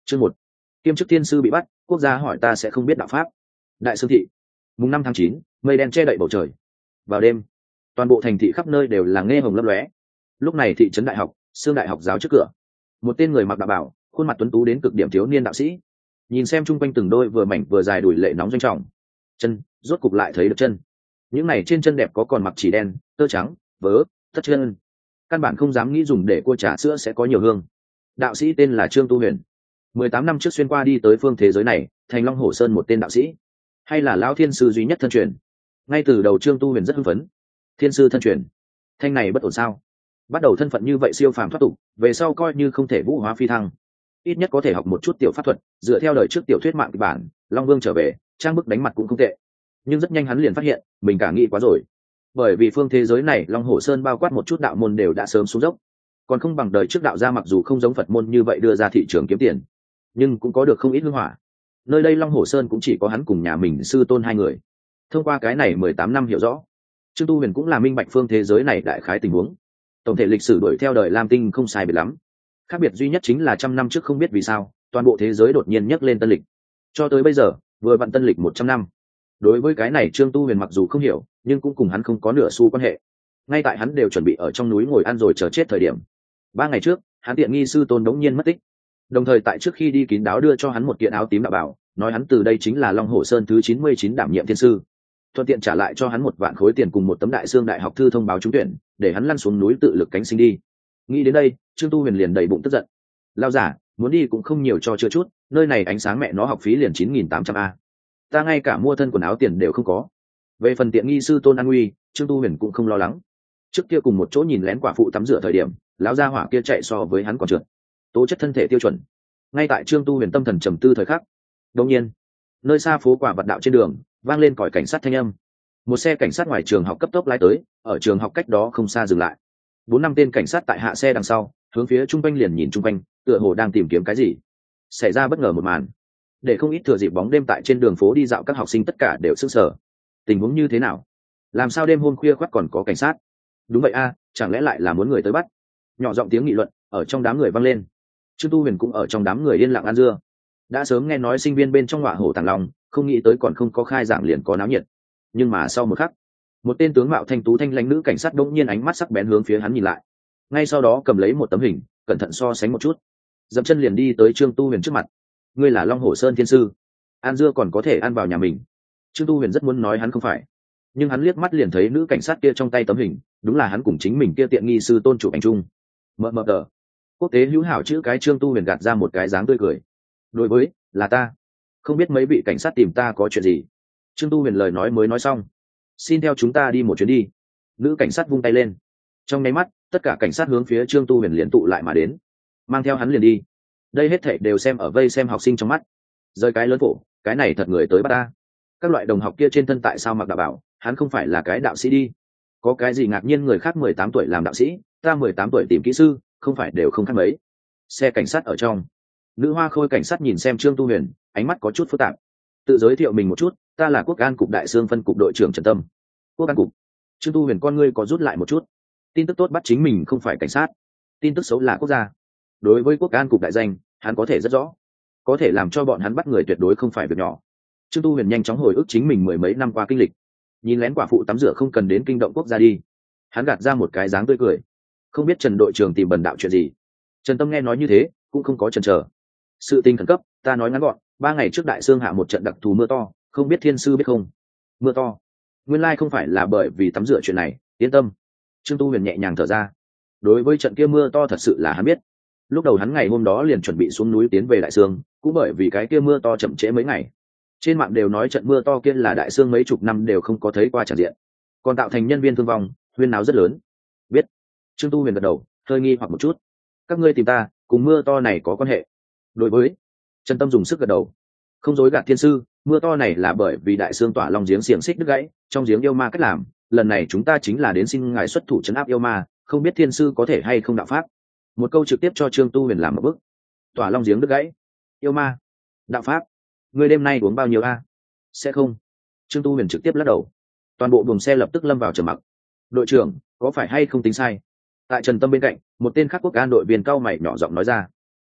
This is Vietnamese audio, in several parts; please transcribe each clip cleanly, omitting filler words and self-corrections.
Chương 1. Kiêm chức thiên sư bị bắt, quốc gia hỏi ta sẽ không biết đạo pháp. Đại Sương thị. Mùng 5 tháng 9, mây đen che đậy bầu trời. Vào đêm, toàn bộ thành thị khắp nơi đều là nghe hồng lấp lóe. Lúc này thị trấn đại học, Sương đại học giáo trước cửa, một tên người mặc đạo bào, khuôn mặt tuấn tú đến cực điểm thiếu niên đạo sĩ, nhìn xem chung quanh từng đôi vừa mảnh vừa dài đùi lệ nóng doanh trọng. Chân, rốt cục lại thấy được chân. Những này trên chân đẹp có còn mặc chỉ đen, tơ trắng, vớ, tất chân. Căn bản không dám nghĩ dùng để cua trà sữa sẽ có nhiều hương. Đạo sĩ tên là Trương Tu Huyền. 18 năm trước xuyên qua đi tới phương thế giới này, thành Long Hổ Sơn một tên đạo sĩ, hay là lão thiên sư duy nhất thân truyền. Ngay từ đầu Trương Tu Huyền rất hưng phấn. Thiên sư thân truyền, thanh này bất ổn sao? Bắt đầu thân phận như vậy siêu phàm thoát tục, về sau coi như không thể vũ hóa phi thăng, ít nhất có thể học một chút tiểu pháp thuật, dựa theo đời trước tiểu thuyết mạng kịch bản, Long Vương trở về, trang bức đánh mặt cũng không tệ. Nhưng rất nhanh hắn liền phát hiện, mình cả nghĩ quá rồi. Bởi vì phương thế giới này Long Hổ Sơn bao quát một chút đạo môn đều đã sớm xuống dốc, còn không bằng đời trước đạo gia, mặc dù không giống Phật môn như vậy đưa ra thị trường kiếm tiền, nhưng cũng có được không ít hương hỏa. Nơi đây Long Hổ Sơn cũng chỉ có hắn cùng nhà mình sư tôn hai người. Thông qua cái này 18 năm hiểu rõ, Trương Tu Huyền cũng là minh bạch phương thế giới này đại khái tình huống. Tổng thể lịch sử đuổi theo đời Lam Tinh không sai biệt lắm. Khác biệt duy nhất chính là 100 năm trước không biết vì sao, toàn bộ thế giới đột nhiên nhấc lên tân lịch. Cho tới bây giờ, vừa vặn tân lịch 100 năm. Đối với cái này Trương Tu Huyền mặc dù không hiểu, nhưng cũng cùng hắn không có nửa xu quan hệ. Ngay tại hắn đều chuẩn bị ở trong núi ngồi ăn rồi chờ chết thời điểm, 3 ngày trước, hắn tiện nghi sư tôn đống nhiên mất tích. Đồng thời tại trước khi đi kín đáo đưa cho hắn một kiện áo tím đạo bảo, nói hắn từ đây chính là Long Hổ Sơn thứ 99 đảm nhiệm thiên sư. Thuận tiện trả lại cho hắn 1 vạn khối tiền cùng một tấm Đại Xương đại học thư thông báo trúng tuyển, để hắn lăn xuống núi tự lực cánh sinh đi. Nghĩ đến đây, Trương Tu Huyền liền đầy bụng tức giận. Lao giả, muốn đi cũng không nhiều cho chưa chút, nơi này ánh sáng mẹ nó học phí liền 9.800 a. Ta ngay cả mua thân quần áo tiền đều không có. Về phần tiện nghi sư tôn an nguy, Trương Tu Huyền cũng không lo lắng. Trước kia cùng một chỗ nhìn lén quả phụ tắm rửa thời điểm, lão gia hỏa kia chạy so với hắn còn trượt. Tố chất thân thể tiêu chuẩn. Ngay tại Trương Tu Huyền tâm thần trầm tư thời khắc, đột nhiên, nơi xa phố quả vật đạo trên đường vang lên còi cảnh sát thanh âm. Một xe cảnh sát ngoài trường học cấp tốc lái tới, ở trường học cách đó không xa dừng lại. 4-5 tên cảnh sát tại hạ xe đằng sau, hướng phía trung quanh liền nhìn trung quanh, tựa hồ đang tìm kiếm cái gì. Xảy ra bất ngờ một màn, để không ít thừa dịp bóng đêm tại trên đường phố đi dạo các học sinh tất cả đều sững sờ. Tình huống như thế nào? Làm sao đêm hôm khuya khoắt còn có cảnh sát? Đúng vậy a, chẳng lẽ lại là muốn người tới bắt? Nhỏ giọng tiếng nghị luận ở trong đám người vang lên. Trương Tu Huyền cũng ở trong đám người yên lặng ăn dưa. Đã sớm nghe nói sinh viên bên trong Ngọa Hổ Tàng Long, không nghĩ tới còn không có khai giảng liền có náo nhiệt. Nhưng mà sau một khắc, một tên tướng mạo thanh tú thanh lãnh nữ cảnh sát đột nhiên ánh mắt sắc bén hướng phía hắn nhìn lại. Ngay sau đó cầm lấy một tấm hình, cẩn thận so sánh một chút, dậm chân liền đi tới Trương Tu Huyền trước mặt. Ngươi là Long Hổ Sơn thiên sư? Ăn dưa còn có thể ăn vào nhà mình? Trương Tu Huyền rất muốn nói hắn không phải, nhưng hắn liếc mắt liền thấy nữ cảnh sát kia trong tay tấm hình, đúng là hắn cùng chính mình kia tiện nghi sư tôn chụp ảnh chung. Mờ tờ. Quốc tế hữu hảo chữ cái. Trương Tu Huyền gạt ra một cái dáng tươi cười. Đối với, là ta. Không biết mấy vị cảnh sát tìm ta có chuyện gì? Trương Tu Huyền lời nói mới nói xong. Xin theo chúng ta đi một chuyến đi. Nữ cảnh sát vung tay lên. Trong nháy mắt, tất cả cảnh sát hướng phía Trương Tu Huyền liền tụ lại mà đến, mang theo hắn liền đi. Đây hết thảy đều xem ở vây xem học sinh trong mắt. Rơi cái lớn phổ, cái này thật người tới bắt ta. Các loại đồng học kia trên thân tại sao mặc đạo bảo, hắn không phải là cái đạo sĩ đi? Có cái gì ngạc nhiên, người khác 18 tuổi làm đạo sĩ, ta 18 tuổi tìm kỹ sư, không phải đều không khác mấy. Xe cảnh sát ở trong, nữ hoa khôi cảnh sát nhìn xem Trương Tu Huyền, ánh mắt có chút phức tạp. Tự giới thiệu mình một chút, ta là Quốc An cục Đại Xương phân cục đội trưởng Trần Tâm. Quốc An cục. Trương Tu Huyền con ngươi có rút lại một chút. Tin tức tốt bắt chính mình không phải cảnh sát, tin tức xấu là quốc gia. Đối với Quốc An cục đại danh, hắn có thể rất rõ, có thể làm cho bọn hắn bắt người tuyệt đối không phải việc nhỏ. Trương Tu Huyền nhanh chóng hồi ức chính mình 10 mấy năm qua kinh lịch. Nhìn lén quả phụ tắm rửa không cần đến kinh động quốc gia đi. Hắn gạt ra một cái dáng tươi cười. Không biết Trần đội trưởng tìm bần đạo chuyện gì? Trần Tâm nghe nói như thế, cũng không có chần chờ. Sự tình khẩn cấp, ta nói ngắn gọn, 3 ngày trước Đại Xương hạ một trận đặc thù mưa to, không biết thiên sư biết không? Mưa to? Nguyên lai không phải là bởi vì tắm rửa chuyện này, yên tâm. Trương Tu Huyền nhẹ nhàng thở ra. Đối với trận kia mưa to thật sự là hắn biết. Lúc đầu hắn ngày hôm đó liền chuẩn bị xuống núi tiến về Đại Xương, cũng bởi vì cái kia mưa to chậm trễ mấy ngày. Trên mạng đều nói trận mưa to kia là Đại Xương mấy chục năm đều không có thấy qua tràn diện, còn tạo thành nhân viên thương vong, huyên náo rất lớn. Biết. Trương Tu Huyền gật đầu, hơi nghi hoặc một chút. Các ngươi tìm ta, cùng mưa to này có quan hệ? Đối với, Trần Tâm dùng sức gật đầu. Không dối gạt thiên sư, mưa to này là bởi vì Đại Xương tỏa long giếng xiềng xích đứt gãy, trong giếng yêu ma cách làm, lần này chúng ta chính là đến xin ngài xuất thủ trấn áp yêu ma, không biết thiên sư có thể hay không đạo pháp. Một câu trực tiếp cho Trương Tu Huyền làm một bức. Tỏa long giếng đứt gãy, yêu ma, đạo pháp, người đêm nay uống bao nhiêu a? Sẽ không. Trương Tu Huyền trực tiếp lắc đầu. Toàn bộ buồng xe lập tức lâm vào trầm mặc. Đội trưởng, có phải hay không tính sai? Tại Trần Tâm bên cạnh, một tên khác Quốc An đội viên cao mày nhỏ giọng nói ra.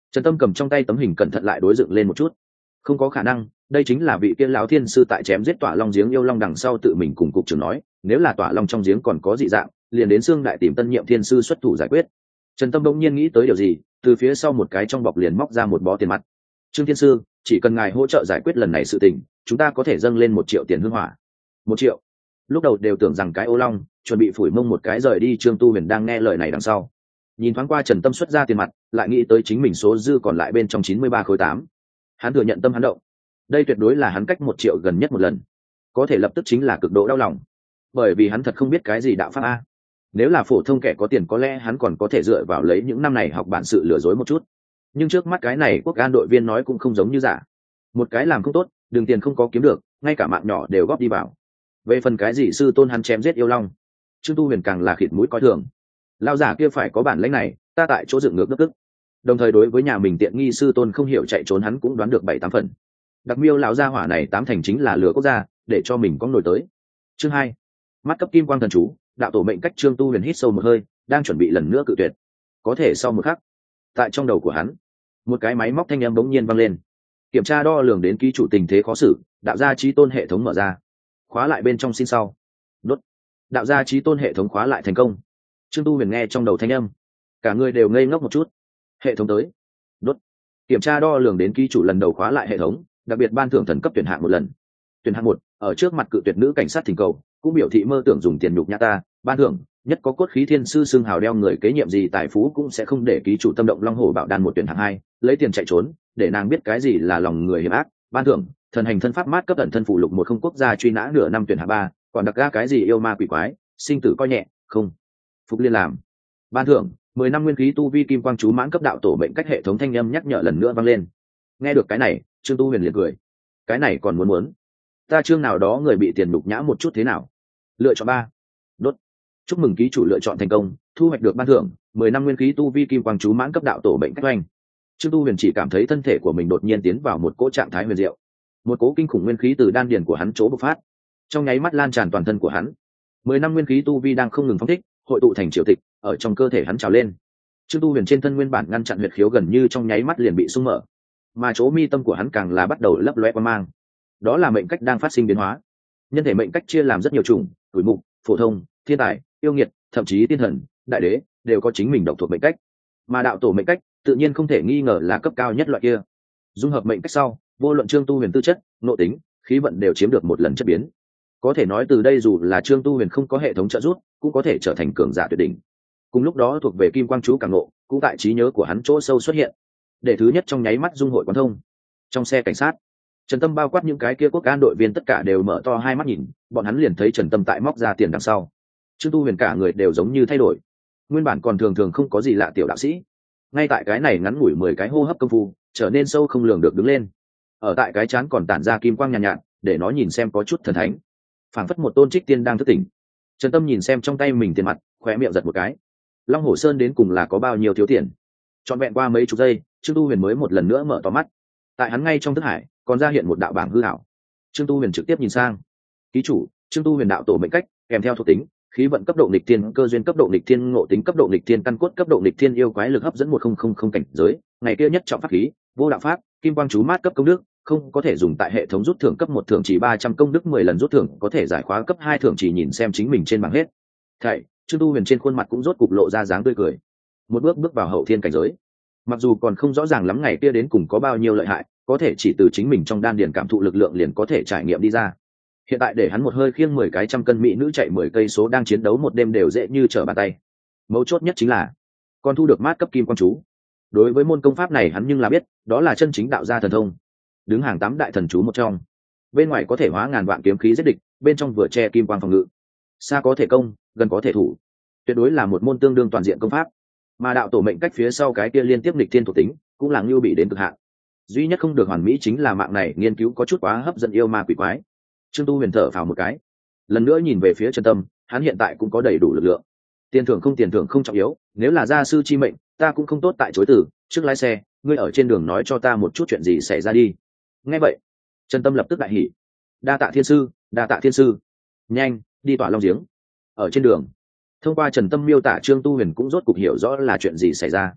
Trần Tâm cầm trong tay tấm hình cẩn thận lại đối dựng lên một chút. Không có khả năng, đây chính là vị kia lão thiên sư tại chém giết Tỏa Long giếng yêu long đằng sau tự mình cùng cục trưởng nói, nếu là Tỏa Long trong giếng còn có dị dạng, liền đến xương đại tìm tân nhiệm thiên sư xuất thủ giải quyết. Trần Tâm bỗng nhiên nghĩ tới điều gì, từ phía sau một cái trong bọc liền móc ra một bó tiền mặt. Trương thiên sư, chỉ cần ngài hỗ trợ giải quyết lần này sự tình, chúng ta có thể dâng lên 1 triệu tiền hương hỏa. 1 triệu? Lúc đầu đều tưởng rằng cái ô long chuẩn bị phủi mông một cái rời đi. Trương Tu Huyền đang nghe lời này đằng sau, nhìn thoáng qua Trần Tâm xuất ra tiền mặt, lại nghĩ tới chính mình số dư còn lại bên trong 93 khối 8. Hắn thừa nhận tâm hắn động, đây tuyệt đối là hắn cách 1 triệu gần nhất một lần, có thể lập tức chính là cực độ đau lòng, bởi vì hắn thật không biết cái gì đạo pháp a. Nếu là phổ thông kẻ có tiền có lẽ hắn còn có thể dựa vào lấy những năm này học bản sự lừa dối một chút, nhưng trước mắt cái này quốc an đội viên nói cũng không giống như giả. Một cái làm không tốt, đường tiền không có kiếm được, ngay cả mạng nhỏ đều góp đi vào. Về phần cái gì sư tôn hắn chém giết yêu long, Trương Tu Huyền càng là khịt mũi coi thường. Lão giả kia phải có bản lĩnh này, ta tại chỗ dựng ngược nước tức. Đồng thời đối với nhà mình tiện nghi sư tôn không hiểu chạy trốn hắn cũng đoán được 7-8 phần. Đặc miêu lão gia hỏa này 8 thành chính là lừa quốc gia, để cho mình có nổi tới. Chương 2. Mắt cấp kim quang thần chú, đạo tổ mệnh cách. Trương Tu Huyền hít sâu một hơi, đang chuẩn bị lần nữa cự tuyệt. Có thể sau một khắc, tại trong đầu của hắn, một cái máy móc thanh âm bỗng nhiên vang lên. Kiểm tra đo lường đến ký chủ tình thế khó xử, đạo gia chí tôn hệ thống mở ra. Khóa lại bên trong xin sau. Đốt. Đạo gia chí tôn hệ thống khóa lại thành công. Trương Tu Huyền nghe trong đầu thanh âm, cả người đều ngây ngốc một chút. Hệ thống tới. Đốt. Kiểm tra đo lường đến ký chủ lần đầu khóa lại hệ thống, đặc biệt ban thưởng thần cấp tuyển hạng 1 lần. Tuyển hạng 1, ở trước mặt cự tuyệt nữ cảnh sát thỉnh cầu, cũng biểu thị mơ tưởng dùng tiền nhục nhã ta, ban thưởng nhất có cốt khí thiên sư xưng hào đeo người kế nhiệm gì tài phú cũng sẽ không để ký chủ tâm động long hổ bảo đan một tuyển hạng 2, lấy tiền chạy trốn, để nàng biết cái gì là lòng người hiểm ác, ban thưởng thần hành thân pháp mát cấp ẩn thân phụ lục 10 quốc gia truy nã nửa năm tuyển hạng 3, còn đặc ra cái gì yêu ma quỷ quái, sinh tử coi nhẹ, không phục liên làm. Ban thưởng 10 năm nguyên khí tu vi kim quang chú mãn cấp đạo tổ mệnh cách. Hệ thống thanh âm nhắc nhở lần nữa vang lên. Nghe được cái này, Trương Tu Huyền liền cười. Cái này còn muốn ta Trương nào đó người bị tiền nhục nhã một chút thế nào. Lựa chọn 3. Đốt. Chúc mừng ký chủ lựa chọn thành công, thu hoạch được ban thưởng 10 năm nguyên khí tu vi kim quang chú mãn cấp đạo tổ mệnh cách oanh. Trương Tu Huyền chỉ cảm thấy thân thể của mình đột nhiên tiến vào một cỗ trạng thái huyền diệu, một cỗ kinh khủng nguyên khí từ đan điền của hắn chỗ bộc phát, trong nháy mắt lan tràn toàn thân của hắn. 10 năm nguyên khí tu vi đang không ngừng phóng thích, hội tụ thành triều tịch, ở trong cơ thể hắn trào lên. Trương Tu Huyền trên thân nguyên bản ngăn chặn huyệt khiếu gần như trong nháy mắt liền bị sung mở, mà chỗ mi tâm của hắn càng là bắt đầu lấp loé quang mang. Đó là mệnh cách đang phát sinh biến hóa. Nhân thể mệnh cách chia làm rất nhiều chủng, tuổi mục, phổ thông, thiên tài, yêu nghiệt, thậm chí tiên thần, đại đế đều có chính mình độc thuộc mệnh cách. Mà đạo tổ mệnh cách tự nhiên không thể nghi ngờ là cấp cao nhất loại kia. Dung hợp mệnh cách sau, vô luận Trương Tu Huyền tư chất, nội tính, khí vận đều chiếm được một lần chất biến. Có thể nói từ đây dù là Trương Tu Huyền không có hệ thống trợ giúp, cũng có thể trở thành cường giả tuyệt đỉnh. Cùng lúc đó thuộc về kim quang chú càng ngộ, cũng tại trí nhớ của hắn chỗ sâu xuất hiện. Để thứ nhất trong nháy mắt dung hội quán thông. Trong xe cảnh sát, Trần Tâm bao quát những cái kia quốc an đội viên tất cả đều mở to hai mắt nhìn, bọn hắn liền thấy Trần Tâm tại móc ra tiền đằng sau. Trương Tu Huyền cả người đều giống như thay đổi. Nguyên bản còn thường thường không có gì lạ tiểu đạo sĩ, ngay tại cái này ngắn ngủi 10 cái hô hấp công phu, trở nên sâu không lường được đứng lên. Ở tại cái trán còn tản ra kim quang nhàn nhạt, để nó nhìn xem có chút thần thánh. Phảng phất một tôn trích tiên đang thức tỉnh. Trần Tâm nhìn xem trong tay mình tiền mặt, khóe miệng giật một cái. Long Hổ Sơn đến cùng là có bao nhiêu thiếu tiền? Trọn vẹn qua mấy chục giây, Trương Tu Huyền mới một lần nữa mở to mắt. Tại hắn ngay trong thức hải, còn ra hiện một đạo bảng hư ảo. Trương Tu Huyền trực tiếp nhìn sang. Ký chủ, Trương Tu Huyền đạo tổ mệnh cách, kèm theo thuộc tính, khí vận cấp độ nghịch thiên, cơ duyên cấp độ nghịch thiên, ngộ tính cấp độ nghịch thiên, căn cốt cấp độ nghịch thiên, yêu quái lực hấp dẫn 1000 cảnh giới, ngày kia nhất trọng pháp khí, vô đạo pháp, kim quang chú mát cấp công đức, không có thể dùng tại hệ thống rút thưởng cấp 1 thưởng chỉ 300 công đức 10 lần rút thưởng có thể giải khóa cấp 2 thưởng chỉ nhìn xem chính mình trên bảng hết. Thầy, Trương Tu Huyền trên khuôn mặt cũng rốt cục lộ ra dáng tươi cười. Một bước bước vào hậu thiên cảnh giới. Mặc dù còn không rõ ràng lắm ngày kia đến cùng có bao nhiêu lợi hại, có thể chỉ từ chính mình trong đan điền cảm thụ lực lượng liền có thể trải nghiệm đi ra. Hiện tại để hắn một hơi khiêng 10 cái trăm cân mỹ nữ chạy 10 cây số đang chiến đấu một đêm đều dễ như trở bàn tay. Mấu chốt nhất chính là còn thu được mát cấp kim quang chú. Đối với môn công pháp này hắn nhưng là biết, đó là chân chính đạo gia thần thông, đứng hàng 8 đại thần chú một trong. Bên ngoài có thể hóa ngàn vạn kiếm khí giết địch, bên trong vừa che kim quang phòng ngự, xa có thể công, gần có thể thủ, tuyệt đối là một môn tương đương toàn diện công pháp. Mà đạo tổ mệnh cách phía sau cái kia liên tiếp nghịch thiên thuộc tính, cũng là lưu bị đến cực hạn. Duy nhất không được hoàn mỹ chính là mạng này nghiên cứu có chút quá hấp dẫn yêu ma quỷ quái. Trương Tu Huyền thở phào một cái, lần nữa nhìn về phía Trần Tâm, hắn hiện tại cũng có đầy đủ lực lượng. Tiền thưởng không trọng yếu, nếu là gia sư chi mệnh, ta cũng không tốt tại chối từ. Trước lái xe, ngươi ở trên đường nói cho ta một chút chuyện gì xảy ra đi. Nghe vậy, Trần Tâm lập tức đại hỉ. Đa tạ thiên sư, đa tạ thiên sư. Nhanh, đi tỏa long giếng. Ở trên đường, thông qua Trần Tâm miêu tả, Trương Tu Huyền cũng rốt cục hiểu rõ là chuyện gì xảy ra.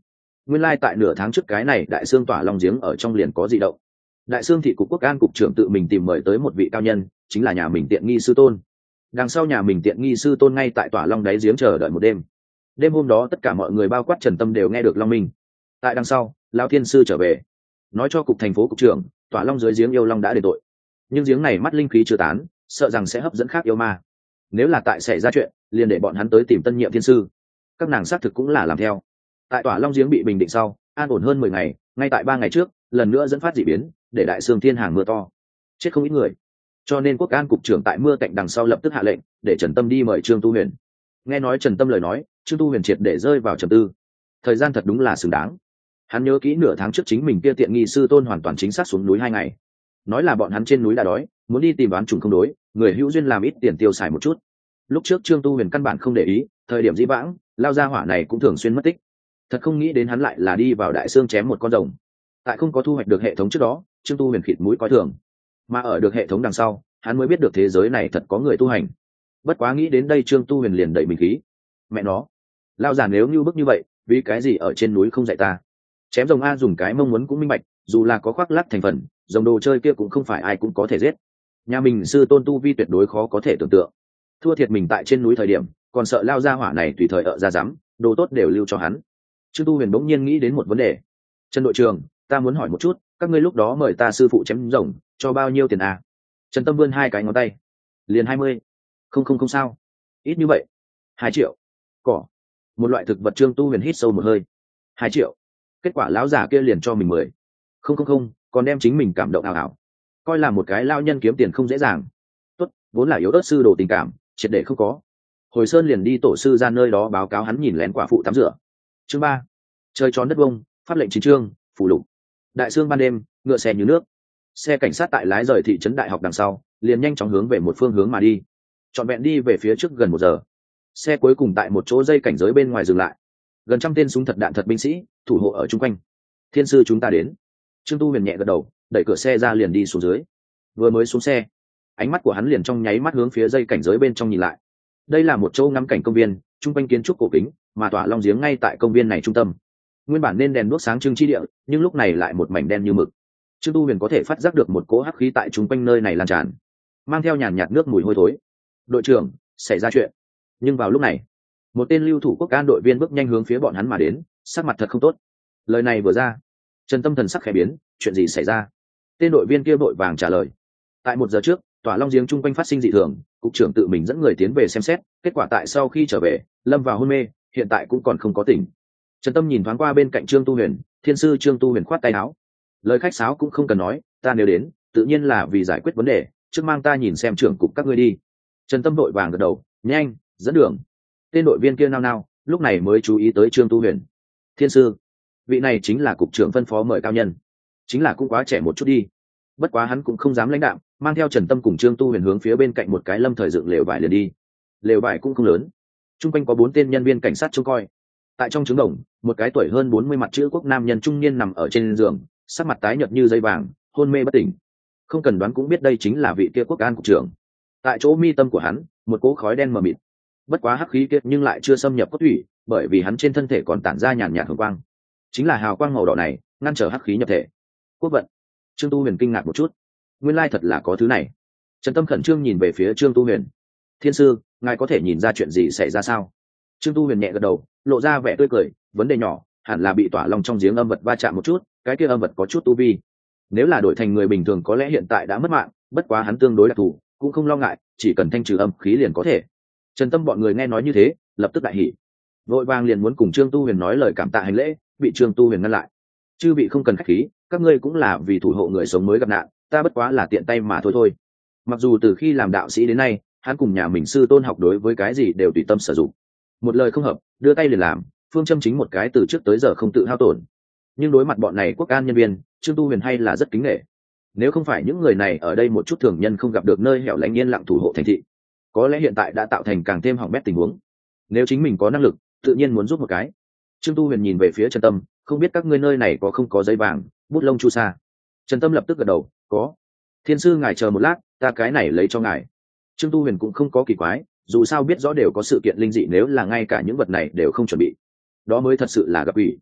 nguyên lai tại nửa tháng trước cái này đại xương tỏa long giếng ở trong liền có dị động. Đại xương thị cục quốc an cục trưởng tự mình tìm mời tới một vị cao nhân, chính là nhà mình tiện nghi sư tôn. Đằng sau nhà mình tiện nghi sư tôn ngay tại tỏa long đáy giếng chờ đợi một đêm. Đêm hôm đó tất cả mọi người bao quát Trần Tâm đều nghe được long minh. Tại đằng sau, lão thiên sư trở về, nói cho cục thành phố cục trưởng, tỏa long dưới giếng yêu long đã đền tội, nhưng giếng này mắt linh khí chưa tán, sợ rằng sẽ hấp dẫn khác yêu ma. Nếu là tại xảy ra chuyện, liền để bọn hắn tới tìm tân nhiệm thiên sư. Các nàng xác thực cũng là làm theo. Tại tỏa long giếng bị bình định sau, an ổn hơn 10 ngày, ngay tại 3 ngày trước, lần nữa dẫn phát dị biến, để đại sương thiên hàng mưa to, chết không ít người. Cho nên quốc an cục trưởng tại mưa cạnh đằng sau lập tức hạ lệnh, để Trần Tâm đi mời Trương Tu Huyền. Nghe nói Trần Tâm lời nói, Trương Tu Huyền triệt để rơi vào trầm tư. Thời gian thật đúng là xứng đáng. Hắn nhớ kỹ nửa tháng trước chính mình kia tiện nghi sư tôn hoàn toàn chính xác xuống núi 2 ngày, nói là bọn hắn trên núi đã đói, muốn đi tìm đoán trùng không đối, người hữu duyên làm ít tiền tiêu xài một chút. Lúc trước Trương Tu Huyền căn bản không để ý, thời điểm dĩ vãng, lao ra hỏa này cũng thường xuyên mất tích. Thật không nghĩ đến hắn lại là đi vào đại xương chém một con rồng. Tại không có thu hoạch được hệ thống trước đó, Trương Tu Huyền khịt mũi coi thường, mà ở được hệ thống đằng sau, hắn mới biết được thế giới này thật có người tu hành. Bất quá nghĩ đến đây, Trương Tu Huyền liền đẩy mình khí. Mẹ nó, lao già nếu như bức như vậy, vì cái gì ở trên núi không dạy ta? Chém rồng a dùng cái mong muốn cũng minh bạch, dù là có khoác lác thành phần, rồng đồ chơi kia cũng không phải ai cũng có thể giết. Nhà mình sư tôn tu vi tuyệt đối khó có thể tưởng tượng. Thua thiệt mình tại trên núi thời điểm, còn sợ lao ra hỏa này tùy thời ở ra dám, đồ tốt đều lưu cho hắn. Trương Tu Huyền bỗng nhiên nghĩ đến một vấn đề. Trần đội trưởng, ta muốn hỏi một chút, các ngươi lúc đó mời ta sư phụ chém rồng, cho bao nhiêu tiền à? Trần Tâm vươn 2 cái ngón tay. Liền 20. Không sao. Ít như vậy. 2 triệu. Cỏ. Một loại thực vật. Trương Tu Huyền hít sâu một hơi. 2 triệu. Kết quả lão giả kia liền cho mình 10. Không, còn đem chính mình cảm động ảo ảo. Coi là một cái lao nhân kiếm tiền không dễ dàng. Tốt, vốn là yếu ớt sư đồ tình cảm, triệt để không có. Hồi Sơn liền đi tổ sư ra nơi đó báo cáo hắn nhìn lén quả phụ tắm rửa. Chương 3. Trời tròn đất vông, pháp lệnh chính trương, phủ lục. Đại sương ban đêm, ngựa xe như nước. Xe cảnh sát tại lái rời thị trấn đại học đằng sau, liền nhanh chóng hướng về một phương hướng mà đi. Trọn vẹn đi về phía trước gần 1 giờ. Xe cuối cùng tại một chỗ dây cảnh giới bên ngoài dừng lại. Gần 100 tên súng thật đạn thật binh sĩ thủ hộ ở chung quanh. Thiên sư chúng ta đến. Trương Tu Huyền nhẹ gật đầu, đẩy cửa xe ra liền đi xuống dưới. Vừa mới xuống xe, ánh mắt của hắn liền trong nháy mắt hướng phía dây cảnh giới bên trong nhìn lại. Đây là một chỗ ngắm cảnh công viên, chung quanh kiến trúc cổ kính, mà tỏa long giếng ngay tại công viên này trung tâm. Nguyên bản nên đèn đuốc sáng trưng chi địa, nhưng lúc này lại một mảnh đen như mực. Trương Tu Huyền có thể phát giác được một cỗ hắc khí tại chung quanh nơi này lan tràn, mang theo nhàn nhạt nước mùi hôi thối. Đội trưởng, xảy ra chuyện. Nhưng vào lúc này, một tên lưu thủ quốc an đội viên bước nhanh hướng phía bọn hắn mà đến, sắc mặt thật không tốt. Lời này vừa ra, Trần Tâm thần sắc khẽ biến, chuyện gì xảy ra? Tên đội viên kia vội vàng trả lời. Tại 1 giờ trước, tỏa long giếng chung quanh phát sinh dị thường, cục trưởng tự mình dẫn người tiến về xem xét, kết quả tại sau khi trở về, lâm vào hôn mê, hiện tại cũng còn không có tỉnh. Trần Tâm nhìn thoáng qua bên cạnh Trương Tu Huyền, thiên sư Trương Tu Huyền khoát tay áo. Lời khách sáo cũng không cần nói, ta nếu đến, tự nhiên là vì giải quyết vấn đề, trước mang ta nhìn xem trưởng cục các ngươi đi. Trần Tâm vội vàng gật đầu, nhanh, dẫn đường. Tên đội viên kia nao nao, lúc này mới chú ý tới Trương Tu Huyền. Thiên sư, vị này chính là cục trưởng phân phó mời cao nhân, chính là cũng quá trẻ một chút đi. Bất quá hắn cũng không dám lãnh đạm, mang theo Trần Tâm cùng Trương Tu Huyền hướng phía bên cạnh một cái lâm thời dựng lều vải liền đi. Lều vải cũng không lớn, chung quanh có 4 tên nhân viên cảnh sát trông coi. Tại trong trứng đồng, một cái tuổi hơn 40 mặt chữ quốc nam nhân trung niên nằm ở trên giường, sắc mặt tái nhợt như giấy vàng, hôn mê bất tỉnh. Không cần đoán cũng biết đây chính là vị kia quốc an cục trưởng. Tại chỗ mi tâm của hắn, một cỗ khói đen mờ mịt. Bất quá hắc khí kia nhưng lại chưa xâm nhập cốt thủy, bởi vì hắn trên thân thể còn tản ra nhàn nhạt hồng quang. Chính là hào quang màu đỏ này, ngăn trở hắc khí nhập thể. Quốc vận. Trương Tu Huyền kinh ngạc một chút. Nguyên lai thật là có thứ này. Trần Tâm khẩn trương nhìn về phía Trương Tu Huyền. Thiên sư, ngài có thể nhìn ra chuyện gì xảy ra sao? Trương Tu Huyền nhẹ gật đầu, lộ ra vẻ tươi cười. Vấn đề nhỏ, hẳn là bị tỏa long trong giếng âm vật va chạm một chút, cái kia âm vật có chút tu vi. Nếu là đổi thành người bình thường có lẽ hiện tại đã mất mạng, bất quá hắn tương đối đặc thù, cũng không lo ngại, chỉ cần thanh trừ âm khí liền có thể. Trần Tâm bọn người nghe nói như thế, lập tức đại hỉ, vội vàng liền muốn cùng Trương Tu Huyền nói lời cảm tạ hành lễ, bị Trương Tu Huyền ngăn lại. Chư vị không cần khách khí, các ngươi cũng là vì thủ hộ người sống mới gặp nạn, ta bất quá là tiện tay mà thôi. Mặc dù từ khi làm đạo sĩ đến nay, hắn cùng nhà mình sư tôn học đối với cái gì đều tùy tâm sử dụng, một lời không hợp đưa tay liền làm, phương châm chính một cái từ trước tới giờ không tự hao tổn. Nhưng đối mặt bọn này quốc an nhân viên, Trương Tu Huyền hay là rất kính nể. Nếu không phải những người này ở đây một chút thường nhân không gặp được nơi hẻo lánh yên lặng thủ hộ thành thị, có lẽ hiện tại đã tạo thành càng thêm hỏng bét tình huống. Nếu chính mình có năng lực, tự nhiên muốn giúp một cái. Trương Tu Huyền nhìn về phía Trần Tâm, không biết các ngươi nơi này có không có giấy vàng, bút lông chu sa. Trần Tâm lập tức gật đầu, có. Thiên sư ngài chờ một lát, ta cái này lấy cho ngài. Trương Tu Huyền cũng không có kỳ quái, dù sao biết rõ đều có sự kiện linh dị, nếu là ngay cả những vật này đều không chuẩn bị, đó mới thật sự là gặp ủy.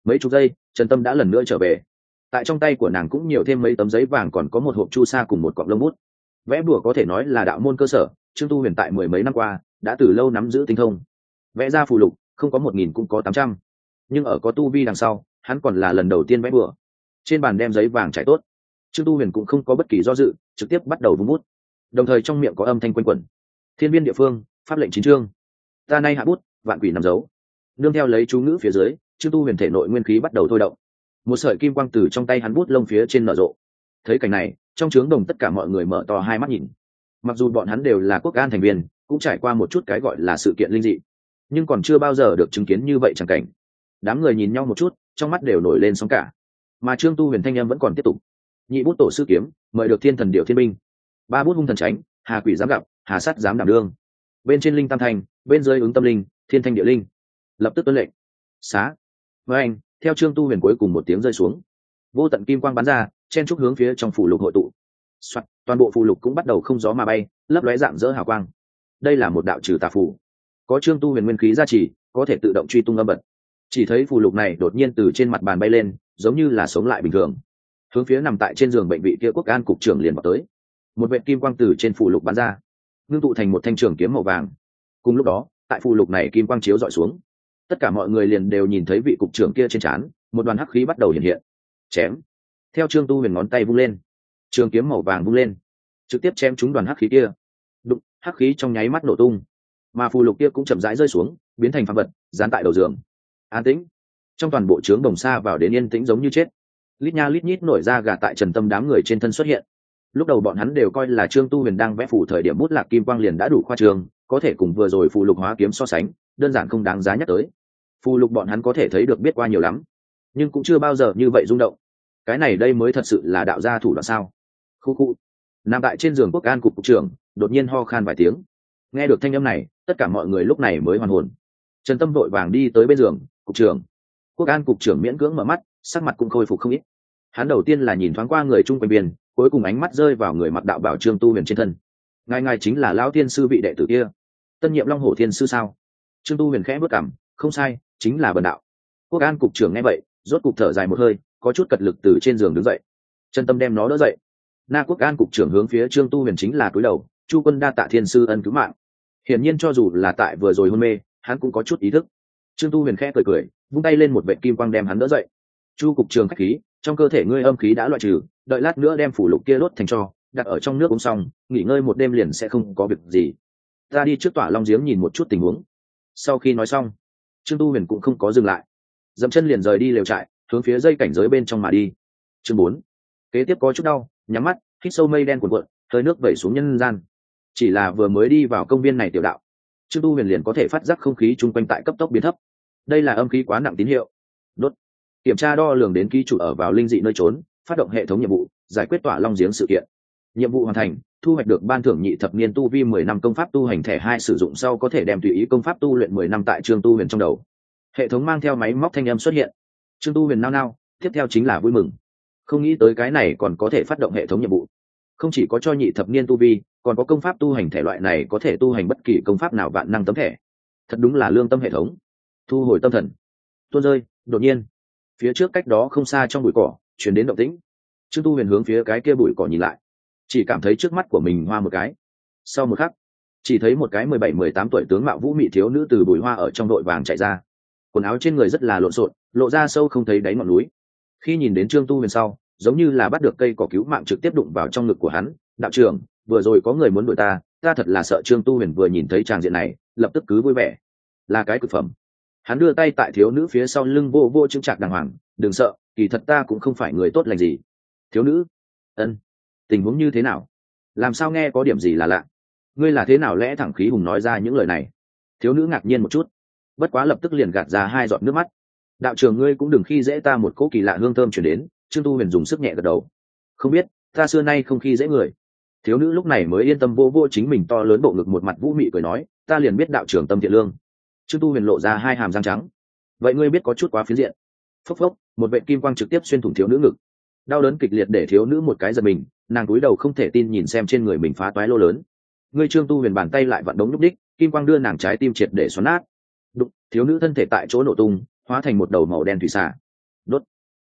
Mấy chục giây, Trần Tâm đã lần nữa trở về. Tại trong tay của nàng cũng nhiều thêm mấy tấm giấy vàng, còn có một hộp chu sa cùng một cọng lông bút. Vẽ bùa có thể nói là đạo môn cơ sở, Trương Tu Huyền tại mười mấy năm qua đã từ lâu nắm giữ tinh thông. Vẽ ra phù lục không có 1.000 cũng có 800, nhưng ở có tu vi đằng sau, hắn còn là lần đầu tiên vẽ bùa. Trên bàn đem giấy vàng trải tốt, Trương Tu Huyền cũng không có bất kỳ do dự, trực tiếp bắt đầu vung bút, đồng thời trong miệng có âm thanh quanh quẩn: Thiên viên địa phương, pháp lệnh chín chương, ta nay hạ bút, vạn quỷ nằm dấu. Nương theo lấy chú ngữ phía dưới, Trương Tu Huyền thể nội nguyên khí bắt đầu thôi động, một sợi kim quang từ trong tay hắn bút lông phía trên nở rộ. Thấy cảnh này, trong trướng đồng tất cả mọi người mở to hai mắt nhìn. Mặc dù bọn hắn đều là quốc an thành viên, cũng trải qua một chút cái gọi là sự kiện linh dị, nhưng còn chưa bao giờ được chứng kiến như vậy chẳng cảnh. Đám người nhìn nhau một chút, trong mắt đều nổi lên sóng cả. Mà Trương Tu Huyền thanh em vẫn còn tiếp tục: nhị bút tổ sư kiếm, mời được thiên thần điệu thiên binh; ba bút hung thần tránh, hà quỷ dám gặp, hà sắt dám đảm đương; bên trên linh tam thành, bên dưới ứng tâm linh, thiên thanh địa linh. Lập tức tuân lệnh. Xá. Với anh, theo Trương Tu Huyền cuối cùng một tiếng rơi xuống, vô tận kim quang bắn ra, chen trúc hướng phía trong phù lục hội tụ. Soạt, toàn bộ phù lục cũng bắt đầu không gió mà bay, lấp lóe dạng dỡ hào quang. Đây là một đạo trừ tà phù, có Trương Tu Huyền nguyên khí gia trì, có thể tự động truy tung âm bật. Chỉ thấy phù lục này đột nhiên từ trên mặt bàn bay lên, giống như là sống lại bình thường, hướng phía nằm tại trên giường bệnh vị kia quốc an cục trưởng liền vào tới. Một vệt kim quang từ trên phù lục bắn ra, ngưng tụ thành một thanh trường kiếm màu vàng. Cùng lúc đó, tại phù lục này kim quang chiếu dọi xuống, tất cả mọi người liền đều nhìn thấy vị cục trưởng kia trên trán một đoàn hắc khí bắt đầu hiện hiện. Chém. Theo Trương Tu Huyền ngón tay vung lên, trường kiếm màu vàng vung lên, trực tiếp chém trúng đoàn hắc khí kia. Đụng, hắc khí trong nháy mắt nổ tung, mà phù lục kia cũng chậm rãi rơi xuống, biến thành phàm vật, dán tại đầu giường. An tĩnh. Trong toàn bộ trướng đồng xa vào đến yên tĩnh giống như chết. Lít nha lít nhít nổi ra gà tại Trần Tâm đám người trên thân xuất hiện. Lúc đầu bọn hắn đều coi là Trương Tu Huyền đang vẽ phù thời điểm bút lạc kim quang liền đã đủ khoa trương, có thể cùng vừa rồi phù lục hóa kiếm so sánh, đơn giản không đáng giá nhắc tới. Phù lục bọn hắn có thể thấy được biết qua nhiều lắm, nhưng cũng chưa bao giờ như vậy rung động. Cái này đây mới thật sự là đạo gia thủ đoạn sao? Khu khu. Nằm tại trên giường quốc an cục trưởng đột nhiên ho khan vài tiếng. Nghe được thanh âm này, tất cả mọi người lúc này mới hoàn hồn. Trần Tâm vội vàng đi tới bên giường. Cục trưởng. Quốc an cục trưởng miễn cưỡng mở mắt, sắc mặt cũng khôi phục không ít. Hắn đầu tiên là nhìn thoáng qua người chung quanh biên, cuối cùng ánh mắt rơi vào người mặc đạo bảo Trương Tu Huyền trên thân. Ngài chính là lão thiên sư vị đệ tử kia, tân nhiệm Long Hổ Thiên sư sao? Trương Tu Huyền khẽ bước cằm, không sai, chính là Bần đạo. Quốc an cục trưởng nghe vậy, rốt cục thở dài một hơi, có chút cật lực từ trên giường đứng dậy. Trần Tâm đem nó đỡ dậy. Na Quốc an cục trưởng hướng phía Trương Tu Huyền chính là cúi đầu: Chu quân đa tạ thiên sư ân cứu mạng. Hiển nhiên cho dù là tại vừa rồi hôn mê, hắn cũng có chút ý thức. Trương Tu Huyền khẽ cười cười, vung tay lên một vệt kim quang đem hắn đỡ dậy. Chu cục trưởng khách khí, trong cơ thể ngươi âm khí đã loại trừ, đợi lát nữa đem phủ lục kia đốt thành tro, đặt ở trong nước uống xong, nghỉ ngơi một đêm liền sẽ không có việc gì. Ta đi trước tỏa long giếng nhìn một chút tình huống. Sau khi nói xong, Trương Tu Huyền cũng không có dừng lại, dậm chân liền rời đi lều trại, hướng phía dây cảnh giới bên trong mà đi. Chương 4. Kế tiếp có chút đau, nhắm mắt, hít sâu mây đen cuộn cuộn, hơi nước vẩy xuống nhân gian. Chỉ là vừa mới đi vào công viên này tiểu đạo, Trương Tu Huyền liền có thể phát giác không khí chung quanh tại cấp tốc biến thấp. Đây là âm khí quá nặng tín hiệu. Đốt. Kiểm tra đo lường đến ký chủ ở vào linh dị nơi trốn, phát động hệ thống nhiệm vụ, giải quyết tỏa long giếng sự kiện. Nhiệm vụ hoàn thành, thu hoạch được ban thưởng nhị thập niên tu vi 10 năm công pháp tu hành thẻ 2, sử dụng sau có thể đem tùy ý công pháp tu luyện 10 năm tại Trương Tu Huyền trong đầu. Hệ thống mang theo máy móc thanh âm xuất hiện. Trương Tu Huyền nao nao, tiếp theo chính là vui mừng. Không nghĩ tới cái này còn có thể phát động hệ thống nhiệm vụ. Không chỉ có cho nhị thập niên tu vi, còn có công pháp tu hành thẻ loại này có thể tu hành bất kỳ công pháp nào vạn năng tấm thẻ. Thật đúng là lương tâm hệ thống. Thu hồi tâm thần. Tuôn rơi, đột nhiên, phía trước cách đó không xa trong bụi cỏ chuyển đến động tĩnh. Trương Tu Huyền hướng phía cái kia bụi cỏ nhìn lại, chỉ cảm thấy trước mắt của mình hoa một cái. Sau một khắc, chỉ thấy một cái 17-18 tuổi tướng mạo vũ mị thiếu nữ từ bụi hoa ở trong đội vàng chạy ra. Quần áo trên người rất là lộn xộn, lộ ra sâu không thấy đáy ngọn núi. Khi nhìn đến Trương Tu Huyền sau, giống như là bắt được cây cỏ cứu mạng trực tiếp đụng vào trong ngực của hắn. Đạo trưởng, vừa rồi có người muốn đuổi ta thật là sợ. Trương Tu Huyền vừa nhìn thấy tràng diện này, lập tức cứ vui vẻ. Là cái cực phẩm. Hắn đưa tay tại thiếu nữ phía sau lưng vô vô chững chạc đàng hoàng: đừng sợ, kỳ thật ta cũng không phải người tốt lành gì. Thiếu nữ. Ân. Tình huống như thế nào? Làm sao nghe có điểm gì là lạ? Ngươi là thế nào lẽ thẳng khí hùng nói ra những lời này? Thiếu nữ ngạc nhiên một chút, bất quá lập tức liền gạt ra 2 giọt nước mắt. Đạo trưởng, ngươi cũng đừng khi dễ ta. Một cỗ kỳ lạ hương thơm chuyển đến. Trương Tu Huyền dùng sức nhẹ gật đầu. Không biết, ta xưa nay không khi dễ người. Thiếu nữ lúc này mới yên tâm vô vô chính mình to lớn bộ ngực, một mặt vũ mị cười nói: ta liền biết đạo trưởng tâm thiện lương. Trương Tu Huyền lộ ra 2 hàm răng trắng. Vậy ngươi biết có chút quá phiến diện. Phốc phốc, một vệt kim quang trực tiếp xuyên thủng thiếu nữ ngực. Đau đớn kịch liệt để thiếu nữ một cái giật mình, nàng cúi đầu không thể tin nhìn xem trên người mình phá toái lô lớn. Ngươi Trương Tu Huyền bàn tay lại vặn đống nhúc đích, kim quang đưa nàng trái tim triệt để xoắn nát. Đụng, thiếu nữ thân thể tại chỗ nổ tung, hóa thành một đầu màu đen thủy xà.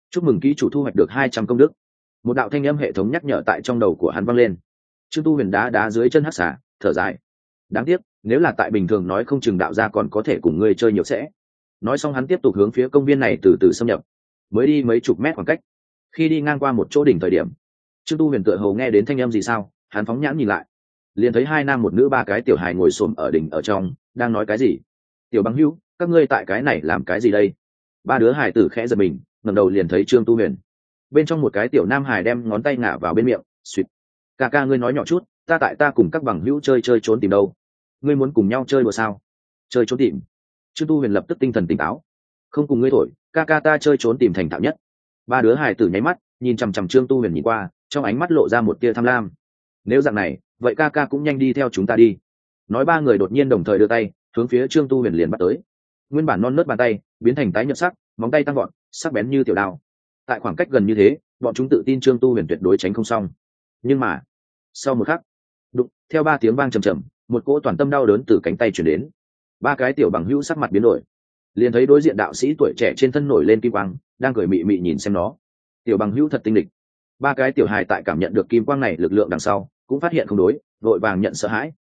chúc mừng ký chủ thu hoạch được 200 công đức. Một đạo thanh âm hệ thống nhắc nhở tại trong đầu của hắn vang lên. Trương Tu Huyền đá đá dưới chân hắc xà, thở dài. Đáng tiếc, nếu là tại bình thường nói không chừng đạo gia còn có thể cùng ngươi chơi nhiều sẽ. Nói xong hắn tiếp tục hướng phía công viên này từ từ xâm nhập. Mới đi mấy chục mét khoảng cách, khi đi ngang qua một chỗ đỉnh thời điểm, Trương Tu Huyền tựa hồ nghe đến thanh âm gì sao, hắn phóng nhãn nhìn lại, liền thấy hai nam một nữ ba cái tiểu hài ngồi xổm ở đỉnh ở trong, đang nói cái gì. Tiểu bằng hữu, các ngươi tại cái này làm cái gì đây? Ba đứa hài tử khẽ giật mình, ngẩng đầu liền thấy Trương Tu Huyền. Bên trong một cái tiểu nam hài đem ngón tay ngả vào bên miệng, suýt. Ca ca ngươi nói nhỏ chút, ta cùng các bằng hữu chơi trốn tìm đâu. Ngươi muốn cùng nhau chơi đùa sao? Chơi trốn tìm. Trương Tu Huyền lập tức tinh thần tỉnh táo. Không cùng ngươi thổi, ca ca ta chơi trốn tìm thành thạo nhất. Ba đứa hài tử nháy mắt nhìn chằm chằm Trương Tu Huyền nhìn qua, trong ánh mắt lộ ra một tia tham lam. Nếu dạng này, vậy ca ca cũng nhanh đi theo chúng ta đi. Nói ba người đột nhiên đồng thời đưa tay hướng phía Trương Tu Huyền liền bắt tới. Nguyên bản non nớt bàn tay biến thành tái nhợt sắc, móng tay tăng gọn, sắc bén như tiểu đao. Tại khoảng cách gần như thế, bọn chúng tự tin Trương Tu Huyền tuyệt đối tránh không xong. Nhưng mà sau một khắc, đụng theo ba tiếng vang trầm trầm, một cỗ toàn tâm đau đớn từ cánh tay truyền đến. Ba cái tiểu bằng hữu sắc mặt biến đổi, liền thấy đối diện đạo sĩ tuổi trẻ trên thân nổi lên kim quang, đang cười mị mị nhìn xem nó. Tiểu bằng hữu thật tinh lịch. Ba cái tiểu hài tại cảm nhận được kim quang này lực lượng đằng sau, cũng phát hiện không đối, vội vàng nhận sợ hãi.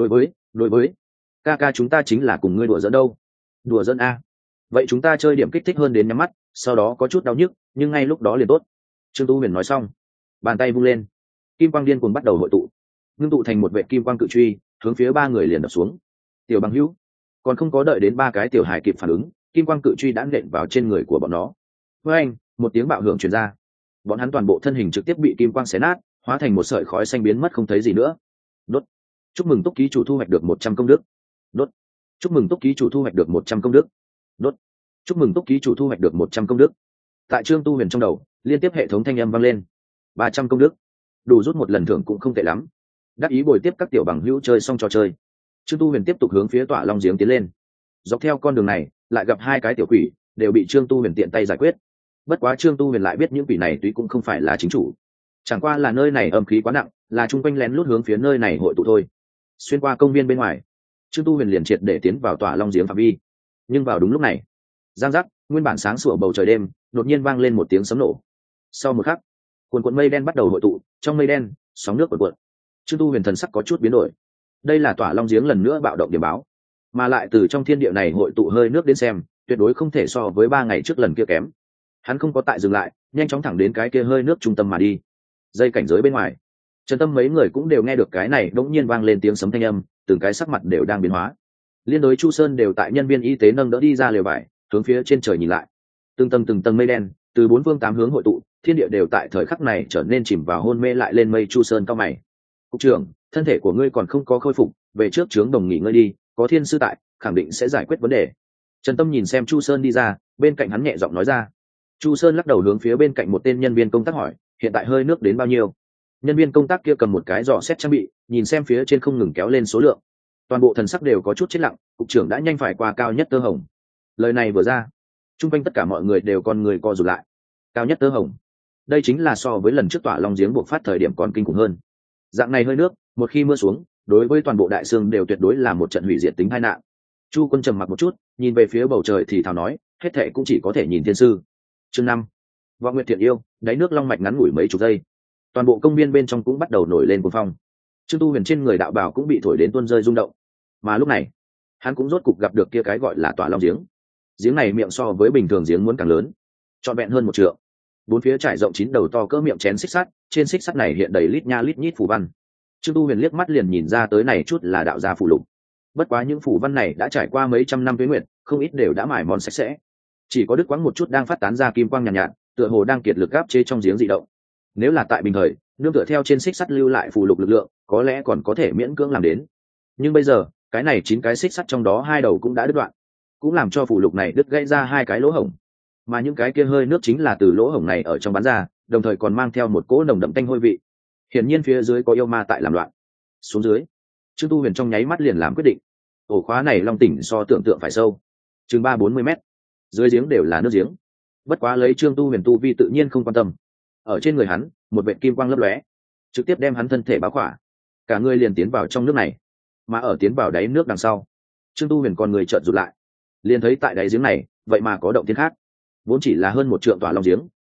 Đối với ca ca chúng ta chính là cùng ngươi đùa giỡn đâu. Đùa giỡn a? Vậy chúng ta chơi điểm kích thích hơn đến nhắm mắt, sau đó có chút đau nhức, nhưng ngay lúc đó liền tốt. Trương Tu Huyền nói xong, bàn tay vung lên, kim quang điên cuồng bắt đầu hội tụ, ngưng tụ thành một vệ kim quang cự truy, hướng phía ba người liền đập xuống. Tiểu bằng hữu, còn không có đợi đến ba cái tiểu hài kịp phản ứng, kim quang cự truy đã nện vào trên người của bọn nó. Với anh, một tiếng bạo hưởng truyền ra, bọn hắn toàn bộ thân hình trực tiếp bị kim quang xé nát, hóa thành một sợi khói xanh biến mất không thấy gì nữa. Đốt. Chúc mừng Túc ký chủ thu hoạch được 100 công đức. Đốt. Chúc mừng Túc ký chủ thu hoạch được 100 công đức. Đốt. Chúc mừng Túc ký chủ thu hoạch được 100 công đức. Tại Trương Tu Huyền trong đầu, liên tiếp hệ thống thanh âm vang lên. 300 công đức, đủ rút một lần thưởng cũng không tệ lắm. Đắc ý bồi tiếp các tiểu bằng hữu chơi xong trò chơi, Trương Tu Huyền tiếp tục hướng phía tỏa long giếng tiến lên. Dọc theo con đường này, lại gặp hai cái tiểu quỷ, đều bị Trương Tu Huyền tiện tay giải quyết. Bất quá Trương Tu Huyền lại biết những quỷ này tuy cũng không phải là chính chủ, chẳng qua là nơi này âm khí quá nặng, là chung quanh lén lút hướng phía nơi này hội tụ thôi. Xuyên qua công viên bên ngoài, Trương Tu Huyền liền triệt để tiến vào tỏa long giếng phạm vi. Nhưng vào đúng lúc này, giang giác, nguyên bản sáng sủa bầu trời đêm đột nhiên vang lên một tiếng sấm nổ. Sau một khắc, cuồn cuộn mây đen bắt đầu hội tụ, trong mây đen sóng nước cuộn cuộn. Trương Tu Huyền thần sắc có chút biến đổi. Đây là tỏa long giếng lần nữa bạo động điểm báo, mà lại từ trong thiên địa này hội tụ hơi nước đến xem, tuyệt đối không thể so với 3 ngày trước lần kia kém. Hắn không có tại dừng lại, nhanh chóng thẳng đến cái kia hơi nước trung tâm mà đi. Dây cảnh giới bên ngoài, Trần Tâm mấy người cũng đều nghe được cái này đống nhiên vang lên tiếng sấm thanh âm, từng cái sắc mặt đều đang biến hóa. Liên đối Chu Sơn đều tại nhân viên y tế nâng đỡ đi ra lều vải, hướng phía trên trời nhìn lại. Từng tầng mây đen từ 4 phương 8 hướng hội tụ, thiên địa đều tại thời khắc này trở nên chìm vào hôn mê lại lên mây. Chu Sơn cao mày. Cục trưởng, thân thể của ngươi còn không có khôi phục, về trước trướng đồng nghỉ ngơi đi, có thiên sư tại, khẳng định sẽ giải quyết vấn đề. Trần Tâm nhìn xem Chu Sơn đi ra, bên cạnh hắn nhẹ giọng nói ra. Chu Sơn lắc đầu hướng phía bên cạnh một tên nhân viên công tác hỏi, hiện tại hơi nước đến bao nhiêu? Nhân viên công tác kia cầm một cái giỏ xét trang bị, nhìn xem phía trên không ngừng kéo lên số lượng. Toàn bộ thần sắc đều có chút chết lặng, cục trưởng đã nhanh phải qua cao nhất tơ hồng. Lời này vừa ra, chung quanh tất cả mọi người đều con người co rụt lại. Cao nhất tơ hồng, đây chính là so với lần trước tỏa long giếng buộc phát thời điểm còn kinh khủng hơn. Dạng này hơi nước, một khi mưa xuống, đối với toàn bộ đại dương đều tuyệt đối là một trận hủy diệt tính tai nạn. Chu Quân trầm mặc một chút, nhìn về phía bầu trời thì thào nói, hết thệ cũng chỉ có thể nhìn thiên sư. Chương 5. Vọng Nguyệt Thiện Yêu, đáy nước long mạch ngắn ngủi mấy chục giây. Toàn bộ công viên bên trong cũng bắt đầu nổi lên cuồng phong. Trương Tu Huyền trên người đạo bào cũng bị thổi đến tuôn rơi rung động. Mà lúc này, hắn cũng rốt cục gặp được kia cái gọi là tỏa long giếng. Giếng này miệng so với bình thường giếng muốn càng lớn, trọn vẹn hơn 1 trượng. Bốn phía trải rộng 9 đầu to cỡ miệng chén xích sắt, trên xích sắt này hiện đầy lít nha lít nhít phù văn. Trương Tu Huyền liếc mắt liền nhìn ra tới này chút là đạo gia phù lục. Bất quá những phù văn này đã trải qua mấy trăm năm tuế nguyệt, không ít đều đã mài mòn sạch sẽ. Chỉ có đứt quãng một chút đang phát tán ra kim quang nhàn nhạt, tựa hồ đang kiệt lực áp chế trong giếng dị động. Nếu là tại bình thời, nương tựa theo trên xích sắt lưu lại phù lục lực lượng, có lẽ còn có thể miễn cưỡng làm đến. Nhưng bây giờ, cái này 9 cái xích sắt trong đó 2 đầu cũng đã đứt đoạn, cũng làm cho phù lục này đứt gãy ra 2 cái lỗ hổng. Mà những cái kia hơi nước chính là từ lỗ hổng này ở trong bắn ra, đồng thời còn mang theo một cỗ nồng đậm tanh hôi vị. Hiển nhiên phía dưới có yêu ma tại làm loạn. Xuống dưới, Trương Tu Huyền trong nháy mắt liền làm quyết định. Ổ khóa này long tỉnh so tưởng tượng phải sâu, chừng 30-40 mét. Dưới giếng đều là nước giếng. Bất quá lấy Trương Tu Huyền tu vi tự nhiên không quan tâm. Ở trên người hắn, một vệt kim quang lấp lóe, trực tiếp đem hắn thân thể bao khỏa. Cả người liền tiến vào trong nước này. Mà ở tiến vào đáy nước đằng sau, Trương Tu Huyền con người chợt rụt lại. Liền thấy tại đáy giếng này, vậy mà có động thiên khác. Vốn chỉ là hơn 1 trượng tỏa long giếng,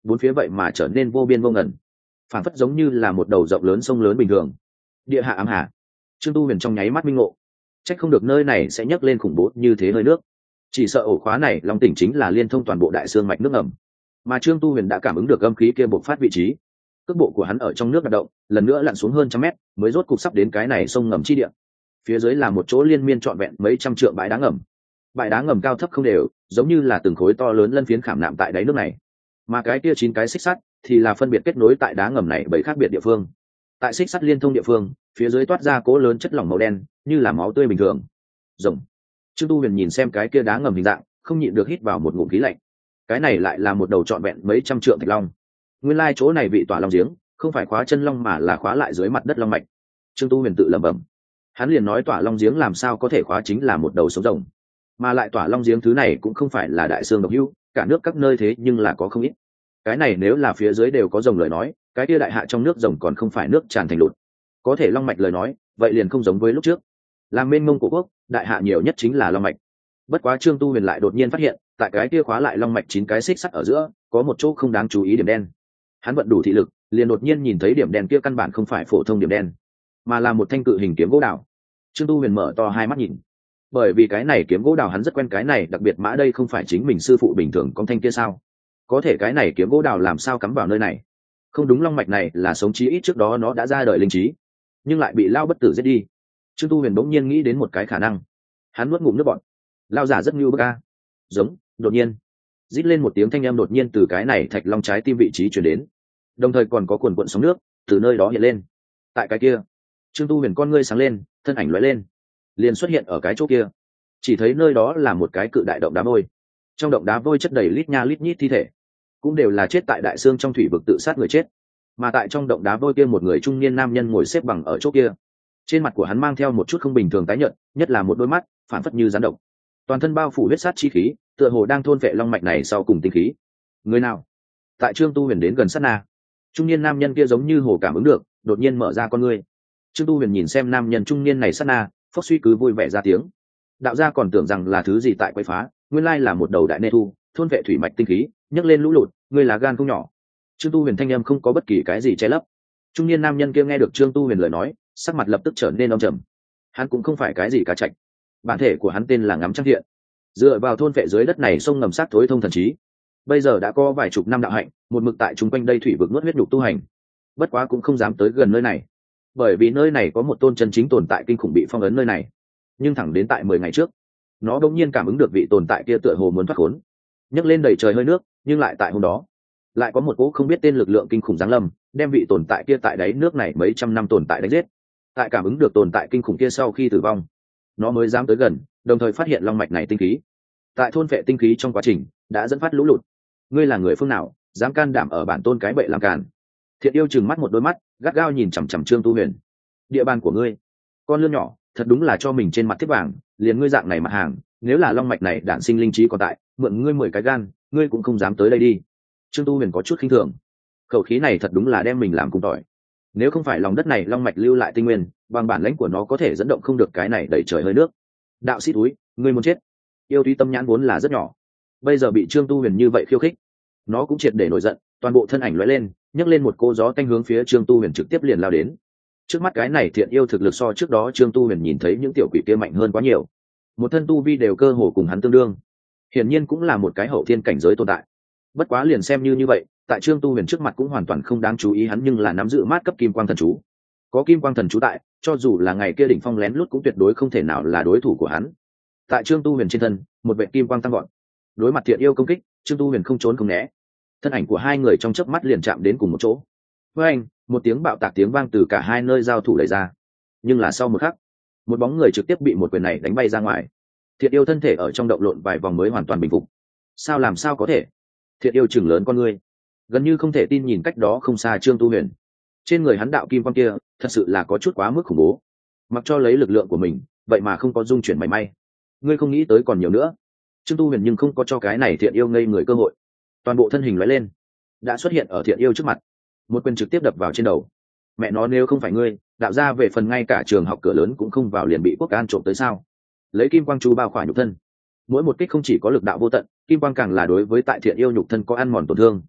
bốn phía vậy mà trở nên vô biên vô ngần, phản phất giống như là một đầu rộng lớn sông lớn bình thường. Địa hạ ám hà. Trương Tu Huyền trong nháy mắt minh ngộ, trách không được nơi này sẽ nhấc lên khủng bố như thế hơi nước, chỉ sợ ổ khóa này long tỉnh chính là liên thông toàn bộ đại xương mạch nước ngầm. Mà Trương Tu Huyền đã cảm ứng được âm khí kia bộc phát vị trí, cước bộ của hắn ở trong nước hoạt động, lần nữa lặn xuống hơn trăm mét, mới rốt cục sắp đến cái này sông ngầm chi địa. Phía dưới là một chỗ liên miên trọn vẹn mấy trăm trượng bãi đá ngầm. Bãi đá ngầm cao thấp không đều, giống như là từng khối to lớn lân phiến khảm nạm tại đáy nước này. Mà cái kia 9 cái xích sắt thì là phân biệt kết nối tại đá ngầm này bởi khác biệt địa phương. Tại xích sắt liên thông địa phương, phía dưới toát ra cỗ lớn chất lỏng màu đen, như là máu tươi bình thường. Rồng. Trương Tu Huyền nhìn xem cái kia đá ngầm hình dạng, không nhịn được hít vào một ngụm khí lạnh. Cái này lại là một đầu trọn vẹn mấy trăm trượng thạch long. Nguyên lai chỗ này vị tỏa long giếng, không phải khóa chân long mà là khóa lại dưới mặt đất long mạch. Trương Tu Huyền tự lẩm bẩm. Hắn liền nói tỏa long giếng làm sao có thể khóa chính là một đầu sống rồng, mà lại tỏa long giếng thứ này cũng không phải là đại xương độc hữu, cả nước các nơi thế nhưng là có không ít. Cái này nếu là phía dưới đều có rồng lời nói, cái kia đại hạ trong nước rồng còn không phải nước tràn thành lụt. Có thể long mạch lời nói, vậy liền không giống với lúc trước. Làm mênh mông của quốc, đại hạ nhiều nhất chính là long mạch. Bất quá Trương Tu Huyền lại đột nhiên phát hiện, tại cái kia khóa lại long mạch 9 cái xích sắt ở giữa, có một chỗ không đáng chú ý điểm đen. Hắn vận đủ thị lực, liền đột nhiên nhìn thấy điểm đen kia căn bản không phải phổ thông điểm đen, mà là một thanh cự hình kiếm gỗ đào. Trương Tu Huyền mở to hai mắt nhìn, bởi vì cái này kiếm gỗ đào hắn rất quen, cái này đặc biệt mã đây không phải chính mình sư phụ bình thường con thanh kia sao? Có thể cái này kiếm gỗ đào làm sao cắm vào nơi này? Không đúng, long mạch này là sống chí ít trước đó nó đã ra đời linh trí, nhưng lại bị lao bất tử giết đi. Trương Tu Huyền bỗng nhiên nghĩ đến một cái khả năng, hắn nuốt ngụm nước bọt. Lao giả rất ngưu bức a. Giống. Đột nhiên rít lên một tiếng thanh âm đột nhiên từ cái này thạch long trái tim vị trí chuyển đến, đồng thời còn có cuồn cuộn sóng nước từ nơi đó hiện lên. Tại cái kia, Trương Tu Huyền con ngươi sáng lên, thân ảnh lóe lên, liền xuất hiện ở cái chỗ kia. Chỉ thấy nơi đó là một cái cự đại động đá vôi, trong động đá vôi chất đầy lít nha lít nhít thi thể, cũng đều là chết tại đại xương trong thủy vực tự sát người chết. Mà tại trong động đá vôi kia một người trung niên nam nhân ngồi xếp bằng ở chỗ kia, trên mặt của hắn mang theo một chút không bình thường tái nhợt, nhất là một đôi mắt phản phất như rắn độc, toàn thân bao phủ huyết sát chi khí, tựa hồ đang thôn vệ long mạch này sau cùng tinh khí. Người nào? Tại Trương Tu Huyền đến gần sát na, trung niên nam nhân kia giống như hồ cảm ứng được, đột nhiên mở ra con ngươi. Trương Tu Huyền nhìn xem nam nhân trung niên này sát na, phốc suy cứ vui vẻ ra tiếng. Đạo gia còn tưởng rằng là thứ gì tại quấy phá, nguyên lai là một đầu đại nê thu, thôn vệ thủy mạch tinh khí, nhấc lên lũ lụt, ngươi là gan không nhỏ. Trương Tu Huyền thanh âm không có bất kỳ cái gì che lấp. Trung niên nam nhân kia nghe được Trương Tu Huyền lời nói, sắc mặt lập tức trở nên âm trầm. Hắn cũng không phải cái gì cá trạch, bản thể của hắn tên là Ngắm Trăng Thiện, dựa vào thôn vệ dưới đất này sông ngầm sát thối thông thần trí, bây giờ đã có vài chục năm đạo hạnh, một mực tại chung quanh đây thủy vực nuốt huyết nhục tu hành. Bất quá cũng không dám tới gần nơi này, bởi vì nơi này có một tôn chân chính tồn tại kinh khủng bị phong ấn nơi này. Nhưng thẳng đến tại 10 ngày trước, nó đột nhiên cảm ứng được vị tồn tại kia tựa hồ muốn thoát khốn, nhấc lên đầy trời hơi nước. Nhưng lại tại hôm đó, lại có một cỗ không biết tên lực lượng kinh khủng giáng lâm, đem vị tồn tại kia tại đáy nước này mấy trăm năm tồn tại đánh giết. Tại cảm ứng được tồn tại kinh khủng kia sau khi tử vong, nó mới dám tới gần, đồng thời phát hiện long mạch này tinh khí. Tại thôn vệ tinh khí trong quá trình đã dẫn phát lũ lụt. Ngươi là người phương nào, dám can đảm ở bản tôn cái bệ làm càn? Thiện yêu chừng mắt một đôi mắt, gắt gao nhìn chằm chằm Trương Tu Huyền. Địa bàn của ngươi, con lươn nhỏ, thật đúng là cho mình trên mặt thiết vàng, liền ngươi dạng này mặt hàng, nếu là long mạch này đản sinh linh trí còn tại, mượn ngươi 10 cái gan, ngươi cũng không dám tới đây đi. Trương Tu Huyền có chút khinh thường, khẩu khí này thật đúng là đem mình làm cung tỏi. Nếu không phải lòng đất này long mạch lưu lại tinh nguyên, bằng bản lãnh của nó có thể dẫn động không được cái này đẩy trời hơi nước. Đạo sĩ túi, ngươi muốn chết. Yêu Thúy tâm nhãn vốn là rất nhỏ, bây giờ bị Trương Tu Huyền như vậy khiêu khích, nó cũng triệt để nổi giận, toàn bộ thân ảnh lóe lên, nhấc lên một cô gió tanh hướng phía Trương Tu Huyền trực tiếp liền lao đến. Trước mắt cái này thiện yêu thực lực so trước đó Trương Tu Huyền nhìn thấy những tiểu quỷ kia mạnh hơn quá nhiều, một thân tu vi đều cơ hồ cùng hắn tương đương, hiển nhiên cũng là một cái hậu thiên cảnh giới tồn tại. Bất quá liền xem như vậy, tại Trương Tu Huyền trước mặt cũng hoàn toàn không đáng chú ý, hắn nhưng là nắm giữ mát cấp kim quang thần chú. Có kim quang thần chú tại, cho dù là ngày kia đỉnh phong lén lút cũng tuyệt đối không thể nào là đối thủ của hắn. Tại Trương Tu Huyền trên thân, một vệ kim quang tăng gọn, đối mặt thiện yêu công kích, Trương Tu Huyền không trốn không né, thân ảnh của hai người trong chớp mắt liền chạm đến cùng một chỗ. Với anh, một tiếng bạo tạc tiếng vang từ cả hai nơi giao thủ đẩy ra, nhưng là sau một khắc, một bóng người trực tiếp bị một quyền này đánh bay ra ngoài. Thiện yêu thân thể ở trong động lộn vài vòng mới hoàn toàn bình phục. Sao làm sao có thể? Thiện yêu chừng lớn con ngươi, gần như không thể tin nhìn cách đó không xa Trương Tu Huyền. Trên người hắn đạo kim quang kia, thật sự là có chút quá mức khủng bố. Mặc cho lấy lực lượng của mình, vậy mà không có dung chuyển mảy may. Ngươi không nghĩ tới còn nhiều nữa. Trương Tu Huyền nhưng không có cho cái này thiện yêu ngây người cơ hội, toàn bộ thân hình lóe lên, đã xuất hiện ở thiện yêu trước mặt, một quyền trực tiếp đập vào trên đầu. Mẹ nó, nếu không phải ngươi, đạo ra về phần ngay cả trường học cửa lớn cũng không vào liền bị quốc an trộm tới sao? Lấy kim quang chú bao khỏa nhục thân, mỗi một kích không chỉ có lực đạo vô tận, kim quang càng là đối với tại thiện yêu nhục thân có ăn mòn tổn thương.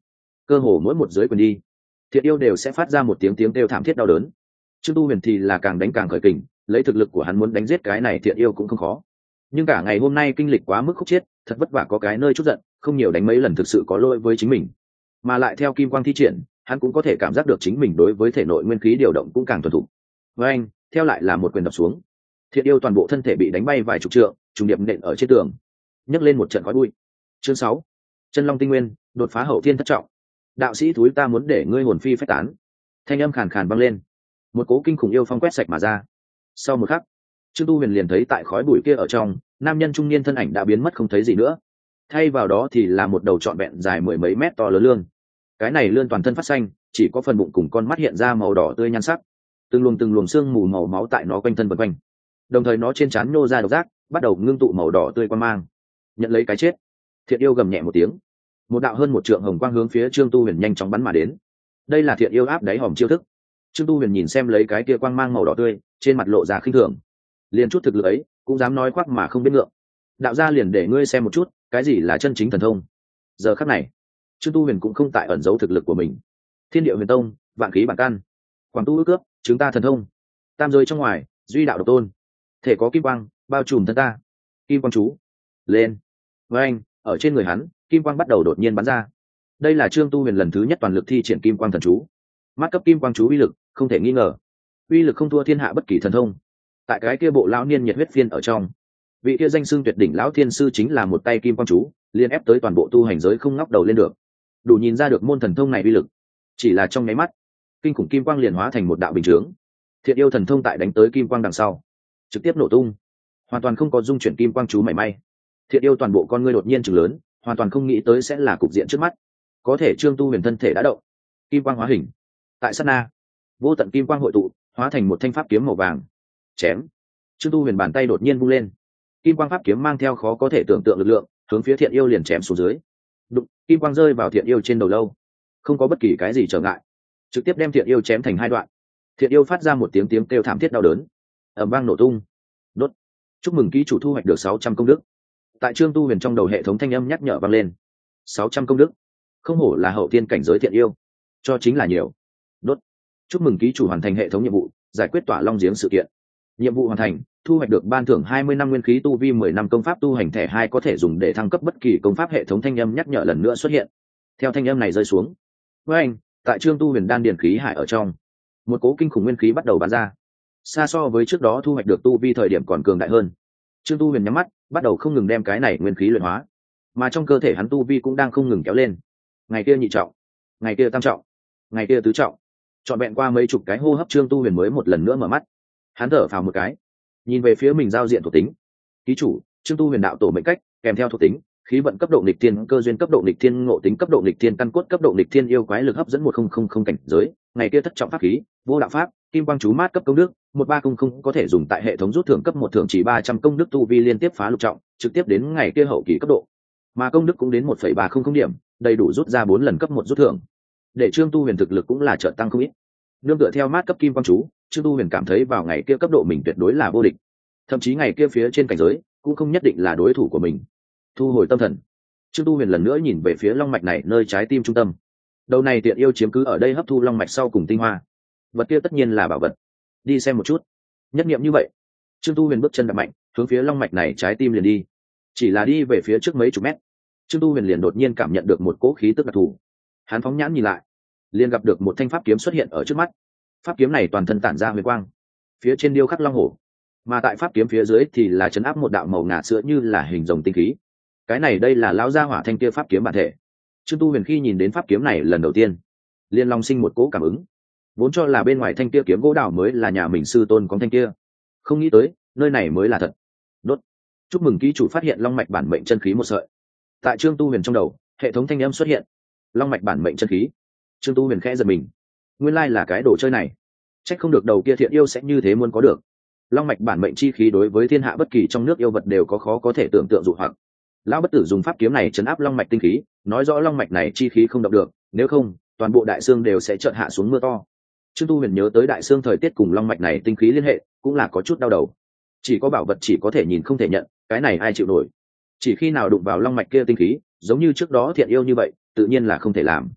cơ hồ mỗi một giới quyền đi, thiện yêu đều sẽ phát ra một tiếng tiếng kêu thảm thiết đau đớn. Trương Tu Huyền thì là càng đánh càng khởi kình, lấy thực lực của hắn muốn đánh giết cái này thiện yêu cũng không khó, nhưng cả ngày hôm nay kinh lịch quá mức khúc chiết, thật vất vả có cái nơi chút giận, không nhiều đánh mấy lần thực sự có lỗi với chính mình. Mà lại theo kim quang thi triển, hắn cũng có thể cảm giác được chính mình đối với thể nội nguyên khí điều động cũng càng thuần thục. Với anh, theo lại là một quyền đập xuống, thiện yêu toàn bộ thân thể bị đánh bay vài chục trượng, trùng điệp nện ở trên tường, nhấc lên một trận khói bụi. Chương 6, chân long tinh nguyên, đột phá hậu thiên thất trọng. Đạo sĩ thúi, ta muốn để ngươi hồn phi phách tán. Thanh âm khàn khàn vang lên, một cố kinh khủng yêu phong quét sạch mà ra. Sau một khắc, Trương Tu Huyền liền thấy tại khói bụi kia ở trong, nam nhân trung niên thân ảnh đã biến mất không thấy gì nữa, thay vào đó thì là một đầu trọn vẹn dài mười mấy mét to lớn lươn. Cái này lươn toàn thân phát xanh, chỉ có phần bụng cùng con mắt hiện ra màu đỏ tươi nhan sắc, từng luồng xương mù màu máu tại nó quanh thân vần quanh, đồng thời nó trên trán nhô ra độc giác, bắt đầu ngưng tụ màu đỏ tươi quan mang. Nhận lấy cái chết. Thiện yêu gầm nhẹ một tiếng, một đạo hơn một trượng hồng quang hướng phía Trương Tu Huyền nhanh chóng bắn mà đến. Đây là thiện yêu áp đáy hòm chiêu thức. Trương Tu Huyền nhìn xem lấy cái kia quang mang màu đỏ tươi, trên mặt lộ ra khinh thường. Liền chút thực lực ấy cũng dám nói khoác mà không biết ngượng. Đạo gia liền để ngươi xem một chút cái gì là chân chính thần thông. Giờ khắc này, Trương Tu Huyền cũng không tại ẩn giấu thực lực của mình. Thiên địa huyền tông, vạn khí bản căn, quảng tu ước cướp, chúng ta thần thông, tam giới trong ngoài, duy đạo độc tôn, thể có kim quang bao trùm thân ta. Kim quang chú lên. Với anh, ở trên người hắn, kim quang bắt đầu đột nhiên bắn ra. Đây là Trương Tu Huyền lần thứ nhất toàn lực thi triển kim quang thần chú. Mắt cấp kim quang chú uy lực không thể nghi ngờ, uy lực không thua thiên hạ bất kỳ thần thông. Tại cái kia bộ lão niên nhiệt huyết phiên ở trong, vị kia danh xưng tuyệt đỉnh lão thiên sư chính là một tay kim quang chú liên ép tới toàn bộ tu hành giới không ngóc đầu lên được, đủ nhìn ra được môn thần thông này uy lực. Chỉ là trong nháy mắt, kinh khủng kim quang liền hóa thành một đạo bình chướng. Thiện yêu thần thông tại đánh tới kim quang đằng sau, trực tiếp nổ tung, hoàn toàn không có dung chuyển kim quang chú mảy may. Thiện yêu toàn bộ con ngươi đột nhiên trừng lớn, hoàn toàn không nghĩ tới sẽ là cục diện trước mắt. Có thể Trương Tu Huyền thân thể đã động, kim quang hóa hình. Tại sát na, vô tận kim quang hội tụ, hóa thành một thanh pháp kiếm màu vàng. Chém. Trương Tu Huyền bàn tay đột nhiên vung lên, kim quang pháp kiếm mang theo khó có thể tưởng tượng lực lượng, hướng phía thiện yêu liền chém xuống dưới. Đụng, kim quang rơi vào thiện yêu trên đầu lâu, không có bất kỳ cái gì trở ngại, trực tiếp đem thiện yêu chém thành hai đoạn. Thiện yêu phát ra một tiếng tiếng kêu thảm thiết đau đớn, ầm vang nổ tung. Đốt. Chúc mừng ký chủ thu hoạch được 600 công đức. Tại Trương Tu Huyền trong đầu hệ thống thanh âm nhắc nhở vang lên. 600 công đức, không hổ là hậu tiên cảnh giới thiện yêu, cho chính là nhiều. Đốt. Chúc mừng ký chủ hoàn thành hệ thống nhiệm vụ, giải quyết tỏa long giếng sự kiện. Nhiệm vụ hoàn thành, thu hoạch được ban thưởng 20 năm nguyên khí tu vi, 10 năm công pháp tu hành thẻ 2 có thể dùng để thăng cấp bất kỳ công pháp. Hệ thống thanh âm nhắc nhở lần nữa xuất hiện. Theo thanh âm này rơi xuống, với anh, tại Trương Tu Huyền đan điền khí hải ở trong, một cố kinh khủng nguyên khí bắt đầu bắn ra, xa so với trước đó thu hoạch được tu vi thời điểm còn cường đại hơn. Trương Tu Huyền nhắm mắt, bắt đầu không ngừng đem cái này nguyên khí luyện hóa, mà trong cơ thể hắn tu vi cũng đang không ngừng kéo lên. Ngày kia nhị trọng, ngày kia tam trọng, ngày kia tứ trọng, trọn vẹn qua mấy chục cái hô hấp, Trương Tu Huyền mới một lần nữa mở mắt. Hắn thở phào một cái, nhìn về phía mình giao diện thuộc tính. Ký chủ Trương Tu Huyền đạo tổ mệnh cách, kèm theo thuộc tính: khí vận cấp độ nghịch thiên, cơ duyên cấp độ nghịch thiên, ngộ tính cấp độ nghịch thiên, căn cốt cấp độ nghịch thiên, yêu quái lực hấp dẫn 1000 cảnh giới. Ngày kia thất trọng pháp khí, vô đạo pháp, kim quang chú mát cấp công đức 1300 có thể dùng tại hệ thống rút thưởng cấp 1 thưởng chỉ 300 công đức, tu vi liên tiếp phá lục trọng, trực tiếp đến ngày kia hậu kỳ cấp độ, mà công đức cũng đến 1,300 điểm, đầy đủ rút ra 4 lần cấp 1 rút thưởng, để Trương Tu Huyền thực lực cũng là chợt tăng không ít. Nương tựa theo mát cấp kim quang chú, Trương Tu Huyền cảm thấy vào ngày kia cấp độ mình tuyệt đối là vô địch, thậm chí ngày kia phía trên cảnh giới cũng không nhất định là đối thủ của mình. Thu hồi tâm thần, Trương Tu Huyền lần nữa nhìn về phía long mạch này nơi trái tim trung tâm. Đầu này tiện yêu chiếm cứ ở đây, hấp thu long mạch sau cùng tinh hoa, vật kia tất nhiên là bảo vật. Đi xem một chút. Nhất niệm như vậy, Trương Tu Huyền bước chân đạp mạnh, hướng phía long mạch này trái tim liền đi. Chỉ là đi về phía trước mấy chục mét, Trương Tu Huyền liền đột nhiên cảm nhận được một cỗ khí tức đặc thù. Hắn phóng nhãn nhìn lại, liền gặp được một thanh pháp kiếm xuất hiện ở trước mắt. Pháp kiếm này toàn thân tản ra huyền quang, phía trên điêu khắc long hổ, mà tại pháp kiếm phía dưới thì là chấn áp một đạo màu ngà sữa như là hình rồng tinh khí. Cái này đây là lão gia hỏa thanh kia pháp kiếm bản thể. Trương Tu Huyền khi nhìn đến pháp kiếm này lần đầu tiên, liền long sinh một cỗ cảm ứng, vốn cho là bên ngoài thanh kia kiếm gỗ đào mới là nhà mình sư tôn có thanh kia, không nghĩ tới nơi này mới là thật. Đốt. Chúc mừng ký chủ phát hiện long mạch bản mệnh chân khí một sợi. Tại Trương Tu Huyền trong đầu, hệ thống thanh âm xuất hiện. Long mạch bản mệnh chân khí. Trương Tu Huyền khẽ giật mình, nguyên lai là cái đồ chơi này. Trách không được đầu kia thiện yêu sẽ như thế muốn có được. Long mạch bản mệnh chi khí đối với thiên hạ bất kỳ trong nước yêu vật đều có khó có thể tưởng tượng dụ hoặc. Lão bất tử dùng pháp kiếm này chấn áp long mạch tinh khí, nói rõ long mạch này chi khí không động được, nếu không toàn bộ đại xương đều sẽ chợt hạ xuống mưa to. Trương Tu Huyền nhớ tới đại xương thời tiết cùng long mạch này tinh khí liên hệ, cũng là có chút đau đầu. Chỉ có bảo vật chỉ có thể nhìn không thể nhận, cái này ai chịu nổi. Chỉ khi nào đụng vào long mạch kia tinh khí, giống như trước đó thiện yêu như vậy, tự nhiên là không thể làm.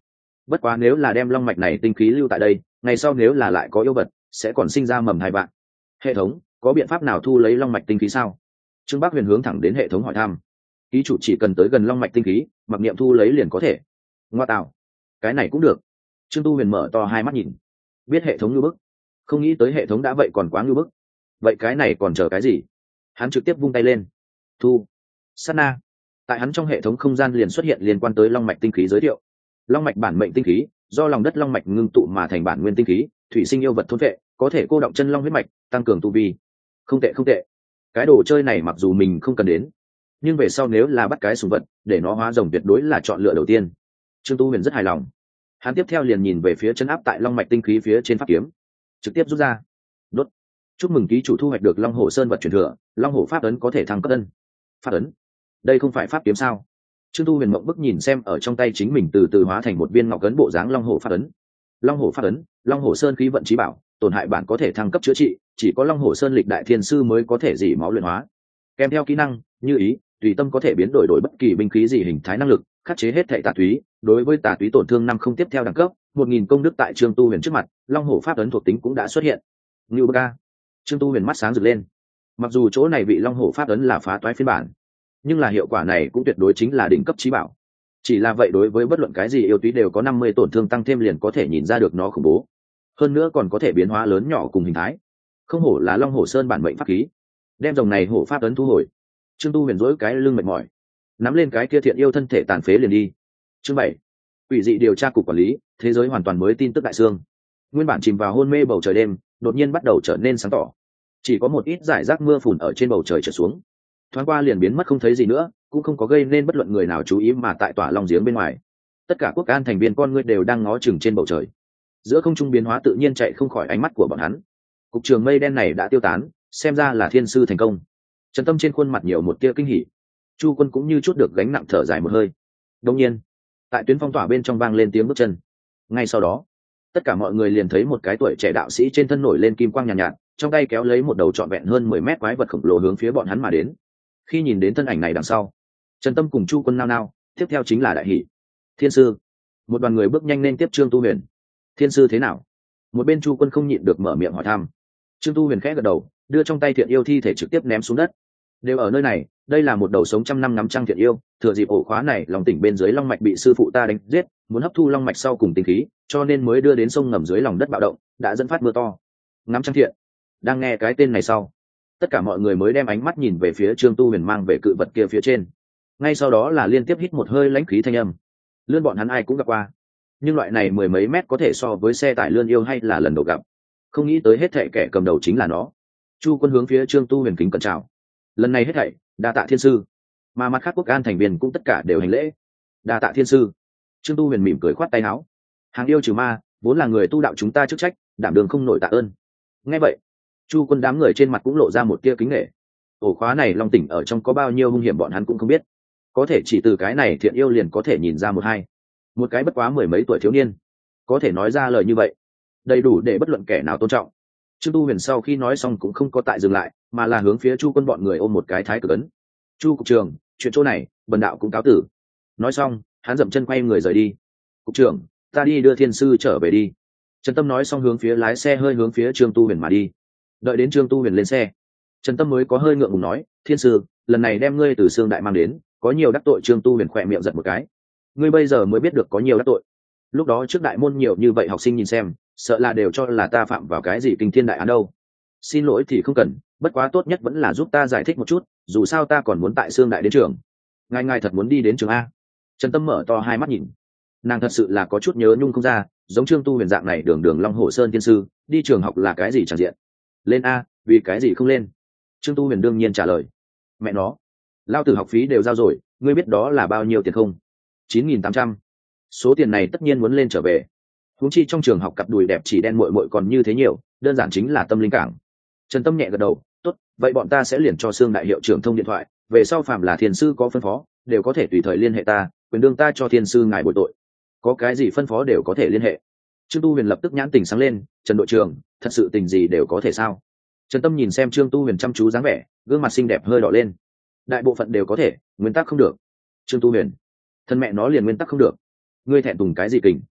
Bất quá nếu là đem long mạch này tinh khí lưu tại đây, ngày sau nếu là lại có yêu vật sẽ còn sinh ra mầm hai bạn. Hệ thống có biện pháp nào thu lấy long mạch tinh khí sao? Trương Bắc Huyền hướng thẳng đến hệ thống hỏi thăm. Ký chủ chỉ cần tới gần long mạch tinh khí, mặc niệm thu lấy liền có thể. Ngoa tạo, cái này cũng được. Trương Tu Huyền mở to hai mắt nhìn, biết hệ thống như bức, không nghĩ tới hệ thống đã vậy còn quá như bức. Vậy cái này còn chờ cái gì? Hắn trực tiếp vung tay lên, thu. Sát na, tại hắn trong hệ thống không gian liền xuất hiện liên quan tới long mạch tinh khí giới thiệu. Long mạch bản mệnh tinh khí do lòng đất long mạch ngưng tụ mà thành bản nguyên tinh khí, thủy sinh yêu vật thôn vệ, có thể cô động chân long huyết mạch, tăng cường tu vi. Không tệ không tệ. Cái đồ chơi này mặc dù mình không cần đến, nhưng về sau nếu là bắt cái sùng vật để nó hóa rồng tuyệt đối là chọn lựa đầu tiên. Trương Tu Huyền rất hài lòng. Hắn tiếp theo liền nhìn về phía chân áp tại long mạch tinh khí phía trên pháp kiếm, trực tiếp rút ra, đốt. Chúc mừng ký chủ thu hoạch được long hổ sơn vật truyền thừa, long hổ pháp ấn có thể thăng cấp ân. Pháp ấn? Đây không phải pháp kiếm sao? Trương Tu Huyền mộng bức nhìn xem ở trong tay chính mình từ từ hóa thành một viên ngọc ấn bộ dáng long hổ pháp ấn. Long hổ pháp ấn, long hổ sơn khí vận chí bảo, tổn hại bản có thể thăng cấp chữa trị, chỉ có long hổ sơn lịch đại thiên sư mới có thể dỉ máu luyện hóa. Kèm theo kỹ năng như ý, tùy tâm có thể biến đổi bất kỳ binh khí gì hình thái năng lực, khắc chế hết thảy tà túy, đối với tà túy tổn thương 5 không tiếp theo đẳng cấp, 1000 công đức tại Trương Tu Huyền trước mặt, long hổ pháp ấn thuộc tính cũng đã xuất hiện. Ngưu Bca. Trương Tu Huyền mắt sáng rực lên. Mặc dù chỗ này bị long hổ pháp ấn là phá toái phiên bản, nhưng là hiệu quả này cũng tuyệt đối chính là đỉnh cấp chí bảo. Chỉ là vậy đối với bất luận cái gì yêu túy đều có 50 tổn thương tăng thêm liền có thể nhìn ra được nó khủng bố. Hơn nữa còn có thể biến hóa lớn nhỏ cùng hình thái. Không hổ là long hổ sơn bản mệnh pháp khí. Đem dòng này hổ pháp ấn thu hồi. Trương Tu Huyền rỗi cái lưng mệt mỏi, nắm lên cái kia thiện yêu thân thể tàn phế liền đi. Chương 7. Quỷ dị điều tra cục quản lý, thế giới hoàn toàn mới tin tức đại xương. Nguyên bản chìm vào hôn mê bầu trời đêm, đột nhiên bắt đầu trở nên sáng tỏ. Chỉ có một ít rải rác mưa phùn ở trên bầu trời trở xuống, thoáng qua liền biến mất không thấy gì nữa, cũng không có gây nên bất luận người nào chú ý mà tại tỏa long giếng bên ngoài. Tất cả quốc an thành viên con ngươi đều đang ngó chừng trên bầu trời. Giữa không trung biến hóa tự nhiên chạy không khỏi ánh mắt của bọn hắn. Cục trường mây đen này đã tiêu tán, xem ra là thiên sư thành công. Trần Tâm trên khuôn mặt nhiều một tia kinh hỉ. Chu Quân cũng như chút được gánh nặng thở dài một hơi. Đương nhiên, tại tuyến phong tỏa bên trong vang lên tiếng bước chân. Ngay sau đó, tất cả mọi người liền thấy một cái tuổi trẻ đạo sĩ trên thân nổi lên kim quang nhàn nhạt, trong tay kéo lấy một đầu trọn vẹn hơn 10 mét quái vật khổng lồ hướng phía bọn hắn mà đến. Khi nhìn đến thân ảnh này đằng sau, Trần Tâm cùng Chu Quân nao nao, tiếp theo chính là đại hỉ. Thiên sư. Một đoàn người bước nhanh lên tiếp Trương Tu Huyền. Thiên sư thế nào? Một bên Chu Quân không nhịn được mở miệng hỏi thăm. Trương Tu Huyền khẽ gật đầu, đưa trong tay thiện yêu thi thể trực tiếp ném xuống đất. Đều ở nơi này, đây là một đầu sống trăm năm ngắm trăng thiện yêu, thừa dịp ổ khóa này lòng tỉnh bên dưới long mạch bị sư phụ ta đánh giết, muốn hấp thu long mạch sau cùng tinh khí, cho nên mới đưa đến sông ngầm dưới lòng đất bạo động, đã dẫn phát mưa to. Ngắm trăng thiện. Đang nghe cái tên này sau, tất cả mọi người mới đem ánh mắt nhìn về phía Trương Tu Huyền mang về cự vật kia phía trên. Ngay sau đó là liên tiếp hít một hơi lãnh khí thanh âm. Lươn bọn hắn ai cũng gặp qua, nhưng loại này mười mấy mét có thể so với xe tải lươn yêu hay là lần đầu gặp. Không nghĩ tới hết thảy kẻ cầm đầu chính là nó. Chu Quân hướng phía Trương Tu Huyền kính cẩn chào. Lần này hết thảy đa tạ thiên sư, mà mặt khác quốc an thành viên cũng tất cả đều hành lễ. Đa tạ thiên sư. Trương Tu Huyền mỉm cười khoát tay áo. Hàng yêu trừ ma vốn là người tu đạo chúng ta chức trách, đảm đường không nổi tạ ơn. Nghe vậy, Chu Quân đám người trên mặt cũng lộ ra một tia kính nể. Ổ khóa này long tỉnh ở trong có bao nhiêu hung hiểm bọn hắn cũng không biết, có thể chỉ từ cái này thiện yêu liền có thể nhìn ra một hai. Một cái bất quá 10 mấy tuổi thiếu niên có thể nói ra lời như vậy, đầy đủ để bất luận kẻ nào tôn trọng. Trương Tu Huyền sau khi nói xong cũng không có tại dừng lại, mà là hướng phía Chu Quân bọn người ôm một cái thái cực ấn. Chu cục trưởng, chuyện chỗ này bần đạo cũng cáo tử. Nói xong hắn dậm chân quay người rời đi. Cục trưởng, ta đi đưa thiên sư trở về đi. Trần Tâm nói xong hướng phía lái xe hơi hướng phía Trương Tu Huyền mà đi. Đợi đến Trương Tu Huyền lên xe, Trần Tâm mới có hơi ngượng ngùng nói, thiên sư, lần này đem ngươi từ Sương Đại mang đến, có nhiều đắc tội. Trương Tu Huyền khỏe miệng giật một cái. Ngươi bây giờ mới biết được có nhiều đắc tội. Lúc đó trước đại môn nhiều như vậy học sinh nhìn xem, sợ là đều cho là ta phạm vào cái gì kinh thiên đại án đâu. Xin lỗi thì không cần, bất quá tốt nhất vẫn là giúp ta giải thích một chút, dù sao ta còn muốn tại Sương Đại đến trường. Ngài thật muốn đi đến trường a? Trần Tâm mở to hai mắt nhìn. Nàng thật sự là có chút nhớ nhung không ra, giống Trương Tu Huyền dạng này đường đường Long Hổ Sơn thiên sư, đi trường học là cái gì chẳng diện. Lên a, vì cái gì không lên? Trương Tu Huyền đương nhiên trả lời. Mẹ nó, lao tử học phí đều giao rồi, ngươi biết đó là bao nhiêu tiền không? 9.800. Số tiền này tất nhiên muốn lên trở về. Huống chi trong trường học cặp đùi đẹp chỉ đen muội muội còn như thế nhiều, đơn giản chính là tâm linh cảng. Trần Tâm nhẹ gật đầu, tốt, vậy bọn ta sẽ liền cho Sương Đại hiệu trưởng thông điện thoại, về sau phàm là thiền sư có phân phó, đều có thể tùy thời liên hệ ta, quyền đương ta cho thiên sư ngài bồi tội. Có cái gì phân phó đều có thể liên hệ. Trương Tu Huyền lập tức nhãn tình sáng lên, Trần đội trưởng, thật sự tình gì đều có thể sao? Trần Tâm nhìn xem Trương Tu Huyền chăm chú dáng vẻ, gương mặt xinh đẹp hơi đỏ lên. Đại bộ phận đều có thể, nguyên tắc không được. Trương Tu Huyền, thân mẹ nó liền nguyên tắc không được. Ngươi thẹn thùng cái gì kình?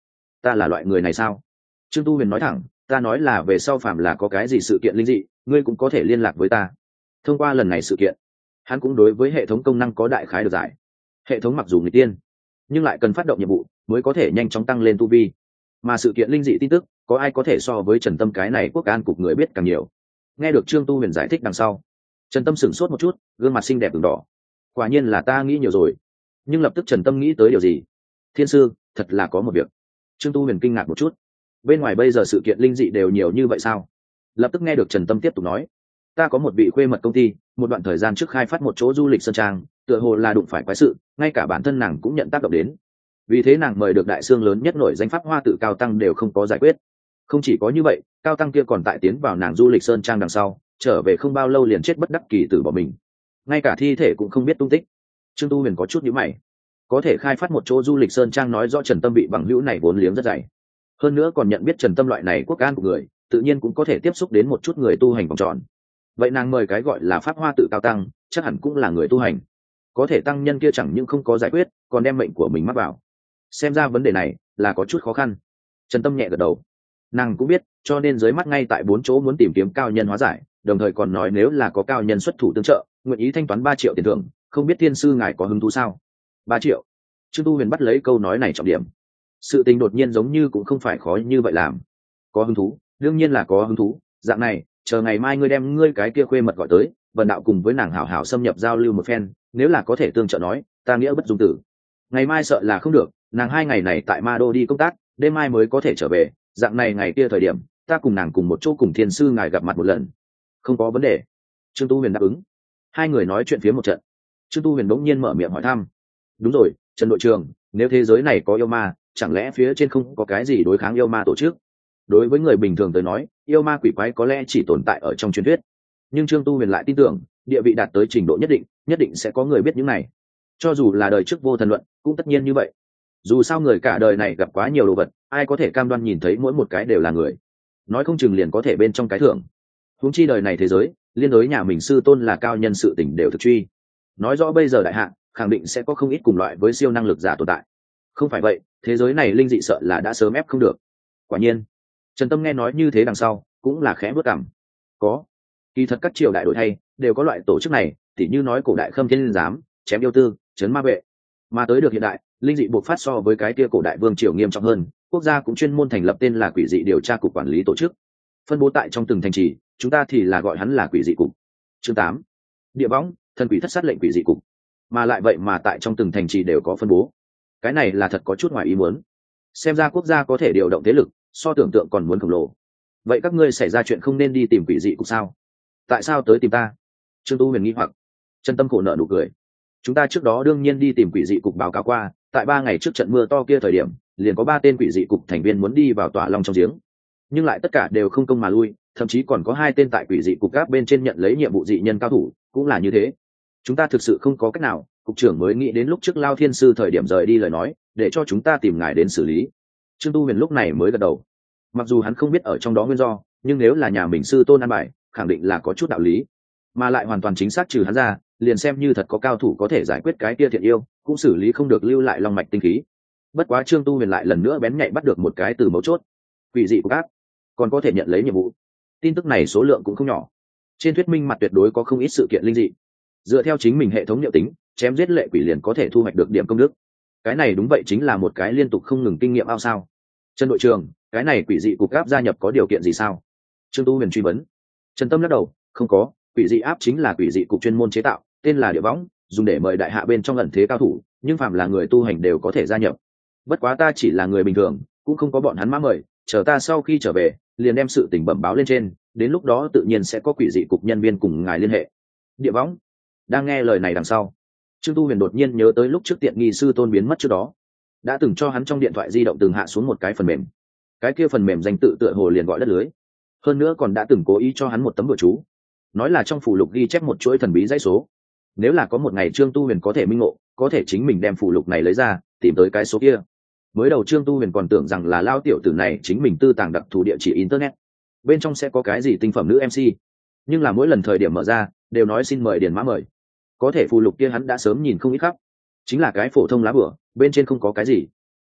ta là loại người này sao? Trương Tu Huyền nói thẳng, ta nói là về sau phàm là có cái gì sự kiện linh dị, ngươi cũng có thể liên lạc với ta. Thông qua lần này sự kiện, hắn cũng đối với hệ thống công năng có đại khái được giải. Hệ thống mặc dù người tiên, nhưng lại cần phát động nhiệm vụ mới có thể nhanh chóng tăng lên tu vi. Mà sự kiện linh dị tin tức, có ai có thể so với Trần Tâm cái này quốc an cục người biết càng nhiều. Nghe được Trương Tu Huyền giải thích đằng sau, Trần Tâm sửng sốt một chút, gương mặt xinh đẹp ửng đỏ. Quả nhiên là ta nghĩ nhiều rồi. Nhưng lập tức Trần Tâm nghĩ tới điều gì. Thiên sư, thật là có một việc. Trương Tu Huyền kinh ngạc một chút. Bên ngoài bây giờ sự kiện linh dị đều nhiều như vậy sao? Lập tức nghe được Trần Tâm tiếp tục nói, ta có một vị khuê mật công ty, một đoạn thời gian trước khai phát một chỗ du lịch sơn trang, tựa hồ là đụng phải quái sự, ngay cả bản thân nàng cũng nhận tác động đến. Vì thế nàng mời được đại xương lớn nhất nổi danh pháp hoa tự Cao Tăng đều không có giải quyết. Không chỉ có như vậy, Cao Tăng kia còn tại tiến vào nàng du lịch sơn trang đằng sau, trở về không bao lâu liền chết bất đắc kỳ tử bỏ mình. Ngay cả thi thể cũng không biết tung tích. Trương Tu Huyền có chút nhíu mày. Có thể khai phát một chỗ du lịch sơn trang nói rõ Trần Tâm bị bằng hữu này vốn liếng rất dày. Hơn nữa còn nhận biết Trần Tâm loại này quốc an của người, tự nhiên cũng có thể tiếp xúc đến một chút người tu hành vòng tròn. Vậy nàng mời cái gọi là pháp hoa tự Cao Tăng, chắc hẳn cũng là người tu hành. Có thể tăng nhân kia chẳng những không có giải quyết, còn đem mệnh của mình mắc vào. Xem ra vấn đề này là có chút khó khăn. Trần Tâm nhẹ gật đầu. Nàng cũng biết, cho nên dưới mắt ngay tại 4 chỗ muốn tìm kiếm cao nhân hóa giải, đồng thời còn nói nếu là có cao nhân xuất thủ tương trợ, nguyện ý thanh toán 3 triệu tiền thưởng, không biết thiên sư ngài có hứng thú sao? 3 triệu. Trương Tu Huyền bắt lấy câu nói này trọng điểm. Sự tình đột nhiên giống như cũng không phải khó như vậy làm. Có hứng thú, đương nhiên là có hứng thú, dạng này, chờ ngày mai ngươi đem ngươi cái kia khuê mật gọi tới, Vân đạo cùng với nàng hảo hảo xâm nhập giao lưu một phen, nếu là có thể tương trợ nói, ta nghĩa bất dung tử. Ngày mai sợ là không được, nàng 2 ngày này tại Ma Đô đi công tác, đêm mai mới có thể trở về, dạng này ngày kia thời điểm, ta cùng nàng cùng một chỗ cùng thiên sư ngài gặp mặt một lần. Không có vấn đề. Trương Tu Huyền đáp ứng. Hai người nói chuyện phía một trận. Trương Tu Huyền bỗng nhiên mở miệng hỏi thăm. Đúng rồi, Trần đội trưởng, nếu thế giới này có yêu ma, chẳng lẽ phía trên không có cái gì đối kháng yêu ma tổ chức? Đối với người bình thường tới nói, yêu ma quỷ quái có lẽ chỉ tồn tại ở trong truyền thuyết. Nhưng Trương Tu Huyền lại tin tưởng, địa vị đạt tới trình độ nhất định sẽ có người biết những này. Cho dù là đời trước vô thần luận, cũng tất nhiên như vậy. Dù sao người cả đời này gặp quá nhiều đồ vật, ai có thể cam đoan nhìn thấy mỗi một cái đều là người. Nói không chừng liền có thể bên trong cái thưởng. Huống chi đời này thế giới, liên đối nhà mình sư tôn là cao nhân sự tình đều thực truy. Nói rõ bây giờ đại hạ, khẳng định sẽ có không ít cùng loại với siêu năng lực giả tồn tại. Không phải vậy, thế giới này linh dị sợ là đã sớm ép không được. Quả nhiên, Trần Tâm nghe nói như thế đằng sau, cũng là khẽ bước cằm. Có, kỳ thật các triều đại đổi thay đều có loại tổ chức này, tỉ như nói cổ đại Khâm Thiên Giám, chém yêu tư, trấn ma vệ. Mà tới được hiện đại, linh dị bộc phát so với cái kia cổ đại vương triều nghiêm trọng hơn, quốc gia cũng chuyên môn thành lập tên là Quỷ dị điều tra cục quản lý tổ chức, phân bố tại trong từng thành trì, chúng ta thì là gọi hắn là Quỷ dị cục. Chương 8. Địa võng, thần quỷ thất sát lệnh Quỷ dị cục. Mà lại vậy mà tại trong từng thành trì đều có phân bố. Cái này là thật có chút ngoài ý muốn. Xem ra quốc gia có thể điều động thế lực, so tưởng tượng còn muốn khổng lồ. Vậy các ngươi xảy ra chuyện không nên đi tìm Quỷ dị cục sao? Tại sao tới tìm ta? Trương Tu Huyền nghi hoặc. Trần Tâm khổ nợ nụ cười. Chúng ta trước đó đương nhiên đi tìm Quỷ dị cục báo cáo qua, tại 3 ngày trước trận mưa to kia thời điểm, liền có 3 tên Quỷ dị cục thành viên muốn đi vào tỏa long trong giếng, nhưng lại tất cả đều không công mà lui, thậm chí còn có 2 tên tại Quỷ dị cục gáp bên trên nhận lấy nhiệm vụ dị nhân cao thủ, cũng là như thế. Chúng ta thực sự không có cách nào, cục trưởng mới nghĩ đến lúc trước Lao Thiên sư thời điểm rời đi lời nói, để cho chúng ta tìm ngài đến xử lý. Trương Tu Huyền lúc này mới gật đầu. Mặc dù hắn không biết ở trong đó nguyên do, nhưng nếu là nhà mình sư tôn an bài, khẳng định là có chút đạo lý, mà lại hoàn toàn chính xác trừ hắn ra, liền xem như thật có cao thủ có thể giải quyết cái kia thiện yêu, cũng xử lý không được lưu lại long mạch tinh khí. Bất quá Trương Tu Huyền lại lần nữa bén nhạy bắt được một cái từ mấu chốt. Quỷ dị của các còn có thể nhận lấy nhiệm vụ. Tin tức này số lượng cũng không nhỏ. Trên thuyết minh mặt tuyệt đối có không ít sự kiện linh dị. Dựa theo chính mình hệ thống liệu tính, chém giết lệ quỷ liền có thể thu hoạch được điểm công đức. Cái này đúng vậy chính là một cái liên tục không ngừng kinh nghiệm ao sao. Trần đội trưởng, cái này quỷ dị cục áp gia nhập có điều kiện gì sao? Trương Tu Huyền truy vấn. Trần Tâm lắc đầu, không có, quỷ dị áp chính là quỷ dị cục chuyên môn chế tạo, tên là địa võng, dùng để mời đại hạ bên trong ẩn thế cao thủ, nhưng phạm là người tu hành đều có thể gia nhập. Bất quá ta chỉ là người bình thường, cũng không có bọn hắn mã mời, chờ ta sau khi trở về, liền đem sự tình bẩm báo lên trên, đến lúc đó tự nhiên sẽ có quỷ dị cục nhân viên cùng ngài liên hệ. Địa võng. Đang nghe lời này đằng sau, Trương Tu Huyền đột nhiên nhớ tới lúc trước tiện nghi sư tôn biến mất trước đó, đã từng cho hắn trong điện thoại di động từng hạ xuống một cái phần mềm. Cái kia phần mềm danh tự tựa hồ liền gọi đất lưới. Hơn nữa còn đã từng cố ý cho hắn một tấm bừa chú, nói là trong phụ lục ghi chép một chuỗi thần bí dãy số. Nếu là có một ngày Trương Tu Huyền có thể minh ngộ, có thể chính mình đem phụ lục này lấy ra, tìm tới cái số kia. Mới đầu Trương Tu Huyền còn tưởng rằng là lao tiểu tử này chính mình tư tàng đặc thù địa chỉ internet, bên trong sẽ có cái gì tinh phẩm nữ MC. Nhưng là mỗi lần thời điểm mở ra, đều nói xin mời điền mã mời. Có thể phụ lục kia hắn đã sớm nhìn không ít khắp, chính là cái phổ thông lá bửa, bên trên không có cái gì.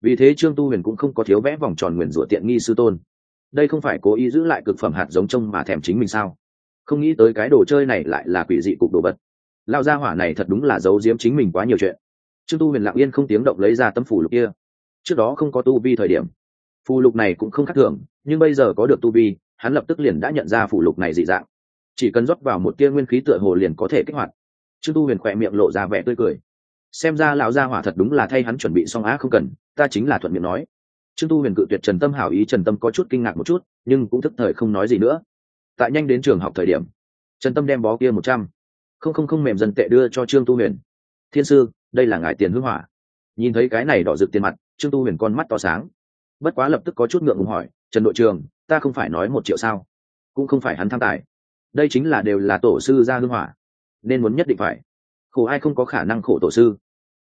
Vì thế Trương Tu Huyền cũng không có thiếu vẽ vòng tròn nguyền rủa tiện nghi sư tôn. Đây không phải cố ý giữ lại cực phẩm hạt giống trông mà thèm chính mình sao? Không nghĩ tới cái đồ chơi này lại là quỷ dị cục đồ vật. Lao gia hỏa này thật đúng là giấu giếm chính mình quá nhiều chuyện. Trương Tu Huyền lặng yên không tiếng động lấy ra tấm phù lục kia. Trước đó không có tu vi thời điểm, phù lục này cũng không khác thường, nhưng bây giờ có được tu vi, hắn lập tức liền đã nhận ra phù lục này dị dạng. Chỉ cần rót vào một tia nguyên khí tựa hồ liền có thể kích hoạt. Trương Tu Huyền khỏe miệng lộ ra vẻ tươi cười. Xem ra lão gia hỏa thật đúng là thay hắn chuẩn bị xong á, không cần, ta chính là thuận miệng nói. Trương Tu Huyền cự tuyệt Trần Tâm hảo ý. Trần Tâm có chút kinh ngạc một chút, nhưng cũng thức thời không nói gì nữa. Tại nhanh đến trường học thời điểm, Trần Tâm đem bó kia 100,000 mềm dần tệ đưa cho Trương Tu Huyền. Thiên sư, đây là ngài tiền hương hỏa. Nhìn thấy cái này đỏ rực tiền mặt, Trương Tu Huyền con mắt to sáng. Bất quá lập tức có chút ngượng ngùng hỏi, Trần đội trưởng, ta không phải nói 1 triệu sao? Cũng không phải hắn tham tài, đây chính là đều là tổ sư gia hương hỏa, nên muốn nhất định phải. Khổ ai không có khả năng khổ tổ sư.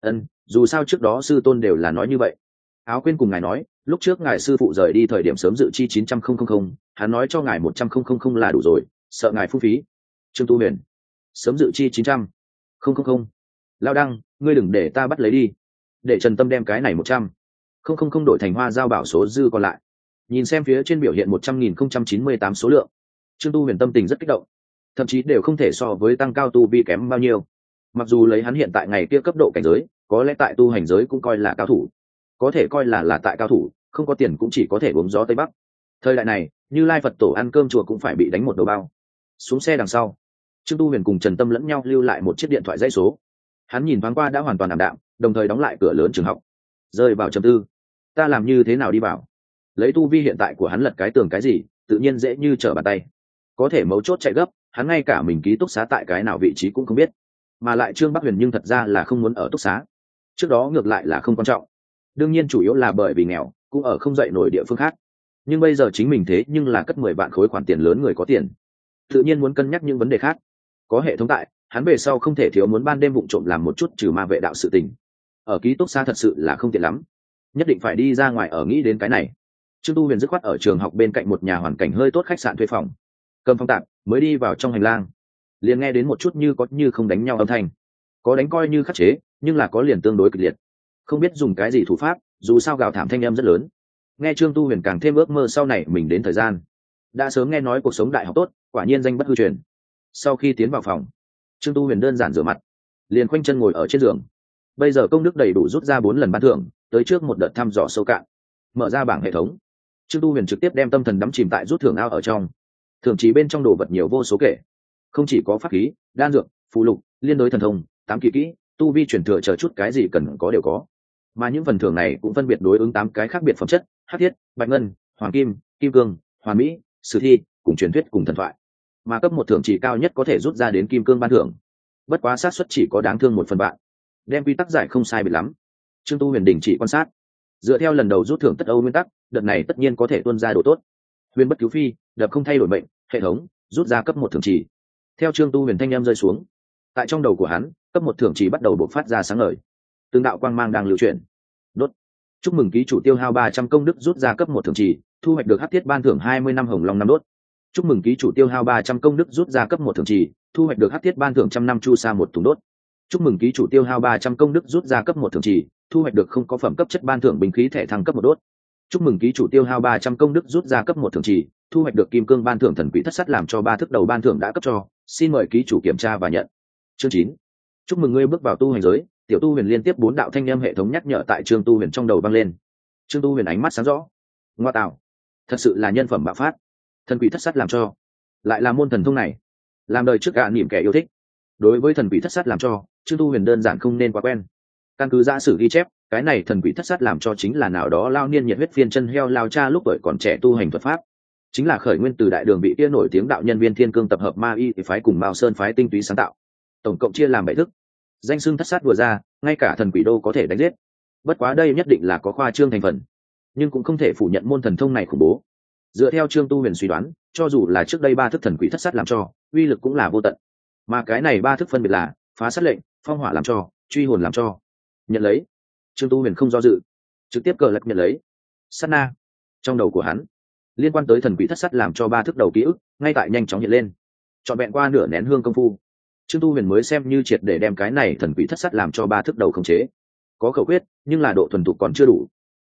Dù sao trước đó sư tôn đều là nói như vậy. Áo quên cùng ngài nói, lúc trước ngài sư phụ rời đi thời điểm sớm dự chi 900,000, hắn nói cho ngài 100,000 là đủ rồi, sợ ngài phung phí. Trương Tu Huyền, sớm dự chi 900,000. Lao Đăng, ngươi đừng để ta bắt lấy đi. Để Trần Tâm đem cái này 100,000 đổi thành hoa giao bảo số dư còn lại. Nhìn xem phía trên biểu hiện 100,098 số lượng, Trương Tu Huyền tâm tình rất kích động, thậm chí đều không thể so với tăng cao tu vi kém bao nhiêu. Mặc dù lấy hắn hiện tại ngày kia cấp độ cảnh giới, có lẽ tại tu hành giới cũng coi là cao thủ, có thể coi là tại cao thủ, không có tiền cũng chỉ có thể uống gió tây bắc. Thời đại này, Như Lai Phật tổ ăn cơm chùa cũng phải bị đánh một đầu bao. Xuống xe đằng sau, Trương Tu Huyền cùng Trần Tâm lẫn nhau lưu lại một chiếc điện thoại dãy số. Hắn nhìn thoáng qua đã hoàn toàn ảm đạm, đồng thời đóng lại cửa lớn trường học, rơi vào trầm tư. Ta làm như thế nào đi vào? Lấy tu vi hiện tại của hắn lật cái tường cái gì, tự nhiên dễ như trở bàn tay. Có thể mấu chốt chạy gấp, hắn ngay cả mình ký túc xá tại cái nào vị trí cũng không biết. Mà lại Trương Bắc Huyền nhưng thật ra là không muốn ở túc xá. Trước đó ngược lại là không quan trọng. Đương nhiên chủ yếu là bởi vì nghèo, cũng ở không dậy nổi địa phương khác. Nhưng bây giờ chính mình thế nhưng là cất 10 vạn khối khoản tiền lớn người có tiền. Tự nhiên muốn cân nhắc những vấn đề khác. Có hệ thống tại, hắn về sau không thể thiếu muốn ban đêm vụng trộm làm một chút trừ ma vệ đạo sự tình. Ở ký túc xá thật sự là không tiện lắm, nhất định phải đi ra ngoài ở, nghĩ đến cái này, Trương Tu Huyền dứt khoát ở trường học bên cạnh một nhà hoàn cảnh hơi tốt khách sạn thuê phòng. Cầm phòng tạm, mới đi vào trong hành lang, liền nghe đến một chút như có như không đánh nhau âm thanh. Có đánh coi như khắc chế, nhưng là có liền tương đối kịch liệt. Không biết dùng cái gì thủ pháp, dù sao gào thảm thanh âm rất lớn. Nghe Trương Tu Huyền càng thêm ước mơ sau này mình đến thời gian. Đã sớm nghe nói cuộc sống đại học tốt, quả nhiên danh bất hư truyền. Sau khi tiến vào phòng, Trương Tu Huyền đơn giản rửa mặt, liền khoanh chân ngồi ở trên giường. Bây giờ công đức đầy đủ rút ra 4 lần ban thưởng, tới trước một đợt thăm dò sâu cạn. Mở ra bảng hệ thống, Trương Tu Huyền trực tiếp đem tâm thần đắm chìm tại rút thưởng ao ở trong. Thưởng chỉ bên trong đồ vật nhiều vô số kể, không chỉ có pháp khí, đan dược, phù lục, liên đối thần thông, 8 kỳ kỹ, tu vi truyền thừa chờ chút cái gì cần có đều có. Mà những phần thưởng này cũng phân biệt đối ứng 8 cái khác biệt phẩm chất: hắc thiết, bạch ngân, hoàng kim, kim cương, hoàn mỹ, sử thi, cùng truyền thuyết cùng thần thoại. Mà cấp 1 thưởng chỉ cao nhất có thể rút ra đến kim cương ban thưởng, bất quá xác suất chỉ có đáng thương 1/1000. Đem quy tắc giải không sai biệt lắm, Trương Tu Huyền đình chỉ quan sát. Dựa theo lần đầu rút thưởng tất âu nguyên tắc, đợt này tất nhiên có thể tuân ra độ tốt. Huyền bất cứu phi, đập không thay đổi mệnh, hệ thống rút ra cấp 1 thưởng chỉ. Theo Trương Tu Huyền thanh em rơi xuống, tại trong đầu của hắn, cấp 1 thưởng chỉ bắt đầu bộc phát ra sáng ngời. Từng đạo quang mang đang lưu chuyển. Đốt. Chúc mừng ký chủ tiêu hao 300 công đức rút ra cấp 1 thưởng chỉ, thu hoạch được hắc thiết ban thưởng 20 năm hồng long năm đốt. Chúc mừng ký chủ tiêu hao 300 công đức rút ra cấp 1 thưởng chỉ, thu hoạch được hắc thiết ban thưởng 100 năm chu sa 1 thùng đốt. Chúc mừng ký chủ tiêu hao 300 công đức rút ra cấp 1 thưởng chỉ, thu hoạch được không có phẩm cấp chất ban thưởng binh khí thẻ thăng cấp 1 đốt. Chúc mừng ký chủ tiêu hao 300 công đức rút ra cấp 1 thưởng chỉ, thu hoạch được kim cương ban thưởng thần quỷ thất sắt làm cho 3 thức đầu ban thưởng đã cấp cho, xin mời ký chủ kiểm tra và nhận. Chương 9. Chúc mừng ngươi bước vào tu hành giới. Tiểu Tu Huyền liên tiếp 4 đạo thanh âm hệ thống nhắc nhở tại Trương Tu Huyền trong đầu vang lên. Trương Tu Huyền ánh mắt sáng rõ. Ngoa tạo, thật sự là nhân phẩm bạo phát. Thần quỷ thất sắt làm cho, lại là môn thần thông này, làm đời trước gạ niệm kẻ yêu thích. Đối với thần quỷ thất sát làm cho, Trương Tu Huyền đơn giản không nên quá quen. Căn cứ giả sử ghi chép, cái này thần quỷ thất sát làm cho chính là nào đó lao niên nhiệt huyết phiên chân heo lao cha lúc tuổi còn trẻ tu hành thuật pháp, chính là khởi nguyên từ đại đường vị kia nổi tiếng đạo nhân Viên Thiên Cương tập hợp ma y phái cùng Mao Sơn phái tinh túy sáng tạo. Tổng cộng chia làm 7 thức, danh xưng thất sát vừa ra, ngay cả thần quỷ đô có thể đánh giết. Bất quá đây nhất định là có khoa trương thành phần, nhưng cũng không thể phủ nhận môn thần thông này khủng bố. Dựa theo Trương Tu Huyền suy đoán, cho dù là trước đây 3 thức thần quỷ thất sát làm cho, uy lực cũng là vô tận. Mà cái này 3 thức phân biệt là phá sát lệnh, phong hỏa làm cho, truy hồn làm cho. Nhận lấy. Trương Tu Huyền không do dự, trực tiếp cờ lật nhận lấy. Sát na, trong đầu của hắn, liên quan tới thần quỷ thất sát làm cho 3 thức đầu ký ức ngay tại nhanh chóng hiện lên. Trọn vẹn qua nửa nén hương công phu, Trương Tu Huyền mới xem như triệt để đem cái này thần quỷ thất sát làm cho 3 thức đầu khống chế. Có khẩu quyết, nhưng là độ thuần thục còn chưa đủ.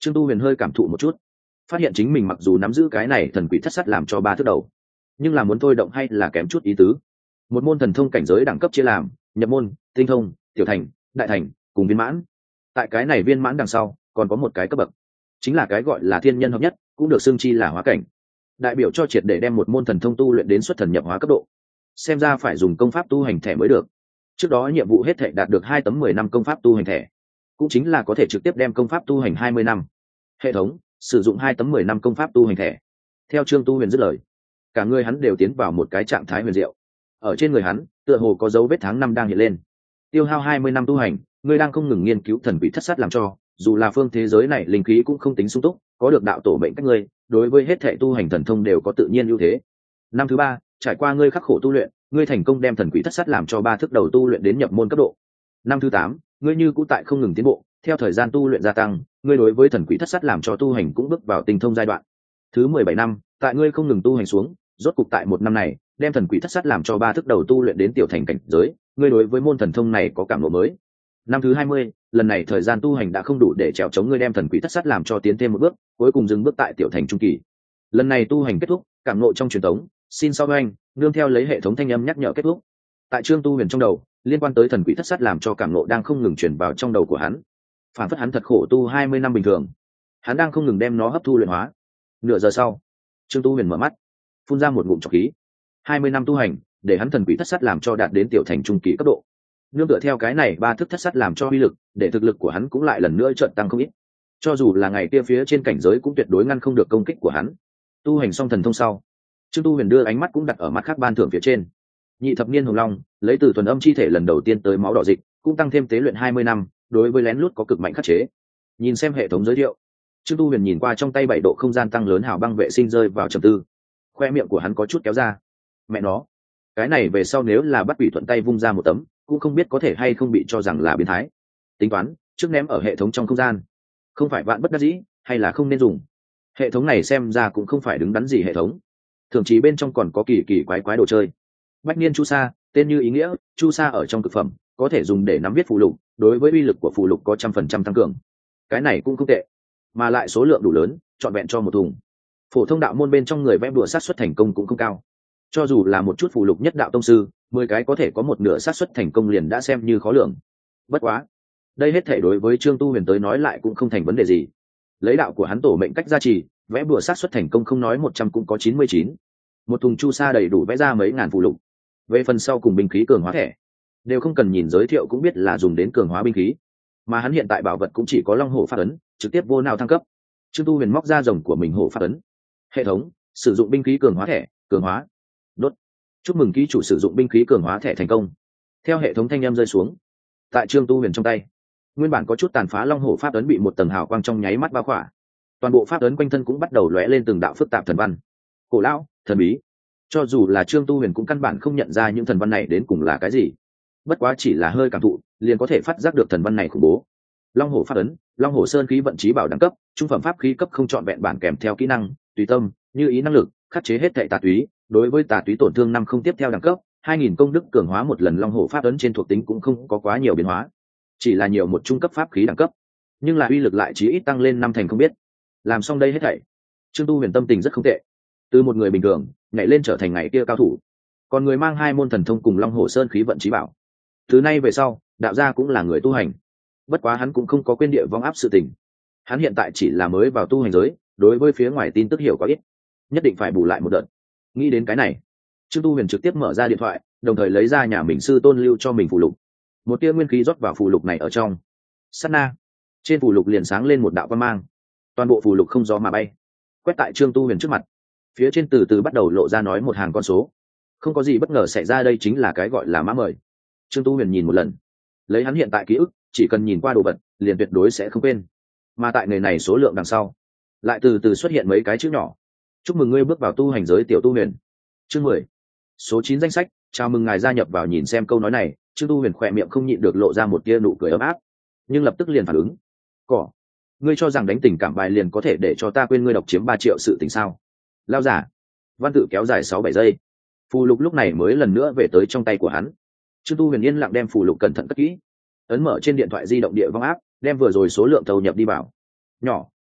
Trương Tu Huyền hơi cảm thụ một chút, phát hiện chính mình mặc dù nắm giữ cái này thần quỷ thất sát làm cho 3 thước đầu, nhưng là muốn thôi động hay là kém chút ý tứ. Một môn thần thông cảnh giới đẳng cấp chia làm nhập môn, tinh thông, tiểu thành, đại thành cùng viên mãn. Tại cái này viên mãn đằng sau còn có một cái cấp bậc, chính là cái gọi là thiên nhân hợp nhất, cũng được xưng chi là hóa cảnh, đại biểu cho triệt để đem một môn thần thông tu luyện đến xuất thần nhập hóa cấp độ. Xem ra phải dùng công pháp tu hành thẻ mới được. Trước đó nhiệm vụ hết thảy đạt được 2 tấm 10 năm công pháp tu hành thẻ, cũng chính là có thể trực tiếp đem công pháp tu hành 20 năm. Hệ thống sử dụng 2 tấm 10 năm công pháp tu hành thẻ. Theo Trương Tu Huyền dứt lời, cả người hắn đều tiến vào một cái trạng thái huyền diệu. Ở trên người hắn tựa hồ có dấu vết tháng năm đang hiện lên. Tiêu hao 20 năm tu hành, ngươi đang không ngừng nghiên cứu thần quỷ thất sát làm cho, dù là phương thế giới này linh khí cũng không tính sung túc, có được đạo tổ mệnh cách ngươi, đối với hết thảy tu hành thần thông đều có tự nhiên ưu thế. Năm thứ 3, trải qua ngươi khắc khổ tu luyện, ngươi thành công đem thần quỷ thất sát làm cho 3 thức đầu tu luyện đến nhập môn cấp độ. Năm thứ 8, ngươi như cũ tại không ngừng tiến bộ, theo thời gian tu luyện gia tăng, ngươi đối với thần quỷ thất sát làm cho tu hành cũng bước vào tinh thông giai đoạn. Thứ 17 năm, tại ngươi không ngừng tu hành xuống, rốt cục tại một năm này, đem thần quỷ thất sát làm cho 3 thức đầu tu luyện đến tiểu thành cảnh giới, ngươi đối với môn thần thông này có cảm ngộ mới. Năm thứ 20, lần này thời gian tu hành đã không đủ để trèo chống ngươi đem thần quỷ thất sát làm cho tiến thêm một bước, cuối cùng dừng bước tại tiểu thành trung kỳ. Lần này tu hành kết thúc, cảm ngộ trong truyền thống, xin sau anh, nương theo lấy hệ thống thanh âm nhắc nhở kết thúc. Tại Trương Tu Huyền trong đầu, liên quan tới thần quỷ thất sát làm cho cảm ngộ đang không ngừng truyền vào trong đầu của hắn. Phản phất hắn thật khổ tu 20 năm bình thường, hắn đang không ngừng đem nó hấp thu luyện hóa. Nửa giờ sau, Trương Tu Huyền mở mắt, phun ra một ngụm trọc khí. 20 năm tu hành, để hắn thần quỷ thất sát làm cho đạt đến tiểu thành trung kỳ cấp độ. Nương tựa theo cái này 3 thức thất sát làm cho uy lực, để thực lực của hắn cũng lại lần nữa chợt tăng không ít. Cho dù là ngày kia phía trên cảnh giới cũng tuyệt đối ngăn không được công kích của hắn. Tu hành xong thần thông sau, Trương Tu Huyền đưa ánh mắt cũng đặt ở mặt khác ban thưởng phía trên. Nhị thập niên hồng long, lấy từ thuần âm chi thể lần đầu tiên tới máu đỏ dịch, cũng tăng thêm tế luyện 20 năm, đối với lén lút có cực mạnh khắc chế. Nhìn xem hệ thống giới thiệu, Trương Tu Huyền nhìn qua trong tay 7 độ không gian tăng lớn hào băng vệ sinh rơi vào trầm tư. Khoe miệng của hắn có chút kéo ra. Mẹ nó, cái này về sau nếu là bắt quỷ thuận tay vung ra một tấm, cũng không biết có thể hay không bị cho rằng là biến thái. Tính toán trước ném ở hệ thống trong không gian, không phải vạn bất đắc dĩ, hay là không nên dùng. Hệ thống này xem ra cũng không phải đứng đắn gì hệ thống, thậm chí bên trong còn có kỳ kỳ quái quái đồ chơi. Bách niên chu sa, tên như ý nghĩa, chu sa ở trong thực phẩm, có thể dùng để nắm viết phù lục, đối với uy lực của phù lục có 100% tăng cường. Cái này cũng không tệ, mà lại số lượng đủ lớn, trọn vẹn cho một thùng. Phổ thông đạo môn bên trong người vẽ bùa sát suất thành công cũng không cao, cho dù là một chút phù lục nhất đạo tông sư, 10 cái có thể có một nửa sát suất thành công liền đã xem như khó lường. Bất quá, đây hết thể đối với Trương Tu Huyền tới nói lại cũng không thành vấn đề gì. Lấy đạo của hắn tổ mệnh cách gia trì, vẽ bùa sát suất thành công không nói 100 cũng có 99. Một thùng chu sa đầy đủ vẽ ra mấy ngàn phù lục. Về phần sau cùng binh khí cường hóa thẻ, đều không cần nhìn giới thiệu cũng biết là dùng đến cường hóa binh khí, mà hắn hiện tại bảo vật cũng chỉ có long hổ pháp ấn, trực tiếp vô nào thăng cấp. Trương Tu Huyền móc ra rồng của mình hổ pháp ấn. Hệ thống sử dụng binh khí cường hóa thẻ, cường hóa. Đốt. Chúc mừng ký chủ sử dụng binh khí cường hóa thẻ thành công. Theo hệ thống thanh âm rơi xuống, tại Trương Tu Huyền trong tay, nguyên bản có chút tàn phá long hổ pháp ấn bị một tầng hào quang trong nháy mắt bao khỏa. Toàn bộ pháp ấn quanh thân cũng bắt đầu lóe lên từng đạo phức tạp thần văn. Cổ lão, thần bí. Cho dù là Trương Tu Huyền cũng căn bản không nhận ra những thần văn này đến cùng là cái gì. Bất quá chỉ là hơi cảm thụ, liền có thể phát giác được thần văn này khủng bố. Long hổ pháp ấn, long hổ sơn khí vận chí bảo đẳng cấp, trung phẩm pháp khí cấp không chọn vẹn bản kèm theo kỹ năng, tùy tâm, như ý năng lực, khắc chế hết thảy tà túy, đối với tà túy tổn thương 5 không tiếp theo đẳng cấp, 2000 công đức cường hóa một lần long hổ pháp ấn trên thuộc tính cũng không có quá nhiều biến hóa, chỉ là nhiều một trung cấp pháp khí đẳng cấp, nhưng là uy lực lại chí ít tăng lên 5 thành không biết. Làm xong đây hết thảy, Trương Tu Huyền tâm tình rất không tệ, từ một người bình thường nhảy lên trở thành ngày kia cao thủ, còn người mang 2 môn thần thông cùng long hổ sơn khí vận chí bảo. Từ nay về sau, đạo gia cũng là người tu hành. Bất quá hắn cũng không có quên địa vong áp sự tình. Hắn hiện tại chỉ là mới vào tu hành giới, đối với phía ngoài tin tức hiểu quá ít, nhất định phải bù lại một đợt. Nghĩ đến cái này, Trương Tu Huyền trực tiếp mở ra điện thoại, đồng thời lấy ra nhà mình sư tôn lưu cho mình phù lục. Một tia nguyên khí rót vào phù lục này ở trong. Sát na, trên phù lục liền sáng lên một đạo quang mang. Toàn bộ phù lục không gió mà bay, quét tại Trương Tu Huyền trước mặt. Phía trên từ từ bắt đầu lộ ra nói một hàng con số. Không có gì bất ngờ xảy ra, đây chính là cái gọi là mã mời. Trương Tu Huyền nhìn một lần, lấy hắn hiện tại ký ức, chỉ cần nhìn qua đồ vật liền tuyệt đối sẽ không quên. Mà tại người này số lượng đằng sau lại từ từ xuất hiện mấy cái chữ nhỏ. Chúc mừng ngươi bước vào tu hành giới, tiểu Tu Huyền. Chương 10. Số 9 danh sách, chào mừng ngài gia nhập vào. Nhìn xem câu nói này, Trương Tu Huyền khỏe miệng không nhịn được lộ ra một tia nụ cười ấm áp, nhưng lập tức liền phản ứng. Cỏ, ngươi cho rằng đánh tình cảm bài liền có thể để cho ta quên ngươi độc chiếm 3 triệu sự tình sao? Lao giả. Văn tự kéo dài 6-7 giây, phù lục lúc này mới lần nữa về tới trong tay của hắn. Trương Tu Huyền yên lặng đem phù lục cẩn thận cất kỹ, ấn mở trên điện thoại di động địa vong áp, đem vừa rồi số lượng thâu nhập đi vào. Nhỏ,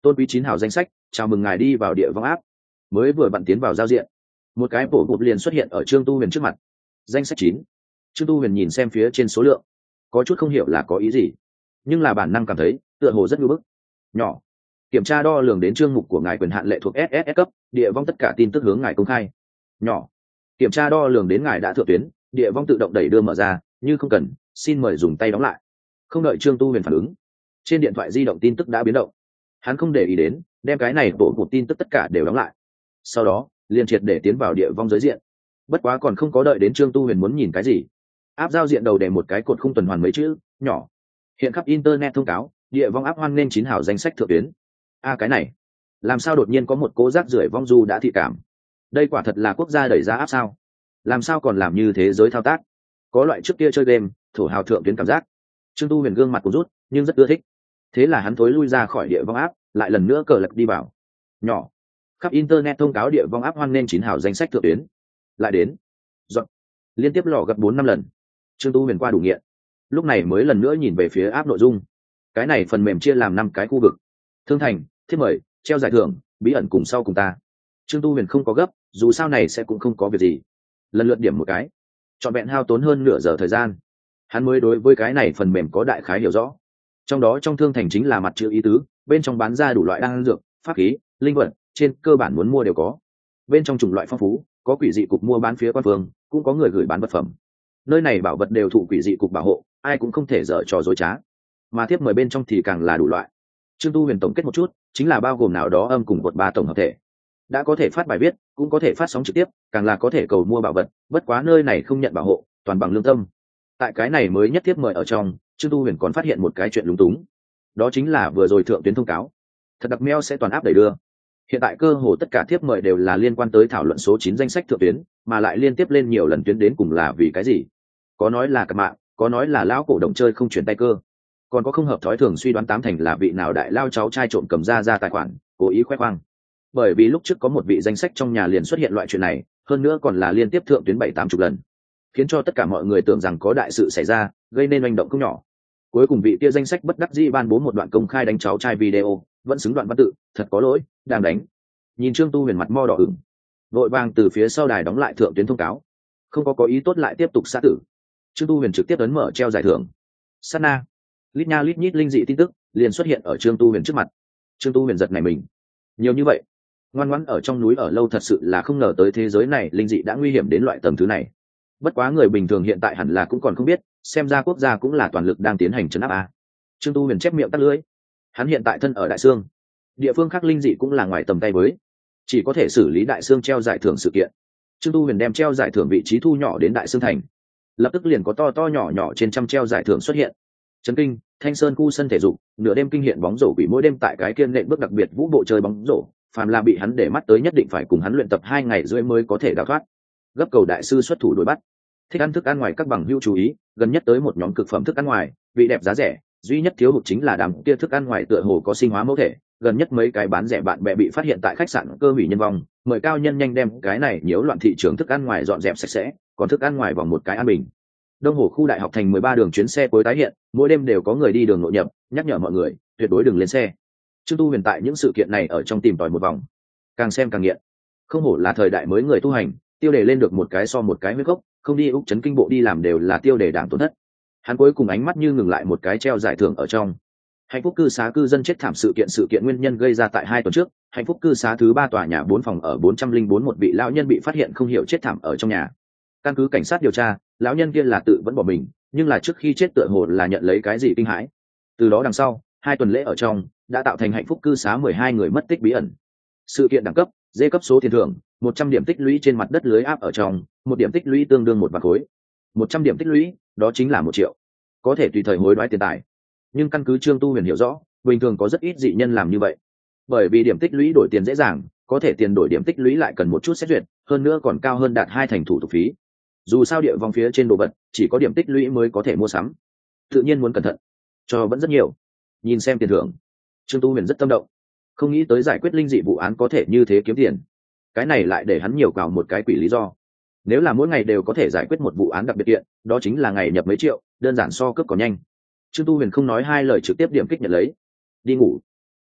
Tôn quý 9 hào danh sách, chào mừng ngài đi vào địa vong áp. Mới vừa bận tiến vào giao diện, một cái bổ bụt liền xuất hiện ở Trương Tu Huyền trước mặt. Danh sách 9. Trương Tu Huyền nhìn xem phía trên số lượng, có chút không hiểu là có ý gì, nhưng là bản năng cảm thấy tựa hồ rất nhu bức. Nhỏ. Kiểm tra đo lường đến chương mục của ngài quyền hạn lệ thuộc SSS cấp, địa vong tất cả tin tức hướng ngài công khai. Nhỏ. Kiểm tra đo lường đến ngài đã thượng tuyến, địa vong tự động đẩy đưa mở ra, như không cần, xin mời dùng tay đóng lại. Không đợi Trương Tu Huyền phản ứng, trên điện thoại di động tin tức đã biến động. Hắn không để ý đến, đem cái này bộ một tin tức tất cả đều đóng lại. Sau đó liền triệt để tiến vào địa vong giới diện. Bất quá còn không có đợi đến Trương Tu Huyền muốn nhìn cái gì, áp giao diện đầu để một cái cột khung tuần hoàn mấy chữ nhỏ. Hiện khắp internet thông cáo, địa vong áp hoan nên 9 hảo danh sách thượng tuyến. Cái này làm sao đột nhiên có một cố rác rưởi vong du đã thị cảm. Đây quả thật là quốc gia đẩy ra áp sao? Làm sao còn làm như thế giới thao tác? Có loại trước kia chơi game thổ hào thượng tuyến cảm giác. Trương Tu Huyền gương mặt cũng rút nhưng rất ưa thích, thế là hắn thối lui ra khỏi địa vong áp, lại lần nữa cờ lật đi vào. Nhỏ. Khắp internet thông cáo địa vong áp hoan nên 9 hảo danh sách thượng tuyến. Lại đến dọn liên tiếp lò gặp 4-5 lần. Trương Tu Huyền qua đủ nghiện, lúc này mới lần nữa nhìn về phía áp nội dung. Cái này phần mềm chia làm 5 cái khu vực: thương thành, thiết mời, treo giải thưởng, bí ẩn cùng sau cùng ta. Trương Tu Huyền không có gấp, dù sao này sẽ cũng không có việc gì, lần lượt điểm một cái, trọn vẹn hao tốn hơn nửa giờ thời gian, hắn mới đối với cái này phần mềm có đại khái hiểu rõ. Trong đó trong thương thành chính là mặt chữ ý tứ, bên trong bán ra đủ loại đan dược, pháp khí, linh vật, trên cơ bản muốn mua đều có. Bên trong chủng loại phong phú, có quỷ dị cục mua bán phía quan phương, cũng có người gửi bán vật phẩm. Nơi này bảo vật đều thụ quỷ dị cục bảo hộ, ai cũng không thể dở trò dối trá. Mà tiếp mời bên trong thì càng là đủ loại. Trương Tu Huyền tổng kết một chút, chính là bao gồm nào đó âm cùng cột 3 tổng hợp thể. Đã có thể phát bài viết, cũng có thể phát sóng trực tiếp, càng là có thể cầu mua bảo vật, bất quá nơi này không nhận bảo hộ, toàn bằng lương tâm. Tại cái này mới nhất tiếp mời ở trong, Trương Tu Huyền còn phát hiện một cái chuyện lúng túng. Đó chính là vừa rồi thượng tuyến thông cáo, thật đặc mail sẽ toàn áp đẩy đưa. Hiện tại cơ hồ tất cả tiếp mời đều là liên quan tới thảo luận số 9 danh sách thượng tuyến, mà lại liên tiếp lên nhiều lần tuyến đến cùng là vì cái gì? Có nói là cặp mạng, có nói là lão cổ động chơi không chuyển tay cơ, còn có không hợp thói thường suy đoán 8 thành là vị nào đại lao cháu trai trộm cầm ra tài khoản, cố ý khoe khoang. Bởi vì lúc trước có một vị danh sách trong nhà liền xuất hiện loại chuyện này, hơn nữa còn là liên tiếp thượng tuyến 7-80 lần, khiến cho tất cả mọi người tưởng rằng có đại sự xảy ra, gây nên hành động không nhỏ. Cuối cùng vị kia danh sách bất đắc dĩ ban bố một đoạn công khai đánh cháu trai video, vẫn xứng đoạn văn tự, thật có lỗi, đang đánh. Nhìn Trương Tu Huyền mặt mo đỏ ửng, vội vàng từ phía sau đài đóng lại thượng tuyến thông cáo, không có ý tốt lại tiếp tục sát tử. Trương Tu Huyền trực tiếp ấn mở treo giải thưởng. Sát na, lít nha lít nhít linh dị tin tức liền xuất hiện ở Trương Tu Huyền trước mặt. Trương Tu Huyền giật nảy mình, nhiều như vậy, ngoan ngoãn ở trong núi ở lâu thật sự là không ngờ tới thế giới này linh dị đã nguy hiểm đến loại tầng thứ này. Bất quá người bình thường hiện tại hẳn là cũng còn không biết, xem ra quốc gia cũng là toàn lực đang tiến hành trấn áp a. Trương Tu Huyền chép miệng tắt lưỡi, hắn hiện tại thân ở Đại Sương, địa phương khác linh dị cũng là ngoài tầm tay với, chỉ có thể xử lý Đại Sương treo giải thưởng sự kiện. Trương Tu Huyền đem treo giải thưởng vị trí thu nhỏ đến Đại Sương thành, lập tức liền có to nhỏ nhỏ trên trăm treo giải thưởng xuất hiện. Trấn Kinh, Thanh Sơn khu sân thể dục, nửa đêm kinh hiện bóng rổ quỷ mỗi đêm tại cái kiên nện bước đặc biệt vũ bộ chơi bóng rổ, phàm là bị hắn để mắt tới nhất định phải cùng hắn luyện tập 2 ngày rưỡi mới có thể đào thoát. Gấp cầu đại sư xuất thủ đuổi bắt. Thích ăn thức ăn ngoài các bằng hữu chú ý, gần nhất tới một nhóm cực phẩm thức ăn ngoài, vị đẹp giá rẻ, duy nhất thiếu hụt chính là đám kia thức ăn ngoài tựa hồ có sinh hóa mẫu thể, gần nhất mấy cái bán rẻ bạn bè bị phát hiện tại khách sạn cơ hủy nhân vong, mời cao nhân nhanh đem cái này nhiễu loạn thị trường thức ăn ngoài dọn dẹp sạch sẽ, còn thức ăn ngoài vòng một cái an bình. Đông Hồ khu đại học thành 13 đường chuyến xe cuối tái hiện, mỗi đêm đều có người đi đường nội nhập, nhắc nhở mọi người tuyệt đối đừng lên xe. Trương Tu Huyền tại những sự kiện này ở trong tìm tòi một vòng, càng xem càng nghiện. Không hổ là thời đại mới người tu hành, tiêu đề lên được một cái so một cái huyết gốc, không đi úc chấn kinh bộ đi làm đều là tiêu đề đảng tổn thất. Hắn cuối cùng ánh mắt như ngừng lại một cái treo giải thưởng ở trong. Hạnh phúc cư xá cư dân chết thảm sự kiện nguyên nhân gây ra tại 2 tuần trước, hạnh phúc cư xá thứ 3 tòa nhà 4 phòng ở 404 một vị lão nhân bị phát hiện không hiểu chết thảm ở trong nhà. Căn cứ cảnh sát điều tra, lão nhân kia là tự vẫn bỏ mình, nhưng là trước khi chết tựa hồ là nhận lấy cái gì kinh hãi. Từ đó đằng sau, 2 tuần lễ ở trong đã tạo thành hạnh phúc cư xá 12 người mất tích bí ẩn. Sự kiện đẳng cấp, D cấp số tiền thưởng, 100 điểm tích lũy trên mặt đất lưới áp ở trong, 1 điểm tích lũy tương đương 1 vạn khối. 100 điểm tích lũy, đó chính là 1 triệu. Có thể tùy thời hối đoái tiền tài. Nhưng căn cứ Trương Tu Huyền hiểu rõ, bình thường có rất ít dị nhân làm như vậy. Bởi vì điểm tích lũy đổi tiền dễ dàng, có thể tiền đổi điểm tích lũy lại cần một chút xét duyệt, hơn nữa còn cao hơn đạt 2 thành thủ tục phí. Dù sao địa vong phía trên đồ vật, chỉ có điểm tích lũy mới có thể mua sắm. Tự nhiên muốn cẩn thận, cho vẫn rất nhiều. Nhìn xem tiền thưởng, Trương Tu Huyền rất tâm động. Không nghĩ tới giải quyết linh dị vụ án có thể như thế kiếm tiền. Cái này lại để hắn nhiều cào một cái quỷ lý do. Nếu là mỗi ngày đều có thể giải quyết một vụ án đặc biệt kiện, đó chính là ngày nhập mấy triệu, đơn giản so cướp còn nhanh. Trương Tu Huyền không nói hai lời trực tiếp điểm kích nhận lấy. Đi ngủ.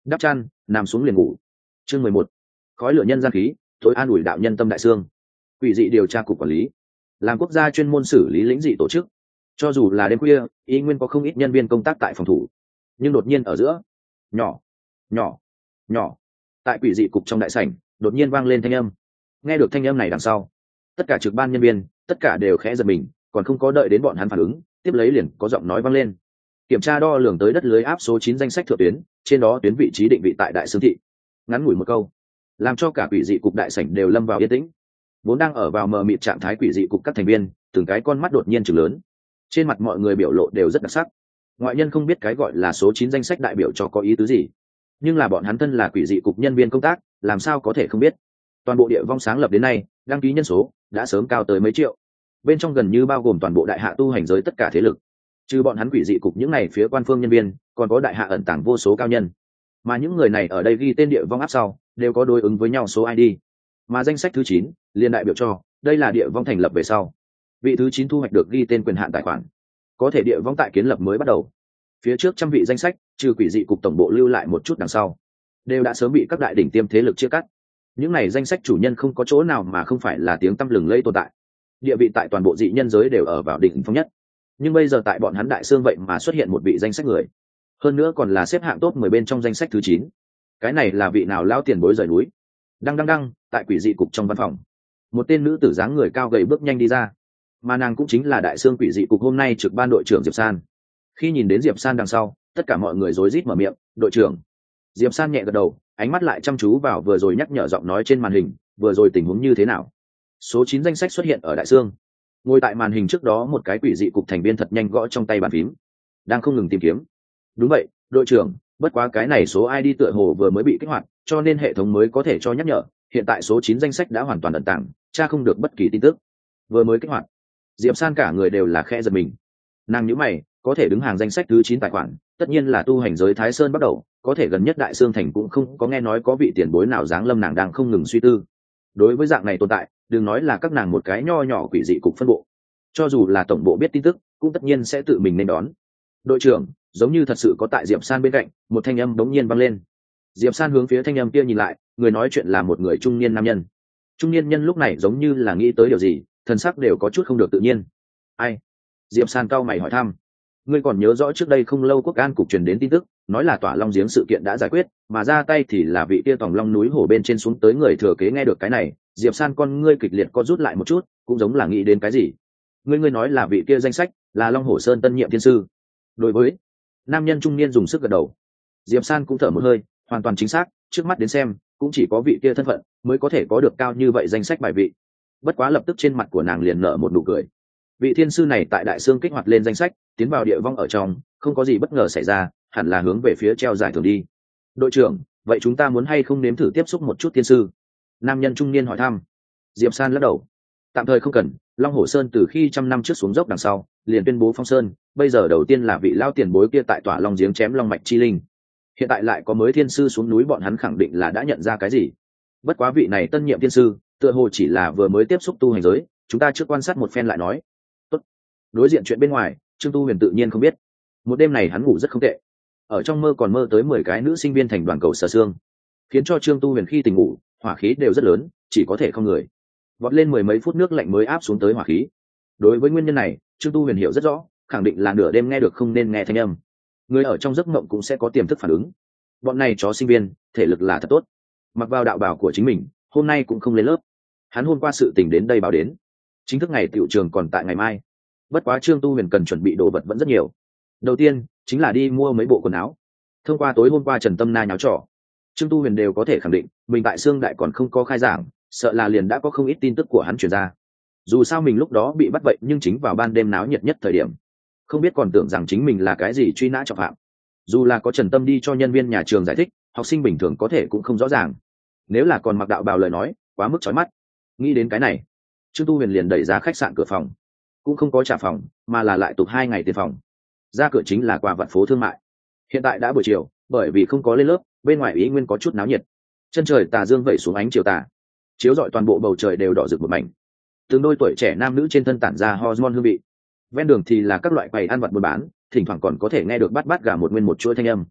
đắp chăn nằm xuống liền ngủ. Chương 11. Khói lửa nhân gian khí, tối an ủi đạo nhân tâm đại xương. Quỷ dị điều tra cục quản lý, làm quốc gia chuyên môn xử lý lĩnh dị tổ chức. Cho dù là đêm khuya, y nguyên có không ít nhân viên công tác tại phòng thủ, nhưng đột nhiên ở giữa, nhỏ nhỏ nhỏ, tại quỷ dị cục trong đại sảnh đột nhiên vang lên thanh âm. Nghe được thanh âm này đằng sau, tất cả trực ban nhân viên tất cả đều khẽ giật mình, còn không có đợi đến bọn hắn phản ứng, tiếp lấy liền có giọng nói vang lên. Kiểm tra đo lường tới đất lưới áp số 9 danh sách thượng tuyến, trên đó tuyến vị trí định vị tại đại xương thị. Ngắn ngủi một câu, làm cho cả quỷ dị cục đại sảnh đều lâm vào yên tĩnh. Vốn đang ở vào mờ mịt trạng thái quỷ dị cục các thành viên, từng cái con mắt đột nhiên trừng lớn, trên mặt mọi người biểu lộ đều rất đặc sắc. Ngoại nhân không biết cái gọi là số 9 danh sách đại biểu cho có ý tứ gì, nhưng là bọn hắn thân là quỷ dị cục nhân viên công tác, làm sao có thể không biết. Toàn bộ địa vong sáng lập đến nay, đăng ký nhân số đã sớm cao tới mấy triệu, bên trong gần như bao gồm toàn bộ đại hạ tu hành giới tất cả thế lực. Trừ bọn hắn quỷ dị cục những này phía quan phương nhân viên, còn có đại hạ ẩn tàng vô số cao nhân, mà những người này ở đây ghi tên địa vong áp sau đều có đối ứng với nhau số ID, mà danh sách thứ 9 liên đại biểu cho đây là địa vong thành lập về sau vị thứ 9 thu hoạch được ghi tên quyền hạn tài khoản, có thể địa vong tại kiến lập mới bắt đầu. Phía trước trăm vị danh sách trừ quỷ dị cục tổng bộ lưu lại một chút đằng sau, đều đã sớm bị các đại đỉnh tiêm thế lực chia cắt. Những này danh sách chủ nhân không có chỗ nào mà không phải là tiếng tăm lừng lẫy tồn tại, địa vị tại toàn bộ dị nhân giới đều ở vào đỉnh phong nhất. Nhưng bây giờ tại bọn hắn đại xương vậy mà xuất hiện một vị danh sách người, hơn nữa còn là xếp hạng top 10 bên trong danh sách thứ 9. Cái này là vị nào lão tiền bối rời núi? Đăng, tại quỷ dị cục trong văn phòng, một tên nữ tử dáng người cao gầy bước nhanh đi ra, mà nàng cũng chính là đại xương quỷ dị cục hôm nay trực ban đội trưởng Diệp San. Khi nhìn đến Diệp San đằng sau, tất cả mọi người rối rít mở miệng, "Đội trưởng." Diệp San nhẹ gật đầu, ánh mắt lại chăm chú vào vừa rồi nhắc nhở giọng nói trên màn hình, vừa rồi tình huống như thế nào? Số 9 danh sách xuất hiện ở đại xương. Ngồi tại màn hình trước đó một cái quỷ dị cục thành viên thật nhanh gõ trong tay bàn phím, đang không ngừng tìm kiếm. "Đúng vậy, đội trưởng, bất quá cái này số ID tựa hồ vừa mới bị kích hoạt, cho nên hệ thống mới có thể cho nhắc nhở, hiện tại số 9 danh sách đã hoàn toàn ẩn tàng, tra không được bất kỳ tin tức." Vừa mới kích hoạt. Diệp San cả người đều là khẽ giật mình. Nàng nhíu mày, có thể đứng hàng danh sách thứ 9 tài khoản, tất nhiên là tu hành giới Thái Sơn bắt đầu, có thể gần nhất Đại Sương thành cũng không có nghe nói có vị tiền bối nào giáng lâm, nàng đang không ngừng suy tư. Đối với dạng này tồn tại, đừng nói là các nàng một cái nho nhỏ quỷ dị cục phân bộ, cho dù là tổng bộ biết tin tức, cũng tất nhiên sẽ tự mình nên đón. "Đội trưởng." Giống như thật sự có tại Diệp San bên cạnh, một thanh âm bỗng nhiên vang lên. Diệp San hướng phía thanh âm kia nhìn lại, người nói chuyện là một người trung niên nam nhân. Trung niên nhân lúc này giống như là nghĩ tới điều gì, thần sắc đều có chút không được tự nhiên. "Ai?" Diệp San cau mày hỏi thăm. "Ngươi còn nhớ rõ trước đây không lâu Quốc An cục truyền đến tin tức, nói là Tỏa Long giếng sự kiện đã giải quyết, mà ra tay thì là vị kia Tòng Long núi hổ bên trên xuống tới người thừa kế." Nghe được cái này, Diệp San con ngươi kịch liệt co rút lại một chút, cũng giống là nghĩ đến cái gì. Ngươi nói là vị kia danh sách là Long Hổ Sơn tân nhiệm thiên sư?" Đối với nam nhân trung niên dùng sức gật đầu. Diệp San cũng thở một hơi, hoàn toàn chính xác, trước mắt đến xem cũng chỉ có vị kia thân phận mới có thể có được cao như vậy danh sách bài vị. Bất quá lập tức trên mặt của nàng liền nở một nụ cười. Vị thiên sư này tại đại xương kích hoạt lên danh sách, tiến vào địa vong ở trong, không có gì bất ngờ xảy ra, hẳn là hướng về phía treo giải thưởng đi. "Đội trưởng, vậy chúng ta muốn hay không nếm thử tiếp xúc một chút thiên sư?" Nam nhân trung niên hỏi thăm. Diệp San lắc đầu. "Tạm thời không cần, Long Hổ Sơn từ khi 100 năm trước xuống dốc đằng sau liền tuyên bố phong sơn, bây giờ đầu tiên là vị lao tiền bối kia tại Tỏa Long giếng chém long mạch chi linh, hiện tại lại có mới thiên sư xuống núi, bọn hắn khẳng định là đã nhận ra cái gì. Bất quá vị này tân nhiệm thiên sư tựa hồ chỉ là vừa mới tiếp xúc tu hành giới, chúng ta trước quan sát một phen lại nói." Tốt. Đối diện chuyện bên ngoài, Trương Tu Huyền tự nhiên không biết. Một đêm này hắn ngủ rất không tệ, ở trong mơ còn mơ tới 10 cái nữ sinh viên thành đoàn cầu sở xương, khiến cho Trương Tu Huyền khi tỉnh ngủ hỏa khí đều rất lớn, chỉ có thể không người vọt lên 10 mấy phút nước lạnh mới áp xuống tới hỏa khí. Đối với nguyên nhân này, Trương Tu Huyền hiểu rất rõ, khẳng định là nửa đêm nghe được không nên nghe thanh âm. Người ở trong giấc mộng cũng sẽ có tiềm thức phản ứng. Bọn này chó sinh viên, thể lực là thật tốt. Mặc vào đạo bào của chính mình, hôm nay cũng không lên lớp. Hắn hôm qua sự tình đến đây báo đến. Chính thức ngày tiểu trường còn tại ngày mai. Bất quá Trương Tu Huyền cần chuẩn bị đồ vật vẫn rất nhiều. Đầu tiên chính là đi mua mấy bộ quần áo. Thông qua tối hôm qua Trần Tâm Na nháo trò, Trương Tu Huyền đều có thể khẳng định mình tại Sương Đại còn không có khai giảng, sợ là liền đã có không ít tin tức của hắn truyền ra. Dù sao mình lúc đó bị bắt vậy, nhưng chính vào ban đêm náo nhiệt nhất thời điểm, không biết còn tưởng rằng chính mình là cái gì truy nã trọng phạm. Dù là có Trần Tâm đi cho nhân viên nhà trường giải thích, học sinh bình thường có thể cũng không rõ ràng. Nếu là còn mặc đạo bào lời nói, quá mức chói mắt. Nghĩ đến cái này, Trương Tu Huyền liền đẩy ra khách sạn cửa phòng, cũng không có trả phòng, mà là lại tục 2 ngày tiền phòng. Ra cửa chính là Quả Vạn phố thương mại. Hiện tại đã buổi chiều, bởi vì không có lên lớp, bên ngoài ý nguyên có chút náo nhiệt. Chân trời tà dương vẩy xuống ánh chiều tà, chiếu rọi toàn bộ bầu trời đều đỏ rực một mảnh. Từng đôi tuổi trẻ nam nữ trên thân tản ra hormone hương vị. Ven đường thì là các loại quầy ăn vặt buôn bán, thỉnh thoảng còn có thể nghe được bát bát gà một nguyên một chuỗi thanh âm.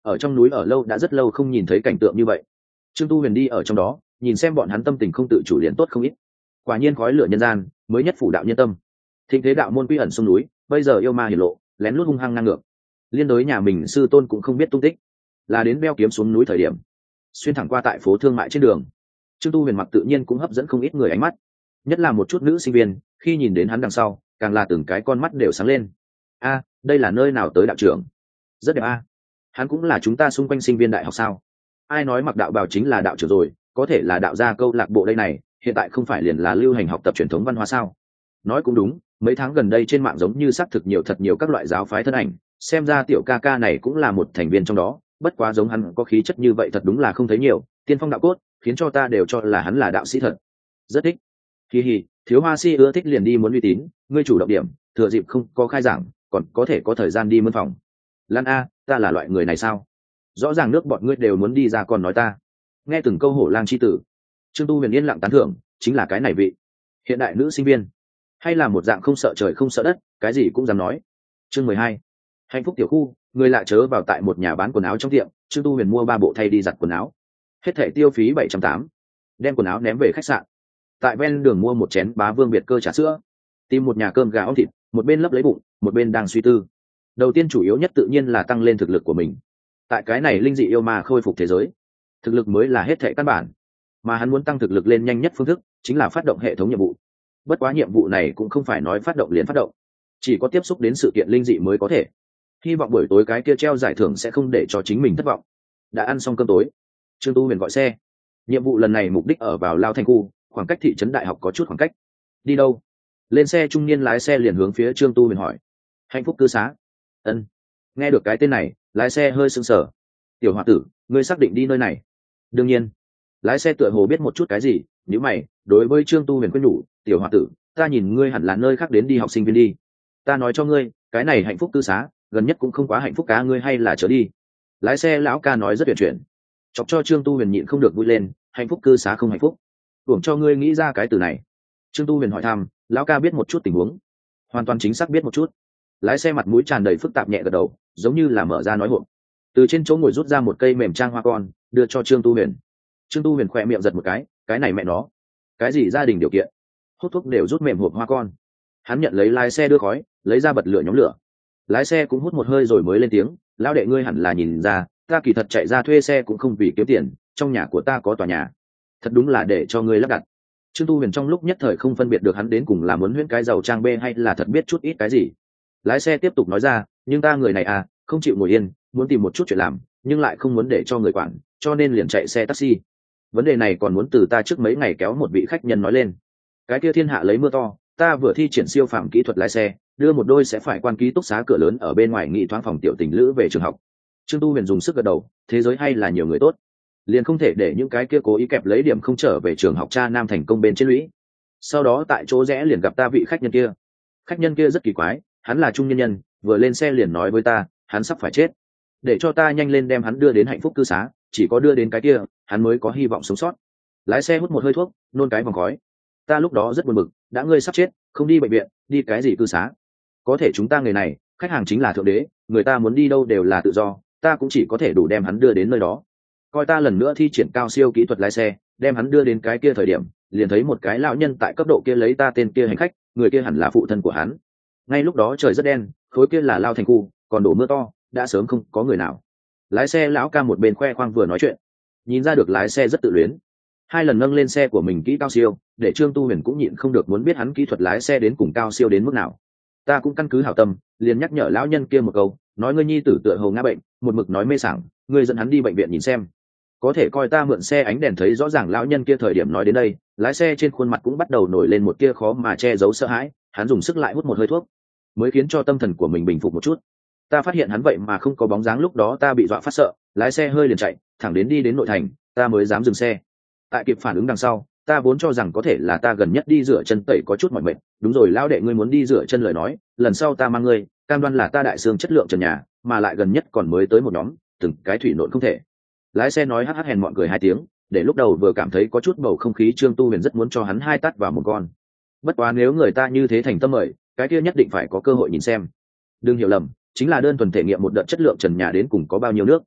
ở trong núi ở lâu đã rất lâu không nhìn thấy cảnh tượng như vậy. Trương Tu Huyền đi ở trong đó, nhìn xem bọn hắn tâm tình không tự chủ liền tốt không ít. Quả nhiên khói lửa nhân gian, mới nhất phủ đạo nhân tâm. Thịnh thế đạo môn quy ẩn sông núi, bây giờ yêu ma hiển lộ, lén lút hung hăng ngang ngược. Liên đối nhà mình sư tôn cũng không biết tung tích, là đến beo kiếm xuống núi thời điểm, xuyên thẳng qua tại phố thương mại trên đường. Trương Tu Huyền mặc tự nhiên cũng hấp dẫn không ít người ánh mắt, nhất là một chút nữ sinh viên, khi nhìn đến hắn đằng sau, càng là từng cái con mắt đều sáng lên. A, đây là nơi nào tới đạo trưởng? Rất đẹp a. Hắn cũng là chúng ta xung quanh sinh viên đại học sao? Ai nói mặc đạo bào chính là đạo trưởng rồi, có thể là đạo gia câu lạc bộ đây này, hiện tại không phải liền là lưu hành học tập truyền thống văn hóa sao? Nói cũng đúng, mấy tháng gần đây trên mạng giống như xác thực nhiều thật nhiều các loại giáo phái thân ảnh, xem ra tiểu ca ca này cũng là một thành viên trong đó, bất quá giống hắn có khí chất như vậy thật đúng là không thấy nhiều, tiên phong đạo cốt, khiến cho ta đều cho là hắn là đạo sĩ thật. Rất thích. Hi hi, thiếu hoa si ưa thích liền đi muốn uy tín, ngươi chủ động điểm, thừa dịp không có khai giảng, còn có thể có thời gian đi mân phòng. Lan a, ta là loại người này sao? Rõ ràng nước bọn ngươi đều muốn đi ra còn nói ta. Nghe từng câu hổ lang chi tử, Trương Tu Huyền yên lặng tán thưởng, chính là cái này vị hiện đại nữ sinh viên, hay là một dạng không sợ trời không sợ đất, cái gì cũng dám nói. Chương 12. Hạnh phúc tiểu khu, người lạ chớ vào tại một nhà bán quần áo trong tiệm, Trương Tu Huyền mua 3 bộ thay đi giặt quần áo. Hết thảy tiêu phí 780, đem quần áo ném về khách sạn. Tại ven đường mua một chén Bá Vương biệt cơ trà sữa, tìm một nhà cơm gà óng thịt, một bên lấp lấy bụng, một bên đang suy tư. Đầu tiên chủ yếu nhất tự nhiên là tăng lên thực lực của mình. Tại cái này linh dị yêu ma khôi phục thế giới, thực lực mới là hết thảy căn bản, mà hắn muốn tăng thực lực lên nhanh nhất phương thức chính là phát động hệ thống nhiệm vụ. Bất quá nhiệm vụ này cũng không phải nói phát động liền phát động, chỉ có tiếp xúc đến sự kiện linh dị mới có thể. Hy vọng buổi tối cái kia treo giải thưởng sẽ không để cho chính mình thất vọng. Đã ăn xong cơm tối, Trương Tu Huyền gọi xe. Nhiệm vụ lần này mục đích ở vào Lao Thành khu, khoảng cách thị trấn đại học có chút khoảng cách. Đi đâu? Lên xe trung niên lái xe liền hướng phía Trương Tu Huyền hỏi. Hạnh phúc cư xá. Ân. Nghe được cái tên này, lái xe hơi sưng sờ. Tiểu h o a tử, ngươi xác định đi nơi này? Đương nhiên. Lái xe tựa hồ biết một chút cái gì, nếu mày, đối với Trương Tu Huyền khuyên nhủ, tiểu h o a tử, ta nhìn ngươi hẳn là nơi khác đến đi học sinh viên đi. Ta nói cho ngươi, cái này hạnh phúc cư xá, gần nhất cũng không quá hạnh phúc cá ngươi hay là trở đi. Lái xe lão ca nói rất tuyệt chuyển, chọc cho Trương Tu Huyền nhịn không được vui lên. Hạnh phúc cư xá không hạnh phúc, hưởng cho ngươi nghĩ ra cái từ này. Trương Tu Huyền hỏi thăm, lão ca biết một chút tình huống, hoàn toàn chính xác biết một chút. Lái xe mặt mũi tràn đầy phức tạp nhẹ gật đầu, giống như là mở ra nói hộp, từ trên chỗ ngồi rút ra một cây mềm trang hoa con đưa cho Trương Tu Huyền. Trương Tu Huyền khỏe miệng giật một cái này mẹ nó, cái gì gia đình điều kiện, hút thuốc đều rút mềm hộp hoa con. Hắn nhận lấy lái xe đưa khói, lấy ra bật lửa nhóm lửa. Lái xe cũng hút một hơi rồi mới lên tiếng, lão đệ ngươi hẳn là nhìn ra, ta kỳ thật chạy ra thuê xe cũng không vì kiếm tiền, trong nhà của ta có tòa nhà, thật đúng là để cho ngươi lắp đặt. Trương Tu Huyền trong lúc nhất thời không phân biệt được hắn đến cùng là muốn huyễn cái giàu trang bê hay là thật biết chút ít cái gì. Lái xe tiếp tục nói ra, nhưng ta người này à, không chịu ngồi yên, muốn tìm một chút chuyện làm, nhưng lại không muốn để cho người quản, cho nên liền chạy xe taxi. Vấn đề này còn muốn từ ta trước mấy ngày kéo một vị khách nhân nói lên. Cái kia thiên hạ lấy mưa to, ta vừa thi triển siêu phàm kỹ thuật lái xe, đưa một đôi sẽ phải quan ký túc xá cửa lớn ở bên ngoài nghị thoáng phòng tiểu tình lữ về trường học. Trương Tu Huyền dùng sức gật đầu, thế giới hay là nhiều người tốt, liền không thể để những cái kia cố ý kẹp lấy điểm không trở về trường học cha nam thành công bên trên lũy. Sau đó tại chỗ rẽ liền gặp ta vị khách nhân kia. Khách nhân kia rất kỳ quái, hắn là trung nhân nhân, vừa lên xe liền nói với ta, hắn sắp phải chết, để cho ta nhanh lên đem hắn đưa đến hạnh phúc cư xá, chỉ có đưa đến cái kia, hắn mới có hy vọng sống sót. Lái xe hút một hơi thuốc, nôn cái vòng khói. Ta lúc đó rất buồn bực, đã ngươi sắp chết, không đi bệnh viện, đi cái gì cư xá? Có thể chúng ta người này, khách hàng chính là thượng đế, người ta muốn đi đâu đều là tự do, ta cũng chỉ có thể đủ đem hắn đưa đến nơi đó. Coi ta lần nữa thi triển cao siêu kỹ thuật lái xe, đem hắn đưa đến cái kia thời điểm, liền thấy một cái lão nhân tại cấp độ kia lấy ta tên kia hành khách, người kia hẳn là phụ thân của hắn. Ngay lúc đó trời rất đen, khối kia là Lao Thành khu, còn đổ mưa to, đã sớm không có người nào. Lái xe lão ca một bên khoe khoang vừa nói chuyện, nhìn ra được lái xe rất tự luyến. 2 lần nâng lên xe của mình kỹ cao siêu, để Trương Tu Huyền cũng nhịn không được muốn biết hắn kỹ thuật lái xe đến cùng cao siêu đến mức nào. Ta cũng căn cứ hảo tâm, liền nhắc nhở lão nhân kia một câu, nói ngươi nhi tử tựa hồ ngã bệnh, một mực nói mê sảng, ngươi dẫn hắn đi bệnh viện nhìn xem. Có thể coi ta mượn xe ánh đèn thấy rõ ràng lão nhân kia thời điểm nói đến đây, lái xe trên khuôn mặt cũng bắt đầu nổi lên một tia khó mà che giấu sợ hãi, hắn dùng sức lại hút một hơi thuốc, mới khiến cho tâm thần của mình bình phục một chút. Ta phát hiện hắn vậy mà không có bóng dáng, lúc đó ta bị dọa phát sợ, lái xe hơi liền chạy thẳng đến đi đến nội thành, ta mới dám dừng xe. Tại kịp phản ứng đằng sau, ta vốn cho rằng có thể là ta gần nhất đi rửa chân tẩy có chút mỏi mệt, đúng rồi lão đệ ngươi muốn đi rửa chân lời nói, lần sau ta mang ngươi, cam đoan là ta đại xương chất lượng trần nhà, mà lại gần nhất còn mới tới một nhóm, từng cái thủy nộn không thể. Lái xe nói hắt hắt hèn mọn cười 2 tiếng, để lúc đầu vừa cảm thấy có chút bầu không khí Trương Tu Huyền rất muốn cho hắn 2 tát vào một con. Bất quá nếu người ta như thế thành tâm mời, cái kia nhất định phải có cơ hội nhìn xem. Đừng hiểu lầm, chính là đơn thuần thể nghiệm một đợt chất lượng trần nhà đến cùng có bao nhiêu nước.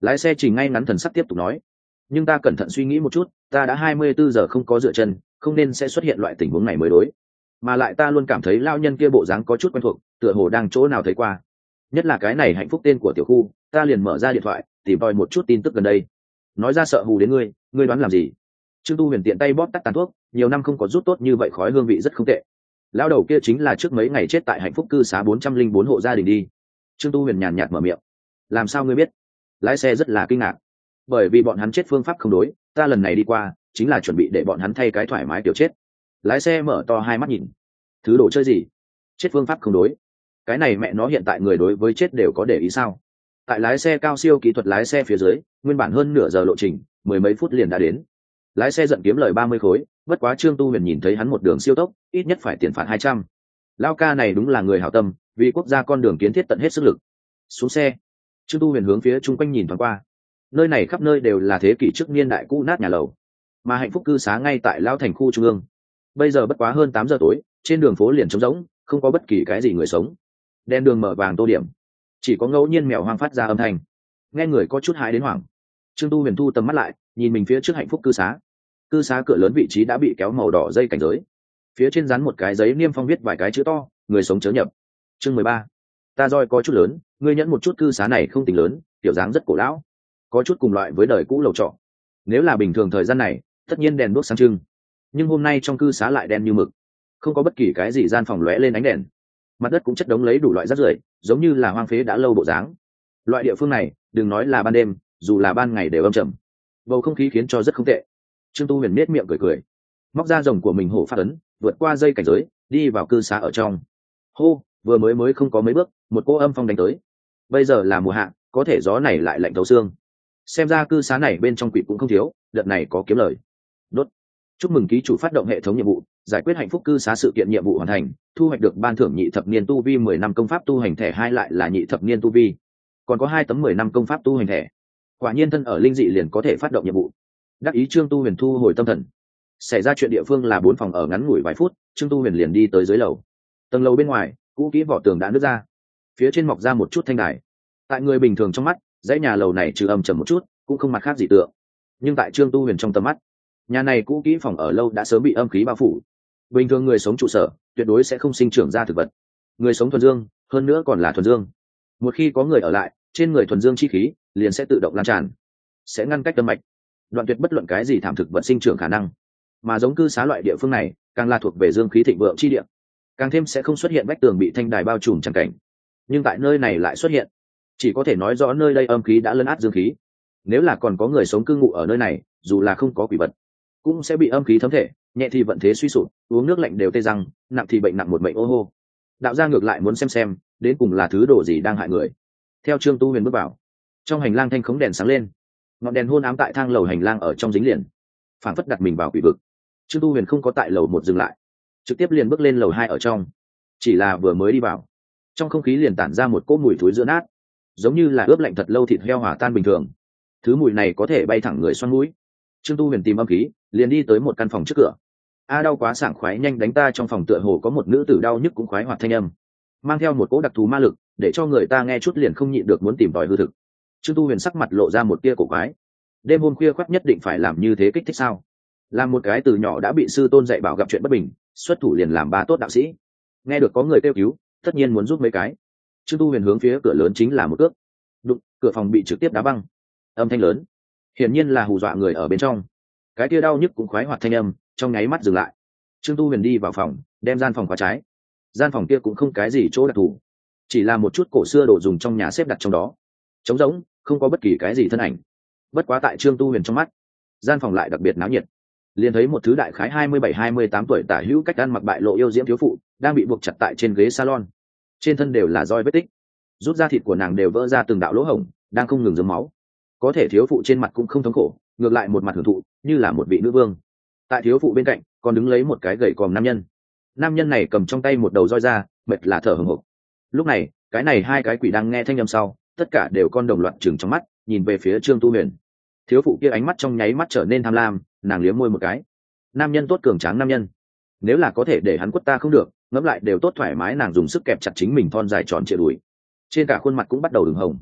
Lái xe Trình ngay ngắn thần sắc tiếp tục nói, nhưng ta cẩn thận suy nghĩ một chút, ta đã 24 giờ không có dựa chân, không nên sẽ xuất hiện loại tình huống này mới đối. Mà lại ta luôn cảm thấy lao nhân kia bộ dáng có chút quen thuộc, tựa hồ đang chỗ nào thấy qua. Nhất là cái này hạnh phúc tên của tiểu khu, ta liền mở ra điện thoại tìm tòi một chút tin tức gần đây. Nói ra sợ hù đến ngươi đoán làm gì? Trương Tu Huyền tiện tay bóp tắt tàn thuốc, nhiều năm không có rút tốt như vậy khói hương vị rất không tệ. Lao đầu kia chính là trước mấy ngày chết tại hạnh phúc cư xá 404 hộ gia đình đi. Trương Tu Huyền nhàn nhạt mở miệng. Làm sao ngươi biết? Lái xe rất là kinh ngạc. Bởi vì bọn hắn chết phương pháp không đối, ta lần này đi qua chính là chuẩn bị để bọn hắn thay cái thoải mái kiểu chết. Lái xe mở to hai mắt nhìn. Thứ đồ chơi gì? Chết phương pháp không đối? Cái này mẹ nó hiện tại người đối với chết đều có để ý sao? Tại lái xe cao siêu kỹ thuật lái xe phía dưới, nguyên bản hơn nửa giờ lộ trình, mười mấy phút liền đã đến. Lái xe giận kiếm lời 30 khối, bất quá Trương Tu Huyền nhìn thấy hắn một đường siêu tốc, ít nhất phải tiền phạt 200. Lao ca này đúng là người hảo tâm, vì quốc gia con đường kiến thiết tận hết sức lực. Xuống xe. Trương Tu Huyền hướng phía chung quanh nhìn thoáng qua. Nơi này khắp nơi đều là thế kỷ trước niên đại cũ nát nhà lầu, mà hạnh phúc cư xá ngay tại Lao thành khu trung ương. Bây giờ bất quá hơn 8 giờ tối, trên đường phố liền trống rỗng, không có bất kỳ cái gì người sống. Đèn đường mở vàng tô điểm, chỉ có ngẫu nhiên mèo hoang phát ra âm thanh, nghe người có chút hãi đến hoảng. Trương Tu Huyền thu tầm mắt lại, nhìn mình phía trước hạnh phúc cư xá. Cư xá cửa lớn vị trí đã bị kéo màu đỏ dây cảnh giới, phía trên dán một cái giấy niêm phong viết vài cái chữ to, người sống chớ nhập. Chương 13. Ta roi có chút lớn, ngươi nhẫn một chút, cư xá này không tính lớn, kiểu dáng rất cổ lão, có chút cùng loại với đời cũ lầu trọ. Nếu là bình thường thời gian này, tất nhiên đèn đuốc sáng trưng, nhưng hôm nay trong cư xá lại đen như mực, không có bất kỳ cái gì gian phòng lóe lên ánh đèn, mặt đất cũng chất đống lấy đủ loại rác rưởi, giống như là hoang phế đã lâu bộ dáng. Loại địa phương này, đừng nói là ban đêm, dù là ban ngày đều âm trầm, bầu không khí khiến cho rất không tệ. Trương Tu Huyền nét miệng cười, móc ra rồng của mình hổ phát ấn, vượt qua dây cảnh giới, đi vào cư xá ở trong. Hô, vừa mới không có mấy bước, một cô âm phong đánh tới. Bây giờ là mùa hạ, có thể gió này lại lạnh thấu xương. Xem ra cư xá này bên trong quỷ cũng không thiếu, đợt này có kiếm lời. Đốt. Chúc mừng ký chủ phát động hệ thống nhiệm vụ, giải quyết hạnh phúc cư xá sự kiện nhiệm vụ hoàn thành, thu hoạch được ban thưởng nhị thập niên tu vi 10 năm công pháp tu hành thẻ, hai lại là nhị thập niên tu vi, còn có 2 tấm 10 năm công pháp tu hành thẻ. Quả nhiên thân ở linh dị liền có thể phát động nhiệm vụ. Đắc ý Trương Tu Huyền thu hồi tâm thần. Xảy ra chuyện địa phương là 4 phòng ở, ngắn ngủi vài phút, Trương Tu Huyền liền đi tới dưới lầu. Tầng lầu bên ngoài, cũ kỹ vỏ tường đã nứt ra, phía trên mọc ra một chút thanh đài. Tại người bình thường trong mắt, dãy nhà lầu này trừ âm trầm một chút, cũng không mặt khác gì tượng. Nhưng tại Trương Tu Huyền trong tầm mắt, nhà này cũ kỹ phòng ở lâu đã sớm bị âm khí bao phủ. Bình thường người sống trụ sở tuyệt đối sẽ không sinh trưởng ra thực vật, người sống thuần dương, hơn nữa còn là thuần dương. Một khi có người ở lại, trên người thuần dương chi khí liền sẽ tự động lan tràn, sẽ ngăn cách tâm mạch, đoạn tuyệt bất luận cái gì thảm thực vật sinh trưởng khả năng. Mà giống cư xá loại địa phương này, càng là thuộc về dương khí thịnh vượng chi địa, càng thêm sẽ không xuất hiện vách tường bị thanh đài bao trùm chẳng cảnh. Nhưng tại nơi này lại xuất hiện, chỉ có thể nói rõ nơi đây âm khí đã lấn át dương khí. Nếu là còn có người sống cư ngụ ở nơi này, dù là không có quỷ vật, cũng sẽ bị âm khí thấm thể, nhẹ thì vận thế suy sụp, uống nước lạnh đều tê răng, nặng thì bệnh nặng một bệnh ô hô. Đạo gia ngược lại muốn xem đến cùng là thứ đồ gì đang hại người. Theo Trương Tu Huyền bước vào, trong hành lang thanh khống đèn sáng lên, ngọn đèn hôn ám tại thang lầu hành lang ở trong dính liền, phảng phất đặt mình vào quỷ vực. Trương Tu Huyền không có tại lầu 1 dừng lại, trực tiếp liền bước lên lầu 2 ở trong. Chỉ là vừa mới đi vào, trong không khí liền tản ra một cỗ mùi thối giữa nát, giống như là ướp lạnh thật lâu thịt heo hòa tan bình thường. Thứ mùi này có thể bay thẳng người xoăn mũi. Trương Tu Huyền tìm âm khí, liền đi tới một căn phòng trước cửa. Đau quá sảng khoái, nhanh đánh ta. Trong phòng tựa hồ có một nữ tử đau nhức cũng khoái hoạt thanh âm, mang theo một cỗ đặc thù ma lực, để cho người ta nghe chút liền không nhịn được muốn tìm tòi hư thực. Trương Tu Huyền sắc mặt lộ ra một tia cổ quái. Đêm hôm khuya khoắt nhất định phải làm như thế kích thích sao? Làm một cái từ nhỏ đã bị sư tôn dạy bảo gặp chuyện bất bình, xuất thủ liền làm ba tốt đạo sĩ. Nghe được có người kêu cứu, tất nhiên muốn giúp mấy cái. Trương Tu Huyền hướng phía cửa lớn chính là một cước. Đụng, cửa phòng bị trực tiếp đá văng. Âm thanh lớn, hiển nhiên là hù dọa người ở bên trong. Cái kia đau nhức cũng khoái hoạt thanh âm trong nháy mắt dừng lại. Trương Tu Huyền đi vào phòng, đem gian phòng khóa trái. Gian phòng kia cũng không cái gì chỗ đặc thù, chỉ là một chút cổ xưa đồ dùng trong nhà xếp đặt trong đó, trống rỗng, không có bất kỳ cái gì thân ảnh. Bất quá tại Trương Tu Huyền trong mắt, gian phòng lại đặc biệt náo nhiệt. Liền thấy một thứ đại khái 27-28 tuổi tả hữu, cách ăn mặc bại lộ yêu diễm thiếu phụ đang bị buộc chặt tại trên ghế salon, trên thân đều là roi vết tích, rút da thịt của nàng đều vỡ ra từng đạo lỗ hổng, đang không ngừng rớm máu. Có thể thiếu phụ trên mặt cũng không thống khổ, ngược lại một mặt hưởng thụ, như là một vị nữ vương. Tại thiếu phụ bên cạnh còn đứng lấy một cái gầy còm nam nhân. Nam nhân này cầm trong tay một đầu roi ra, mệt là thở hổn hộc. Lúc này, cái này hai cái quỷ đang nghe thanh âm sau, tất cả đều con đồng loạt trừng trong mắt, nhìn về phía Trương Tu Huyền. Thiếu phụ kia ánh mắt trong nháy mắt trở nên tham lam, nàng liếm môi một cái. Nam nhân tốt, cường tráng nam nhân, nếu là có thể để hắn quất ta không được, ngẫm lại đều tốt thoải mái. Nàng dùng sức kẹp chặt chính mình thon dài tròn trịa đùi, trên cả khuôn mặt cũng bắt đầu ửng hồng.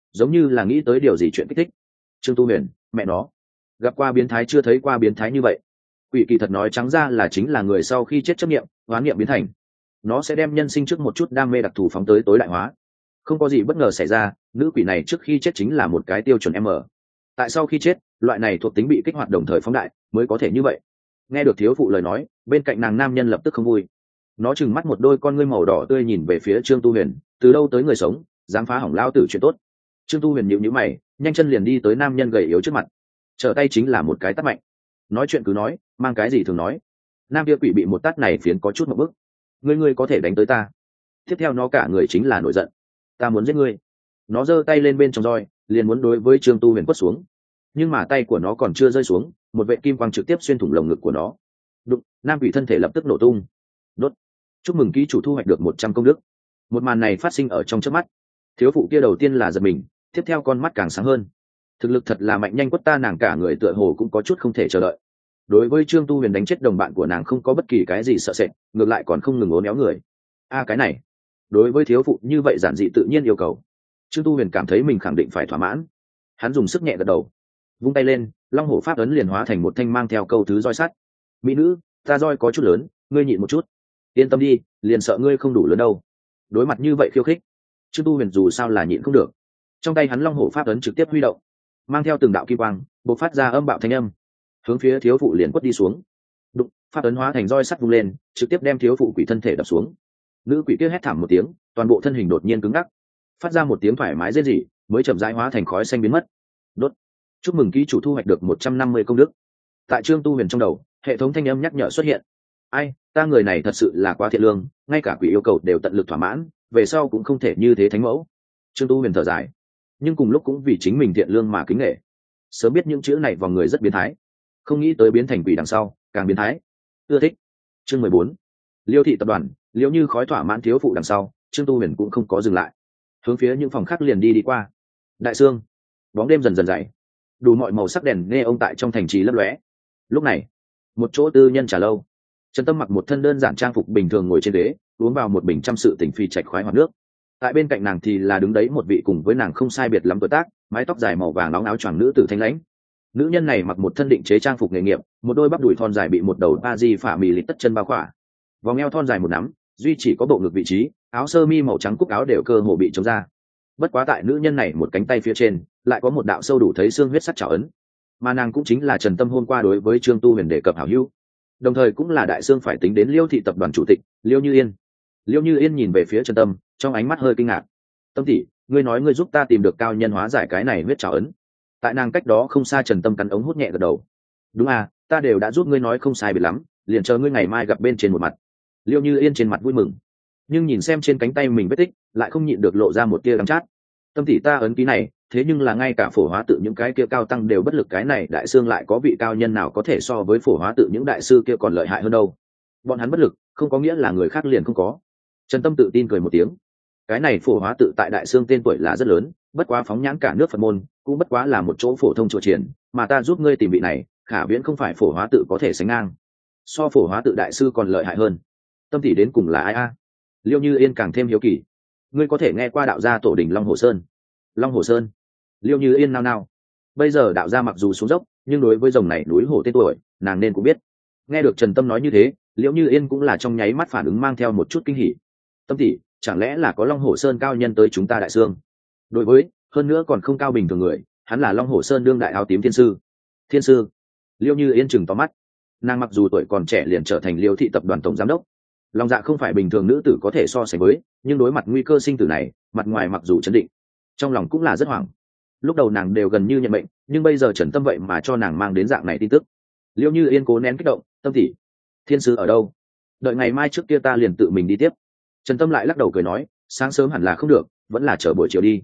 giống như là nghĩ tới điều gì chuyện kích thích. Trương Tu Huyền, mẹ nó, gặp qua biến thái chưa thấy qua biến thái như vậy. Quỷ kỳ thật nói trắng ra là chính là người sau khi chết chấp niệm, hoán niệm biến thành. Nó sẽ đem nhân sinh trước một chút đam mê đặc thù phóng tới tối đại hóa. Không có gì bất ngờ xảy ra, nữ quỷ này trước khi chết chính là một cái tiêu chuẩn M. Tại sau khi chết, loại này thuộc tính bị kích hoạt đồng thời phóng đại, mới có thể như vậy. Nghe được thiếu phụ lời nói, bên cạnh nàng nam nhân lập tức không vui. Nó trừng mắt một đôi con ngươi màu đỏ tươi nhìn về phía Trương Tu Huyền, từ đâu tới người sống, dám phá hỏng lao tử chuyện tốt. Trương Tu Huyền nhíu nhíu mày, nhanh chân liền đi tới nam nhân gầy yếu trước mặt, trở tay chính là một cái tát mạnh. Nói chuyện cứ nói, mang cái gì thường nói. Nam kia quỷ bị một tát này phiến có chút một bức. Ngươi có thể đánh tới ta? Tiếp theo nó cả người chính là nổi giận. Ta muốn giết ngươi. Nó giơ tay lên bên trong roi, liền muốn đối với Trương Tu Huyền quất xuống. Nhưng mà tay của nó còn chưa rơi xuống, một vệ kim quang trực tiếp xuyên thủng lồng ngực của nó. Đụng, nam quỷ thân thể lập tức nổ tung. Đốt. Chúc mừng ký chủ thu hoạch được 100 công đức. Một màn này phát sinh ở trong chớp mắt. Thiếu phụ kia đầu tiên là giật mình, tiếp theo con mắt càng sáng hơn. Thực lực thật là mạnh, nhanh quất ta, nàng cả người tựa hồ cũng có chút không thể chờ đợi. Đối với Trương Tu Huyền đánh chết đồng bạn của nàng không có bất kỳ cái gì sợ sệt, ngược lại còn không ngừng uốn éo người. Cái này, đối với thiếu phụ như vậy giản dị tự nhiên yêu cầu, Trương Tu Huyền cảm thấy mình khẳng định phải thỏa mãn. Hắn dùng sức nhẹ gật đầu, vung tay lên, long hổ pháp ấn liền hóa thành một thanh mang theo câu thứ roi sắt. Mỹ nữ, ta roi có chút lớn, ngươi nhịn một chút. Yên tâm đi, liền sợ ngươi không đủ lớn đâu. Đối mặt như vậy khiêu khích, Trương Tu Huyền dù sao là nhịn không được. Trong tay hắn long hổ pháp ấn trực tiếp huy động, mang theo từng đạo kim quang, bộc phát ra âm bạo thanh âm, hướng phía thiếu phụ liền quất đi xuống. Đụng, pháp ấn hóa thành roi sắt vung lên, trực tiếp đem thiếu phụ quỷ thân thể đập xuống. Nữ quỷ kia hét thảm một tiếng, toàn bộ thân hình đột nhiên cứng ngắc, phát ra một tiếng thoải mái rên rỉ, mới chậm rãi hóa thành khói xanh biến mất. Đốt. Chúc mừng ký chủ thu hoạch được 150 công đức. Tại Trương Tu Huyền trong đầu, hệ thống thanh âm nhắc nhở xuất hiện. Ai, ta người này thật sự là quá thiện lương, ngay cả quỷ yêu cầu đều tận lực thỏa mãn, về sau cũng không thể như thế thánh mẫu. Trương Tu Huyền thở dài, nhưng cùng lúc cũng vì chính mình thiện lương mà kính nể. Sớm biết những chữ này vào người rất biến thái, không nghĩ tới biến thành quỷ đằng sau càng biến thái. Ưa thích. Chương 14. Liêu thị tập đoàn, liễu như khói thỏa mãn thiếu phụ đằng sau, Trương Tu Huyền cũng không có dừng lại, hướng phía những phòng khác liền đi qua. Đại sương, bóng đêm dần dần dày, đủ mọi màu sắc đèn nghe ông tại trong thành trì lấp lóe. Lúc này, một chỗ tư nhân trà lâu, Trần Tâm mặc một thân đơn giản trang phục bình thường ngồi trên ghế, uống vào một bình trăm sự tỉnh phi trạch khoái hoạt nước. Tại bên cạnh nàng thì là đứng đấy một vị cùng với nàng không sai biệt lắm tuổi tác, mái tóc dài màu vàng nóng, áo choàng nữ tử thanh lãnh. Nữ nhân này mặc một thân định chế trang phục nghề nghiệp, một đôi bắp đùi thon dài bị một đầu ba di phả mì lịt tất chân bao khỏa, vòng eo thon dài một nắm, duy chỉ có bộ ngực vị trí, áo sơ mi màu trắng cúc áo đều cơ hồ bị trống ra. Bất quá tại nữ nhân này một cánh tay phía trên lại có một đạo sâu đủ thấy xương huyết sắc trảo ấn, mà nàng cũng chính là Trần Tâm hôm qua đối với Trương Tu Huyền đề cập hảo hữu, đồng thời cũng là đại sương phải tính đến Liêu thị tập đoàn chủ tịch Liêu Như Yên. Liêu Như Yên nhìn về phía Trần Tâm, trong ánh mắt hơi kinh ngạc. Tâm tỷ, ngươi nói ngươi giúp ta tìm được cao nhân hóa giải cái này huyết trảo ấn. Tại nàng cách đó không xa, Trần Tâm cắn ống hút nhẹ gật đầu. Đúng à, ta đều đã giúp ngươi nói không sai biệt lắm, liền chờ ngươi ngày mai gặp bên trên một mặt. Liêu Như Yên trên mặt vui mừng, nhưng nhìn xem trên cánh tay mình vết tích, lại không nhịn được lộ ra một tia đắng chát. Tâm tỷ, ta ấn ký này, thế nhưng là ngay cả phổ hóa tự những cái kia cao tăng đều bất lực, cái này đại sương lại có vị cao nhân nào có thể so với phổ hóa tự những đại sư kia còn lợi hại hơn đâu. Bọn hắn bất lực, không có nghĩa là người khác liền không có. Trần Tâm tự tin cười một tiếng. Cái này phổ hóa tự tại đại sương tên tuổi là rất lớn, bất quá phóng nhãn cả nước Phật môn, cũng bất quá là một chỗ phổ thông chùa triển, mà ta giúp ngươi tìm vị này, khả viễn không phải phổ hóa tự có thể sánh ngang. So phổ hóa tự đại sư còn lợi hại hơn. Tâm tỷ đến cùng là ai a? Liêu Như Yên càng thêm hiếu kỳ. Ngươi có thể nghe qua đạo gia tổ đình Long Hồ Sơn? Long Hồ Sơn? Liêu Như Yên nao nao. Bây giờ đạo gia mặc dù xuống dốc, nhưng đối với rồng này núi hổ tên tuổi, nàng nên cũng biết. Nghe được Trần Tâm nói như thế, Liêu Như Yên cũng là trong nháy mắt phản ứng mang theo một chút kinh hỉ. Tâm tỷ, chẳng lẽ là có Long Hồ Sơn cao nhân tới chúng ta đại sương? Đối với, hơn nữa còn không cao bình thường người, hắn là Long Hồ Sơn đương đại áo tím thiên sư. Thiên sư? Liêu Như Yên chừng to mắt. Nàng mặc dù tuổi còn trẻ liền trở thành Liêu thị tập đoàn tổng giám đốc, lòng dạ không phải bình thường nữ tử có thể so sánh với, nhưng đối mặt nguy cơ sinh tử này, mặt ngoài mặc dù chấn định, trong lòng cũng là rất hoảng. Lúc đầu nàng đều gần như nhận mệnh, nhưng bây giờ Trần Tâm vậy mà cho nàng mang đến dạng này tin tức. Liêu Như Yên cố nén kích động. Tâm tỷ, thiên sư ở đâu? Đợi ngày mai trước kia ta liền tự mình đi tiếp. Trần Tâm lại lắc đầu cười nói, sáng sớm hẳn là không được, vẫn là chờ buổi chiều đi.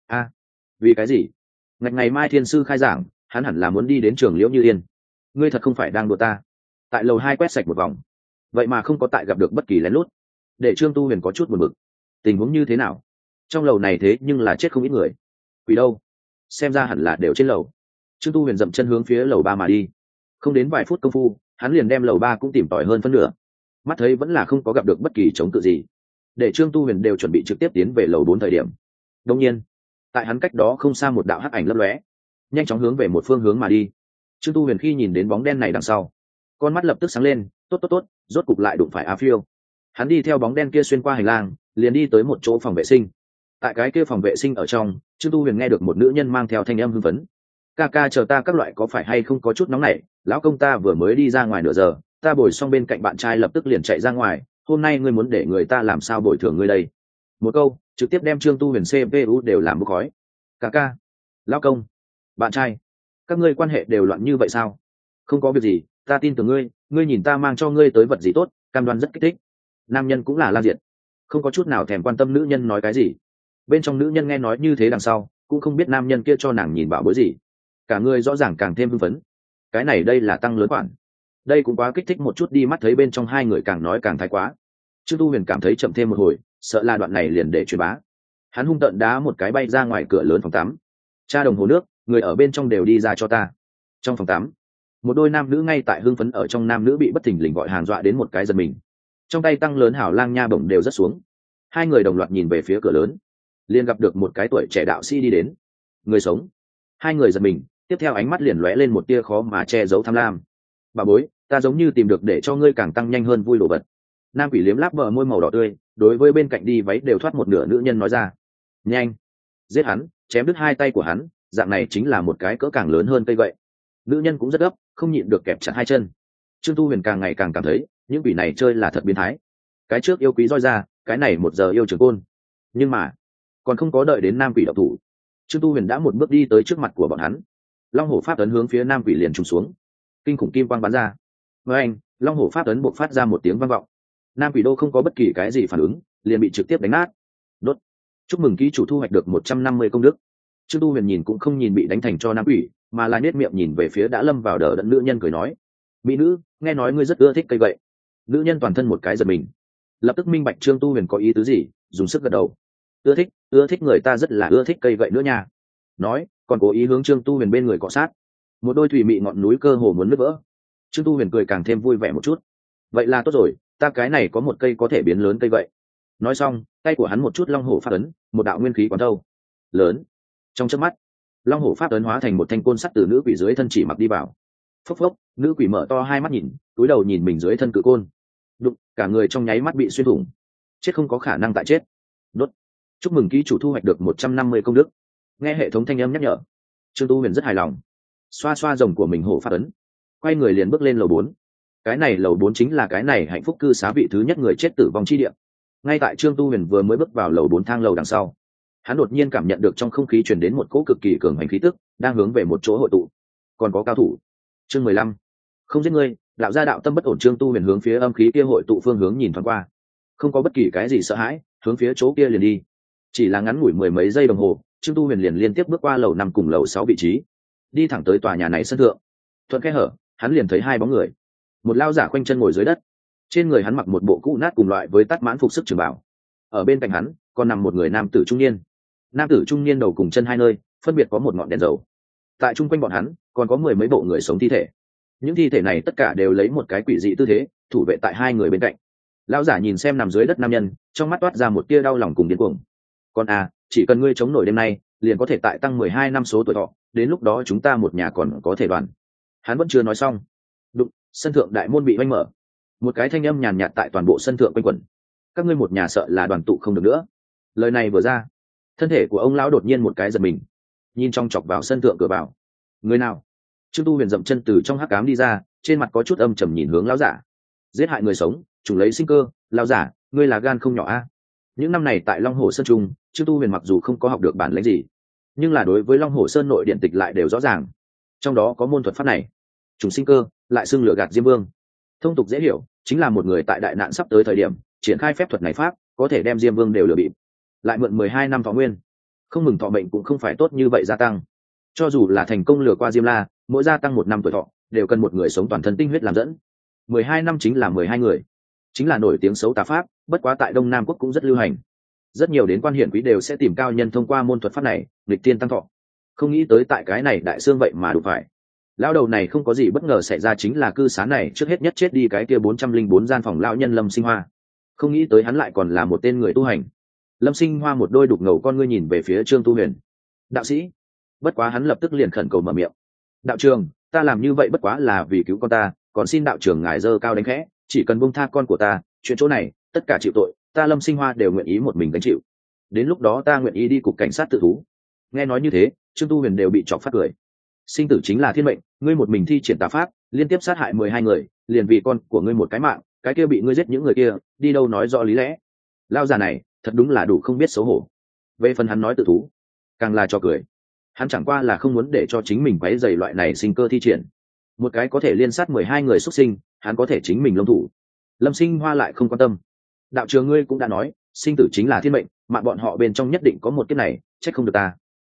Vì cái gì? Ngày mai thiên sư khai giảng, hắn hẳn là muốn đi đến trường Liễu Như Yên. Ngươi thật không phải đang đùa ta? Tại lầu 2 quét sạch một vòng, vậy mà không có tại gặp được bất kỳ lén lút, để Trương Tu Huyền có chút buồn bực. Tình huống như thế nào? Trong lầu này thế nhưng là chết không ít người. Quỷ đâu? Xem ra hẳn là đều trên lầu. Trương Tu Huyền dậm chân hướng phía lầu 3 mà đi. Không đến vài phút công phu, hắn liền đem lầu 3 cũng tìm tòi hơn phân nửa. Mắt thấy vẫn là không có gặp được bất kỳ chống cự gì, để Trương Tu Huyền đều chuẩn bị trực tiếp tiến về lầu 4 thời điểm. Đương nhiên, tại hắn cách đó không xa một đạo hắc ảnh lấp lóe, nhanh chóng hướng về một phương hướng mà đi. Trương Tu Huyền khi nhìn đến bóng đen này đằng sau, con mắt lập tức sáng lên, tốt tốt tốt, rốt cục lại đụng phải Á Phiêu. Hắn đi theo bóng đen kia xuyên qua hành lang, liền đi tới một chỗ phòng vệ sinh. Tại cái kia phòng vệ sinh ở trong, Trương Tu Huyền nghe được một nữ nhân mang theo thanh âm hưng phấn: ca ca chờ ta, các loại có phải hay không có chút nóng nảy, lão công ta vừa mới đi ra ngoài nửa giờ, ta bồi xong bên cạnh bạn trai lập tức liền chạy ra ngoài, hôm nay ngươi muốn để người ta làm sao bồi thường ngươi đây? Một câu trực tiếp đem Trương Tu Huyền CPU đều làm bốc khói. Ca ca, lão công, bạn trai, các ngươi quan hệ đều loạn như vậy sao? Không có việc gì, ta tin tưởng ngươi, ngươi nhìn ta mang cho ngươi tới vật gì tốt, cam đoan rất kích thích. Nam nhân cũng là Lam Diệt, không có chút nào thèm quan tâm nữ nhân nói cái gì. Bên trong nữ nhân nghe nói như thế đằng sau, cũng không biết nam nhân kia cho nàng nhìn bảo bối gì, cả người rõ ràng càng thêm hưng phấn. Cái này đây là tăng lớn khoản, đây cũng quá kích thích một chút đi, mắt thấy bên trong hai người càng nói càng thái quá. Trương Tu Huyền cảm thấy chậm thêm một hồi, sợ là đoạn này liền để truyền bá. Hắn hung tợn đá một cái bay ra ngoài cửa lớn phòng tắm. Tra đồng hồ nước, người ở bên trong đều đi ra cho ta. Trong phòng tắm, một đôi nam nữ ngay tại hưng phấn ở trong, nam nữ bị bất thình lình gọi hàng dọa đến một cái giật mình, trong tay tăng lớn hảo lang nha bổng đều rất xuống. Hai người đồng loạt nhìn về phía cửa lớn, liền gặp được một cái tuổi trẻ đạo sĩ đi đến. Người sống. Hai người giật mình, tiếp theo ánh mắt liền lóe lên một tia khó mà che giấu tham lam. Bà bối, ta giống như tìm được để cho ngươi càng tăng nhanh hơn vui đồ vật. Nam quỷ liếm láp bờ môi màu đỏ tươi, đối với bên cạnh đi váy đều thoát một nửa nữ nhân nói ra: nhanh giết hắn, chém đứt hai tay của hắn, dạng này chính là một cái cỡ càng lớn hơn cây vậy. Nữ nhân cũng rất gấp, không nhịn được kẹp chặt hai chân. Trương Tu Huyền càng ngày càng cảm thấy những quỷ này chơi là thật biến thái. Cái trước yêu quý roi ra, cái này một giờ yêu trường côn. Nhưng mà còn không có đợi đến nam quỷ độc thủ, Trương Tu Huyền đã một bước đi tới trước mặt của bọn hắn. Long hổ pháp ấn hướng phía nam quỷ liền trùng xuống, kinh khủng kim quang bắn ra. Với anh, long hổ pháp ấn buộc phát ra một tiếng vang vọng. Nam quỷ đô không có bất kỳ cái gì phản ứng, liền bị trực tiếp đánh nát. Đốt. Chúc mừng ký chủ thu hoạch được 150 công đức. Trương Tu Huyền nhìn cũng không nhìn bị đánh thành cho nam quỷ, mà là nét miệng nhìn về phía đã lâm vào đờ đẫn nữ nhân cười nói: mỹ nữ, nghe nói ngươi rất ưa thích cây vậy. Nữ nhân toàn thân một cái giật mình, lập tức minh bạch Trương Tu Huyền có ý tứ gì, dùng sức gật đầu: ưa thích, người ta rất là ưa thích cây vậy nữa nha. Nói còn cố ý hướng Trương Tu Huyền bên người cọ sát. Một đôi thủy mị ngọn núi cơ hồ muốn nứt vỡ. Trương Tu Huyền cười càng thêm vui vẻ một chút: vậy là tốt rồi, ta cái này có một cây có thể biến lớn cây vậy. Nói xong, tay của hắn một chút long hổ pháp ấn, một đạo nguyên khí quán thâu lớn. Trong chớp mắt, long hổ pháp ấn hóa thành một thanh côn sắt từ nữ quỷ dưới thân chỉ mặc đi vào. Phốc phốc, nữ quỷ mở to hai mắt nhìn, cúi đầu nhìn mình dưới thân cự côn. Đụng, cả người trong nháy mắt bị xuyên thủng. Chết không có khả năng tại chết. Đốt. Chúc mừng ký chủ thu hoạch được 150 công đức. Nghe hệ thống thanh âm nhắc nhở, Trương Tu Huyền rất hài lòng, xoa xoa rồng của mình hổ pháp ấn, quay người liền bước lên lầu 4. Cái này lầu 4 chính là cái này hạnh phúc cư xá vị thứ nhất người chết tử vong chi địa. Ngay tại Trương Tu Huyền vừa mới bước vào lầu 4 thang lầu đằng sau, hắn đột nhiên cảm nhận được trong không khí truyền đến một cỗ cực kỳ cường hành khí tức, đang hướng về một chỗ hội tụ. Còn có cao thủ. Chương 15. Không giết ngươi, đạo gia đạo tâm bất ổn. Trương Tu Huyền hướng phía âm khí kia hội tụ phương hướng nhìn thoáng qua, không có bất kỳ cái gì sợ hãi, hướng phía chỗ kia liền đi. Chỉ là ngắn ngủi mười mấy giây đồng hồ, Trương Tu Huyền liền liên tiếp bước qua lầu 5 cùng lầu 6 vị trí, đi thẳng tới tòa nhà này sân thượng. Thuận khe hở, hắn liền thấy hai bóng người. Một lao giả khoanh chân ngồi dưới đất, trên người hắn mặc một bộ cũ nát cùng loại với tắt mãn phục sức trường bảo. Ở bên cạnh hắn còn nằm một người nam tử trung niên. Nam tử trung niên đầu cùng chân hai nơi phân biệt có một ngọn đèn dầu. Tại chung quanh bọn hắn còn có mười mấy bộ người sống thi thể. Những thi thể này tất cả đều lấy một cái quỷ dị tư thế thủ vệ tại hai người bên cạnh. Lão giả nhìn xem nằm dưới đất nam nhân, trong mắt toát ra một tia đau lòng cùng điên cuồng. Con à, chỉ cần ngươi chống nổi đêm nay, liền có thể tại tăng 12 năm số tuổi thọ, đến lúc đó chúng ta một nhà còn có thể đoàn. Hắn vẫn chưa nói xong, đụng, sân thượng đại môn bị oanh mở. Một cái thanh âm nhàn nhạt tại toàn bộ sân thượng quanh quẩn: các ngươi một nhà sợ là đoàn tụ không được nữa. Lời này vừa ra, thân thể của ông lão đột nhiên một cái giật mình, nhìn trong chọc vào sân thượng cửa vào. Người nào? Trương Tu Huyền dậm chân từ trong hắc ám đi ra, trên mặt có chút âm trầm nhìn hướng lão giả. Giết hại người sống, chủ lấy sinh cơ, lão giả, ngươi là gan không nhỏ a. Những năm này tại Long Hồ Sơn Trung, Trương Tu Huyền mặc dù không có học được bản lĩnh gì, nhưng là đối với Long Hồ Sơn nội điện tịch lại đều rõ ràng. Trong đó có môn thuật pháp này, trùng sinh cơ, lại xưng lửa gạt Diêm Vương. Thông tục dễ hiểu, chính là một người tại đại nạn sắp tới thời điểm, triển khai phép thuật này pháp, có thể đem Diêm Vương đều lừa bịp. Lại mượn 12 năm thọ nguyên, không mừng thọ mệnh cũng không phải tốt như vậy gia tăng. Cho dù là thành công lừa qua Diêm La, mỗi gia tăng 1 năm tuổi thọ, đều cần một người sống toàn thân tinh huyết làm dẫn. 12 năm chính là 12 người, chính là nổi tiếng xấu tà pháp, bất quá tại Đông Nam Quốc cũng rất lưu hành. Rất nhiều đến quan hiển quý đều sẽ tìm cao nhân thông qua môn thuật pháp này, nghịch tiên tăng thọ. Không nghĩ tới tại cái này đại xương vậy mà đủ phải. Lão đầu này không có gì bất ngờ xảy ra, chính là cư xá này trước hết nhất chết đi cái kia 404 gian phòng lão nhân Lâm Sinh Hoa. Không nghĩ tới hắn lại còn là một tên người tu hành. Lâm Sinh Hoa một đôi đục ngầu con ngươi nhìn về phía Trương Tu Huyền. đạo sĩ. Bất quá hắn lập tức liền khẩn cầu mở miệng. Đạo trường, ta làm như vậy bất quá là vì cứu con ta, còn xin đạo trưởng ngài dơ cao đánh khẽ, chỉ cần buông tha con của ta, chuyện chỗ này tất cả chịu tội, ta Lâm Sinh Hoa đều nguyện ý một mình gánh chịu. Đến lúc đó ta nguyện ý đi cục cảnh sát tự thú. Nghe nói như thế, Trương Tu Huyền đều bị chọc phát cười. Sinh tử chính là thiên mệnh, ngươi một mình thi triển tà pháp, liên tiếp sát hại 12 người, liền vì con của ngươi một cái mạng, cái kia bị ngươi giết những người kia, đi đâu nói rõ lý lẽ. Lao già này, thật đúng là đủ không biết xấu hổ. Về phần hắn nói tự thú, càng là cho cười. Hắn chẳng qua là không muốn để cho chính mình quấy rầy loại này sinh cơ thi triển. Một cái có thể liên sát 12 người xuất sinh, hắn có thể chính mình lông thủ. Lâm Sinh Hoa lại không quan tâm. Đạo trường ngươi cũng đã nói, sinh tử chính là thiên mệnh, mạng bọn họ bên trong nhất định có một kiếp này, trách không được ta.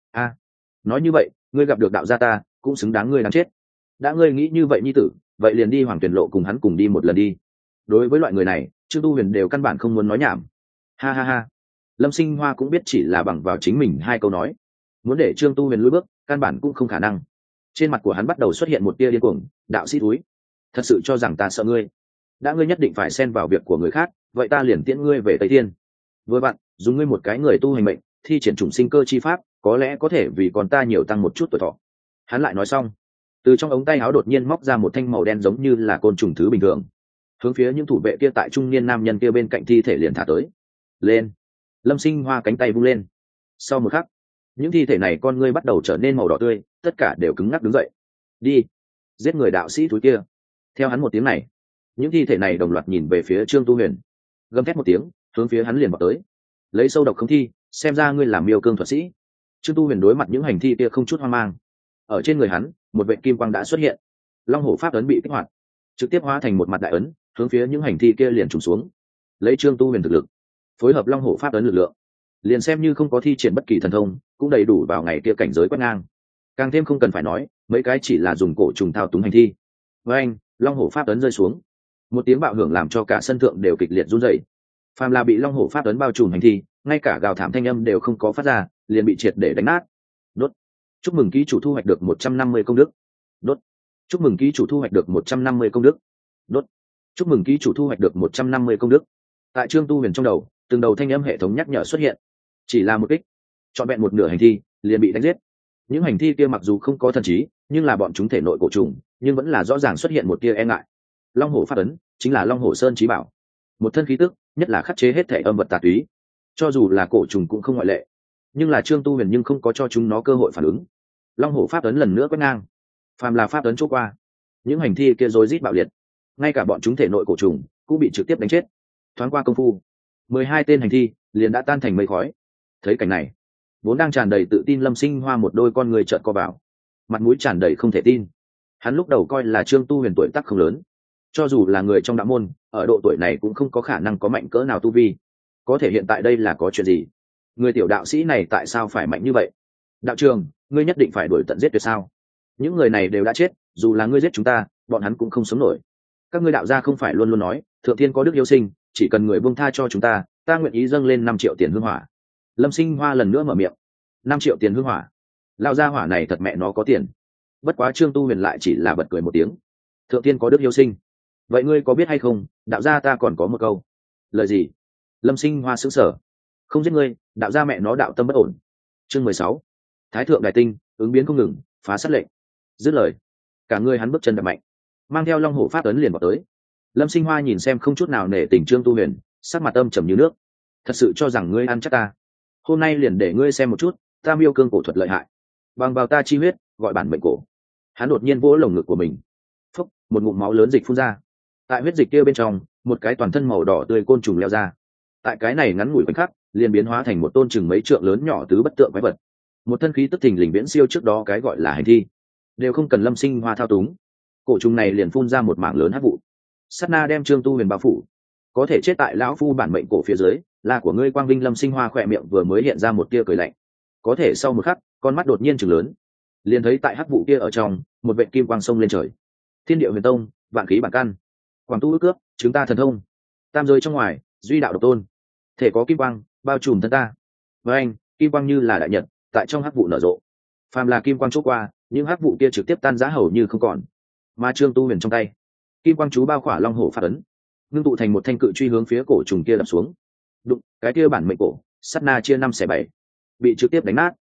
Nói như vậy, ngươi gặp được đạo gia ta, cũng xứng đáng ngươi đáng chết. Đã ngươi nghĩ như vậy nhi tử, vậy liền đi Hoàng Tuyển Lộ cùng hắn cùng đi một lần đi. Đối với loại người này, Trương Tu Huyền đều căn bản không muốn nói nhảm. Ha ha ha. Lâm Sinh Hoa cũng biết chỉ là bằng vào chính mình hai câu nói, muốn để Trương Tu Huyền lùi bước, căn bản cũng không khả năng. Trên mặt của hắn bắt đầu xuất hiện một tia điên cuồng. Đạo sĩ túi, thật sự cho rằng ta sợ ngươi? Đã ngươi nhất định phải xen vào việc của người khác, vậy ta liền tiễn ngươi về Tây Thiên. Với bạn, dùng ngươi một cái người tu hành mệnh, thi triển chủng sinh cơ chi pháp, có lẽ có thể vì con ta nhiều tăng một chút tuổi thọ. Hắn lại nói xong, từ trong ống tay áo đột nhiên móc ra một thanh màu đen giống như là côn trùng thứ bình thường, hướng phía những thủ vệ kia tại trung niên nam nhân kia bên cạnh thi thể liền thả tới. Lên. Lâm Sinh Hoa cánh tay vung lên. Sau một khắc, những thi thể này con ngươi bắt đầu trở nên màu đỏ tươi, tất cả đều cứng ngắc đứng dậy. Đi, giết người đạo sĩ túi kia. Theo hắn một tiếng này, những thi thể này đồng loạt nhìn về phía Trương Tu Huyền, gầm thét một tiếng, hướng phía hắn liền vào tới. Lấy sâu độc không thi, xem ra ngươi làm miêu cương thuật sĩ. Trương Tu Huyền đối mặt những hành thi kia không chút hoang mang. Ở trên người hắn, một vệt kim quang đã xuất hiện. Long hổ pháp ấn bị kích hoạt, trực tiếp hóa thành một mặt đại ấn, hướng phía những hành thi kia liền trùng xuống. Lấy Trương Tu Huyền thực lực, phối hợp long hổ pháp ấn lực lượng, liền xem như không có thi triển bất kỳ thần thông, cũng đầy đủ vào ngày kia cảnh giới quét ngang. Càng thêm không cần phải nói, mấy cái chỉ là dùng cổ trùng thao túng hành thi. Với anh, long hổ pháp ấn rơi xuống, một tiếng bạo hưởng làm cho cả sân thượng đều kịch liệt run rẩy. Phàm là bị long hổ pháp ấn bao trùm hành thi, ngay cả gào thảm thanh âm đều không có phát ra, liền bị triệt để đánh nát. Đốt. Chúc mừng ký chủ thu hoạch được 150 công đức. Đốt. Chúc mừng ký chủ thu hoạch được 150 công đức. Đốt. Chúc mừng ký chủ thu hoạch được 150 công đức. Tại Trương Tu Huyền trong đầu, từng đầu thanh âm hệ thống nhắc nhở xuất hiện. Chỉ là một kích, trọn vẹn một nửa hành thi liền bị đánh giết. Những hành thi kia mặc dù không có thần trí, nhưng là bọn chúng thể nội cổ trùng, nhưng vẫn là rõ ràng xuất hiện một tia e ngại. Long hổ pháp ấn chính là Long hổ sơn chí bảo, một thân khí tức, nhất là khắc chế hết thể âm vật tà túy, cho dù là cổ trùng cũng không ngoại lệ. Nhưng là Trương Tu Huyền nhưng không có cho chúng nó cơ hội phản ứng. Long hổ pháp ấn lần nữa quét ngang, phàm là pháp ấn chỗ qua, những hành thi kia rối rít bạo liệt, ngay cả bọn chúng thể nội cổ trùng cũng bị trực tiếp đánh chết. Thoáng qua công phu, 12 tên hành thi liền đã tan thành mây khói. Thấy cảnh này, vốn đang tràn đầy tự tin Lâm Sinh Hoa một đôi con người trợn co vào, mặt mũi tràn đầy không thể tin. Hắn lúc đầu coi là Trương Tu Huyền tuổi tác không lớn, cho dù là người trong đạo môn, ở độ tuổi này cũng không có khả năng có mạnh cỡ nào tu vi. Có thể hiện tại đây là có chuyện gì? Người tiểu đạo sĩ này tại sao phải mạnh như vậy? Đạo trường, ngươi nhất định phải đuổi tận giết tuyệt sao? Những người này đều đã chết, dù là ngươi giết chúng ta, bọn hắn cũng không sống nổi. Các ngươi đạo gia không phải luôn luôn nói, thượng thiên có đức yêu sinh, chỉ cần người buông tha cho chúng ta, ta nguyện ý dâng lên 5 triệu tiền hương hỏa. Lâm Sinh Hoa lần nữa mở miệng. 5 triệu tiền hương hỏa? Lao gia hỏa này thật mẹ nó có tiền. Bất quá Trương Tu Huyền lại chỉ là bật cười một tiếng. Thượng thiên có đức yêu sinh, vậy ngươi có biết hay không, đạo gia ta còn có một câu. Lời gì? Lâm Sinh Hoa sững sờ. Không giết ngươi, đạo gia mẹ nó đạo tâm bất ổn. Chương 16. Thái thượng đại tinh, ứng biến không ngừng, phá sát lệnh. Dứt lời, cả người hắn bước chân đập mạnh, mang theo long hổ pháp ấn liền vào tới. Lâm Sinh Hoa nhìn xem không chút nào nể tình Trương Tu Huyền, sắc mặt âm trầm như nước. Thật sự cho rằng ngươi ăn chắc ta? Hôm nay liền để ngươi xem một chút, ta miêu cương cổ thuật lợi hại. Bằng vào ta chi huyết, gọi bản mệnh cổ. Hắn đột nhiên vỗ lồng ngực của mình. Phốc, một ngụm máu lớn dịch phun ra. Tại huyết dịch kia bên trong, một cái toàn thân màu đỏ tươi côn trùng leo ra. Tại cái này ngắn ngủi khoảnh khắc, liền biến hóa thành một tôn chừng mấy trượng lớn nhỏ tứ bất tượng quái vật. Một thân khí tức thình lình viễn siêu trước đó cái gọi là hành thi, đều không cần Lâm Sinh Hoa thao túng. Cổ trùng này liền phun ra một mảng lớn hắc vụ, sát na đem Trương Tu Huyền bao phủ. Có thể chết tại lão phu bản mệnh cổ phía dưới, là của ngươi quang vinh. Lâm Sinh Hoa khỏe miệng vừa mới hiện ra một tia cười lạnh, có thể sau một khắc, con mắt đột nhiên trừng lớn, liền thấy tại hắc vụ kia ở trong, một vệt kim quang sông lên trời. Thiên địa huyền tông, vạn khí bản căn, quảng tu ước cướp, chúng ta thần thông, tam giới trong ngoài, duy đạo độc tôn, thể có kim quang bao trùm thân ta. Với anh, kim quang như là đại nhật, tại trong hắc vụ nở rộ. Phàm là kim quang chốt qua, những hắc vụ kia trực tiếp tan rã hầu như không còn. Mà Trương Tu Huyền trong tay, kim quang chú bao khỏa long hổ phát ấn, ngưng tụ thành một thanh cự truy hướng phía cổ trùng kia đập xuống. Đụng, cái kia bản mệnh cổ, sát na chia 5/7, bị trực tiếp đánh nát.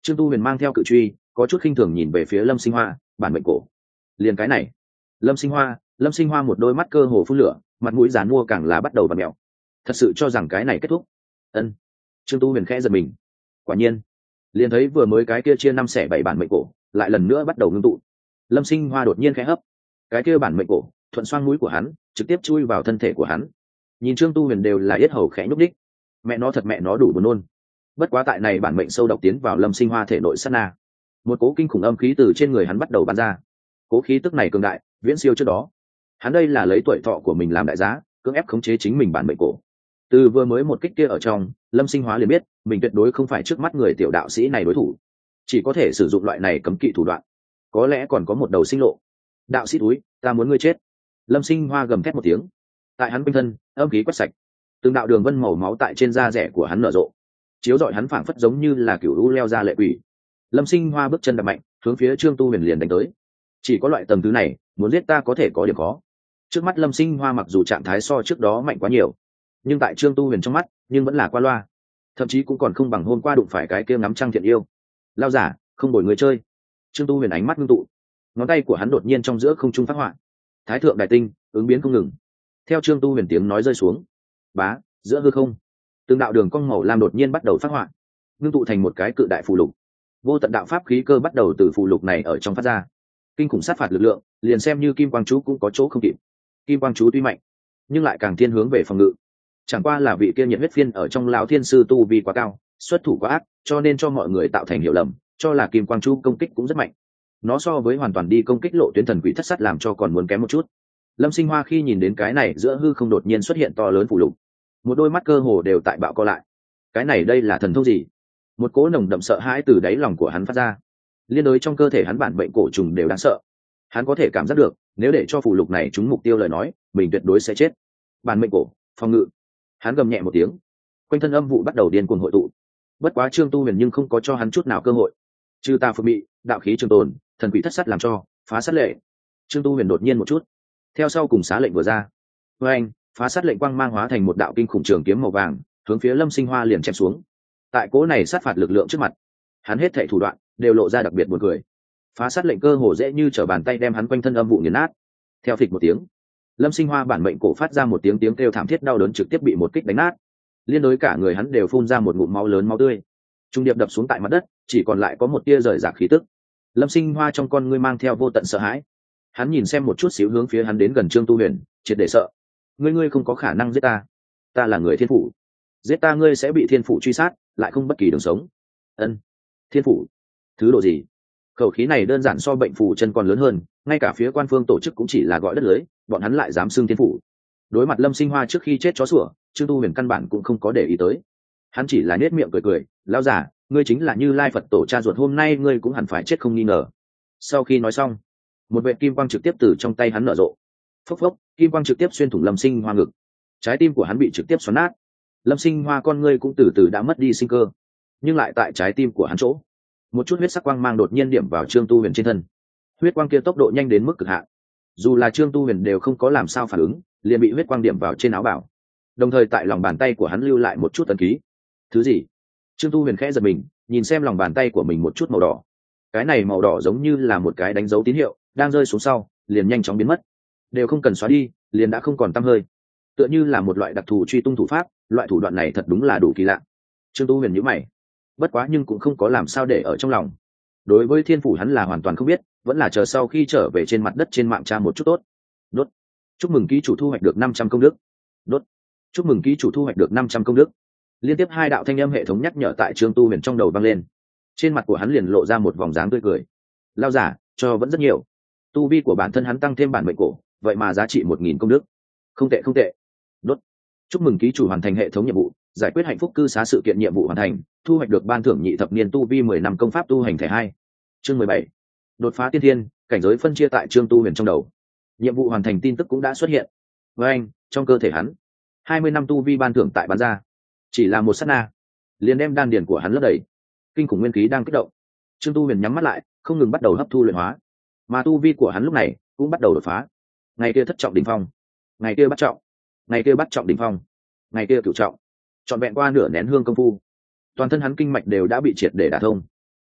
Trương Tu Huyền mang theo cự truy, có chút khinh thường nhìn về phía Lâm Sinh Hoa, bản mệnh cổ. Liền cái này. Lâm Sinh Hoa một đôi mắt cơ hồ phun lửa, mặt mũi giàn mua càng là bắt đầu vặn mèo. Thật sự cho rằng cái này kết thúc? Ân. Trương Tu Huyền khẽ giật mình. Quả nhiên, liền thấy vừa mới cái kia chia 5/7 bản mệnh cổ, lại lần nữa bắt đầu ngưng tụ. Lâm Sinh Hoa đột nhiên khẽ hấp, cái kia bản mệnh cổ thuận xoang mũi của hắn, trực tiếp chui vào thân thể của hắn. Nhìn Trương Tu Huyền đều là yết hầu khẽ nhúc đích. Mẹ nó đủ buồn nôn. Bất quá tại này bản mệnh sâu độc tiến vào Lâm Sinh Hoa thể nội sát na, một cố kinh khủng âm khí từ trên người hắn bắt đầu bắn ra. Cố khí tức này cường đại, viễn siêu trước đó. Hắn đây là lấy tuổi thọ của mình làm đại giá, cưỡng ép khống chế chính mình bản mệnh cổ. Từ vừa mới một kích kia ở trong, Lâm Sinh Hóa liền biết mình tuyệt đối không phải trước mắt người tiểu đạo sĩ này đối thủ, chỉ có thể sử dụng loại này cấm kỵ thủ đoạn, có lẽ còn có một đầu sinh lộ. Đạo sĩ túi, ta muốn ngươi chết! Lâm Sinh Hoa gầm thét một tiếng, tại hắn quanh thân âm khí quét sạch, từng đạo đường vân màu máu tại trên da rẻ của hắn nở rộ, chiếu rọi hắn phảng phất giống như là cửu u leo ra lệ quỷ. Lâm Sinh Hoa bước chân đập mạnh, hướng phía Trương Tu Huyền liền đánh tới. Chỉ có loại tầng thứ này, muốn giết ta có thể có điểm khó. Trước mắt Lâm Sinh Hoa mặc dù trạng thái so trước đó mạnh quá nhiều, nhưng tại Trương Tu Huyền trong mắt nhưng vẫn là qua loa, thậm chí cũng còn không bằng hôm qua đụng phải cái kia ngắm trăng thiện yêu. Lao giả, không đổi người chơi. Trương Tu Huyền ánh mắt ngưng tụ, ngón tay của hắn đột nhiên trong giữa không trung phát họa thái thượng đại tinh, ứng biến không ngừng. Theo Trương Tu Huyền tiếng nói rơi xuống, bá, giữa hư không từng đạo đường cong màu lam đột nhiên bắt đầu phát họa, ngưng tụ thành một cái cự đại phù lục. Vô tận đạo pháp khí cơ bắt đầu từ phù lục này ở trong phát ra, kinh khủng sát phạt lực lượng, liền xem như kim quang chú cũng có chỗ không kịp. Kim quang chú tuy mạnh, nhưng lại càng thiên hướng về phòng ngự. Chẳng qua là vị kia nhiệt huyết phiên ở trong lão thiên sư tu vi quá cao, xuất thủ quá ác, cho nên cho mọi người tạo thành hiểu lầm, cho là kim quang chú công kích cũng rất mạnh. Nó so với hoàn toàn đi công kích lộ tuyến thần quỷ thất sát làm cho còn muốn kém một chút. Lâm Sinh Hoa khi nhìn đến cái này giữa hư không đột nhiên xuất hiện to lớn phù lục, một đôi mắt cơ hồ đều tại bạo co lại. Cái này đây là thần thông gì? Một cỗ nồng đậm sợ hãi từ đáy lòng của hắn phát ra, liên đối trong cơ thể hắn bản bệnh cổ trùng đều đáng sợ. Hắn có thể cảm giác được, nếu để cho phù lục này trúng mục tiêu lời nói, mình tuyệt đối sẽ chết. Bản mệnh cổ, phòng ngự. Hắn gầm nhẹ một tiếng, quanh thân âm vụ bắt đầu điên cuồng hội tụ. Bất quá Trương Tu Huyền nhưng không có cho hắn chút nào cơ hội. Chư ta phượng mị, đạo khí trường tồn, thần quỷ thất sát làm cho phá sát lệ. Trương Tu Huyền đột nhiên một chút, theo sau cùng xá lệnh vừa ra, với anh phá sát lệnh quang mang hóa thành một đạo kinh khủng trường kiếm màu vàng, hướng phía Lâm Sinh Hoa liền chém xuống. Tại cỗ này sát phạt lực lượng trước mặt, hắn hết thảy thủ đoạn đều lộ ra đặc biệt buồn cười. Phá sát lệnh cơ hồ dễ như trở bàn tay đem hắn quanh thân âm vụ nghiền nát. Theo phịch một tiếng, Lâm Sinh Hoa bản mệnh cổ phát ra một tiếng kêu thảm thiết đau đớn, trực tiếp bị một kích đánh nát. Liên đối cả người hắn đều phun ra một ngụm máu lớn máu tươi, trung điệp đập xuống tại mặt đất, chỉ còn lại có một tia rời rạc khí tức. Lâm Sinh Hoa trong con ngươi mang theo vô tận sợ hãi. Hắn nhìn xem một chút xíu hướng phía hắn đến gần Trương Tu Huyền, triệt để sợ. Ngươi không có khả năng giết ta. Ta là người thiên phủ. Giết ta ngươi sẽ bị thiên phủ truy sát, lại không bất kỳ đường sống. Ân, thiên phủ? Thứ độ gì? Khẩu khí này đơn giản so bệnh phù chân còn lớn hơn, ngay cả phía quan phương tổ chức cũng chỉ là gọi đất lưới, bọn hắn lại dám xưng thiên phủ. Đối mặt Lâm Sinh Hoa trước khi chết chó sủa, Trương Tu Huyền căn bản cũng không có để ý tới. Hắn chỉ là nết miệng cười, lão giả, ngươi chính là Như Lai Phật tổ cha ruột, hôm nay ngươi cũng hẳn phải chết không nghi ngờ. Sau khi nói xong, một vệt kim quang trực tiếp từ trong tay hắn nở rộ. Phốc phốc, kim quang trực tiếp xuyên thủng Lâm Sinh Hoa ngực. Trái tim của hắn bị trực tiếp xoắn nát. Lâm Sinh Hoa con ngươi cũng từ từ đã mất đi sinh cơ, nhưng lại tại trái tim của hắn chỗ, một chút huyết sắc quang mang đột nhiên điểm vào Trương Tu Huyền trên thân. Huyết quang kia tốc độ nhanh đến mức cực hạn, dù là Trương Tu Huyền đều không có làm sao phản ứng, liền bị huyết quang điểm vào trên áo bào, đồng thời tại lòng bàn tay của hắn lưu lại một chút ấn ký. Thứ gì? Trương Tu Huyền khẽ giật mình, nhìn xem lòng bàn tay của mình một chút màu đỏ. Cái này màu đỏ giống như là một cái đánh dấu tín hiệu, đang rơi xuống sau, liền nhanh chóng biến mất, đều không cần xóa đi, liền đã không còn tăm hơi. Tựa như là một loại đặc thù truy tung thủ pháp, loại thủ đoạn này thật đúng là đủ kỳ lạ. Trương Tu Huyền nhíu mày, bất quá nhưng cũng không có làm sao để ở trong lòng. Đối với thiên phủ hắn là hoàn toàn không biết, vẫn là chờ sau khi trở về trên mặt đất trên mạng tra một chút tốt. Đốt. Chúc mừng ký chủ thu hoạch được 500 công đức. Đốt. Chúc mừng ký chủ thu hoạch được 500 công đức. Liên tiếp hai đạo thanh âm hệ thống nhắc nhở tại Trương Tu Huyền trong đầu vang lên. Trên mặt của hắn liền lộ ra một vòng dáng tươi cười. Lao giả, cho vẫn rất nhiều. Tu vi của bản thân hắn tăng thêm bản mệnh cổ, vậy mà giá trị 1000 công đức. Không tệ không tệ. Đốt. Chúc mừng ký chủ hoàn thành hệ thống nhiệm vụ, giải quyết hạnh phúc cư xá sự kiện nhiệm vụ hoàn thành, thu hoạch được ban thưởng nhị thập niên tu vi 10 năm công pháp tu hành thể 2. Chương 17. Đột phá tiên thiên, cảnh giới phân chia tại Trương Tu Huyền trong đầu. Nhiệm vụ hoàn thành tin tức cũng đã xuất hiện. Với anh, trong cơ thể hắn, 20 năm tu vi ban thưởng tại bán ra. Chỉ là một sát na, liền đem đan điền của hắn lấp đầy. Kinh khủng nguyên khí đang kích động. Trương Tu Huyền nhắm mắt lại, không ngừng bắt đầu hấp thu luyện hóa. Mà tu vi của hắn lúc này cũng bắt đầu đột phá. Ngày kia thất trọng đỉnh phong, ngày kia bắt trọng, ngày kia bắt trọng đỉnh phong, ngày kia cửu trọng. Trọn vẹn qua nửa nén hương công phu, toàn thân hắn kinh mạch đều đã bị triệt để đả thông.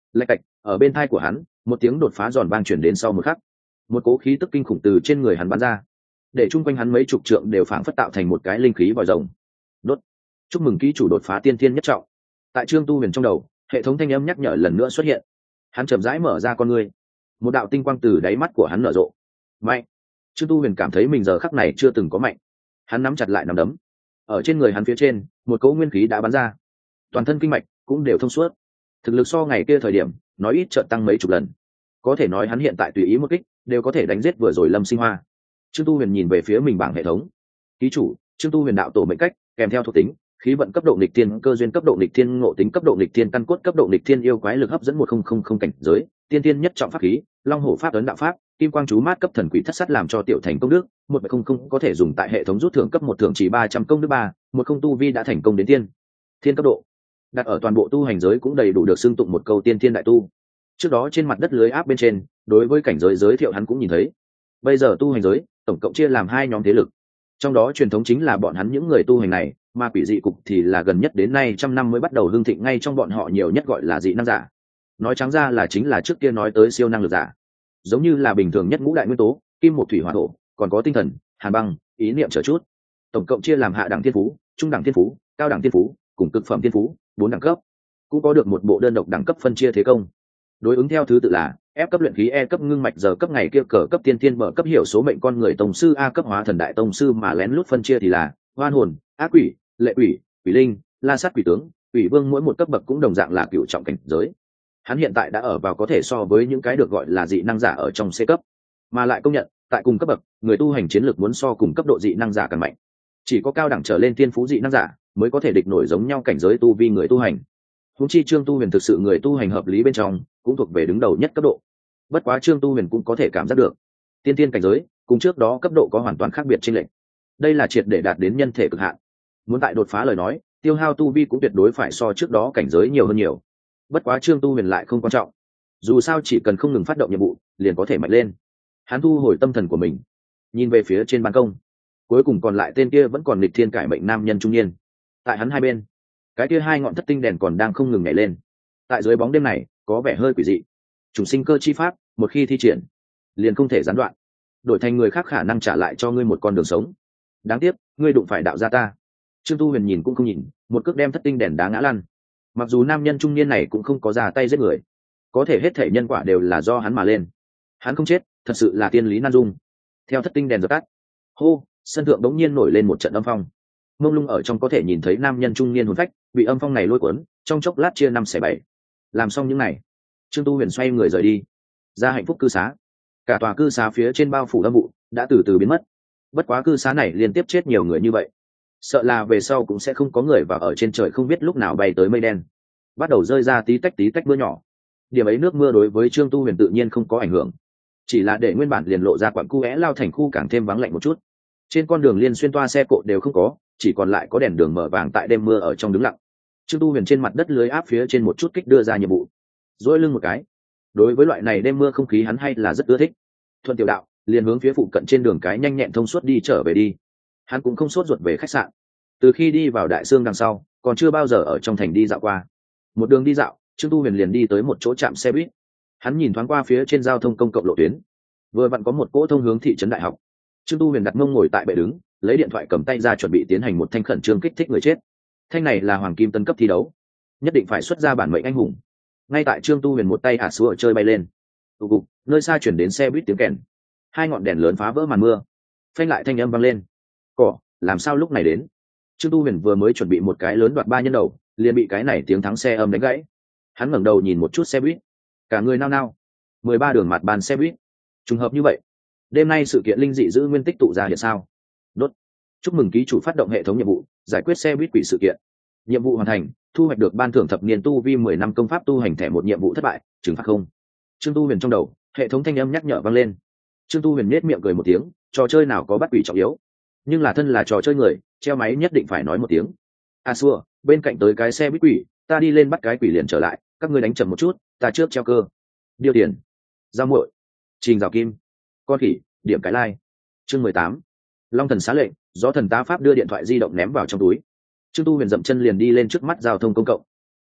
Lạch cạch, ở bên thai của hắn một tiếng đột phá giòn vang chuyển đến sau một khắc, một cố khí tức kinh khủng từ trên người hắn bắn ra, để chung quanh hắn mấy chục trượng đều phảng phất tạo thành một cái linh khí vòi rồng. Đốt. Chúc mừng ký chủ đột phá tiên thiên nhất trọng. Tại Trương Tu Huyền trong đầu, hệ thống thanh âm nhắc nhở lần nữa xuất hiện. Hắn chậm rãi mở ra con ngươi, một đạo tinh quang từ đáy mắt của hắn nở rộ. Mạnh. Trương Tu Huyền cảm thấy mình giờ khắc này chưa từng có mạnh. Hắn nắm chặt lại nắm đấm, ở trên người hắn phía trên một cỗ nguyên khí đã bắn ra, toàn thân kinh mạch cũng đều thông suốt. Thực lực so ngày kia thời điểm nói ít chợt tăng mấy chục lần, có thể nói hắn hiện tại tùy ý một kích đều có thể đánh giết vừa rồi Lâm Sinh Hoa. Trương Tu Huyền nhìn về phía mình bảng hệ thống. Ký chủ Trương Tu Huyền đạo tổ mệnh cách kèm theo thuộc tính khí vận cấp độ nghịch thiên, cơ duyên cấp độ nghịch thiên, ngộ tính cấp độ nghịch thiên, căn cốt cấp độ nghịch thiên, yêu quái lực hấp dẫn 1000 cảnh giới, tiên tiên nhất trọng pháp khí, long hổ pháp ấn đạo pháp, kim quang chú mát cấp thần quỷ thất sát làm cho tiểu thành công đức 100 có thể dùng tại hệ thống rút thưởng cấp 1 thưởng chỉ 300 công đức 10 tu vi đã thành công đến tiên thiên cấp độ, đặt ở toàn bộ tu hành giới cũng đầy đủ được xưng tụng một câu tiên thiên đại tu. Trước đó trên mặt đất lưới áp bên trên đối với cảnh giới giới thiệu hắn cũng nhìn thấy. Bây giờ tu hành giới tổng cộng chia làm 2 nhóm thế lực, trong đó truyền thống chính là bọn hắn những người tu hành này, mà quỷ dị cục thì là gần nhất đến nay trăm năm mới bắt đầu hưng thịnh, ngay trong bọn họ nhiều nhất gọi là dị năng giả. Nói trắng ra là chính là trước kia nói tới siêu năng lực giả, giống như là bình thường nhất ngũ đại nguyên tố kim một thủy hỏa thổ, còn có tinh thần hàn băng ý niệm trở chút. Tổng cộng chia làm hạ đẳng thiên phú, trung đẳng thiên phú, cao đẳng thiên phú cùng cực phẩm thiên phú 4 đẳng cấp, cũng có được một bộ đơn độc đẳng cấp phân chia thế công. Đối ứng theo thứ tự là F cấp luyện khí, E cấp ngưng mạch, giờ cấp ngày kia cờ cấp tiên tiên, bờ cấp hiểu số mệnh con người tông sư, A cấp hóa thần đại tông sư, mà lén lút phân chia thì là oan hồn, ác quỷ, lệ quỷ, quỷ linh, la sát quỷ tướng, quỷ vương, mỗi một cấp bậc cũng đồng dạng là cựu trọng cảnh giới. Hắn hiện tại đã ở vào có thể so với những cái được gọi là dị năng giả ở trong C cấp, mà lại công nhận tại cùng cấp bậc người tu hành chiến lược muốn so cùng cấp độ dị năng giả càng mạnh. Chỉ có cao đẳng trở lên thiên phú dị năng giả mới có thể địch nổi giống nhau cảnh giới tu vi người tu hành. Huống chi Trương Tu Huyền thực sự người tu hành hợp lý bên trong cũng thuộc về đứng đầu nhất cấp độ. Bất quá Trương Tu Huyền cũng có thể cảm giác được tiên tiên cảnh giới cùng trước đó cấp độ có hoàn toàn khác biệt chênh lệch. Đây là triệt để đạt đến nhân thể cực hạn. Muốn tại đột phá lời nói, tiêu hao tu vi cũng tuyệt đối phải so trước đó cảnh giới nhiều hơn nhiều. Bất quá Trương Tu Huyền lại không quan trọng, dù sao chỉ cần không ngừng phát động nhiệm vụ liền có thể mạnh lên. Hắn thu hồi tâm thần của mình, nhìn về phía trên ban công. Cuối cùng còn lại tên kia vẫn còn nghịch thiên cải mệnh nam nhân trung niên. Tại hắn hai bên, cái kia 2 ngọn thất tinh đèn còn đang không ngừng nhảy lên. Tại dưới bóng đêm này có vẻ hơi quỷ dị. Trùng sinh cơ chi pháp một khi thi triển liền không thể gián đoạn, đổi thành người khác khả năng trả lại cho ngươi một con đường sống. Đáng tiếc ngươi đụng phải đạo gia ta. Trương Tu Huyền nhìn cũng không nhìn, một cước đem thất tinh đèn đá ngã lăn. Mặc dù nam nhân trung niên này cũng không có ra tay giết người, có thể hết thể nhân quả đều là do hắn mà lên. Hắn không chết, thật sự là tiên lý nan dung. Theo thất tinh đèn dập tắt, hô, sân thượng đống nhiên nổi lên một trận âm phong. Mông lung ở trong có thể nhìn thấy nam nhân trung niên hồn phách bị âm phong này lôi cuốn, trong chốc lát chia 5/7. Làm xong những này, Trương Tu Huyền xoay người rời đi, ra hạnh phúc cư xá. Cả tòa cư xá phía trên bao phủ âm vụ đã từ từ biến mất. Bất quá cư xá này liên tiếp chết nhiều người như vậy, sợ là về sau cũng sẽ không có người vào ở trên trời không biết lúc nào bay tới mây đen, bắt đầu rơi ra tí tách mưa nhỏ. Điểm ấy nước mưa đối với Trương Tu Huyền tự nhiên không có ảnh hưởng, chỉ là để nguyên bản liền lộ ra quặng cu é lao thành khu càng thêm vắng lạnh một chút. Trên con đường liên xuyên toa xe cộ đều không có, chỉ còn lại có đèn đường mở vàng tại đêm mưa ở trong đứng lặng. Trương Tu Huyền trên mặt đất lưới áp phía trên một chút kích đưa ra nhiệm vụ, dỗi lưng một cái. Đối với loại này đêm mưa không khí hắn hay là rất ưa thích. Thuận tiểu đạo liền hướng phía phụ cận trên đường cái nhanh nhẹn thông suốt đi trở về đi. Hắn cũng không sốt ruột về khách sạn. Từ khi đi vào Đại Sương đằng sau còn chưa bao giờ ở trong thành đi dạo qua. Một đường đi dạo, Trương Tu Huyền liền đi tới một chỗ trạm xe buýt. Hắn nhìn thoáng qua phía trên giao thông công cộng lộ tuyến, vừa vặn có một cỗ thông hướng thị trấn đại học. Trương Tu Huyền đặt mông ngồi tại bệ đứng, lấy điện thoại cầm tay ra chuẩn bị tiến hành một thanh khẩn trương kích thích người chết. Thanh này là hoàng kim tân cấp thi đấu, nhất định phải xuất ra bản mệnh anh hùng. Ngay tại Trương Tu Huyền một tay ả xuống ở chơi bay lên, tụ cục nơi xa chuyển đến xe buýt tiếng kèn, 2 ngọn đèn lớn phá vỡ màn mưa, phanh lại thanh âm vang lên. Cỏ, làm sao lúc này đến? Trương Tu Huyền vừa mới chuẩn bị một cái lớn đoạt 3 nhân đầu, liền bị cái này tiếng thắng xe âm đánh gãy. Hắn ngẩng đầu nhìn một chút xe buýt, cả người nao nao. 13 đường mặt bàn xe buýt, trùng hợp như vậy. Đêm nay sự kiện linh dị giữ nguyên tích tụ ra hiện sao? Đốt. Chúc mừng ký chủ phát động hệ thống nhiệm vụ, giải quyết xe buýt quỷ sự kiện. Nhiệm vụ hoàn thành, thu hoạch được ban thưởng thập niên tu vi 10 năm công pháp tu hành thẻ, một nhiệm vụ thất bại, trừng phạt không. Trương Tu Huyền trong đầu, hệ thống thanh âm nhắc nhở vang lên. Trương Tu Huyền nhếch miệng cười một tiếng, trò chơi nào có bắt quỷ trọng yếu, nhưng là thân là trò chơi người, treo máy nhất định phải nói một tiếng. A xua, bên cạnh tới cái xe buýt quỷ, ta đi lên bắt cái quỷ liền trở lại, các ngươi đánh chậm một chút, ta trước treo cơ. Điều tiền. Giao muội. Trình rào kim. Con khỉ, điểm cái like. Chương 18. Long thần xá lệnh, gió thần tá pháp đưa điện thoại di động ném vào trong túi. Trương Tu Huyền dậm chân liền đi lên trước mắt giao thông công cộng.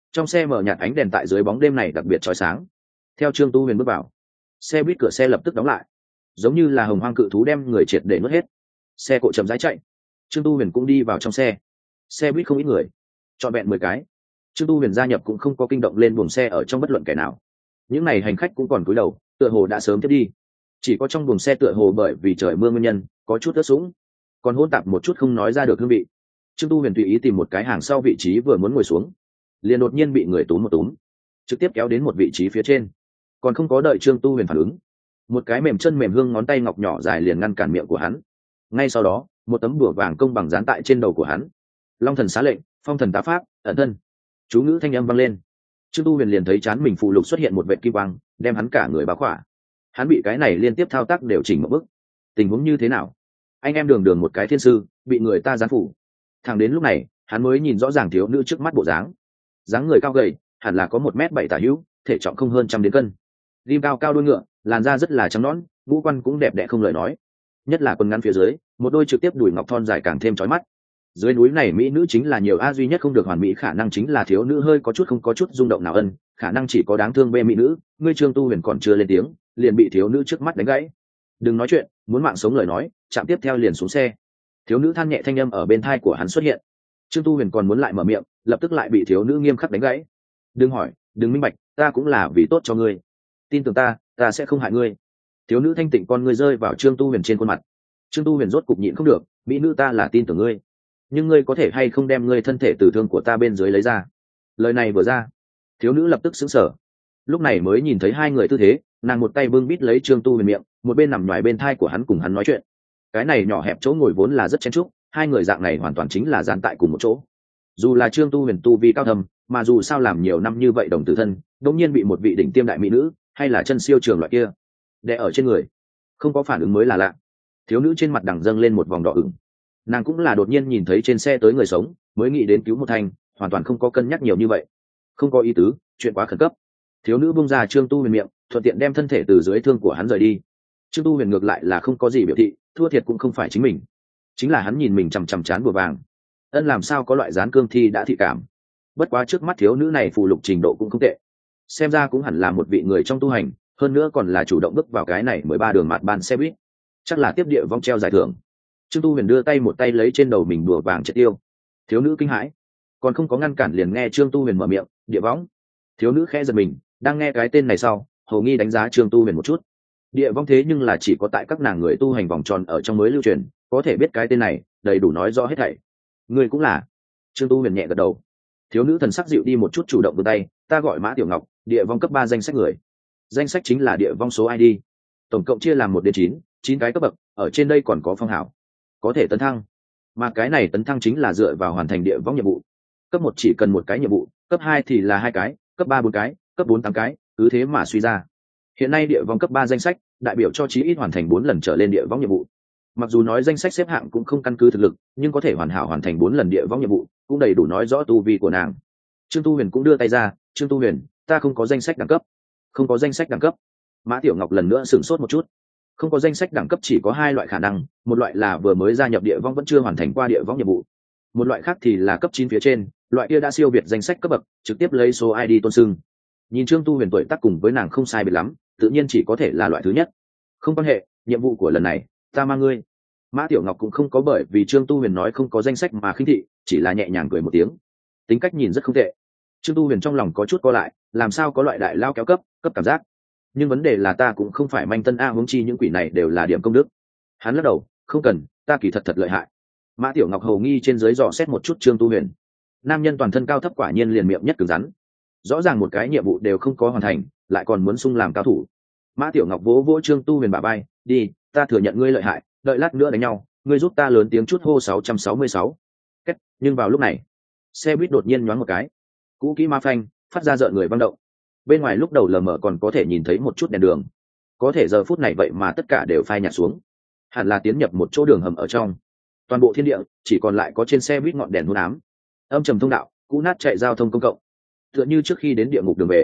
Trong xe mở nhạt ánh đèn tại dưới bóng đêm này đặc biệt chói sáng. Theo Trương Tu Huyền bước vào, xe buýt cửa xe lập tức đóng lại, giống như là hồng hoang cự thú đem người triệt để nuốt hết. Xe cộ chậm rãi chạy, Trương Tu Huyền cũng đi vào trong xe. Xe buýt không ít người, trọn vẹn 10 cái. Trương Tu Huyền gia nhập cũng không có kinh động lên buồng xe ở trong bất luận kẻ nào. Những này hành khách cũng còn cúi đầu, tựa hồ đã sớm tiếp đi. Chỉ có trong buồng xe tựa hồ bởi vì trời mưa nguyên nhân, có chút ướt sũng, còn hỗn tạp một chút không nói ra được hương vị. Trương Tu Huyền tùy ý tìm một cái hàng sau vị trí vừa muốn ngồi xuống, liền đột nhiên bị người túm một túm, trực tiếp kéo đến một vị trí phía trên. Còn không có đợi Trương Tu Huyền phản ứng, một cái mềm chân mềm hương ngón tay ngọc nhỏ dài liền ngăn cản miệng của hắn. Ngay sau đó, một tấm bùa vàng công bằng dán tại trên đầu của hắn. Long thần xá lệnh, phong thần tá pháp, ẩn thân. Chú ngữ thanh âm vang lên. Trương Tu Huyền liền thấy trán mình phù lục xuất hiện một vệt kim quang, đem hắn cả người bao khỏa. Hắn bị cái này liên tiếp thao tác đều chỉnh một bước. Tình huống như thế nào? Anh em đường đường một cái thiên sư, bị người ta gián phủ. Thẳng đến lúc này, hắn mới nhìn rõ ràng thiếu nữ trước mắt bộ dáng. Dáng người cao gầy, hẳn là có 1m7 tả hữu, thể trọng không hơn trăm đến cân. Rim cao cao đuôi ngựa, làn da rất là trắng nõn, ngũ quan cũng đẹp đẽ không lời nói. Nhất là quần ngắn phía dưới, một đôi trực tiếp đùi ngọc thon dài càng thêm chói mắt. Dưới núi này mỹ nữ chính là nhiều, duy nhất không được hoàn mỹ khả năng chính là thiếu nữ hơi có chút không có chút rung động nào ân, khả năng chỉ có đáng thương bê mỹ nữ. Ngươi Trương Tu Huyền còn chưa lên tiếng, liền bị thiếu nữ trước mắt đánh gãy. Đừng nói chuyện, muốn mạng sống lời nói, chạm tiếp theo liền xuống xe. Thiếu nữ than nhẹ thanh âm ở bên tai của hắn xuất hiện. Trương Tu Huyền còn muốn lại mở miệng, lập tức lại bị thiếu nữ nghiêm khắc đánh gãy. Đừng hỏi, đừng minh bạch, ta cũng là vì tốt cho ngươi. Tin tưởng ta sẽ không hại ngươi. Thiếu nữ thanh tịnh con ngươi rơi vào Trương Tu Huyền trên khuôn mặt. Trương Tu Huyền rốt cục nhịn không được, mỹ nữ ta là tin tưởng ngươi, nhưng ngươi có thể hay không đem ngươi thân thể từ thương của ta bên dưới lấy ra? Lời này vừa ra, thiếu nữ lập tức sững sờ. Lúc này mới nhìn thấy hai người tư thế, nàng một tay bưng bít lấy Trương Tu Huyền miệng, một bên nằm ngoài bên thai của hắn cùng hắn nói chuyện. Cái này nhỏ hẹp chỗ ngồi vốn là rất chen chúc, hai người dạng này hoàn toàn chính là dán tại cùng một chỗ. Dù là Trương Tu Huyền tu vi cao thâm, mà dù sao làm nhiều năm như vậy đồng tử thân, đột nhiên bị một vị đỉnh tiêm đại mỹ nữ, hay là chân siêu trường loại kia đè ở trên người, không có phản ứng mới là lạ. Thiếu nữ trên mặt đằng dâng lên một vòng đỏ ửng. Nàng cũng là đột nhiên nhìn thấy trên xe tới người sống, mới nghĩ đến cứu một thanh, hoàn toàn không có cân nhắc nhiều như vậy. Không có ý tứ, chuyện quá khẩn cấp. Thiếu nữ bung ra Trương Tu Huyền miệng, thuận tiện đem thân thể từ dưới thương của hắn rời đi. Trương Tu Huyền ngược lại là không có gì biểu thị, thua thiệt cũng không phải chính mình, chính là hắn nhìn mình chằm chằm chán bùa vàng. Ân làm sao có loại dán cương thi đã thị cảm. Bất quá trước mắt thiếu nữ này phù lục trình độ cũng không tệ, xem ra cũng hẳn là một vị người trong tu hành, hơn nữa còn là chủ động bước vào cái này 13 đường mạt ban xe buýt, chắc là tiếp địa vong treo giải thưởng. Trương Tu Huyền đưa tay một tay lấy trên đầu mình đùa vàng triệt tiêu. Thiếu nữ kinh hãi, còn không có ngăn cản liền nghe Trương Tu Huyền mở miệng, địa võng. Thiếu nữ khẽ giật mình, đang nghe cái tên này sau, hầu nghi đánh giá Trương Tu Huyền một chút. Địa vong thế nhưng là chỉ có tại các nàng người tu hành vòng tròn ở trong mới lưu truyền, có thể biết cái tên này, đầy đủ nói rõ hết thảy. Người cũng là. Trương Tu Huyền nhẹ gật đầu. Thiếu nữ thần sắc dịu đi một chút, chủ động đưa tay, ta gọi Mã Tiểu Ngọc, địa vong cấp 3 danh sách người. Danh sách chính là địa vong số ID, tổng cộng chia làm 1 đến 9, 9 cái cấp bậc, ở trên đây còn có phong hào, có thể tấn thăng, mà cái này tấn thăng chính là dựa vào hoàn thành địa vong nhiệm vụ. Cấp 1 chỉ cần 1 cái nhiệm vụ, cấp 2 thì là 2 cái, cấp 3 4 cái, cấp 4 8 cái, cứ thế mà suy ra. Hiện nay địa vong cấp 3 danh sách đại biểu cho chí ít hoàn thành 4 lần trở lên địa vong nhiệm vụ. Mặc dù nói danh sách xếp hạng cũng không căn cứ thực lực, nhưng có thể hoàn hảo hoàn thành 4 lần địa vong nhiệm vụ, cũng đầy đủ nói rõ tu vi của nàng. Trương Tu Huyền cũng đưa tay ra, Trương Tu Huyền, ta không có danh sách đẳng cấp. Không có danh sách đẳng cấp. Mã Tiểu Ngọc lần nữa sửng sốt một chút. Không có danh sách đẳng cấp chỉ có 2 loại khả năng, một loại là vừa mới gia nhập địa vong vẫn chưa hoàn thành qua địa vong nhiệm vụ, một loại khác thì là cấp 9 phía trên, loại kia đã siêu việt danh sách cấp bậc, trực tiếp lấy số ID tôn xưng. Nhìn Trương Tu Huyền tuổi tác cùng với nàng không sai biệt lắm, tự nhiên chỉ có thể là loại thứ nhất. Không quan hệ, nhiệm vụ của lần này ta mang ngươi. Mã Tiểu Ngọc cũng không có bởi vì Trương Tu Huyền nói không có danh sách mà khinh thị, chỉ là nhẹ nhàng cười một tiếng. Tính cách nhìn rất không tệ. Trương Tu Huyền trong lòng có chút co lại, làm sao có loại đại lao kéo cấp cảm giác. Nhưng vấn đề là ta cũng không phải manh tân a, huống chi những quỷ này đều là điểm công đức. Hắn lắc đầu, không cần, ta kỳ thật lợi hại. Mã Tiểu Ngọc hầu nghi trên dưới dò xét một chút Trương Tu Huyền. Nam nhân toàn thân cao thấp quả nhiên liền miệng nhất cứng rắn. Rõ ràng một cái nhiệm vụ đều không có hoàn thành, lại còn muốn sung làm cao thủ. Mã Tiểu Ngọc vỗ vỗ Trương Tu Huyền bả vai, đi, ta thừa nhận ngươi lợi hại, đợi lát nữa đánh nhau, ngươi giúp ta lớn tiếng chút hô 666. Kết, nhưng vào lúc này, xe buýt đột nhiên nhoáng một cái, cũ kỹ ma phanh, phát ra rợn người văng động. Bên ngoài lúc đầu lờ mờ còn có thể nhìn thấy một chút đèn đường, có thể giờ phút này vậy mà tất cả đều phai nhạt xuống, hẳn là tiến nhập một chỗ đường hầm ở trong. Toàn bộ thiên địa chỉ còn lại có trên xe buýt ngọn đèn hôn ám, âm trầm thông đạo, cũ nát chạy giao thông công cộng, tựa như trước khi đến địa ngục đường về.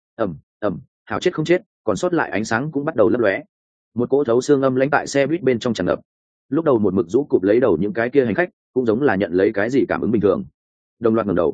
Hảo chết không chết, còn sót lại ánh sáng cũng bắt đầu lấp lóe. Một cỗ thấu xương âm lãnh tại xe buýt bên trong tràn ngập. Lúc đầu một mực rũ cụp lấy đầu những cái kia hành khách cũng giống là nhận lấy cái gì cảm ứng bình thường, đồng loạt ngẩng đầu.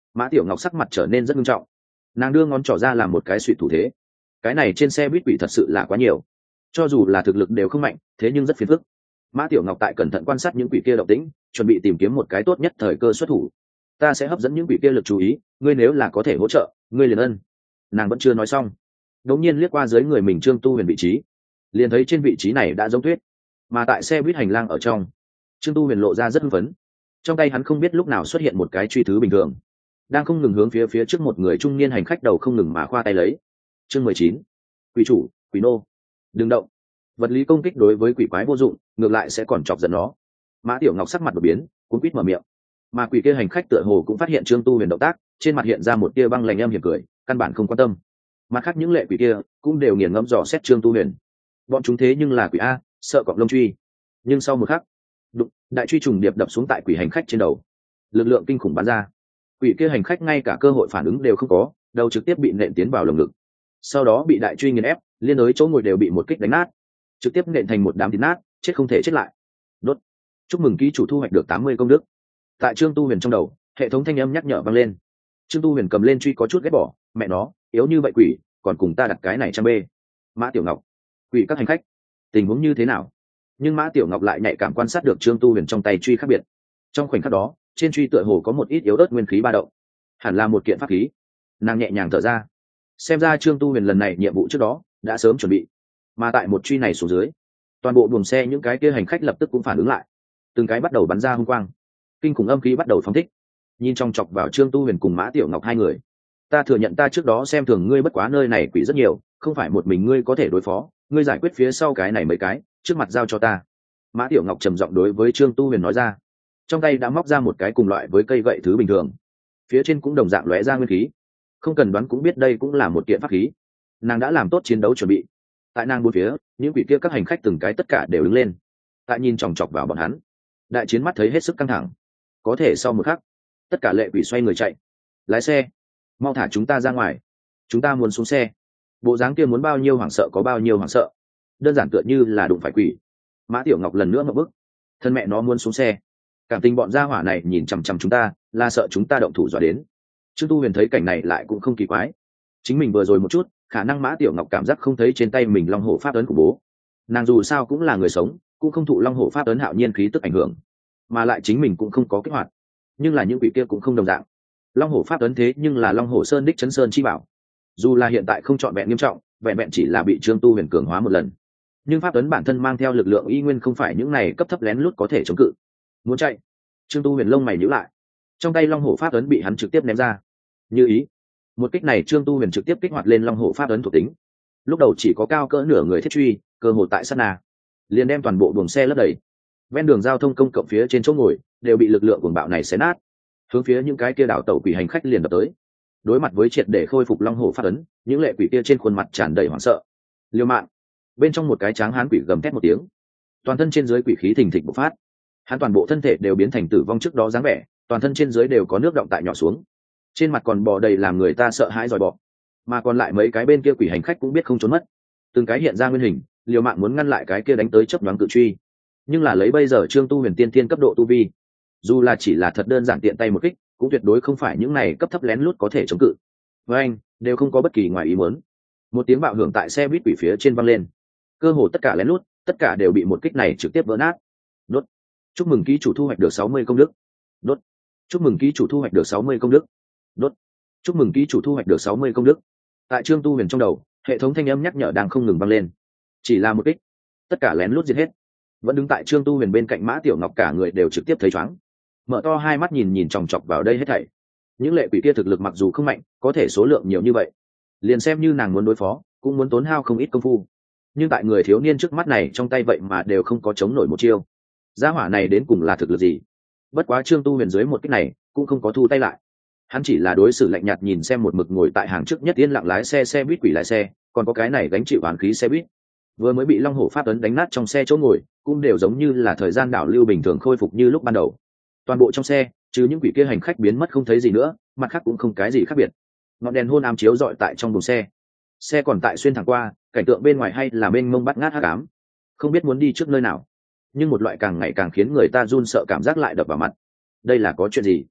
Mã Tiểu Ngọc sắc mặt trở nên rất nghiêm trọng, nàng đưa ngón trỏ ra làm một cái suy thủ thế. Cái này trên xe buýt quỷ thật sự là quá nhiều, cho dù là thực lực đều không mạnh, thế nhưng rất phiền phức. Mã Tiểu Ngọc tại cẩn thận quan sát những quỷ kia động tĩnh, chuẩn bị tìm kiếm một cái tốt nhất thời cơ xuất thủ. Ta sẽ hấp dẫn những quỷ kia lực chú ý, ngươi nếu là có thể hỗ trợ, ngươi liền ân. Nàng vẫn chưa nói xong, đống nhiên liếc qua dưới người mình Trương Tu Huyền vị trí, liền thấy trên vị trí này đã giống tuyết, mà tại xe buýt hành lang ở trong, Trương Tu Huyền lộ ra rất hưng phấn, trong tay hắn không biết lúc nào xuất hiện một cái truy thứ bình thường, đang không ngừng hướng phía trước một người trung niên hành khách đầu không ngừng mà khoa tay lấy. Chương 19. Quỷ chủ, quỷ nô, đừng động. Vật lý công kích đối với quỷ quái vô dụng, ngược lại sẽ còn chọc giận nó. Mã Tiểu Ngọc sắc mặt đột biến, cuống quýt mở miệng, mà quỷ kia hành khách tựa hồ cũng phát hiện Trương Tu Huyền động tác, trên mặt hiện ra một tia băng lạnh âm hiểm cười, căn bản không quan tâm. Mặt khác những lệ quỷ kia cũng đều nghiền ngẫm dò xét Trương Tu Huyền. Bọn chúng thế nhưng là quỷ a, sợ cọp lông truy. Nhưng sau một khắc, đụng, đại truy trùng điệp đập xuống tại quỷ hành khách trên đầu, lực lượng kinh khủng bắn ra. Quỷ kia hành khách ngay cả cơ hội phản ứng đều không có, đầu trực tiếp bị nện tiến vào lồng ngực, sau đó bị đại truy nghiền ép, liên đối chỗ ngồi đều bị một kích đánh nát, trực tiếp nện thành một đám thịt nát, chết không thể chết lại. Đốt. Chúc mừng ký chủ thu hoạch được 80 công đức. Tại Trương Tu Huyền trong đầu, hệ thống thanh âm nhắc nhở vang lên. Trương Tu Huyền cầm lên truy có chút ghét bỏ, mẹ nó, yếu như vậy quỷ, còn cùng ta đặt cái này trang bê. Mã Tiểu Ngọc, quỷ các hành khách, tình huống như thế nào? Nhưng Mã Tiểu Ngọc lại nhạy cảm quan sát được Trương Tu Huyền trong tay truy khác biệt. Trong khoảnh khắc đó, trên truy tựa hồ có một ít yếu ớt nguyên khí ba động, hẳn là một kiện pháp khí. Nàng nhẹ nhàng thở ra, xem ra Trương Tu Huyền lần này nhiệm vụ trước đó đã sớm chuẩn bị, mà tại một truy này xuống dưới, toàn bộ buồng xe những cái kia hành khách lập tức cũng phản ứng lại, từng cái bắt đầu bắn ra hung quang, kinh khủng âm khí bắt đầu phóng thích, nhìn trong chọc vào Trương Tu Huyền cùng Mã Tiểu Ngọc hai người. Ta thừa nhận ta trước đó xem thường ngươi, bất quá nơi này quỷ rất nhiều, không phải một mình ngươi có thể đối phó, ngươi giải quyết phía sau cái này mấy cái, trước mặt giao cho ta. Mã Tiểu Ngọc trầm giọng đối với Trương Tu Huyền nói ra, trong tay đã móc ra một cái cùng loại với cây gậy thứ bình thường, phía trên cũng đồng dạng lóe ra nguyên khí, không cần đoán cũng biết đây cũng là một kiện pháp khí. Nàng đã làm tốt chiến đấu chuẩn bị. Tại nàng bốn phía, những quỷ kia các hành khách từng cái tất cả đều đứng lên, tại nhìn chòng chọc vào bọn hắn. Đại chiến mắt thấy hết sức căng thẳng, có thể sau một khắc, tất cả lệ quỷ xoay người chạy. Lái xe, mau thả chúng ta ra ngoài, chúng ta muốn xuống xe. Bộ dáng kia muốn bao nhiêu hoảng sợ có bao nhiêu hoảng sợ, đơn giản tựa như là đụng phải quỷ. Mã Tiểu Ngọc lần nữa ngậm bức, thân mẹ nó muốn xuống xe, cảm tình bọn gia hỏa này nhìn chằm chằm chúng ta là sợ chúng ta động thủ dọa đến. Trương Tu Huyền thấy cảnh này lại cũng không kỳ quái, chính mình vừa rồi một chút khả năng Mã Tiểu Ngọc cảm giác không thấy trên tay mình long hổ pháp ấn của bố, nàng dù sao cũng là người sống, cũng không thụ long hổ pháp ấn hạo nhiên khí tức ảnh hưởng, mà lại chính mình cũng không có kích hoạt. Nhưng là những quỷ kia cũng không đồng dạng, long hổ pháp ấn thế nhưng là long hổ sơn đích chấn sơn chi bảo, dù là hiện tại không trọn vẹn nghiêm trọng, vẹn vẹn chỉ là bị Trương Tu Huyền cường hóa một lần, nhưng pháp ấn bản thân mang theo lực lượng y nguyên không phải những này cấp thấp lén lút có thể chống cự. Muốn chạy, Trương Tu Huyền lông mày nhíu lại, trong tay long hổ pháp ấn bị hắn trực tiếp ném ra. Như ý, một kích này Trương Tu Huyền trực tiếp kích hoạt lên long hổ pháp ấn thuộc tính, lúc đầu chỉ có cao cỡ nửa người thiết truy, cơ hội tại sát na liền đem toàn bộ buồng xe lấp đầy, ven đường giao thông công cộng phía trên chỗ ngồi đều bị lực lượng cuồng bạo này xé nát, hướng phía những cái kia đảo tàu quỷ hành khách liền đập tới. Đối mặt với triệt để khôi phục long hổ pháp ấn, những lệ quỷ kia trên khuôn mặt tràn đầy hoảng sợ. Liêu mạng, bên trong một cái tráng hán quỷ gầm thét một tiếng, toàn thân trên dưới quỷ khí thình thịch bộc phát, hắn toàn bộ thân thể đều biến thành tử vong trước đó dáng vẻ, toàn thân trên dưới đều có nước động tại nhỏ xuống, trên mặt còn bò đầy làm người ta sợ hãi dòi bọ, mà còn lại mấy cái bên kia quỷ hành khách cũng biết không trốn mất, từng cái hiện ra nguyên hình, liều mạng muốn ngăn lại cái kia đánh tới chớp nhoáng cự truy. Nhưng là lấy bây giờ Trương Tu Huyền tiên tiên cấp độ tu vi, dù là chỉ là thật đơn giản tiện tay một kích, cũng tuyệt đối không phải những này cấp thấp lén lút có thể chống cự. Với anh, đều không có bất kỳ ngoài ý muốn. Một tiếng bạo hưởng tại xe buýt quỷ phía trên vang lên, cơ hồ tất cả lén lút, tất cả đều bị một kích này trực tiếp vỡ nát. Đốt. Chúc mừng ký chủ thu hoạch được 60 công đức. Đốt. Chúc mừng ký chủ thu hoạch được 60 công đức. Đốt. Chúc mừng ký chủ thu hoạch được 60 công đức. Tại Trương Tu Huyền trong đầu, hệ thống thanh âm nhắc nhở đang không ngừng vang lên. Chỉ là một kích, tất cả lén lút diệt hết. Vẫn đứng tại Trương Tu Huyền bên cạnh Mã Tiểu Ngọc cả người đều trực tiếp thấy chóng, mở to hai mắt nhìn chòng chọc vào đây hết thảy. Những lệ quỷ kia thực lực mặc dù không mạnh, có thể số lượng nhiều như vậy, liền xem như nàng muốn đối phó, cũng muốn tốn hao không ít công phu. Nhưng tại người thiếu niên trước mắt này trong tay vậy mà đều không có chống nổi một chiêu. Gia hỏa này đến cùng là thực lực gì? Bất quá Trương Tu Huyền dưới một kích này cũng không có thu tay lại, hắn chỉ là đối xử lạnh nhạt nhìn xem một mực ngồi tại hàng trước nhất yên lặng lái xe buýt quỷ lái xe, còn có cái này gánh chịu oán khí xe buýt vừa mới bị long hổ pháp ấn đánh nát trong xe chỗ ngồi, cũng đều giống như là thời gian đảo lưu bình thường khôi phục như lúc ban đầu. Toàn bộ trong xe, trừ những quỷ kia hành khách biến mất không thấy gì nữa, mặt khác cũng không cái gì khác biệt. Ngọn đèn hôn ám chiếu rọi tại trong buồng xe, xe còn tại xuyên thẳng qua, cảnh tượng bên ngoài hay là mênh mông bắt ngát hắc ám, không biết muốn đi trước nơi nào. Nhưng một loại càng ngày càng khiến người ta run sợ cảm giác lại đập vào mặt. Đây là có chuyện gì?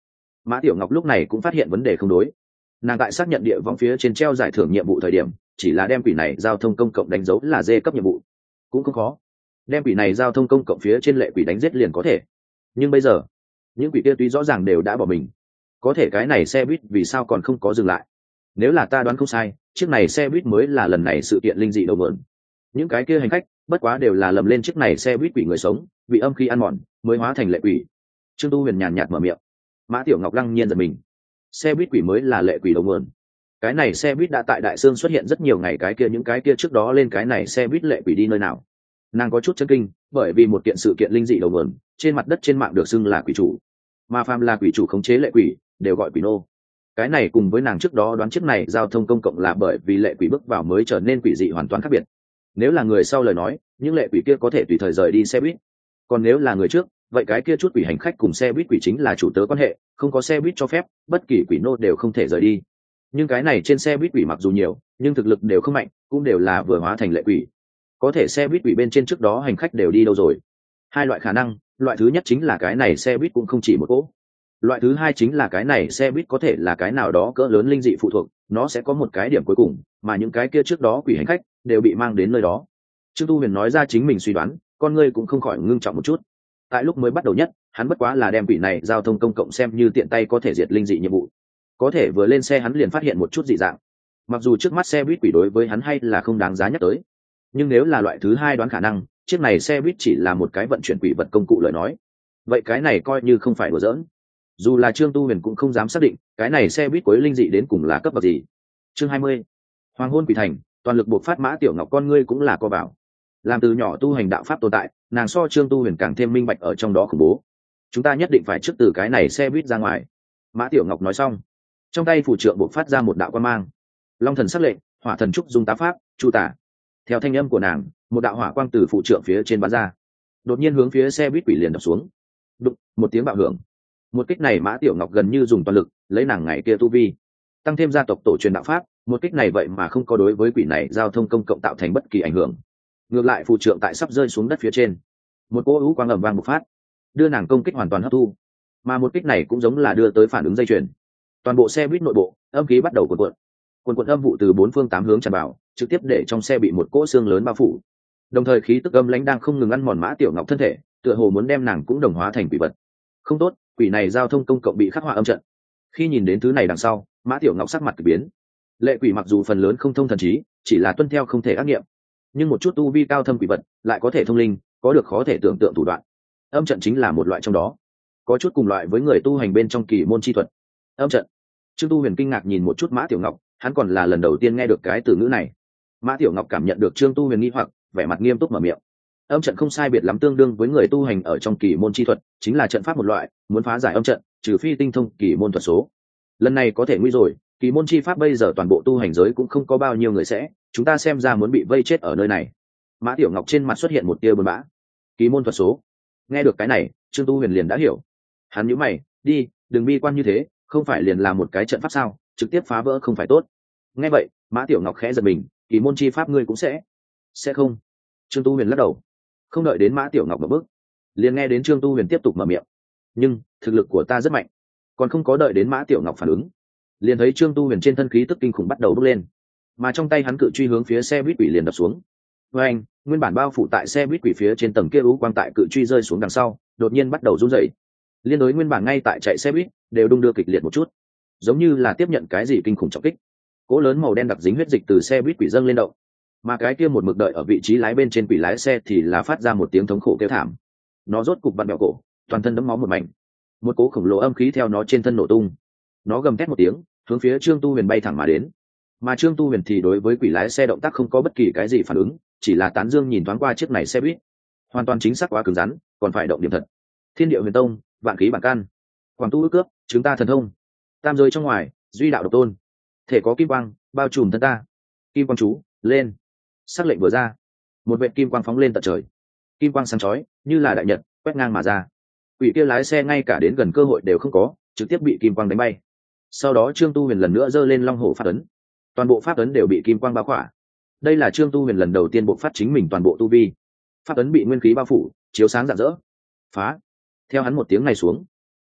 Mã Tiểu Ngọc lúc này cũng phát hiện vấn đề không đối. Nàng tại xác nhận địa võng phía trên treo giải thưởng nhiệm vụ thời điểm chỉ là đem quỷ này giao thông công cộng đánh dấu là D cấp nhiệm vụ, cũng không khó. Đem quỷ này giao thông công cộng phía trên lệ quỷ đánh giết liền có thể. Nhưng bây giờ những quỷ kia tuy rõ ràng đều đã bỏ mình, có thể cái này xe buýt vì sao còn không có dừng lại? Nếu là ta đoán không sai, chiếc này xe buýt mới là lần này sự kiện linh dị đầu mượn. Những cái kia hành khách bất quá đều là lầm lên chiếc này xe buýt quỷ người sống bị âm khí ăn mòn mới hóa thành lệ quỷ. Trương Tu Huyền nhàn nhạt mở miệng. Mã Tiểu Ngọc lăng nhiên giật mình. Xe buýt quỷ mới là lệ quỷ đầu mượn? Cái này xe buýt đã tại Đại Sương xuất hiện rất nhiều ngày, cái kia những cái kia trước đó lên cái này xe buýt lệ quỷ đi nơi nào? Nàng có chút chấn kinh, bởi vì một kiện sự kiện linh dị đầu mượn trên mặt đất trên mạng được xưng là quỷ chủ, mà phàm là quỷ chủ khống chế lệ quỷ đều gọi quỷ nô. Cái này cùng với nàng trước đó đoán chiếc này giao thông công cộng là bởi vì lệ quỷ bước vào mới trở nên quỷ dị hoàn toàn khác biệt. Nếu là người sau lời nói, những lệ quỷ kia có thể tùy thời rời đi xe buýt, còn nếu là người trước, vậy cái kia chút quỷ hành khách cùng xe buýt quỷ chính là chủ tớ quan hệ, không có xe buýt cho phép, bất kỳ quỷ nô đều không thể rời đi. Nhưng cái này trên xe buýt quỷ mặc dù nhiều, nhưng thực lực đều không mạnh, cũng đều là vừa hóa thành lệ quỷ. Có thể xe buýt quỷ bên trên trước đó hành khách đều đi đâu rồi? Hai loại khả năng, loại thứ nhất chính là cái này xe buýt cũng không chỉ một cỗ. Loại thứ hai chính là cái này xe buýt có thể là cái nào đó cỡ lớn linh dị phụ thuộc, nó sẽ có một cái điểm cuối cùng, mà những cái kia trước đó quỷ hành khách đều bị mang đến nơi đó. Trương Tu Huyền nói ra chính mình suy đoán, con ngươi cũng không khỏi ngưng trọng một chút. Tại lúc mới bắt đầu nhất, hắn bất quá là đem quỷ này giao thông công cộng xem như tiện tay có thể diệt linh dị nhiệm vụ. Có thể vừa lên xe hắn liền phát hiện một chút dị dạng. Mặc dù trước mắt xe buýt quỷ đối với hắn hay là không đáng giá nhắc tới, nhưng nếu là loại thứ hai đoán khả năng, chiếc này xe buýt chỉ là một cái vận chuyển quỷ vật công cụ lời nói, vậy cái này coi như không phải đùa giỡn. Dù là Trương Tu Huyền cũng không dám xác định cái này xe buýt cuối linh dị đến cùng là cấp bậc gì. Chương 20. Hoàng hôn quỷ thành, toàn lực buộc phát. Mã Tiểu Ngọc con ngươi cũng là co vào. Làm từ nhỏ tu hành đạo pháp tồn tại, nàng so Trương Tu Huyền càng thêm minh bạch ở trong đó khủng bố. Chúng ta nhất định phải trước từ cái này xe buýt ra ngoài. Mã Tiểu Ngọc nói xong, trong tay phủ trượng buộc phát ra một đạo quang mang. Long thần sắc lệnh, hỏa thần trúc dung tá pháp, chu tả. Theo thanh âm của nàng, một đạo hỏa quang từ phủ trượng phía trên bắn ra, đột nhiên hướng phía xe buýt quỷ liền đập xuống. Đụng, một tiếng bạo hưởng. Một kích này Mã Tiểu Ngọc gần như dùng toàn lực, lấy nàng ngày kia tu vi, tăng thêm gia tộc tổ truyền đạo pháp, một kích này vậy mà không có đối với quỷ này giao thông công cộng tạo thành bất kỳ ảnh hưởng. Ngược lại phù trượng tại sắp rơi xuống đất phía trên, một cỗ ưu quang ầm vang bộc phát, đưa nàng công kích hoàn toàn hấp thu. Mà một kích này cũng giống là đưa tới phản ứng dây chuyền. Toàn bộ xe buýt nội bộ, âm khí bắt đầu cuộn cuộn âm vụ từ bốn phương tám hướng tràn vào, trực tiếp để trong xe bị một cỗ xương lớn bao phủ. Đồng thời khí tức âm lãnh đang không ngừng ăn mòn Mã Tiểu Ngọc thân thể, tựa hồ muốn đem nàng cũng đồng hóa thành quỷ vật. Không tốt, quỷ này giao thông công cộng bị khắc họa âm trận. Khi nhìn đến thứ này đằng sau, Mã Tiểu Ngọc sắc mặt kỳ biến. Lệ quỷ mặc dù phần lớn không thông thần trí, chỉ là tuân theo không thể ác nghiệm, nhưng một chút tu vi cao thâm quỷ vật lại có thể thông linh, có được khó thể tưởng tượng thủ đoạn. Âm trận chính là một loại trong đó, có chút cùng loại với người tu hành bên trong kỳ môn chi thuật. Âm trận. Trương Tu Huyền kinh ngạc nhìn một chút Mã Tiểu Ngọc, hắn còn là lần đầu tiên nghe được cái từ ngữ này. Mã Tiểu Ngọc cảm nhận được Trương Tu Huyền nghi hoặc, vẻ mặt nghiêm túc mở miệng. Âm trận không sai biệt lắm tương đương với người tu hành ở trong kỳ môn chi thuật, chính là trận pháp một loại, muốn phá giải âm trận, trừ phi tinh thông kỳ môn thuật số. Lần này có thể nguy rồi, kỳ môn chi pháp bây giờ toàn bộ tu hành giới cũng không có bao nhiêu người sẽ, chúng ta xem ra muốn bị vây chết ở nơi này. Mã Tiểu Ngọc trên mặt xuất hiện một tia buồn bã. Kỳ môn thuật số. Nghe được cái này, Trương Tu Huyền liền đã hiểu. Hắn nhíu mày, đi, đừng bi quan như thế, không phải liền là một cái trận pháp sao, trực tiếp phá vỡ không phải tốt. Nghe vậy, Mã Tiểu Ngọc khẽ giật mình, kỳ môn chi pháp ngươi cũng sẽ không. Trương Tu Huyền lắc đầu. Không đợi đến Mã Tiểu Ngọc mở bước, liền nghe đến Trương Tu Huyền tiếp tục mở miệng. Nhưng thực lực của ta rất mạnh. Còn không có đợi đến Mã Tiểu Ngọc phản ứng, liền thấy Trương Tu Huyền trên thân khí tức kinh khủng bắt đầu bốc lên, mà trong tay hắn cự truy hướng phía xe buýt quỷ liền đập xuống. Với anh, nguyên bản bao phủ tại xe buýt quỷ phía trên tầng kia u quang tại cự truy rơi xuống đằng sau, đột nhiên bắt đầu run rẩy. Liên đối nguyên bản ngay tại chạy xe buýt đều đung đưa kịch liệt một chút, giống như là tiếp nhận cái gì kinh khủng trọng kích. Cỗ lớn màu đen đặc dính huyết dịch từ xe buýt quỷ dâng lên động, mà cái kia một mực đợi ở vị trí lái bên trên quỷ lái xe thì là phát ra một tiếng thống khổ kêu thảm. Nó rốt cục vặn bẹo cổ, toàn thân đẫm máu một mảnh, một cỗ khổng lồ âm khí theo nó trên thân nổ tung. Nó gầm thét một tiếng, hướng phía Trương Tu Huyền bay thẳng mà đến. Mà Trương Tu Huyền thì đối với quỷ lái xe động tác không có bất kỳ cái gì phản ứng, chỉ là tán dương nhìn thoáng qua chiếc này xe buýt, hoàn toàn chính xác quá cứng rắn, còn phải động điểm thật. Thiên địa huyền tông, vạn khí bản căn, quảng tu ước cướp, chúng ta thần thông, tam giới trong ngoài, duy đạo độc tôn, thể có kim quang bao trùm thân ta. Kim quang chú lên. Sắc lệnh vừa ra, một vệt kim quang phóng lên tận trời, kim quang sáng chói như là đại nhật quét ngang mà ra. Quỷ kia lái xe ngay cả đến gần cơ hội đều không có, trực tiếp bị kim quang đánh bay. Sau đó Trương Tu Huyền lần nữa giơ lên long hổ pháp ấn, toàn bộ pháp ấn đều bị kim quang bao khỏa. Đây là Trương Tu Huyền lần đầu tiên bộc phát chính mình toàn bộ tu vi, pháp ấn bị nguyên khí bao phủ, chiếu sáng rạng rỡ. Phá. Theo hắn một tiếng này xuống,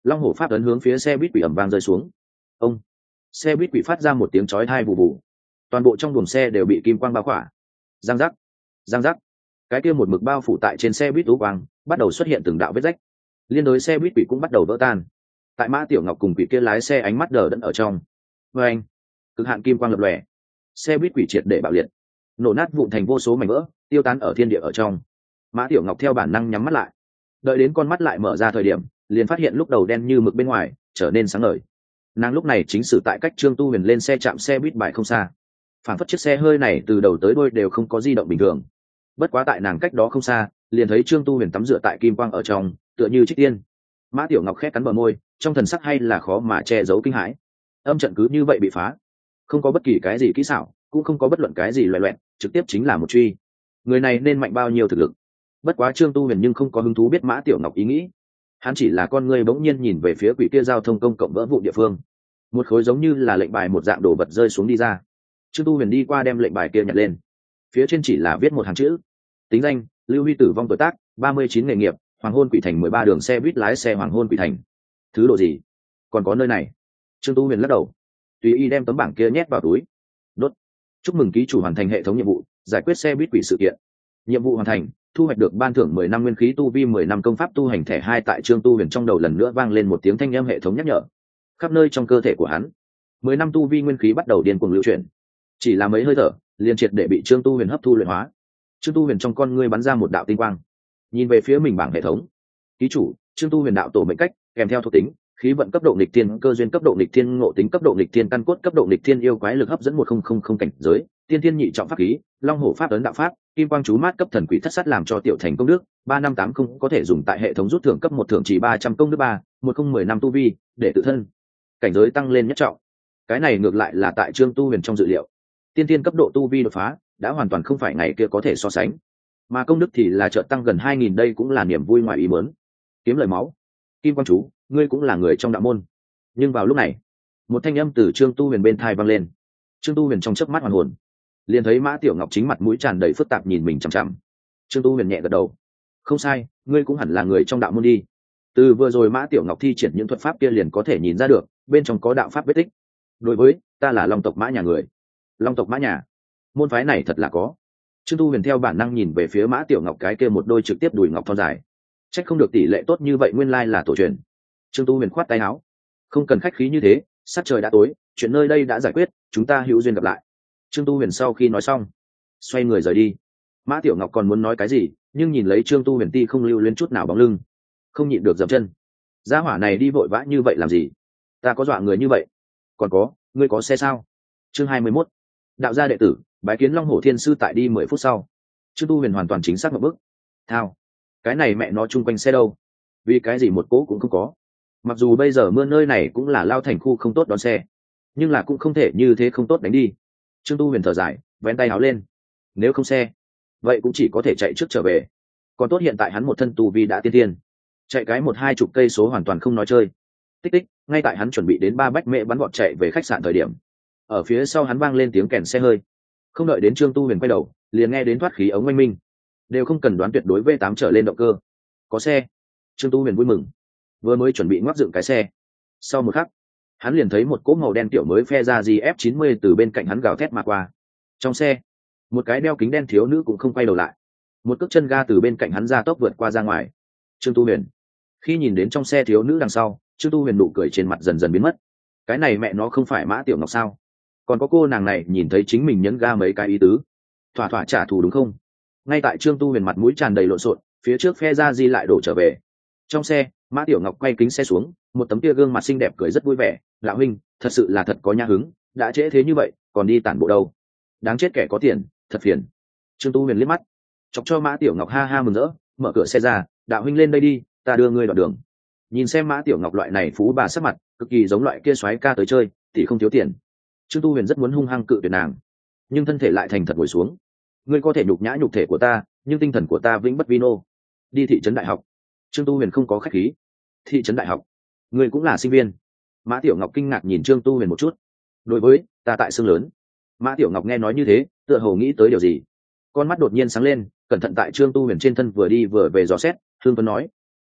long hổ pháp ấn hướng phía xe buýt quỷ ẩm vang rơi xuống. Ông, xe buýt quỷ phát ra một tiếng chói tai bù bù, toàn bộ trong buồng xe đều bị kim quang bao khỏa. Giang giác, giang giác, cái kia một mực bao phủ tại trên xe buýt ú quang bắt đầu xuất hiện từng đạo vết rách, liên đối xe buýt quỷ cũng bắt đầu vỡ tan. Tại Mã Tiểu Ngọc cùng quỷ kia lái xe ánh mắt đờ đẫn ở trong, vê anh, cực hạn kim quang lập lòe, xe buýt quỷ triệt để bạo liệt, nổ nát vụn thành vô số mảnh vỡ, tiêu tán ở thiên địa ở trong. Mã Tiểu Ngọc theo bản năng nhắm mắt lại, đợi đến con mắt lại mở ra thời điểm, liền phát hiện lúc đầu đen như mực bên ngoài trở nên sáng ngời. Nàng lúc này chính xử tại cách Trương Tu Huyền lên xe chạm xe buýt bài không xa, phản phất chiếc xe hơi này từ đầu tới đuôi đều không có di động bình thường. Bất quá tại nàng cách đó không xa, liền thấy Trương Tu Huyền tắm rửa tại kim quang ở trong, tựa như trích tiên. Mã Tiểu Ngọc khẽ cắn bờ môi, trong thần sắc hay là khó mà che giấu kinh hãi. Âm trận cứ như vậy bị phá, không có bất kỳ cái gì kỹ xảo, cũng không có bất luận cái gì loè loẹt, trực tiếp chính là một truy. Người này nên mạnh bao nhiêu thực lực? Bất quá Trương Tu Huyền nhưng không có hứng thú biết Mã Tiểu Ngọc ý nghĩ, hắn chỉ là con người bỗng nhiên nhìn về phía quỷ kia giao thông công cộng vỡ vụn địa phương, một khối giống như là lệnh bài một dạng đồ vật rơi xuống đi ra. Trương Tu Huyền đi qua đem lệnh bài kia nhặt lên, phía trên chỉ là viết một hàng chữ: tính danh Lưu Huy, tử vong tuổi tác 39, nghề nghiệp Hoàng Hôn Quỷ Thành, 13 đường xe buýt lái xe Hoàng Hôn Quỷ Thành. Thứ độ gì? Còn có nơi này? Trương Tu Huyền lắc đầu, tùy ý đem tấm bảng kia nhét vào túi, đốt. Chúc mừng ký chủ hoàn thành hệ thống nhiệm vụ, giải quyết xe buýt quỷ sự kiện. Nhiệm vụ hoàn thành, thu hoạch được ban thưởng 10 năm nguyên khí tu vi, 10 năm công pháp tu hành thẻ 2. Tại Trương Tu Huyền trong đầu lần nữa vang lên một tiếng thanh âm hệ thống nhắc nhở. Khắp nơi trong cơ thể của hắn, 10 năm tu vi nguyên khí bắt đầu điên cuồng lưu chuyển. Chỉ là mấy hơi thở, liền triệt để bị Trương Tu Huyền hấp thu luyện hóa. Trương Tu Huyền trong con ngươi bắn ra một đạo tinh quang, nhìn về phía mình bảng hệ thống. Ký chủ Trương Tu Huyền, đạo tổ mệnh cách, kèm theo thuộc tính: khí vận cấp độ nghịch thiên, cơ duyên cấp độ nghịch thiên, ngộ tính cấp độ nghịch thiên, căn cốt cấp độ nghịch thiên, yêu quái lực hấp dẫn 1000 cảnh giới, tiên thiên nhị trọng pháp khí, long hổ pháp ấn đạo pháp, kim quang chú mát cấp thần quỷ thất sát làm cho tiểu thành công đức 3580, có thể dùng tại hệ thống rút thưởng cấp 1 thưởng chỉ 300 công đức 3, 1010 năm tu vi, để tự thân cảnh giới tăng lên nhất trọng. Cái này ngược lại là tại Trương Tu Huyền trong dự liệu, tiên thiên cấp độ tu vi đột phá đã hoàn toàn không phải ngày kia có thể so sánh, mà công đức thì là chợt tăng gần 2000, đây cũng là niềm vui ngoài ý muốn. Kiếm lời máu, kim quang chú, ngươi cũng là người trong đạo môn. Nhưng vào lúc này, một thanh âm từ Trương Tu Huyền bên tai vang lên. Trương Tu Huyền trong chớp mắt hoàn hồn, liền thấy Mã Tiểu Ngọc chính mặt mũi tràn đầy phức tạp nhìn mình chằm chằm. Trương Tu Huyền nhẹ gật đầu, không sai, ngươi cũng hẳn là người trong đạo môn đi. Từ vừa rồi Mã Tiểu Ngọc thi triển những thuật pháp kia liền có thể nhìn ra được, bên trong có đạo pháp vết tích. Đối với ta là Long tộc Mã nhà người. Long tộc Mã nhà, môn phái này thật là có. Trương Tu Huyền theo bản năng nhìn về phía Mã Tiểu Ngọc cái kia một đôi trực tiếp đùi ngọc thon dài, trách không được tỷ lệ tốt như vậy, nguyên lai là tổ truyền. Trương Tu Huyền khoát tay áo, không cần khách khí như thế, sắc trời đã tối, chuyện nơi đây đã giải quyết, chúng ta hữu duyên gặp lại. Trương Tu Huyền sau khi nói xong, xoay người rời đi. Mã Tiểu Ngọc còn muốn nói cái gì, nhưng nhìn lấy Trương Tu Huyền ti không lưu luyến chút nào bóng lưng, không nhịn được dậm chân. Gia hỏa này đi vội vã như vậy làm gì? Ta có dọa người như vậy? Còn có, ngươi có xe sao? Chương 21. Đạo gia đệ tử bái kiến Long Hổ Thiên sư. Tại đi 10 phút sau, Trương Tu Huyền hoàn toàn chính xác một bước. Thao, cái này mẹ nó chung quanh xe đâu? Vì cái gì một cỗ cũng không có? Mặc dù bây giờ mưa nơi này cũng là lao thành khu không tốt đón xe, nhưng là cũng không thể như thế không tốt đánh đi. Trương Tu Huyền thở dài, vén tay áo lên. Nếu không xe, vậy cũng chỉ có thể chạy trước trở về. Còn tốt hiện tại hắn một thân tu vi đã tiên tiên, chạy cái 1-20 cây số hoàn toàn không nói chơi. Tích tích, ngay tại hắn chuẩn bị đến 3 bách mễ bắn gọn chạy về khách sạn thời điểm, ở phía sau hắn vang lên tiếng kèn xe hơi. Không đợi đến Trương Tu Huyền quay đầu, liền nghe đến thoát khí ống oanh minh. Đều không cần đoán, tuyệt đối V8 trở lên động cơ. Có xe. Trương Tu Huyền vui mừng, vừa mới chuẩn bị ngoắc dựng cái xe, sau một khắc, hắn liền thấy một cỗ màu đen tiểu mới phe ra GF90 từ bên cạnh hắn gào thét mà qua. Trong xe, một cái đeo kính đen thiếu nữ cũng không quay đầu lại, một cước chân ga từ bên cạnh hắn ra tốc vượt qua ra ngoài. Trương Tu Huyền khi nhìn đến trong xe thiếu nữ đằng sau, Trương Tu Huyền nụ cười trên mặt dần dần biến mất. Cái này mẹ nó không phải Mã Tiểu Ngọc sao? Còn có cô nàng này nhìn thấy chính mình nhấn ga mấy cái ý tứ, thỏa thỏa trả thù đúng không? Ngay tại Trương Tu Huyền mặt mũi tràn đầy lộn xộn, phía trước phe ra di lại đổ trở về. Trong xe, Mã Tiểu Ngọc quay kính xe xuống, một tấm kia gương mặt xinh đẹp cười rất vui vẻ. Lão huynh, thật sự là thật có nhã hứng, đã trễ thế như vậy còn đi tản bộ đâu? Đáng chết kẻ có tiền, thật phiền. Trương Tu Huyền liếc mắt, chọc cho Mã Tiểu Ngọc ha ha mừng rỡ, mở cửa xe ra. Đạo huynh lên đây đi, ta đưa ngươi đoạn đường. Nhìn xem Mã Tiểu Ngọc loại này phú bà sắc mặt, cực kỳ giống loại kia soái ca tới chơi thì không thiếu tiền. Trương Tu Huyền rất muốn hung hăng cự tuyệt nàng, nhưng thân thể lại thành thật ngồi xuống. Ngươi có thể nhục nhã nhục thể của ta, nhưng tinh thần của ta vĩnh bất vi nô. Đi thị trấn đại học. Trương Tu Huyền không có khách khí. Thị trấn đại học? Ngươi cũng là sinh viên? Mã Tiểu Ngọc kinh ngạc nhìn Trương Tu Huyền một chút. Đối với ta tại xương lớn. Mã Tiểu Ngọc nghe nói như thế, tựa hồ nghĩ tới điều gì, con mắt đột nhiên sáng lên, cẩn thận tại Trương Tu Huyền trên thân vừa đi vừa về dò xét, thương vấn nói: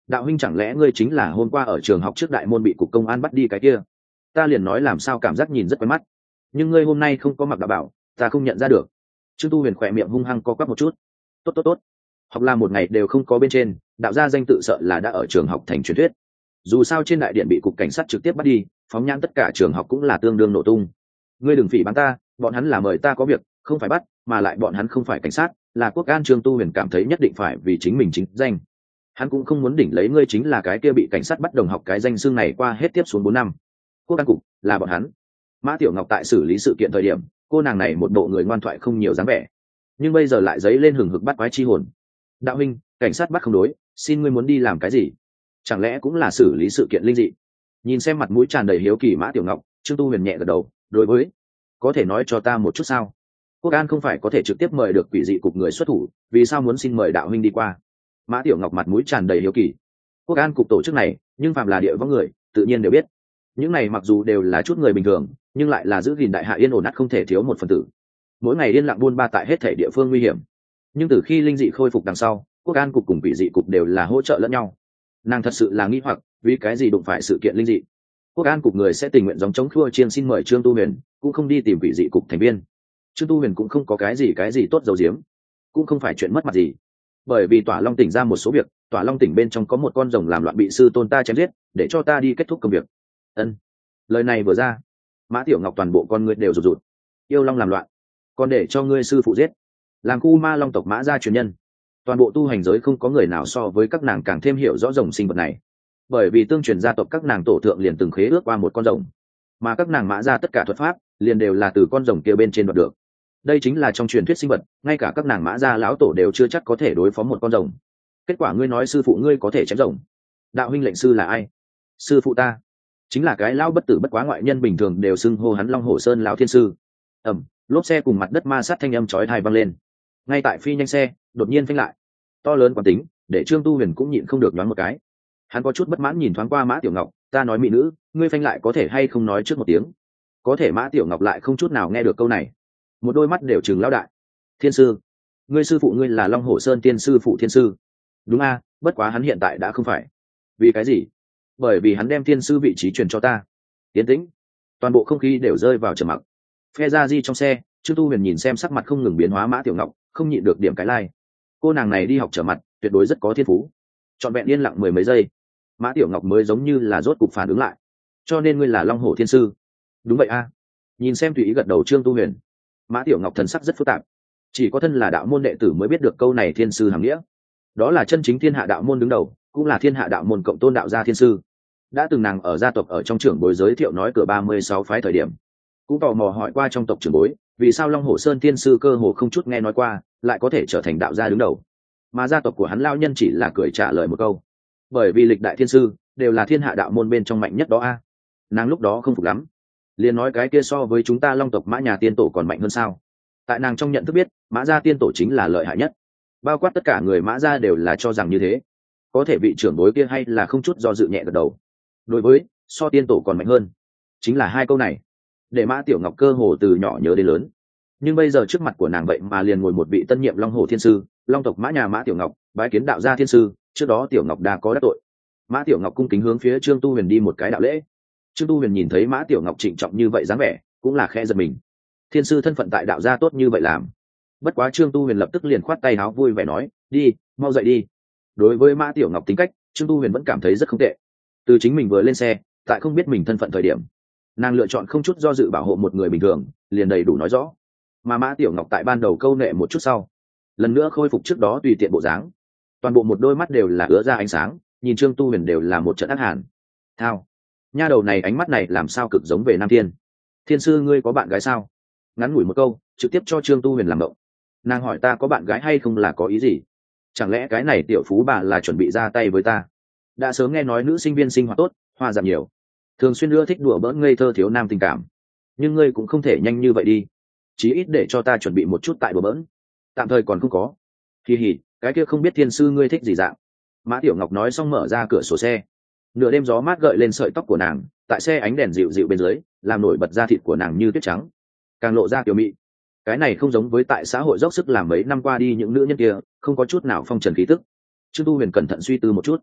Đạo huynh, chẳng lẽ ngươi chính là hôm qua ở trường học trước đại môn bị cục công an bắt đi cái kia? Ta liền nói làm sao cảm giác nhìn rất quen mắt, nhưng ngươi hôm nay không có mặc đạo bảo, ta không nhận ra được. Trương Tu Huyền khỏe miệng hung hăng co quắp một chút. Tốt tốt tốt, học là một ngày đều không có bên trên, đạo gia danh tự sợ là đã ở trường học thành truyền thuyết. Dù sao trên đại điện bị cục cảnh sát trực tiếp bắt đi, phóng nhãn tất cả trường học cũng là tương đương nổ tung. Ngươi đừng phỉ báng ta, bọn hắn là mời ta có việc, không phải bắt, mà lại bọn hắn không phải cảnh sát, là quốc an. Trương Tu Huyền cảm thấy nhất định phải vì chính mình chính danh. Hắn cũng không muốn đỉnh lấy ngươi chính là cái kia bị cảnh sát bắt đồng học cái danh xưng này qua hết tiếp xuống 4 năm. Quốc an cục là bọn hắn. Mã Tiểu Ngọc tại xử lý sự kiện thời điểm, cô nàng này một bộ người ngoan thoại không nhiều dáng vẻ, nhưng bây giờ lại dấy lên hừng hực bắt quái chi hồn. Đạo huynh, cảnh sát bắt không đối, xin ngươi muốn đi làm cái gì? Chẳng lẽ cũng là xử lý sự kiện linh dị? Nhìn xem mặt mũi tràn đầy hiếu kỳ Mã Tiểu Ngọc, Trương Tu Huyền nhẹ gật đầu, đối với, có thể nói cho ta một chút sao? Quốc an không phải có thể trực tiếp mời được quỷ dị cục người xuất thủ, vì sao muốn xin mời đạo huynh đi qua? Mã Tiểu Ngọc mặt mũi tràn đầy hiếu kỳ. Quốc an cục tổ chức này, nhưng phạm là địa võng người, tự nhiên đều biết. Những này mặc dù đều là chút người bình thường, nhưng lại là giữ gìn đại hạ yên ổn ắt không thể thiếu một phần tử. Mỗi ngày điên lặng buôn ba tại hết thể địa phương nguy hiểm. Nhưng từ khi linh dị khôi phục đằng sau, quốc an cục cùng quỷ dị cục đều là hỗ trợ lẫn nhau. Nàng thật sự là nghi hoặc, vì cái gì đụng phải sự kiện linh dị, quốc an cục người sẽ tình nguyện giống chống khua chiên xin mời Trương Tu Huyền, cũng không đi tìm quỷ dị cục thành viên. Trương Tu Huyền cũng không có cái gì tốt giấu giếm, cũng không phải chuyện mất mặt gì. Bởi vì Tỏa Long tỉnh ra một số việc, Tỏa Long tỉnh bên trong có một con rồng làm loạn bị sư tôn ta chém giết, để cho ta đi kết thúc công việc. Ân. Lời này vừa ra, Mã Tiểu Ngọc toàn bộ con người đều rụt rụt. Yêu long làm loạn, còn để cho ngươi sư phụ giết, làm khu ma long tộc Mã gia truyền nhân. Toàn bộ tu hành giới không có người nào so với các nàng càng thêm hiểu rõ rồng sinh vật này, bởi vì tương truyền gia tộc các nàng tổ thượng liền từng khế ước qua một con rồng, mà các nàng Mã gia tất cả thuật pháp liền đều là từ con rồng kia bên trên đoạt được. Đây chính là trong truyền thuyết sinh vật, ngay cả các nàng Mã gia lão tổ đều chưa chắc có thể đối phó một con rồng. Kết quả ngươi nói sư phụ ngươi có thể chém rồng. Đạo huynh lệnh sư là ai? Sư phụ ta chính là cái lão bất tử bất quá, ngoại nhân bình thường đều xưng hô hắn Long Hổ Sơn lão thiên sư. Lốp xe cùng mặt đất ma sát thanh âm chói tai vang lên. Ngay tại phi nhanh xe đột nhiên phanh lại, to lớn quán tính để Trương Tu Huyền cũng nhịn không được nhoáng một cái. Hắn có chút bất mãn nhìn thoáng qua Mã Tiểu Ngọc, ta nói mỹ nữ, ngươi phanh lại có thể hay không nói trước một tiếng? Có thể Mã Tiểu Ngọc lại không chút nào nghe được câu này, một đôi mắt đều trừng lão đại. Thiên sư, ngươi sư phụ ngươi là Long Hổ Sơn tiên sư phụ thiên sư? Đúng a, bất quá hắn hiện tại đã không phải. Vì cái gì? Bởi vì hắn đem thiên sư vị trí truyền cho ta. Tiến tĩnh, toàn bộ không khí đều rơi vào trầm mặc. Phe ra di trong xe, Trương Tu Huyền nhìn xem sắc mặt không ngừng biến hóa Mã Tiểu Ngọc, không nhịn được điểm cái lai. Cô nàng này đi học trở mặt, tuyệt đối rất có thiên phú. Trọn vẹn yên lặng 10 mấy giây, Mã Tiểu Ngọc mới giống như là rốt cục phản ứng lại. Cho nên ngươi là Long Hổ thiên sư? Đúng vậy a. Nhìn xem tùy ý gật đầu Trương Tu Huyền, Mã Tiểu Ngọc thần sắc rất phức tạp. Chỉ có thân là đạo môn đệ tử mới biết được câu này thiên sư hàm nghĩa. Đó là chân chính thiên hạ đạo môn đứng đầu, cũng là thiên hạ đạo môn cộng tôn đạo gia thiên sư. Đã từng nàng ở gia tộc ở trong trưởng bối giới thiệu nói cửa 36 phái thời điểm, cũng tò mò hỏi qua trong tộc trưởng bối, vì sao Long Hổ Sơn tiên sư cơ hồ không chút nghe nói qua, lại có thể trở thành đạo gia đứng đầu. Mà gia tộc của hắn lao nhân chỉ là cười trả lời một câu, bởi vì lịch đại thiên sư đều là thiên hạ đạo môn bên trong mạnh nhất đó a. Nàng lúc đó không phục lắm, liền nói cái kia so với chúng ta Long tộc Mã nhà tiên tổ còn mạnh hơn sao. Tại nàng trong nhận thức biết, Mã gia tiên tổ chính là lợi hại nhất, bao quát tất cả người Mã gia đều là cho rằng như thế. Có thể vị trưởng bối kia hay là không chút do dự nhẹ gật đầu, đối với so tiên tổ còn mạnh hơn, chính là hai câu này để Mã Tiểu Ngọc cơ hồ từ nhỏ nhớ đến lớn. Nhưng bây giờ trước mặt của nàng vậy mà liền ngồi một vị tân nhiệm Long Hổ thiên sư, Long tộc Mã nhà Mã Tiểu Ngọc bái kiến đạo gia thiên sư. Trước đó Tiểu Ngọc đã có đắc tội. Mã Tiểu Ngọc cung kính hướng phía Trương Tu Huyền đi một cái đạo lễ. Trương Tu Huyền nhìn thấy Mã Tiểu Ngọc trịnh trọng như vậy dáng vẻ, cũng là khẽ giật mình. Thiên sư thân phận tại đạo gia tốt như vậy làm. Bất quá Trương Tu Huyền lập tức liền khoát tay áo vui vẻ nói, đi, mau dậy đi. Đối với Mã Tiểu Ngọc tính cách, Trương Tu Huyền vẫn cảm thấy rất không tệ. Từ chính mình vừa lên xe, tại không biết mình thân phận thời điểm, nàng lựa chọn không chút do dự bảo hộ một người bình thường, liền đầy đủ nói rõ. Mà Mã Tiểu Ngọc tại ban đầu câu nệ một chút sau, lần nữa khôi phục trước đó tùy tiện bộ dáng, toàn bộ một đôi mắt đều là ứa ra ánh sáng, nhìn Trương Tu Huyền đều là một trận ác hàn. Thao, nha đầu này ánh mắt này làm sao cực giống về Nam Thiên. Thiên sư ngươi có bạn gái sao? Ngắn ngủi một câu, trực tiếp cho Trương Tu Huyền làm động. Nàng hỏi ta có bạn gái hay không là có ý gì? Chẳng lẽ cái này tiểu phú bà là chuẩn bị ra tay với ta? Đã sớm nghe nói nữ sinh viên sinh hoạt tốt, hoa giảm nhiều, thường xuyên ưa thích đùa bỡn ngây thơ thiếu nam tình cảm, nhưng ngươi cũng không thể nhanh như vậy đi, chí ít để cho ta chuẩn bị một chút tại đùa bỡn. Tạm thời còn không có. Kỳ hỉ, cái kia không biết thiên sư ngươi thích gì dạng. Mã Tiểu Ngọc nói xong mở ra cửa sổ xe. Nửa đêm gió mát gợi lên sợi tóc của nàng, tại xe ánh đèn dịu dịu bên dưới, làm nổi bật da thịt của nàng như tuyết trắng, càng lộ ra kiểu mị. Cái này không giống với tại xã hội dốc sức làm mấy năm qua đi những nữ nhân kia, không có chút nào phong trần khí tức. Trương Tu Huyền cẩn thận suy tư một chút,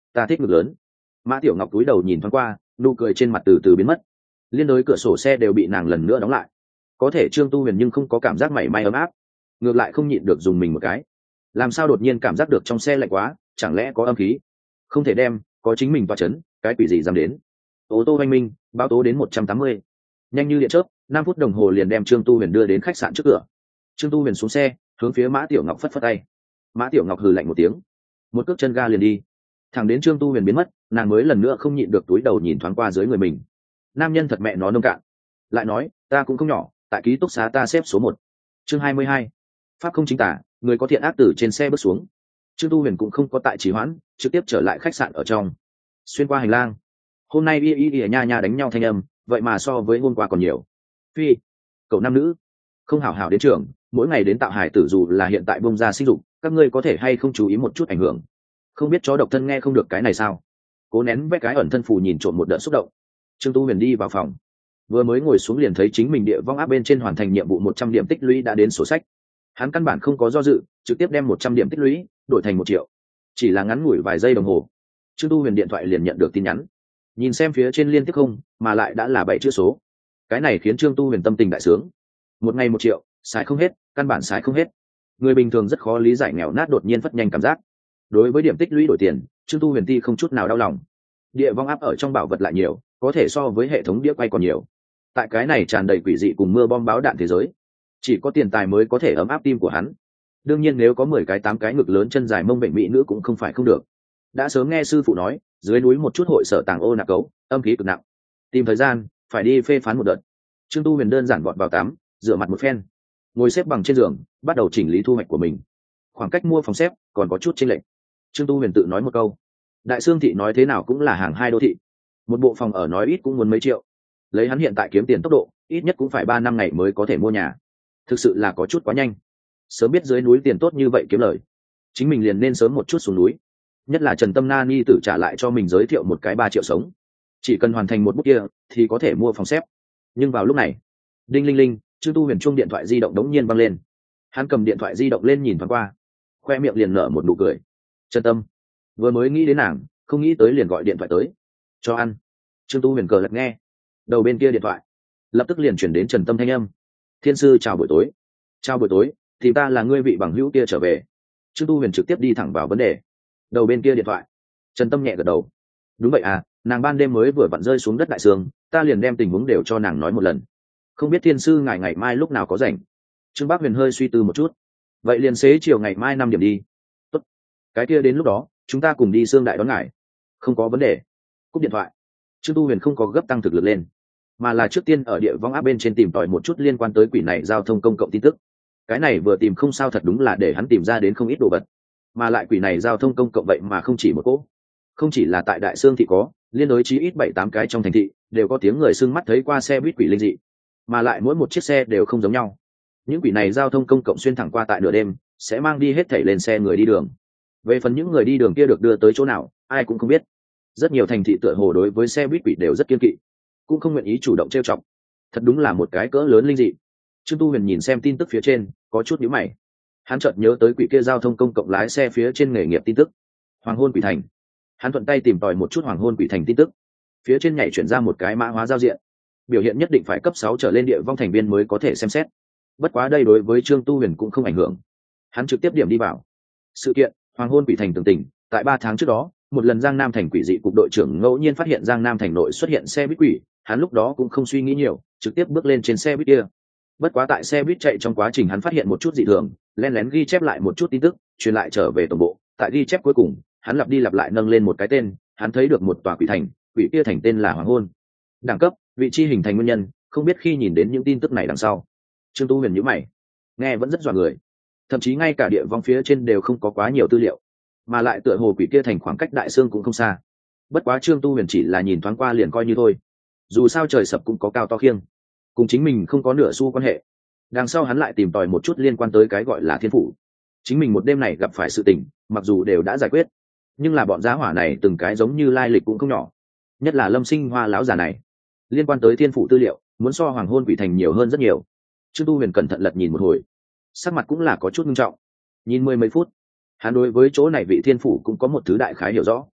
ta thích ngực lớn. Mã Tiểu Ngọc cúi đầu nhìn thoáng qua, nụ cười trên mặt từ từ biến mất. Liên đối cửa sổ xe đều bị nàng lần nữa đóng lại. Có thể Trương Tu Huyền nhưng không có cảm giác mảy may ấm áp, ngược lại không nhịn được dùng mình một cái. Làm sao đột nhiên cảm giác được trong xe lạnh quá, chẳng lẽ có âm khí? Không thể đem, có chính mình toa chấn, cái quỷ gì dám đến? Ô tô oanh minh, báo tố đến 180. Nhanh như điện chớp, 5 phút đồng hồ liền đem Trương Tu Huyền đưa đến khách sạn trước cửa. Trương Tu Huyền xuống xe, hướng phía Mã Tiểu Ngọc phất phất tay. Mã Tiểu Ngọc hừ lạnh một tiếng, một cước chân ga liền đi. Thẳng đến Trương Tu Huyền biến mất, nàng mới lần nữa không nhịn được túi đầu nhìn thoáng qua dưới người mình. Nam nhân thật mẹ nó nông cạn. Lại nói, ta cũng không nhỏ, tại ký túc xá ta xếp số 1. Chương 22. Pháp không chính tả, người có thiện ác từ trên xe bước xuống. Trương Tu Huyền cũng không có tại trì hoãn, trực tiếp trở lại khách sạn ở trong. Xuyên qua hành lang, hôm nay y nha nha đánh nhau thanh âm, vậy mà so với hôm qua còn nhiều. Phi, cậu nam nữ, không hảo hảo đến trường, mỗi ngày đến tạo hài tử dù là hiện tại bông ra sinh dục, các ngươi có thể hay không chú ý một chút ảnh hưởng. Không biết chó độc thân nghe không được cái này sao? Cố nén vết cái ẩn thân phù nhìn trộm một đợt xúc động. Trương Tu Huyền đi vào phòng, vừa mới ngồi xuống liền thấy chính mình địa vong áp bên trên hoàn thành nhiệm vụ 100 điểm tích lũy đã đến sổ sách. Hắn căn bản không có do dự, trực tiếp đem 100 điểm tích lũy đổi thành 1 triệu. Chỉ là ngắn ngủi vài giây đồng hồ, Trương Tu Huyền điện thoại liền nhận được tin nhắn. Nhìn xem phía trên liên tiếp không, mà lại đã là 7 chữ số. Cái này khiến Trương Tu Huyền tâm tình đại sướng. Một ngày 1 triệu, xài không hết, căn bản xài không hết. Người bình thường rất khó lý giải nghèo nát đột nhiên phất nhanh cảm giác. Đối với điểm tích lũy đổi tiền, Trương Tu Huyền ti không chút nào đau lòng. Địa vong áp ở trong bảo vật lại nhiều, có thể so với hệ thống đĩa quay còn nhiều. Tại cái này tràn đầy quỷ dị cùng mưa bom báo đạn thế giới, chỉ có tiền tài mới có thể ấm áp tim của hắn. Đương nhiên nếu có 10 cái 8 cái ngực lớn chân dài mông bệnh mỹ nữ cũng không phải không được. Đã sớm nghe sư phụ nói, dưới núi một chút hội sở tàng ô nạc cấu, âm khí cực nặng. Tìm thời gian, phải đi phê phán một đợt. Trương Tu Huyền đơn giản vọt vào tắm, rửa mặt một phen, ngồi xếp bằng trên giường, bắt đầu chỉnh lý thu hoạch của mình. Khoảng cách mua phòng xếp còn có chút chênh lệch. Trương Tu Huyền tự nói một câu, Đại Sương thị nói thế nào cũng là hàng 2 đô thị, một bộ phòng ở nói ít cũng muốn mấy triệu. Lấy hắn hiện tại kiếm tiền tốc độ, ít nhất cũng phải 3 năm ngày mới có thể mua nhà. Thực sự là có chút quá nhanh. Sớm biết dưới núi tiền tốt như vậy kiếm lời, chính mình liền nên sớm một chút xuống núi. Nhất là Trần Tâm Na Ni tự trả lại cho mình giới thiệu một cái 3 triệu sống, chỉ cần hoàn thành một bước kia thì có thể mua phòng xếp. Nhưng vào lúc này, đinh linh linh, Trương Tu Huyền chuông điện thoại di động đống nhiên vang lên. Hắn cầm điện thoại di động lên nhìn thoáng qua, khoe miệng liền nở một nụ cười. Trần Tâm, vừa mới nghĩ đến nàng, không nghĩ tới liền gọi điện thoại tới. Cho ăn. Trương Tu Huyền cờ lật nghe, đầu bên kia điện thoại lập tức liền chuyển đến Trần Tâm thanh âm. Thiên sư chào buổi tối. Chào buổi tối, thì ta là ngươi vị bằng hữu kia trở về. Trương Tu Huyền trực tiếp đi thẳng vào vấn đề. Đầu bên kia điện thoại, Trần Tâm nhẹ gật đầu. Đúng vậy à, nàng ban đêm mới vừa vặn rơi xuống đất đại sương, ta liền đem tình huống đều cho nàng nói một lần. Không biết thiên sư ngài ngày mai lúc nào có rảnh? Trương Bác Huyền hơi suy tư một chút. Vậy liền xế chiều ngày mai 5 điểm đi. Tốt. Cái kia đến lúc đó, chúng ta cùng đi Sương Đại đón ngài. Không có vấn đề. Cúp điện thoại. Trương Tu Huyền không có gấp tăng thực lực lên, mà là trước tiên ở địa vong áp bên trên tìm tòi một chút liên quan tới quỷ này giao thông công cộng tin tức. Cái này vừa tìm không sao thật đúng là để hắn tìm ra đến không ít đồ vật. Mà lại quỷ này giao thông công cộng vậy mà không chỉ một cỗ, không chỉ là tại Đại Sương thị có, liên đối chí ít 7-8 cái trong thành thị đều có tiếng người xưng mắt thấy qua xe buýt quỷ linh dị, mà lại mỗi một chiếc xe đều không giống nhau. Những quỷ này giao thông công cộng xuyên thẳng qua tại nửa đêm, sẽ mang đi hết thảy lên xe người đi đường. Về phần những người đi đường kia được đưa tới chỗ nào, ai cũng không biết. Rất nhiều thành thị tựa hồ đối với xe buýt quỷ đều rất kiên kỵ, cũng không nguyện ý chủ động trêu chọc. Thật đúng là một cái cỡ lớn linh dị. Trương Tu Huyền nhìn xem tin tức phía trên, có chút nhíu mày. Hắn chợt nhớ tới quỷ kia giao thông công cộng lái xe phía trên nghề nghiệp tin tức. Hoàng hôn quỷ thành. Hắn thuận tay tìm tòi một chút hoàng hôn quỷ thành tin tức. Phía trên nhảy chuyển ra một cái mã hóa giao diện, biểu hiện nhất định phải cấp 6 trở lên địa vong thành viên mới có thể xem xét. Bất quá đây đối với Trương Tu Huyền cũng không ảnh hưởng. Hắn trực tiếp điểm đi vào. Sự kiện: Hoàng hôn quỷ thành tường tình, tại 3 tháng trước đó, một lần Giang Nam thành quỷ dị cục đội trưởng ngẫu nhiên phát hiện Giang Nam thành nội xuất hiện xe buýt quỷ, hắn lúc đó cũng không suy nghĩ nhiều, trực tiếp bước lên trên xe buýt kia. Bất quá tại xe buýt chạy trong quá trình hắn phát hiện một chút dị thường, lén lén ghi chép lại một chút tin tức, truyền lại trở về tổng bộ. Tại ghi chép cuối cùng, hắn lặp đi lặp lại nâng lên một cái tên, hắn thấy được một tòa quỷ thành, quỷ kia thành tên là Hoàng hôn. Đẳng cấp, vị trí hình thành nguyên nhân, không biết. Khi nhìn đến những tin tức này đằng sau, Trương Tu Huyền nhíu mày, nghe vẫn rất dọa người, thậm chí ngay cả địa vong phía trên đều không có quá nhiều tư liệu, mà lại tựa hồ quỷ kia thành khoảng cách Đại Sương cũng không xa. Bất quá Trương Tu Huyền chỉ là nhìn thoáng qua liền coi như thôi, dù sao trời sập cũng có cao to khiêng, cùng chính mình không có nửa xu quan hệ. Đằng sau hắn lại tìm tòi một chút liên quan tới cái gọi là thiên phủ. Chính mình một đêm này gặp phải sự tình, mặc dù đều đã giải quyết, nhưng là bọn giá hỏa này từng cái giống như lai lịch cũng không nhỏ, nhất là Lâm Sinh Hoa lão già này, liên quan tới thiên phủ tư liệu muốn so hoàng hôn quỷ thành nhiều hơn rất nhiều. Trương Tu Huyền cẩn thận lật nhìn một hồi, sắc mặt cũng là có chút nghiêm trọng. Nhìn 10 mấy phút, hắn đối với chỗ này vị thiên phủ cũng có một thứ đại khái hiểu rõ.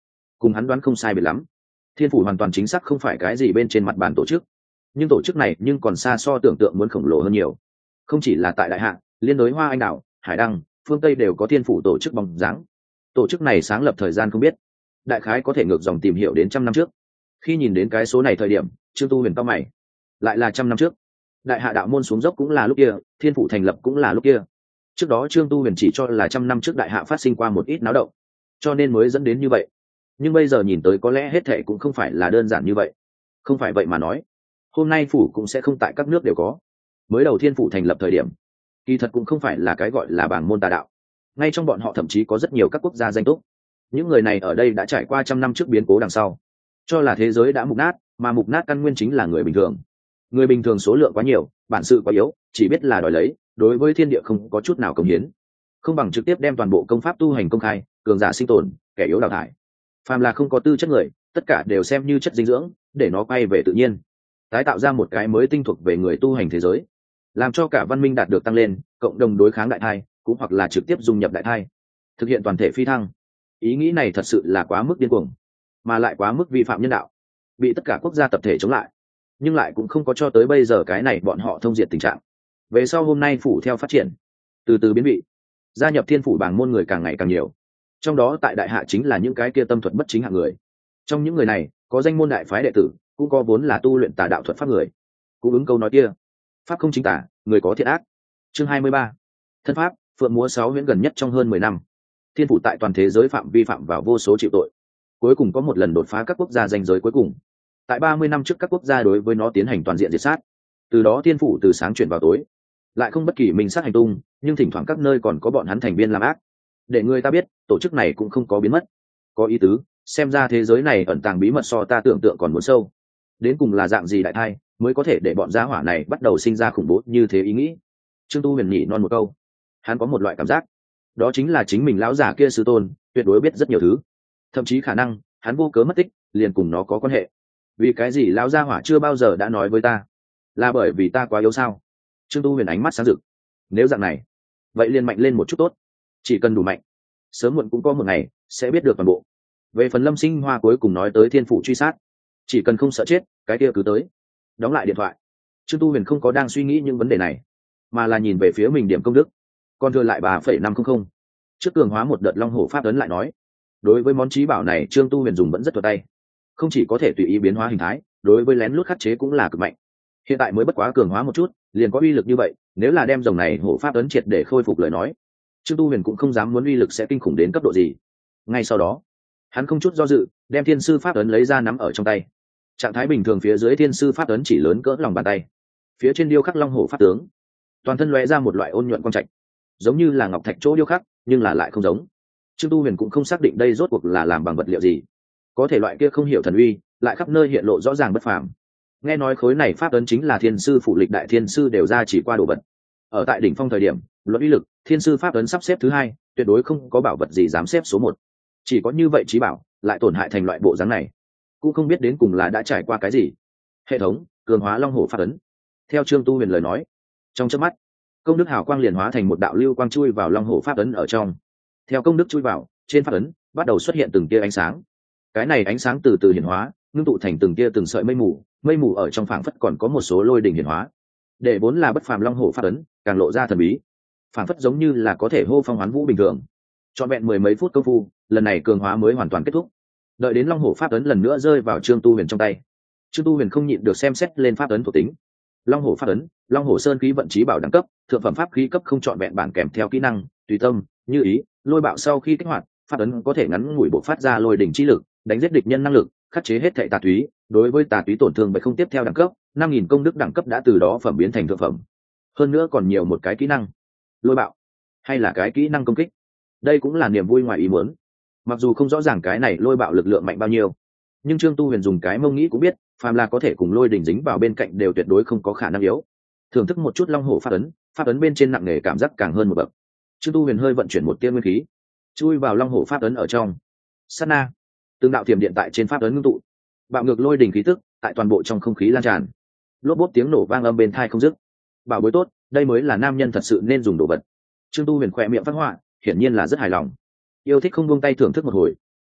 cùng hắn đoán không sai biệt lắm. Thiên phủ hoàn toàn chính xác không phải cái gì bên trên mặt bàn tổ chức, nhưng tổ chức này nhưng còn xa so tưởng tượng muốn khổng lồ hơn nhiều. Không chỉ là tại đại hạ, liên đối Hoa Anh Đảo, Hải Đăng, phương Tây đều có thiên phủ tổ chức bóng dáng. Tổ chức này sáng lập thời gian không biết, đại khái có thể ngược dòng tìm hiểu đến 100 năm trước. Khi nhìn đến cái số này thời điểm, Trương Tu Huyền cau mày, lại là 100 năm trước. Đại hạ đạo môn xuống dốc cũng là lúc kia, thiên phủ thành lập cũng là lúc kia. Trước đó Trương Tu Huyền chỉ cho là 100 năm trước đại hạ phát sinh qua một ít náo động, cho nên mới dẫn đến như vậy. Nhưng bây giờ nhìn tới có lẽ hết thệ cũng không phải là đơn giản như vậy. Không phải vậy mà nói, hôm nay phủ cũng sẽ không tại các nước đều có. Mới đầu thiên phủ thành lập thời điểm, kỳ thật cũng không phải là cái gọi là bảng môn tà đạo. Ngay trong bọn họ thậm chí có rất nhiều các quốc gia danh túc. Những người này ở đây đã trải qua 100 năm trước biến cố đằng sau, cho là thế giới đã mục nát, mà mục nát căn nguyên chính là người bình thường. Người bình thường số lượng quá nhiều, bản sự quá yếu, chỉ biết là đòi lấy, đối với thiên địa không có chút nào cống hiến. Không bằng trực tiếp đem toàn bộ công pháp tu hành công khai, cường giả sinh tồn, kẻ yếu đào thải. Phàm là không có tư chất người, tất cả đều xem như chất dinh dưỡng, để nó quay về tự nhiên, tái tạo ra một cái mới tinh thuộc về người tu hành thế giới, làm cho cả văn minh đạt được tăng lên, cộng đồng đối kháng đại thai, cũng hoặc là trực tiếp dung nhập đại thai, thực hiện toàn thể phi thăng. Ý nghĩ này thật sự là quá mức điên cuồng, mà lại quá mức vi phạm nhân đạo, bị tất cả quốc gia tập thể chống lại, nhưng lại cũng không có cho tới bây giờ cái này bọn họ thông diệt tình trạng. Về sau hôm nay phủ theo phát triển, từ từ biến vị, gia nhập thiên phủ bảng môn người càng ngày càng nhiều, trong đó tại đại hạ chính là những cái kia tâm thuật bất chính hạng người. Trong những người này có danh môn đại phái đệ tử, cũng có vốn là tu luyện tà đạo thuật pháp người. Cũng ứng câu nói kia, pháp không chính tà, người có thiện ác. Chương 23. Thân pháp, phượng múa 6 huyễn gần nhất trong hơn 10 năm. Thiên phủ tại toàn thế giới phạm vi phạm vào vô số chịu tội, cuối cùng có một lần đột phá các quốc gia danh giới cuối cùng. Tại 30 năm trước các quốc gia đối với nó tiến hành toàn diện diệt sát. Từ đó thiên phủ từ sáng chuyển vào tối, lại không bất kỳ minh sát hành tung, nhưng thỉnh thoảng các nơi còn có bọn hắn thành viên làm ác, để người ta biết tổ chức này cũng không có biến mất. Có ý tứ, xem ra thế giới này ẩn tàng bí mật so ta tưởng tượng còn muốn sâu. Đến cùng là dạng gì đại thai mới có thể để bọn gia hỏa này bắt đầu sinh ra khủng bố như thế ý nghĩ. Trương Tu Huyền nhỉ non một câu, hắn có một loại cảm giác, đó chính là chính mình lão giả kia sư tôn tuyệt đối biết rất nhiều thứ, thậm chí khả năng hắn vô cớ mất tích liền cùng nó có quan hệ. Vì cái gì lão gia hỏa chưa bao giờ đã nói với ta? Là bởi vì ta quá yếu sao? Trương Tu Huyền ánh mắt sáng rực. Nếu dạng này, vậy liền mạnh lên một chút tốt. Chỉ cần đủ mạnh, sớm muộn cũng có một ngày sẽ biết được toàn bộ. Về phần Lâm Sinh Hoa cuối cùng nói tới thiên phủ truy sát, chỉ cần không sợ chết, cái kia cứ tới. Đóng lại điện thoại, Trương Tu Huyền không có đang suy nghĩ những vấn đề này, mà là nhìn về phía mình điểm công đức còn thừa lại 3,500. Trước cường hóa một đợt long hổ pháp ấn lại nói, đối với món trí bảo này Trương Tu Huyền dùng vẫn rất thuật tay, không chỉ có thể tùy ý biến hóa hình thái, đối với lén lút khắc chế cũng là cực mạnh. Hiện tại mới bất quá cường hóa một chút liền có uy lực như vậy, nếu là đem dòng này hổ pháp ấn triệt để khôi phục lời nói, Trương Tu Huyền cũng không dám muốn uy lực sẽ kinh khủng đến cấp độ gì. Ngay sau đó, hắn không chút do dự đem thiên sư pháp ấn lấy ra nắm ở trong tay. Trạng thái bình thường phía dưới thiên sư pháp ấn chỉ lớn cỡ lòng bàn tay, phía trên điêu khắc long hổ pháp tướng, toàn thân lóe ra một loại ôn nhuận quang trạch, giống như là ngọc thạch chỗ điêu khắc, nhưng là lại không giống. Trương Tu Huyền cũng không xác định đây rốt cuộc là làm bằng vật liệu gì, có thể loại kia không hiểu thần uy lại khắp nơi hiện lộ rõ ràng bất phàm. Nghe nói khối này pháp ấn chính là thiên sư phụ lịch đại thiên sư đều ra chỉ qua đồ vật. Ở tại đỉnh phong thời điểm, luận uy lực, thiên sư pháp ấn sắp xếp thứ 2, tuyệt đối không có bảo vật gì dám xếp số 1. Chỉ có như vậy trí bảo lại tổn hại thành loại bộ dáng này, cũng không biết đến cùng là đã trải qua cái gì. Hệ thống cường hóa long hổ pháp ấn. Theo Trương Tu Huyền lời nói, trong chớp mắt, công đức hào quang liền hóa thành một đạo lưu quang chui vào long hổ pháp ấn ở trong. Theo công đức chui vào, trên pháp ấn bắt đầu xuất hiện từng tia ánh sáng. Cái này ánh sáng từ từ hiển hóa, ngưng tụ thành từng tia từng sợi mây mù ở trong phảng phất còn có một số lôi đỉnh hiển hóa, để vốn là bất phàm long hổ pháp ấn càng lộ ra thần bí, phảng phất giống như là có thể hô phong hoán vũ bình thường. Trọn vẹn 10 mấy phút công phu, lần này cường hóa mới hoàn toàn kết thúc. Đợi đến long hổ pháp ấn lần nữa rơi vào Trương Tu Huyền trong tay, Trương Tu Huyền không nhịn được xem xét lên pháp ấn thuộc tính. Long hổ pháp ấn, long hổ sơn khí vận chí bảo đẳng cấp, thượng phẩm pháp khí cấp không trọn vẹn bản kèm theo kỹ năng tùy tâm như ý, lôi bạo sau khi kích hoạt, pháp ấn có thể ngắn ngủi bộc phát ra lôi đỉnh chi lực, đánh giết địch nhân năng lực, khắc chế hết thảy tà túy, đối với tà túy tổn thương vậy không tiếp theo đẳng cấp, 5000 công đức đẳng cấp đã từ đó phẩm biến thành thượng phẩm. Hơn nữa còn nhiều một cái kỹ năng, lôi bạo, hay là cái kỹ năng công kích. Đây cũng là niềm vui ngoài ý muốn. Mặc dù không rõ ràng cái này lôi bạo lực lượng mạnh bao nhiêu, nhưng Trương Tu Huyền dùng cái mông nghĩ cũng biết, phàm là có thể cùng lôi đỉnh dính vào bên cạnh đều tuyệt đối không có khả năng yếu. Thưởng thức một chút long hổ pháp ấn bên trên nặng nề cảm giác càng hơn một bậc. Trương Tu Huyền hơi vận chuyển một tia nguyên khí, chui vào long hổ pháp ấn ở trong. Sát na, từng đạo tiềm điện tại trên pháp ấn ngưng tụ, bạo ngược lôi đỉnh khí tức tại toàn bộ trong không khí lan tràn. Lốp bốp tiếng nổ vang âm bên tai không dứt. Bảo bối tốt, đây mới là nam nhân thật sự nên dùng đồ vật. Trương Tu Huyền khỏe miệng phát họa, hiển nhiên là rất hài lòng. Yêu thích không buông tay thưởng thức một hồi.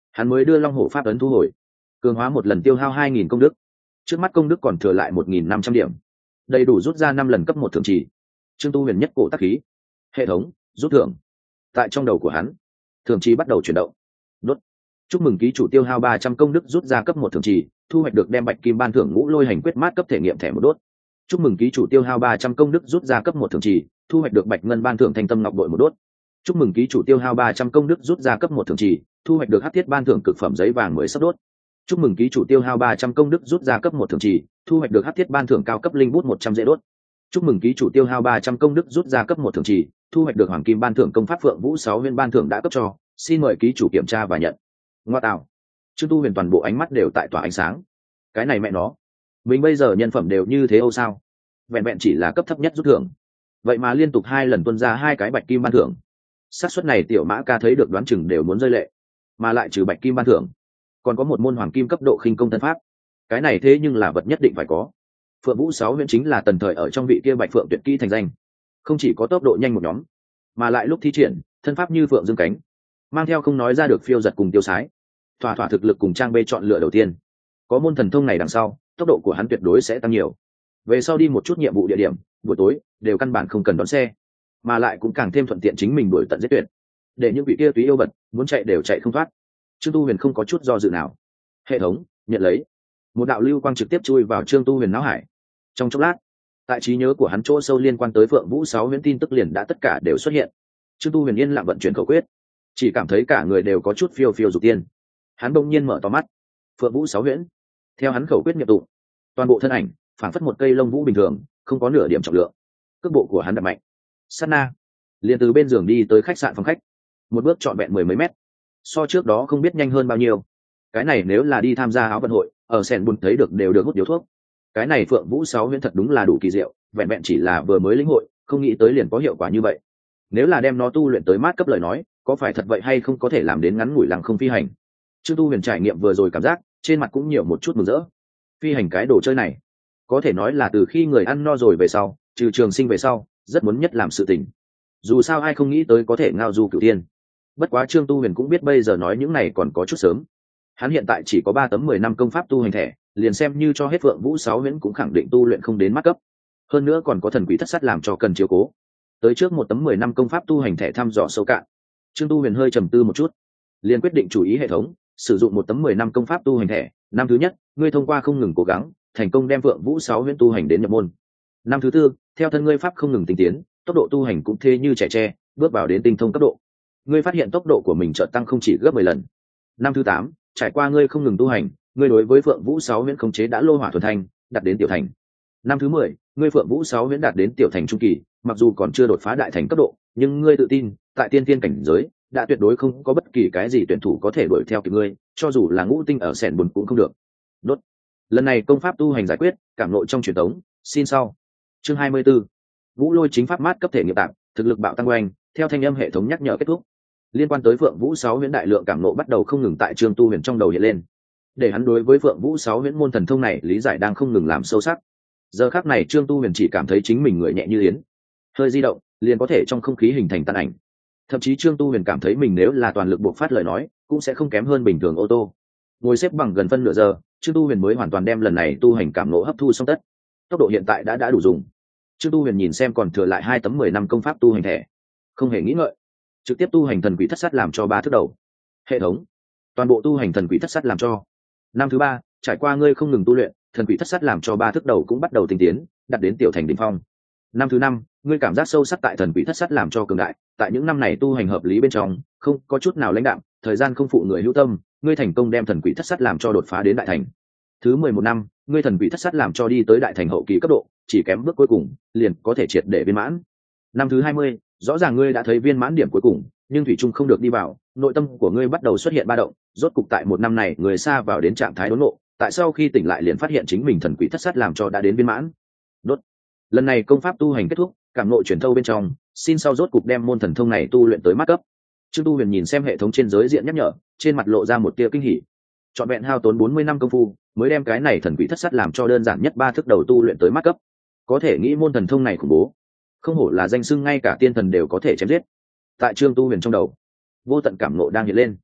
hắn mới đưa long hổ pháp ấn thu hồi. Cường hóa một lần tiêu hao 2.000 công đức, trước mắt công đức còn thừa lại 1.500 điểm, đầy đủ rút ra 5 lần cấp 1 thưởng trì. Trương Tu Huyền nhất cổ tắc khí, hệ thống rút thưởng. Tại trong đầu của hắn, thưởng trì bắt đầu chuyển động. Đốt. Chúc mừng ký chủ tiêu hao 300 công đức rút ra cấp 1 thưởng trì, thu hoạch được đem bạch kim ban thưởng ngũ lôi hành quyết mát cấp thể nghiệm thẻ một đốt. Chúc mừng ký chủ tiêu hao 300 công đức rút ra cấp 1 thưởng trì, thu hoạch được bạch ngân ban thưởng thanh tâm ngọc bội một đốt. Chúc mừng ký chủ tiêu hao 300 công đức rút ra cấp 1 thưởng trì, thu hoạch được hắc thiết ban thưởng cực phẩm giấy vàng mới sắp đốt. Chúc mừng ký chủ tiêu hao 300 công đức rút ra cấp 1 thưởng trì, thu hoạch được hắc thiết ban thưởng cao cấp linh bút 100 dễ đốt. Chúc mừng ký chủ tiêu hao 300 công đức rút ra cấp 1 thưởng trì, thu hoạch được hoàng kim ban thưởng công pháp Phượng Vũ 6 viên ban thưởng đã cấp cho, xin mời ký chủ kiểm tra và nhận. Ngoa tạo. Trương Tu Huyền toàn bộ ánh mắt đều tại tỏa ánh sáng. Cái này mẹ nó, mình bây giờ nhân phẩm đều như thế âu sao? Vẹn vẹn chỉ là cấp thấp nhất rút thưởng, vậy mà liên tục 2 lần tuân ra 2 cái bạch kim ban thưởng. Xác suất này tiểu mã ca thấy được đoán chừng đều muốn rơi lệ. Mà lại trừ bạch kim ban thưởng, còn có một môn hoàng kim cấp độ khinh công thân pháp. Cái này thế nhưng là vật nhất định phải có. Phượng Vũ 6 huyền chính là tần thời ở trong vị kia bạch phượng tuyệt kỹ thành danh, không chỉ có tốc độ nhanh một nhóm, mà lại lúc thi triển thân pháp như phượng dương cánh, mang theo không nói ra được phiêu giật cùng tiêu sái, thỏa thỏa thực lực cùng trang bê chọn lựa đầu tiên. Có môn thần thông này đằng sau, tốc độ của hắn tuyệt đối sẽ tăng nhiều. Về sau đi một chút nhiệm vụ địa điểm, buổi tối đều căn bản không cần đón xe, mà lại cũng càng thêm thuận tiện chính mình đuổi tận giết tuyệt, để những vị kia túy yêu vật muốn chạy đều chạy không thoát. Trương Tu Huyền không có chút do dự nào. Hệ thống nhận lấy. Một đạo lưu quang trực tiếp chui vào Trương Tu Huyền não hải. Trong chốc lát, tại trí nhớ của hắn chỗ sâu liên quan tới Phượng Vũ 6 huyễn tin tức liền đã tất cả đều xuất hiện. Trương Tu Huyền yên lặng vận chuyển khẩu quyết, chỉ cảm thấy cả người đều có chút phiêu phiêu dục tiên. Hắn bỗng nhiên mở to mắt. Phượng Vũ 6 huyễn. Theo hắn khẩu quyết niệm tụng, toàn bộ thân ảnh phảng phất một cây lông vũ bình thường, không có nửa điểm trọng lượng. Cước bộ của hắn đập mạnh. Sát na, liền từ bên giường đi tới khách sạn phòng khách, một bước trọn vẹn 10 mấy mét. So trước đó không biết nhanh hơn bao nhiêu. Cái này nếu là đi tham gia áo vận hội, ở sèn buồn thấy được đều được hút điếu thuốc. Cái này Phượng Vũ 6 huyễn thật đúng là đủ kỳ diệu, vẹn vẹn chỉ là vừa mới lĩnh hội, không nghĩ tới liền có hiệu quả như vậy. Nếu là đem nó tu luyện tới mát cấp lời nói, có phải thật vậy hay không có thể làm đến ngắn ngủi lăng không phi hành. Trương Tu Huyền trải nghiệm vừa rồi cảm giác, trên mặt cũng nhiều một chút mừng rỡ. Phi hành cái đồ chơi này, có thể nói là từ khi người ăn no rồi về sau, trừ trường sinh về sau, rất muốn nhất làm sự tình. Dù sao ai không nghĩ tới có thể ngao du cửu tiên. Bất quá Trương Tu Huyền cũng biết bây giờ nói những này còn có chút sớm. Hắn hiện tại chỉ có 3 tấm 10 năm công pháp tu hành thẻ, liền xem như cho hết Phượng Vũ 6 huyễn cũng khẳng định tu luyện không đến mắt cấp. Hơn nữa còn có thần quỷ thất sát làm cho cần chiếu cố. Tới trước 1 tấm 10 năm công pháp tu hành thẻ thăm dò sâu cạn. Trương Tu Huyền hơi trầm tư một chút, liền quyết định chủ ý hệ thống, sử dụng 1 tấm 10 năm công pháp tu hành thẻ. Năm thứ nhất, ngươi thông qua không ngừng cố gắng, thành công đem Phượng Vũ 6 huyễn tu hành đến nhập môn. Năm thứ tư, theo thân ngươi pháp không ngừng tinh tiến, tốc độ tu hành cũng thế như trẻ tre, bước vào đến tinh thông cấp độ. Ngươi phát hiện tốc độ của mình chợt tăng không chỉ gấp 10 lần. Năm thứ 8, trải qua ngươi không ngừng tu hành, ngươi đối với Phượng Vũ 6 huyễn khống chế đã lô hỏa thuần thanh, đạt đến tiểu thành. Năm thứ 10, ngươi Phượng Vũ 6 huyễn đạt đến tiểu thành trung kỳ, mặc dù còn chưa đột phá đại thành cấp độ, nhưng ngươi tự tin, tại tiên tiên cảnh giới, đã tuyệt đối không có bất kỳ cái gì tuyển thủ có thể đuổi theo kịp ngươi, cho dù là ngũ tinh ở sẹn buồn cũng không được. Đốt. Lần này công pháp tu hành giải quyết, cảm ngộ trong truyền thống, xin sau. Chương 24. Vũ Lôi chính pháp mát cấp thể nghiệp tạm, thực lực bạo tăng oanh, theo thanh âm hệ thống nhắc nhở kết thúc. Liên quan tới Phượng Vũ 6 huyễn đại lượng cảm ngộ bắt đầu không ngừng tại Trương Tu Huyền trong đầu hiện lên. Để hắn đối với Phượng Vũ 6 huyễn môn thần thông này lý giải đang không ngừng làm sâu sắc. Giờ khắc này Trương Tu Huyền chỉ cảm thấy chính mình người nhẹ như yến, hơi di động liền có thể trong không khí hình thành tàn ảnh. Thậm chí Trương Tu Huyền cảm thấy mình nếu là toàn lực buộc phát lời nói, cũng sẽ không kém hơn bình thường ô tô. Ngồi xếp bằng gần phân nửa giờ, Trương Tu Huyền mới hoàn toàn đem lần này tu hành cảm ngộ hấp thu xong tất. Tốc độ hiện tại đã đủ dùng. Trương Tu Huyền nhìn xem còn thừa lại 2 tấm 10 năm công pháp tu hành thẻ, không hề nghĩ ngợi, trực tiếp tu hành thần quỷ thất sát làm cho 3 thức đầu. Hệ thống, toàn bộ tu hành thần quỷ thất sát làm cho. Năm thứ 3, trải qua ngươi không ngừng tu luyện, thần quỷ thất sát làm cho 3 thức đầu cũng bắt đầu tinh tiến, đạt đến tiểu thành đỉnh phong. Năm thứ 5, ngươi cảm giác sâu sắc tại thần quỷ thất sát làm cho cường đại, tại những năm này tu hành hợp lý bên trong, không có chút nào lãnh đạm, thời gian không phụ người hữu tâm, ngươi thành công đem thần quỷ thất sát làm cho đột phá đến đại thành. Thứ 11 năm, ngươi thần quỷ thất sát làm cho đi tới đại thành hậu kỳ cấp độ, chỉ kém bước cuối cùng, liền có thể triệt để viên mãn. Năm thứ 20, rõ ràng ngươi đã thấy viên mãn điểm cuối cùng, nhưng thủy chung không được đi vào, nội tâm của ngươi bắt đầu xuất hiện ba động, rốt cục tại 1 năm này, người xa vào đến trạng thái đốn ngộ, tại sau khi tỉnh lại liền phát hiện chính mình thần quỷ thất sát làm cho đã đến viên mãn. Đốt. Lần này công pháp tu hành kết thúc, cảm ngộ chuyển thâu bên trong, xin sau rốt cục đem môn thần thông này tu luyện tới mắt cấp. Trương Tu Huyền nhìn xem hệ thống trên giới diện nhắc nhở, trên mặt lộ ra một tia kinh hỉ. Trọn vẹn hao tốn 40 năm công phu, mới đem cái này thần quỷ thất sát làm cho đơn giản nhất 3 thức đầu tu luyện tới mắt cấp. Có thể nghĩ môn thần thông này khủng bố, không hổ là danh xưng ngay cả tiên thần đều có thể chém giết. Tại Trương Tu Huyền trong đầu, vô tận cảm ngộ đang hiện lên.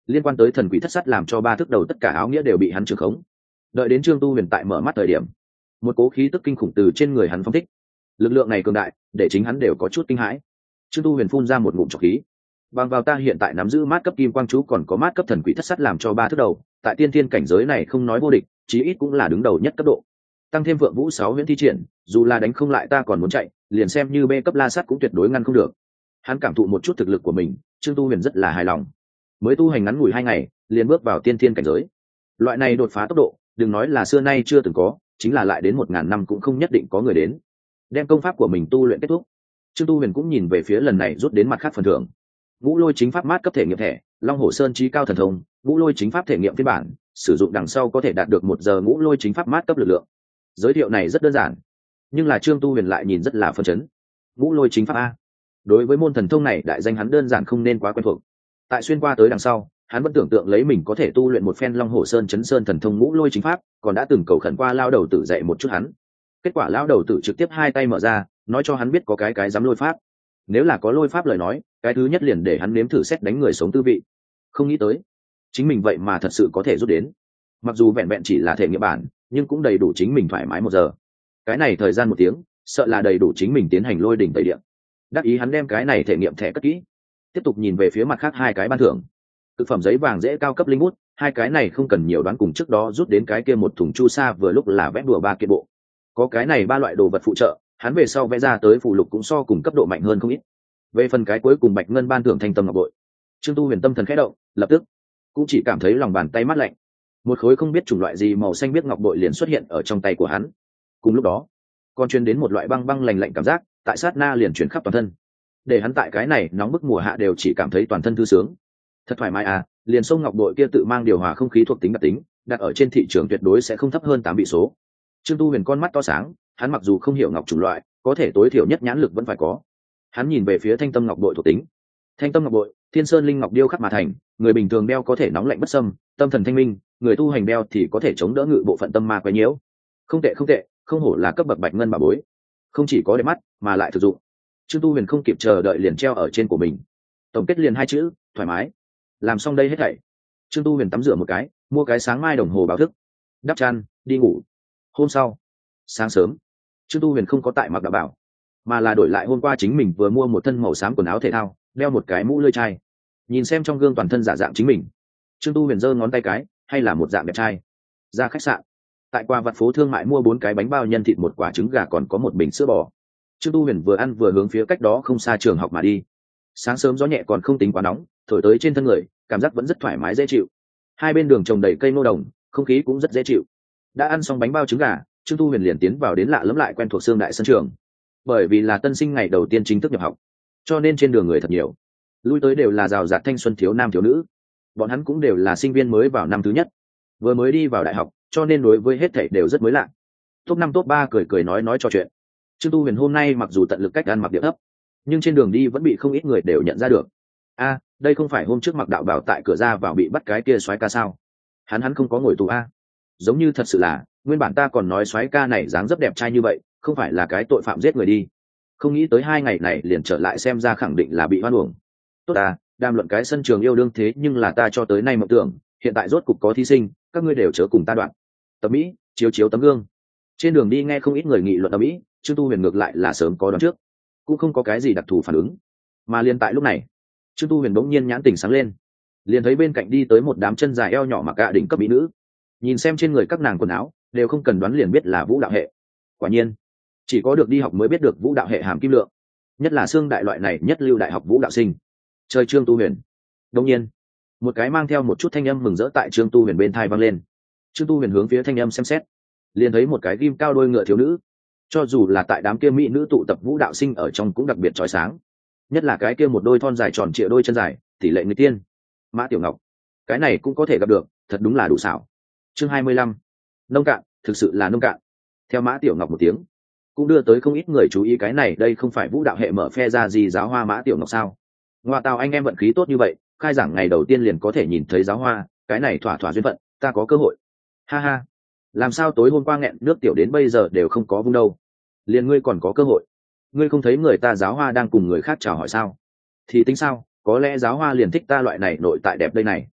liên quan tới thần quỷ thất sát làm cho ba thước đầu tất cả áo nghĩa đều bị hắn trường khống. Đợi đến Trương Tu Huyền tại mở mắt thời điểm, một cố khí tức kinh khủng từ trên người hắn phóng thích. Lực lượng này cường đại, để chính hắn đều có chút kinh hãi. Trương Tu Huyền phun ra một ngụm trọc khí. Bằng vào ta hiện tại nắm giữ mát cấp kim quang chú còn có mát cấp thần quỷ thất sát làm cho ba thước đầu, tại tiên thiên cảnh giới này không nói vô địch, chí ít cũng là đứng đầu nhất cấp độ. Tăng thêm Vượng Vũ 6 huyễn thi triển, dù là đánh không lại ta còn muốn chạy, liền xem như B cấp la sát cũng tuyệt đối ngăn không được. Hắn cảm thụ một chút thực lực của mình, Trương Tu Huyền rất là hài lòng. Mới tu hành ngắn ngủi 2 ngày, liền bước vào tiên thiên cảnh giới. Loại này đột phá tốc độ, đừng nói là xưa nay chưa từng có, chính là lại đến 1000 năm cũng không nhất định có người đến. Đem công pháp của mình tu luyện kết thúc, Trương Tu Huyền cũng nhìn về phía lần này rút đến mặt khác phần thưởng. Ngũ Lôi chính pháp mát cấp thể nghiệm thẻ, Long Hổ Sơn chí cao thần thông, Ngũ Lôi chính pháp thể nghiệm phiên bản, sử dụng đằng sau có thể đạt được 1 giờ Ngũ Lôi chính pháp mát cấp lực lượng. Giới thiệu này rất đơn giản, nhưng là Trương Tu Huyền lại nhìn rất là phấn chấn. Ngũ Lôi chính pháp a. Đối với môn thần thông này đại danh hắn đơn giản không nên quá quen thuộc. Tại xuyên qua tới đằng sau, hắn vẫn tưởng tượng lấy mình có thể tu luyện một phen Long Hổ Sơn chấn sơn thần thông Ngũ Lôi chính pháp, còn đã từng cầu khẩn qua lao đầu tử dạy một chút hắn. Kết quả lao đầu tử trực tiếp 2 tay mở ra, nói cho hắn biết có cái dám lôi pháp. Nếu là có lôi pháp lời nói, cái thứ nhất liền để hắn nếm thử xét đánh người sống tư vị. Không nghĩ tới, chính mình vậy mà thật sự có thể rút đến. Mặc dù vẹn vẹn chỉ là thể nghiệm bản, nhưng cũng đầy đủ chính mình thoải mái 1 giờ. Cái này thời gian 1 tiếng, sợ là đầy đủ chính mình tiến hành lôi đỉnh tẩy điện. Đắc ý hắn đem cái này thể nghiệm thẻ cất kỹ, tiếp tục nhìn về phía mặt khác 2 cái ban thưởng. Thực phẩm giấy vàng dễ cao cấp linh bút, 2 cái này không cần nhiều đoán, cùng trước đó rút đến cái kia một thùng chu sa vừa lúc là vẽ đùa 3 kiện bộ. Có cái này 3 loại đồ vật phụ trợ, hắn về sau vẽ ra tới phụ lục cũng so cùng cấp độ mạnh hơn không ít. Về phần cái cuối cùng bạch ngân ban thưởng thanh tâm ngọc bội, Trương Tu Huyền tâm thần khẽ động, lập tức cũng chỉ cảm thấy lòng bàn tay mát lạnh. Một khối không biết chủng loại gì màu xanh biếc ngọc bội liền xuất hiện ở trong tay của hắn. Cùng lúc đó, còn truyền đến một loại băng băng lạnh lạnh cảm giác, tại sát na liền truyền khắp toàn thân. Để hắn tại cái này nóng bức mùa hạ đều chỉ cảm thấy toàn thân thư sướng. Thật thoải mái à, liền sông ngọc bội kia tự mang điều hòa không khí thuộc tính đặc tính, đặt ở trên thị trường tuyệt đối sẽ không thấp hơn 8 vị số. Trương Tu Huyền con mắt to sáng, hắn mặc dù không hiểu ngọc chủng loại, có thể tối thiểu nhất nhãn lực vẫn phải có. Hắn nhìn về phía thanh tâm ngọc bội thuộc tính. Thanh tâm ngọc bội, thiên sơn linh ngọc điêu khắc mà thành, người bình thường đeo có thể nóng lạnh bất xâm, tâm thần thanh minh, người tu hành đeo thì có thể chống đỡ ngự bộ phận tâm ma quấy nhiễu. Không tệ không tệ, không hổ là cấp bậc bạch ngân bảo bối. Không chỉ có đẹp mắt, mà lại thực dụng. Trương Tu Huyền không kịp chờ đợi liền treo ở trên của mình. Tổng kết liền 2 chữ, thoải mái. Làm xong đây hết thảy, Trương Tu Huyền tắm rửa một cái, mua cái sáng mai đồng hồ báo thức, đắp chăn, đi ngủ. Hôm sau, sáng sớm, Trương Tu Huyền không có tại mặc đạo bảo, mà là đổi lại hôm qua chính mình vừa mua một thân màu xám quần áo thể thao, đeo một cái mũ lưỡi chai. Nhìn xem trong gương toàn thân giả dạng chính mình, Trương Tu Huyền giơ ngón tay cái, hay là một dạng đẹp trai. Ra khách sạn, tại qua vặt phố thương mại mua 4 cái bánh bao nhân thịt, 1 quả trứng gà, còn có 1 bình sữa bò. Trương Tu Huyền vừa ăn vừa hướng phía cách đó không xa trường học mà đi. Sáng sớm gió nhẹ còn không tính quá nóng, thổi tới trên thân người, cảm giác vẫn rất thoải mái dễ chịu. Hai bên đường trồng đầy cây ngô đồng, không khí cũng rất dễ chịu. Đã ăn xong bánh bao trứng gà, Trương Tu Huyền liền tiến vào đến lạ lẫm lại quen thuộc Sương Đại sân trường. Bởi vì là tân sinh ngày đầu tiên chính thức nhập học, cho nên trên đường người thật nhiều. Lui tới đều là rào rạt thanh xuân thiếu nam thiếu nữ. Bọn hắn cũng đều là sinh viên mới vào năm thứ nhất, vừa mới đi vào đại học, cho nên đối với hết thảy đều rất mới lạ. Top 5 top 3 cười cười nói trò chuyện. Trương Tu Huyền hôm nay mặc dù tận lực cách ăn mặc điệu thấp, nhưng trên đường đi vẫn bị không ít người đều nhận ra được. A, đây không phải hôm trước mặc đạo bảo tại cửa ra vào bị bắt cái kia soái ca sao? Hắn không có ngồi tù a? Giống như thật sự là, nguyên bản ta còn nói soái ca này dáng dấp đẹp trai như vậy, không phải là cái tội phạm giết người đi. Không nghĩ tới 2 ngày này liền trở lại, xem ra khẳng định là bị hoan uổng. Tốt à, đàm luận cái sân trường yêu đương thế nhưng là ta cho tới nay mộng tưởng, hiện tại rốt cục có thí sinh, các ngươi đều chớ cùng ta đoạn. Tập Mỹ, chiếu tấm gương. Trên đường đi nghe không ít người nghị luận ở Mỹ, Trương Tu Huyền ngược lại là sớm có đoán trước, cũng không có cái gì đặc thù phản ứng. Mà liền tại lúc này, Trương Tu Huyền bỗng nhiên nhãn tỉnh sáng lên, liền thấy bên cạnh đi tới một đám chân dài eo nhỏ mặc gạ đỉnh cấp mỹ nữ. Nhìn xem trên người các nàng quần áo, đều không cần đoán liền biết là vũ đạo hệ. Quả nhiên, chỉ có được đi học mới biết được vũ đạo hệ hàm kim lượng, nhất là xương đại loại này nhất lưu đại học vũ đạo sinh. Chơi Trương Tu Huyền. Đột nhiên, một cái mang theo một chút thanh âm mừng rỡ tại Trương Tu Huyền bên tai vang lên. Trương Tu Huyền hướng phía thanh âm xem xét, liền thấy một cái ghim cao đôi ngựa thiếu nữ. Cho dù là tại đám kia mỹ nữ tụ tập vũ đạo sinh ở trong cũng đặc biệt chói sáng, nhất là cái kia một đôi thon dài tròn trịa đôi chân dài, tỷ lệ người tiên. Mã Tiểu Ngọc, cái này cũng có thể gặp được, thật đúng là đủ xảo. Chương 25. Nông cạn, thực sự là nông cạn. Theo Mã Tiểu Ngọc một tiếng, cũng đưa tới không ít người chú ý. Cái này đây không phải vũ đạo hệ mở phe ra gì giáo hoa Mã Tiểu Ngọc sao? Ngoại tào anh em vận khí tốt như vậy, khai giảng ngày đầu tiên liền có thể nhìn thấy giáo hoa, cái này thỏa thỏa duyên phận, ta có cơ hội. Ha ha, làm sao tối hôm qua nghẹn nước tiểu đến bây giờ đều không có vung đâu? Liền ngươi còn có cơ hội? Ngươi không thấy người ta giáo hoa đang cùng người khác chào hỏi sao? Thì tính sao, có lẽ giáo hoa liền thích ta loại này nội tại đẹp đây này.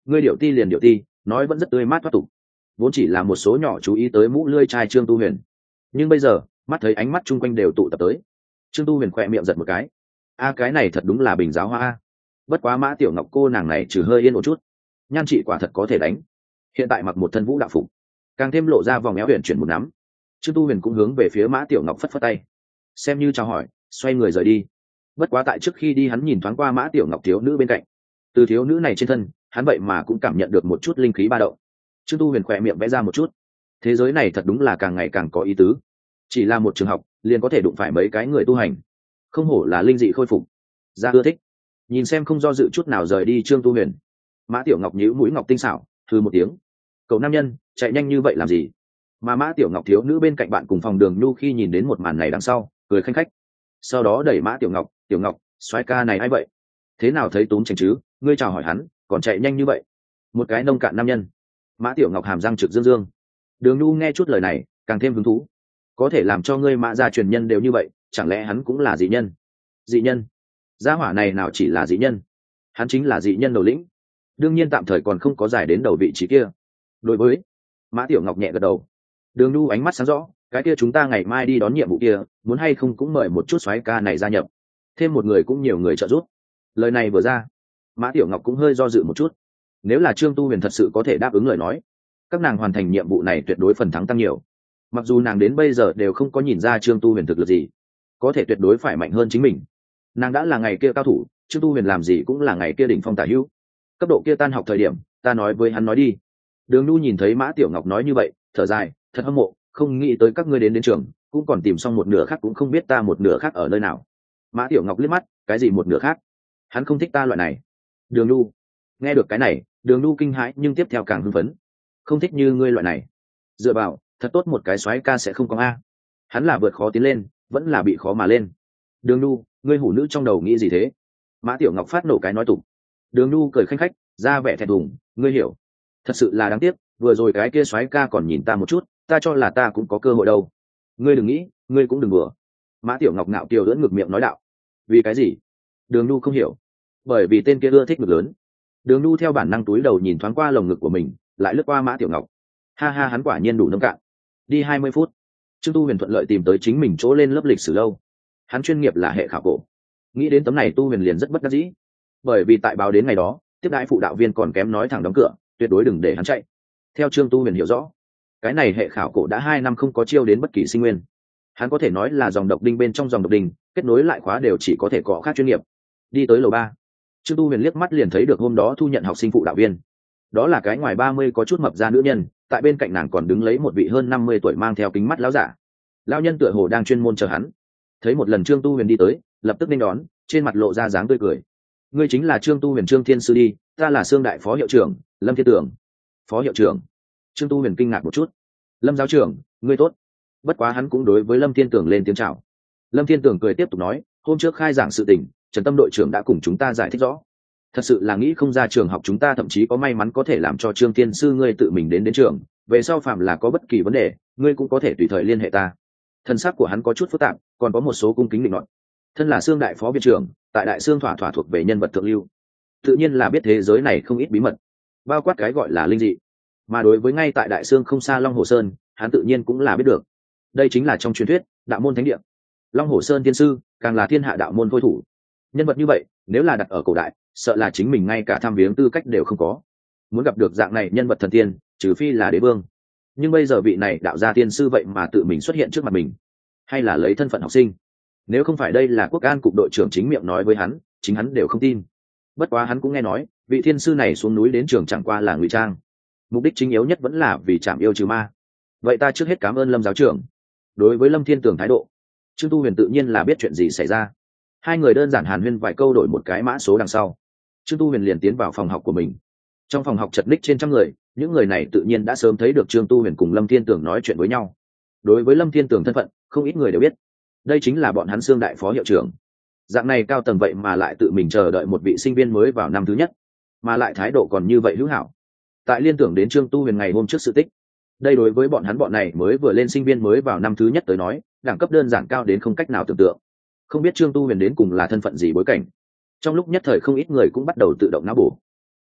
ngươi điệu ti liền điệu ti, nói vẫn rất tươi mát thoát tục. Vốn chỉ là một số nhỏ chú ý tới mũ lưỡi trai Trương Tu Huyền, nhưng bây giờ mắt thấy ánh mắt chung quanh đều tụ tập tới, Trương Tu Huyền khỏe miệng giật một cái. Cái này thật đúng là bình giáo hoa a. Bất quá Mã Tiểu Ngọc cô nàng này trừ hơi yên một chút, nhan chị quả thật có thể đánh. Hiện tại mặc một thân vũ đạo phục, càng thêm lộ ra vòng éo huyền chuyển một nắm. Trương Tu Huyền cũng hướng về phía Mã Tiểu Ngọc phất phất tay, xem như chào hỏi, xoay người rời đi. Bất quá tại trước khi đi hắn nhìn thoáng qua Mã Tiểu Ngọc thiếu nữ bên cạnh, từ thiếu nữ này trên thân hắn vậy mà cũng cảm nhận được một chút linh khí ba động. Trương Tu Huyền khỏe miệng vẽ ra một chút, thế giới này thật đúng là càng ngày càng có ý tứ. Chỉ là một trường học liền có thể đụng phải mấy cái người tu hành, không hổ là linh dị khôi phục, ra ưa thích. Nhìn xem không do dự chút nào rời đi Trương Tu Huyền, Mã Tiểu Ngọc nhíu mũi ngọc tinh xảo, hừ một tiếng. Cậu nam nhân chạy nhanh như vậy làm gì? Mà Mã Tiểu Ngọc thiếu nữ bên cạnh bạn cùng phòng Đường Nhu khi nhìn đến một màn này đằng sau cười khanh khách, sau đó đẩy Mã Tiểu Ngọc, Tiểu Ngọc, soái ca này ai vậy? Thế nào thấy túm chành chứ? Ngươi chào hỏi hắn còn chạy nhanh như vậy? Một cái nông cạn nam nhân. Mã Tiểu Ngọc hàm răng trực dương dương. Đường Nhu nghe chút lời này càng thêm hứng thú. Có thể làm cho ngươi Mã gia truyền nhân đều như vậy, chẳng lẽ hắn cũng là dị nhân? Dị nhân? Gia hỏa này nào chỉ là dị nhân, hắn chính là dị nhân đầu lĩnh. Đương nhiên tạm thời còn không có giải đến đầu vị trí kia. Đối với Mã Tiểu Ngọc nhẹ gật đầu. Đường Nhu ánh mắt sáng rõ, cái kia chúng ta ngày mai đi đón nhiệm vụ kia, muốn hay không cũng mời một chút soái ca này gia nhập, thêm một người cũng nhiều người trợ giúp. Lời này vừa ra, Mã Tiểu Ngọc cũng hơi do dự một chút. Nếu là Trương Tu Huyền thật sự có thể đáp ứng lời nói, các nàng hoàn thành nhiệm vụ này tuyệt đối phần thắng tăng nhiều. Mặc dù nàng đến bây giờ đều không có nhìn ra Trương Tu Huyền thực lực gì, có thể tuyệt đối phải mạnh hơn chính mình. Nàng đã là ngày kia cao thủ, Trương Tu Huyền làm gì cũng là ngày kia đỉnh phong tả hữu. Cấp độ kia tan học thời điểm, ta nói với hắn nói đi. Đường Nhu nhìn thấy Mã Tiểu Ngọc nói như vậy, thở dài, thật hâm mộ, không nghĩ tới các ngươi đến trường cũng còn tìm xong một nửa khác, cũng không biết ta một nửa khác ở nơi nào. Mã Tiểu Ngọc liếc mắt, cái gì một nửa khác? Hắn không thích ta loại này. Đường Nhu nghe được cái này, Đường Nhu kinh hãi nhưng tiếp theo càng hưng phấn. Không thích như ngươi loại này, dựa vào thật tốt một cái soái ca sẽ không có a. Hắn là vượt khó tiến lên, vẫn là bị khó mà lên. Đường Nhu, ngươi hủ nữ trong đầu nghĩ gì thế? Mã Tiểu Ngọc phát nổ cái nói tục. Đường Nhu cười khanh khách, ra vẻ thẹn thùng, ngươi hiểu. Thật sự là đáng tiếc, vừa rồi cái kia soái ca còn nhìn ta một chút, ta cho là ta cũng có cơ hội đâu. Ngươi đừng nghĩ, ngươi cũng đừng bừa. Mã Tiểu Ngọc ngạo kiều ưỡn ngực miệng nói đạo. Vì cái gì? Đường Nhu không hiểu. Bởi vì tên kia ưa thích ngực lớn. Đường Nhu theo bản năng túi đầu nhìn thoáng qua lồng ngực của mình, lại lướt qua Mã Tiểu Ngọc. Ha ha, hắn quả nhiên đủ nông cạn. Đi 20 phút, Trương Tu Huyền thuận lợi tìm tới chính mình chỗ lên lớp lịch sử lâu. Hắn chuyên nghiệp là hệ khảo cổ. Nghĩ đến tấm này Tu Huyền liền rất bất đắc dĩ. Bởi vì tại báo đến ngày đó, tiếp đãi phụ đạo viên còn kém nói thẳng đóng cửa, tuyệt đối đừng để hắn chạy. Theo Trương Tu Huyền hiểu rõ, cái này hệ khảo cổ đã 2 năm không có chiêu đến bất kỳ sinh nguyên. Hắn có thể nói là dòng độc đinh bên trong dòng độc đinh, kết nối lại khóa đều chỉ có thể có khác chuyên nghiệp. Đi tới lầu 3, Trương Tu Huyền liếc mắt liền thấy được hôm đó thu nhận học sinh phụ đạo viên. Đó là cái ngoài 30 có chút mập ra nữ nhân, tại bên cạnh nàng còn đứng lấy một vị hơn 50 tuổi mang theo kính mắt lão giả. Lão nhân tựa hồ đang chuyên môn chờ hắn. Thấy một lần Trương Tu Huyền đi tới, lập tức nên đón, trên mặt lộ ra dáng tươi cười. Ngươi chính là Trương Tu Huyền, Trương Thiên sư đi, ta là Xương đại phó hiệu trưởng, Lâm Thiên Tưởng. Phó hiệu trưởng? Trương Tu Huyền kinh ngạc một chút. Lâm giáo trưởng, ngươi tốt. Bất quá hắn cũng đối với Lâm Thiên Tưởng lên tiếng chào. Lâm Thiên Tưởng cười tiếp tục nói, hôm trước khai giảng sự tình, Trần Tâm đội trưởng đã cùng chúng ta giải thích rõ. Thật sự là nghĩ không ra trường học chúng ta thậm chí có may mắn có thể làm cho Trương Thiên sư ngươi tự mình đến trường. Về sau phạm là có bất kỳ vấn đề, ngươi cũng có thể tùy thời liên hệ ta. Thân xác của hắn có chút phức tạp, còn có một số cung kính định luận. Thân là Xương đại phó viện trưởng, tại Đại Xương thỏa thuộc về nhân vật thượng lưu, tự nhiên là biết thế giới này không ít bí mật, bao quát cái gọi là linh dị. Mà đối với ngay tại Đại Xương không xa Long Hồ Sơn, hắn tự nhiên cũng là biết được. Đây chính là trong truyền thuyết đạo môn thánh địa. Long Hồ Sơn tiên sư càng là thiên hạ đạo môn thôi thủ. Nhân vật như vậy, nếu là đặt ở cổ đại, sợ là chính mình ngay cả tham viếng tư cách đều không có. Muốn gặp được dạng này nhân vật thần tiên, trừ phi là đế vương. Nhưng bây giờ vị này đạo gia tiên sư vậy mà tự mình xuất hiện trước mặt mình, hay là lấy thân phận học sinh. Nếu không phải đây là Quốc An cục đội trưởng chính miệng nói với hắn, chính hắn đều không tin. Bất quá hắn cũng nghe nói, vị thiên sư này xuống núi đến trường chẳng qua là ngụy trang, mục đích chính yếu nhất vẫn là vì chạm yêu trừ ma. Vậy ta trước hết cảm ơn Lâm giáo trưởng. Đối với Lâm Thiên Tường thái độ, Trương Tu Huyền tự nhiên là biết chuyện gì xảy ra. Hai người đơn giản hàn huyên vài câu, đổi một cái mã số đằng sau, Trương Tu Huyền liền tiến vào phòng học của mình. Trong phòng học chật ních trên trăm người, những người này tự nhiên đã sớm thấy được Trương Tu Huyền cùng Lâm Thiên Tường nói chuyện với nhau. Đối với Lâm Thiên Tường thân phận, không ít người đều biết. Đây chính là bọn hắn Xương đại phó hiệu trưởng. Dạng này cao tầng vậy mà lại tự mình chờ đợi một vị sinh viên mới vào năm thứ nhất, mà lại thái độ còn như vậy hữu hảo. Tại liên tưởng đến Trương Tu Huyền ngày hôm trước sự tích, đây đối với bọn hắn bọn này mới vừa lên sinh viên mới vào năm thứ nhất tới nói, đẳng cấp đơn giản cao đến không cách nào tưởng tượng. Không biết Trương Tu Huyền đến cùng là thân phận gì bối cảnh. Trong lúc nhất thời không ít người cũng bắt đầu tự động não bổ.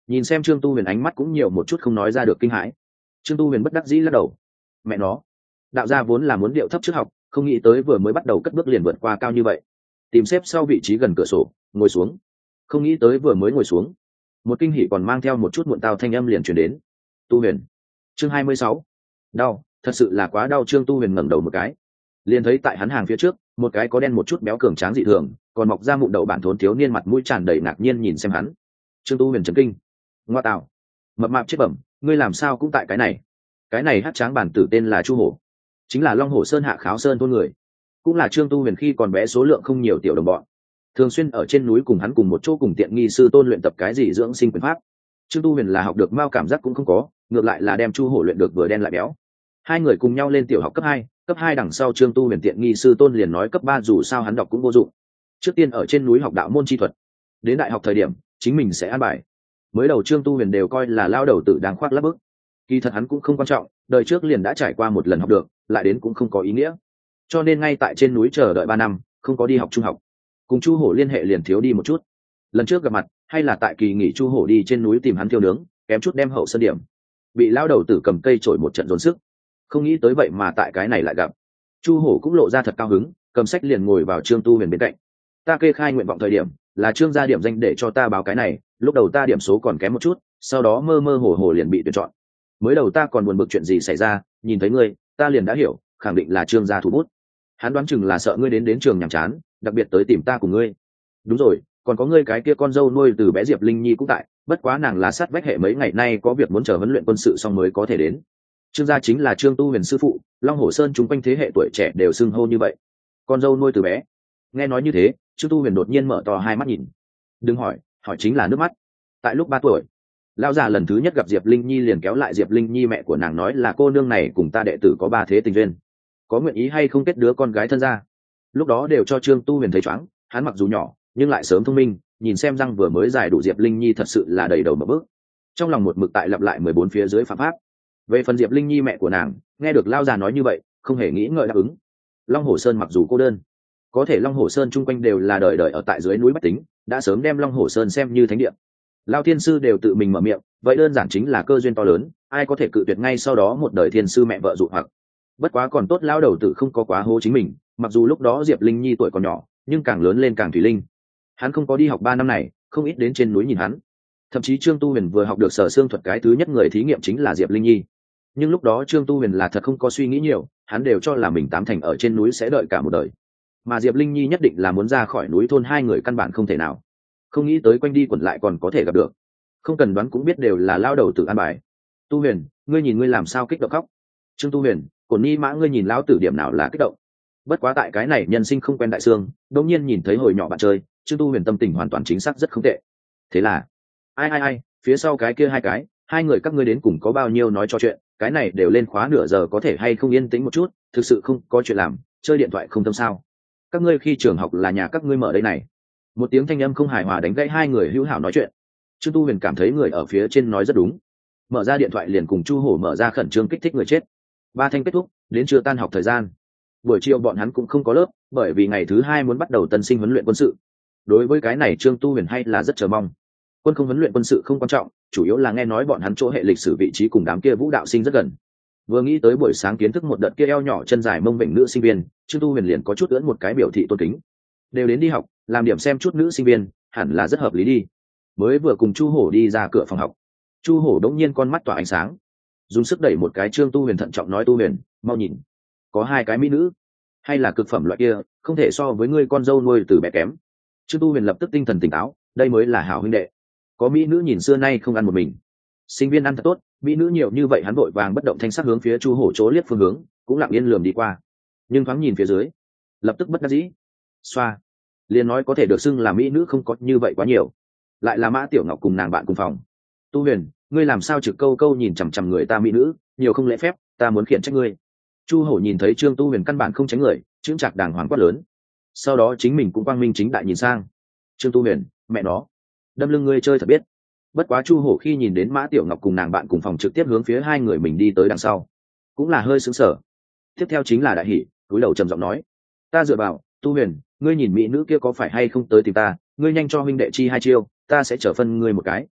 Nhìn xem Trương Tu Huyền ánh mắt cũng nhiều một chút không nói ra được kinh hãi. Trương Tu Huyền bất đắc dĩ lắc đầu. Mẹ nó, đạo gia vốn là muốn điệu thấp trước học, không nghĩ tới vừa mới bắt đầu cất bước liền vượt qua cao như vậy. Tìm xếp sau vị trí gần cửa sổ, ngồi xuống. Không nghĩ tới vừa mới ngồi xuống, một kinh hỉ còn mang theo một chút muộn tao thanh âm liền truyền đến. Tu Huyền. Chương 26. Đau, thật sự là quá đau. Trương Tu Huyền ngẩng đầu một cái, liền thấy tại hắn hàng phía trước, một cái có đen một chút béo cường tráng dị thường, còn mọc ra mụn đậu bản thốn thiếu niên mặt mũi tràn đầy ngạc nhiên nhìn xem hắn. Trương Tu Huyền chấn kinh. Ngoa tạo, mập mạp chết bẩm, ngươi làm sao cũng tại cái này? Cái này hát tráng bản tử tên là Chu Hổ, chính là Long Hổ Sơn Hạ Kháo Sơn thôn người, cũng là Trương Tu Huyền khi còn bé số lượng không nhiều tiểu đồng bọn, thường xuyên ở trên núi cùng hắn cùng một chỗ cùng tiện nghi sư tôn luyện tập cái gì dưỡng sinh quyền pháp. Trương Tu Huyền là học được mao cảm giác cũng không có, ngược lại là đem Chu Hổ luyện được vừa đen lại béo. Hai người cùng nhau lên tiểu học cấp hai đằng sau Trương Tu Huyền tiện nghi sư tôn liền nói cấp 3 dù sao hắn đọc cũng vô dụng, trước tiên ở trên núi học đạo môn chi thuật, đến đại học thời điểm chính mình sẽ an bài. Mới đầu Trương Tu Huyền đều coi là lao đầu tử đang khoác lác bức, kỳ thật hắn cũng không quan trọng, đời trước liền đã trải qua một lần học được, lại đến cũng không có ý nghĩa, cho nên ngay tại trên núi chờ đợi 3 năm, không có đi học trung học. Cùng Chu Hổ liên hệ liền thiếu đi một chút. Lần trước gặp mặt hay là tại kỳ nghỉ Chu Hổ đi trên núi tìm hắn thiêu nướng, kém chút đem hậu sơn điểm, bị lao đầu tử cầm cây chổi một trận dồn sức. Không nghĩ tới vậy mà tại cái này lại gặp. Chu Hổ cũng lộ ra thật cao hứng, cầm sách liền ngồi vào Trương Tu Huyền bên cạnh. Ta kê khai nguyện vọng thời điểm là Trương gia điểm danh để cho ta báo cái này, lúc đầu ta điểm số còn kém một chút, sau đó mơ mơ hồ hồ liền bị tuyển chọn. Mới đầu ta còn buồn bực chuyện gì xảy ra, nhìn thấy ngươi ta liền đã hiểu, khẳng định là Trương gia thủ bút. Hắn đoán chừng là sợ ngươi đến trường nhàm chán, đặc biệt tới tìm ta cùng ngươi. Đúng rồi, còn có ngươi cái kia con dâu nuôi từ bé Diệp Linh Nhi cũng tại, bất quá nàng là sát vách hệ, mấy ngày nay có việc muốn chờ huấn luyện quân sự xong mới có thể đến. Trương gia chính là Trương Tu Huyền sư phụ, Long Hổ Sơn chúng quanh thế hệ tuổi trẻ đều xưng hô như vậy. Con dâu nuôi từ bé. Nghe nói như thế, Trương Tu Huyền đột nhiên mở to hai mắt nhìn. Đừng hỏi, hỏi chính là nước mắt. Tại lúc 3 tuổi, lão già lần thứ nhất gặp Diệp Linh Nhi liền kéo lại Diệp Linh Nhi mẹ của nàng, nói là cô nương này cùng ta đệ tử có 3 thế tình duyên, có nguyện ý hay không kết đứa con gái thân ra. Lúc đó đều cho Trương Tu Huyền thấy choáng, hắn mặc dù nhỏ nhưng lại sớm thông minh, nhìn xem răng vừa mới dài đủ Diệp Linh Nhi thật sự là đầy đầu mập bước, trong lòng một mực tại lặp lại 14 phía dưới phạm pháp. Về phần Diệp Linh Nhi mẹ của nàng, nghe được lao già nói như vậy, không hề nghĩ ngợi đáp ứng. Long Hổ Sơn mặc dù cô đơn, có thể Long Hổ Sơn chung quanh đều là đời đời ở tại dưới núi bách tính, đã sớm đem Long Hổ Sơn xem như thánh địa. Lao thiên sư đều tự mình mở miệng, vậy đơn giản chính là cơ duyên to lớn, ai có thể cự tuyệt ngay sau đó một đời thiên sư mẹ vợ dụ hoặc. Bất quá còn tốt lao đầu tử không có quá hố chính mình, mặc dù lúc đó Diệp Linh Nhi tuổi còn nhỏ, nhưng càng lớn lên càng thủy linh. Hắn không có đi học 3 năm này, không ít đến trên núi nhìn hắn. Thậm chí Trương Tu Huyền vừa học được sở xương thuật, cái thứ nhất người thí nghiệm chính là Diệp Linh Nhi. Nhưng lúc đó Trương Tu Huyền là thật không có suy nghĩ nhiều, hắn đều cho là mình 8 thành ở trên núi sẽ đợi cả một đời, mà Diệp Linh Nhi nhất định là muốn ra khỏi núi thôn, hai người căn bản không thể nào. Không nghĩ tới quanh đi quẩn lại còn có thể gặp được, không cần đoán cũng biết đều là lao đầu tử an bài. Tu Huyền, ngươi nhìn ngươi làm sao kích động khóc? Trương Tu Huyền, Cổn Ni Mã, ngươi nhìn lão tử điểm nào là kích động? Bất quá tại cái này nhân sinh không quen đại xương, đột nhiên nhìn thấy hồi nhỏ bạn chơi, Trương Tu Huyền tâm tình hoàn toàn chính xác rất không tệ. Thế là, ai, phía sau cái kia hai người các ngươi đến cùng có bao nhiêu nói cho chuyện, cái này đều lên khóa nửa giờ, có thể hay không yên tĩnh một chút, thực sự không có chuyện làm, chơi điện thoại không tâm sao? Các ngươi khi trường học là nhà các ngươi mở đây này. Một tiếng thanh âm không hài hòa đánh gãy hai người hữu hảo nói chuyện. Trương Tu Huyền cảm thấy người ở phía trên nói rất đúng, mở ra điện thoại liền cùng Chu Hổ mở ra khẩn trương kích thích người chết. 3 thanh kết thúc, đến trưa tan học thời gian. Buổi chiều bọn hắn cũng không có lớp, bởi vì ngày thứ 2 muốn bắt đầu tân sinh huấn luyện quân sự. Đối với cái này Trương Tu Huyền hay là rất chờ mong. Quân không huấn luyện quân sự không quan trọng, chủ yếu là nghe nói bọn hắn chỗ hệ lịch sử vị trí cùng đám kia vũ đạo sinh rất gần. Vừa nghĩ tới buổi sáng kiến thức một đợt kia eo nhỏ chân dài mông bệnh nữ sinh viên, Trương Tu Huyền liền có chút ưỡn một cái biểu thị tôn kính. Đều đến đi học, làm điểm xem chút nữ sinh viên, hẳn là rất hợp lý đi. Mới vừa cùng Chu Hổ đi ra cửa phòng học, Chu Hổ đống nhiên con mắt tỏa ánh sáng, dùng sức đẩy một cái Trương Tu Huyền, thận trọng nói: Tu Huyền, mau nhìn, có 2 cái mỹ nữ, hay là cực phẩm loại kia, không thể so với ngươi con dâu nuôi từ bé kém. Trương Tu Huyền lập tức tinh thần tỉnh táo, đây mới là hảo huynh đệ. Có mỹ nữ nhìn xưa nay không ăn một mình, sinh viên ăn thật tốt, mỹ nữ nhiều như vậy. Hắn vội vàng bất động thanh sắc hướng phía Chu Hổ chỗ liếc phương hướng, cũng lặng yên lườm đi qua, nhưng thoáng nhìn phía dưới, lập tức bất đắc dĩ, xoa, liền nói có thể được xưng là mỹ nữ không có như vậy quá nhiều, lại là Mã Tiểu Ngọc cùng nàng bạn cùng phòng. Tu Huyền, ngươi làm sao trực câu câu nhìn chằm chằm người ta mỹ nữ, nhiều không lễ phép, ta muốn khiển trách ngươi. Chu Hổ nhìn thấy Trương Tu Huyền căn bản không tránh người, chững chạc đàng hoàng quát lớn, sau đó chính mình cũng quang minh chính đại nhìn sang. Trương Tu Huyền, mẹ nó, đâm lưng ngươi chơi thật biết. Bất quá Chu Hổ khi nhìn đến Mã Tiểu Ngọc cùng nàng bạn cùng phòng trực tiếp hướng phía 2 người mình đi tới đằng sau, cũng là hơi sững sờ. Tiếp theo chính là đại hỉ, cúi đầu trầm giọng nói: ta dựa vào, Tu Huyền, ngươi nhìn mỹ nữ kia có phải hay không tới tìm ta, ngươi nhanh cho huynh đệ chi 2 chiêu, ta sẽ trở phân ngươi một cái.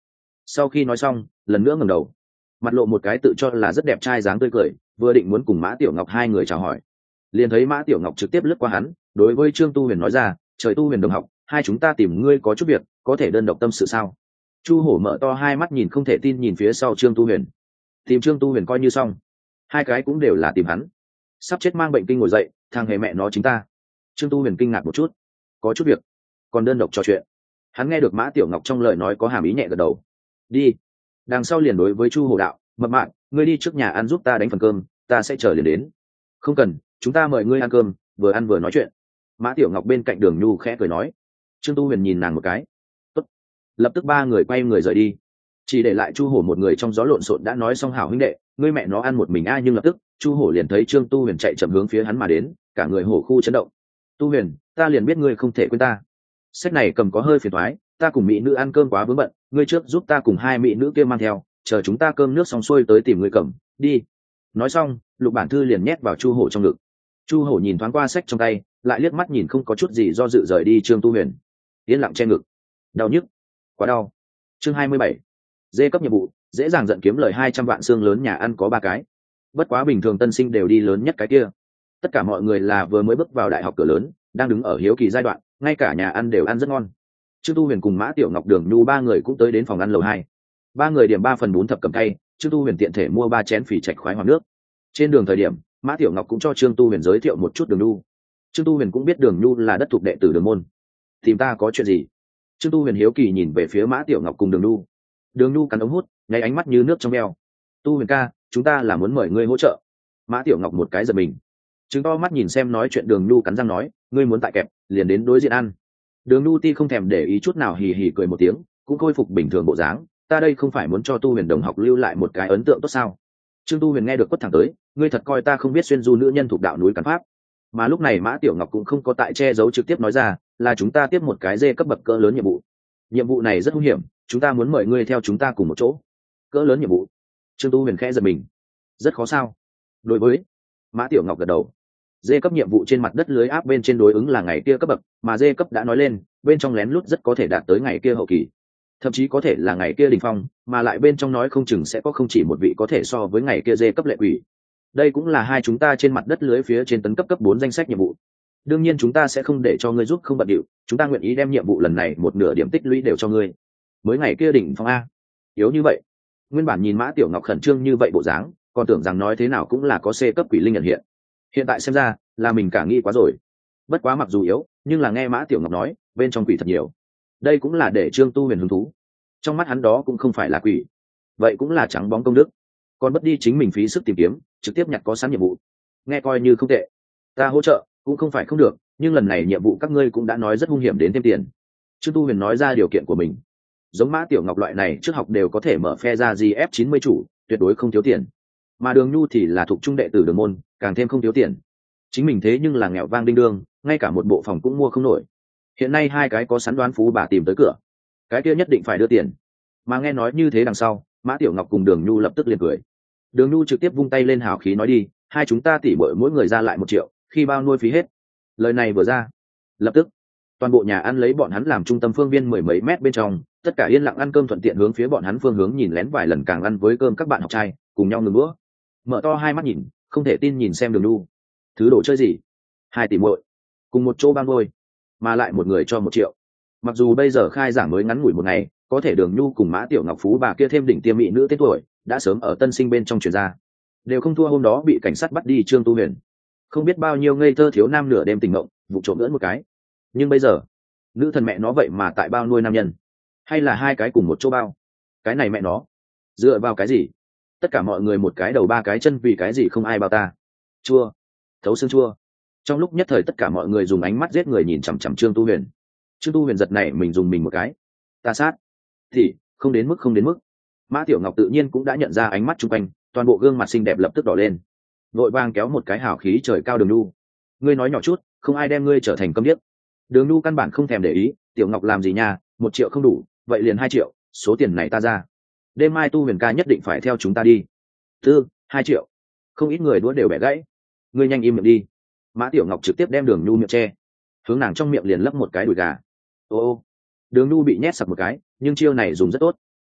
Sau khi nói xong lần nữa ngẩng đầu, mặt lộ một cái tự cho là rất đẹp trai dáng tươi cười, vừa định muốn cùng Mã Tiểu Ngọc hai người chào hỏi, liền thấy Mã Tiểu Ngọc trực tiếp lướt qua hắn, đối với Trương Tu Huyền nói ra, trời Tu Huyền đồng học, hai chúng ta tìm ngươi có chút việc, có thể đơn độc tâm sự sao? Chu Hổ mở to hai mắt nhìn không thể tin nhìn phía sau Trương Tu Huyền. Tìm Trương Tu Huyền coi như xong, hai cái cũng đều là tìm hắn. Sắp chết mang bệnh kinh ngồi dậy, thằng hề mẹ nó chính ta. Trương Tu Huyền kinh ngạc một chút, có chút việc, còn đơn độc trò chuyện. Hắn nghe được Mã Tiểu Ngọc trong lời nói có hàm ý nhẹ gật đầu. Đi. Đằng sau liền đối với Chu Hổ đạo, mập mạp, ngươi đi trước nhà ăn giúp ta đánh phần cơm, ta sẽ chờ liền đến. Không cần, chúng ta mời ngươi ăn cơm, vừa ăn vừa nói chuyện. Mã Tiểu Ngọc bên cạnh Đường Nhu khẽ cười nói. Trương Tu Huyền nhìn nàng một cái. Tốt. Lập tức ba người quay người rời đi, chỉ để lại Chu Hổ một người trong gió lộn xộn đã nói xong hảo huynh đệ, ngươi mẹ nó ăn một mình a, nhưng lập tức Chu Hổ liền thấy Trương Tu Huyền chạy chậm hướng phía hắn mà đến, cả người hổ khu chấn động. Tu Huyền, ta liền biết ngươi không thể quên ta. Sách này cầm có hơi phiền toái, ta cùng mỹ nữ ăn cơm quá vướng bận, ngươi trước giúp ta cùng hai mỹ nữ kia mang theo, chờ chúng ta cơm nước xong xuôi tới tìm ngươi cầm, đi. Nói xong, Lục Bản Thư liền nhét vào Chu Hổ trong ngực. Chu Hổ nhìn thoáng qua sách trong tay, lại liếc mắt nhìn không có chút gì do dự rời đi Trương Tu Huyền, yên lặng che ngực, đau nhức, quá đau. Chương 27. Dê cấp nhiệm vụ, dễ dàng giận kiếm lời 200 vạn xương lớn nhà ăn có 3 cái. Bất quá bình thường tân sinh đều đi lớn nhất cái kia. Tất cả mọi người là vừa mới bước vào đại học cửa lớn, đang đứng ở hiếu kỳ giai đoạn, ngay cả nhà ăn đều ăn rất ngon. Trương Tu Huyền cùng Mã Tiểu Ngọc, Đường Nhu ba người cũng tới đến phòng ăn lầu 2. Ba người điểm 3 phần bún thập cẩm cay, Trương Tu Huyền tiện thể mua 3 chén phỉ trạch khoái hoàng nước. Trên đường thời điểm, Mã Tiểu Ngọc cũng cho Trương Tu Huyền giới thiệu một chút Đường Nhu. Trương Tu Huyền cũng biết Đường Nhu là đất thuộc đệ tử Đường môn. Tìm ta có chuyện gì? Trương Tu Huyền hiếu kỳ nhìn về phía Mã Tiểu Ngọc cùng Đường Nhu. Đường Nhu cắn ống hút, nháy ánh mắt như nước trong veo. Tu Huyền ca, chúng ta là muốn mời ngươi hỗ trợ. Mã Tiểu Ngọc một cái giật mình, chứng to mắt nhìn xem nói chuyện. Đường Nhu cắn răng nói, ngươi muốn tại kẹp liền đến đối diện ăn. Đường Nhu ti không thèm để ý chút nào, hì hì cười một tiếng, cũng khôi phục bình thường bộ dáng. Ta đây không phải muốn cho Tu Huyền đồng học lưu lại một cái ấn tượng tốt sao? Trương Tu Huyền nghe được quất thẳng tới, ngươi thật coi ta không biết xuyên du nữ nhân thuộc đạo núi cắn pháp. Mà lúc này Mã Tiểu Ngọc cũng không có tại che giấu, trực tiếp nói ra, là chúng ta tiếp một cái dê cấp bậc cỡ lớn nhiệm vụ. Nhiệm vụ này rất nguy hiểm, chúng ta muốn mời ngươi theo chúng ta cùng một chỗ. Cỡ lớn nhiệm vụ? Trương Tu Huyền khẽ giật mình, rất khó sao? Đối với Mã Tiểu Ngọc gật đầu. Dê cấp nhiệm vụ trên mặt đất lưới áp bên trên đối ứng là ngày kia cấp bậc, mà dê cấp đã nói lên, bên trong lén lút rất có thể đạt tới ngày kia hậu kỳ, thậm chí có thể là ngày kia đỉnh phong, mà lại bên trong nói không chừng sẽ có không chỉ một vị có thể so với ngày kia dê cấp lệ quỷ. Đây cũng là hai chúng ta trên mặt đất lưới phía trên tấn cấp 4 danh sách nhiệm vụ. Đương nhiên chúng ta sẽ không để cho ngươi giúp không bận điệu, chúng ta nguyện ý đem nhiệm vụ lần này một nửa điểm tích lũy đều cho ngươi. Mới ngày kia đỉnh phong a, yếu như vậy. Nguyên bản nhìn Mã Tiểu Ngọc khẩn trương như vậy bộ dáng, còn tưởng rằng nói thế nào cũng là có C cấp quỷ linh nhận hiện. Hiện tại xem ra là mình cả nghĩ quá rồi. Bất quá mặc dù yếu, nhưng là nghe Mã Tiểu Ngọc nói, bên trong quỷ thật nhiều. Đây cũng là để Trương Tu Huyền hứng thú. Trong mắt hắn đó cũng không phải là quỷ, vậy cũng là trắng bóng công đức, còn bất đi chính mình phí sức tìm kiếm, trực tiếp nhặt có sẵn nhiệm vụ. Nghe coi như không tệ. Ta hỗ trợ cũng không phải không được, nhưng lần này nhiệm vụ các ngươi cũng đã nói rất hung hiểm, đến thêm tiền. Trương Tu Huyền nói ra điều kiện của mình. Giống Mã Tiểu Ngọc loại này trước học đều có thể mở phe ra GF90 chủ, tuyệt đối không thiếu tiền. Mà Đường Nhu thì là thuộc trung đệ tử Đường môn, càng thêm không thiếu tiền. Chính mình thế nhưng là nghèo vang đinh đương, ngay cả một bộ phòng cũng mua không nổi. Hiện nay hai cái có sẵn đoán phú bà tìm tới cửa, cái kia nhất định phải đưa tiền. Mà nghe nói như thế đằng sau, Mã Tiểu Ngọc cùng Đường Nhu lập tức liền cười. Đường Nhu trực tiếp vung tay lên hào khí nói, đi, hai chúng ta tỉ bội mỗi người ra lại 1 triệu, khi bao nuôi phí hết. Lời này vừa ra, lập tức toàn bộ nhà ăn lấy bọn hắn làm trung tâm phương viên 10 mấy mét bên trong, tất cả yên lặng ăn cơm, thuận tiện hướng phía bọn hắn phương hướng nhìn lén vài lần, càng ăn với cơm các bạn học trai cùng nhau ngừng bữa, mở to hai mắt nhìn, không thể tin nhìn xem Đường Nhu. Thứ đồ chơi gì? Hai tỷ muội cùng một chỗ bao nuôi, mà lại một người cho 1 triệu. Mặc dù bây giờ khai giảng mới ngắn ngủi 1 ngày, có thể Đường Nhu cùng Mã Tiểu Ngọc phú bà kia thêm đỉnh tiêm mỹ nữ tên tuổi đã sớm ở tân sinh bên trong truyền ra, đều không thua hôm đó bị cảnh sát bắt đi Trương Tu Huyền. Không biết bao nhiêu ngây thơ thiếu nam nửa đêm tình mộng vụ trộm lẫn một cái. Nhưng bây giờ nữ thần mẹ nó vậy mà tại bao nuôi nam nhân, hay là hai cái cùng một chỗ bao? Cái này mẹ nó dựa vào cái gì? Tất cả mọi người một cái đầu 3 cái chân, vì cái gì không ai bao ta? Chua, thấu xương chua. Trong lúc nhất thời tất cả mọi người dùng ánh mắt giết người nhìn chằm chằm Trương Tu Huyền. Trương Tu Huyền giật này mình dùng mình một cái, ta sát thì không đến mức, không đến mức. Mã Tiểu Ngọc tự nhiên cũng đã nhận ra ánh mắt chung quanh, toàn bộ gương mặt xinh đẹp lập tức đỏ lên, vội vàng kéo một cái hào khí trời cao Đường Nhu, ngươi nói nhỏ chút, không ai đem ngươi trở thành câm điếc. Đường Nhu căn bản không thèm để ý, Tiểu Ngọc làm gì nha, 1 triệu không đủ, vậy liền 2 triệu, số tiền này ta ra. Đêm mai Tu Huyền ca nhất định phải theo chúng ta đi. 2 triệu. Không ít người đũa đều bẻ gãy. Ngươi nhanh im miệng đi. Mã Tiểu Ngọc trực tiếp đem Đường Nhu miệng che, hướng nàng trong miệng liền lấp một cái đùi gà. Ô, Đường Nhu bị nhét sặc một cái, nhưng chiêu này dùng rất tốt.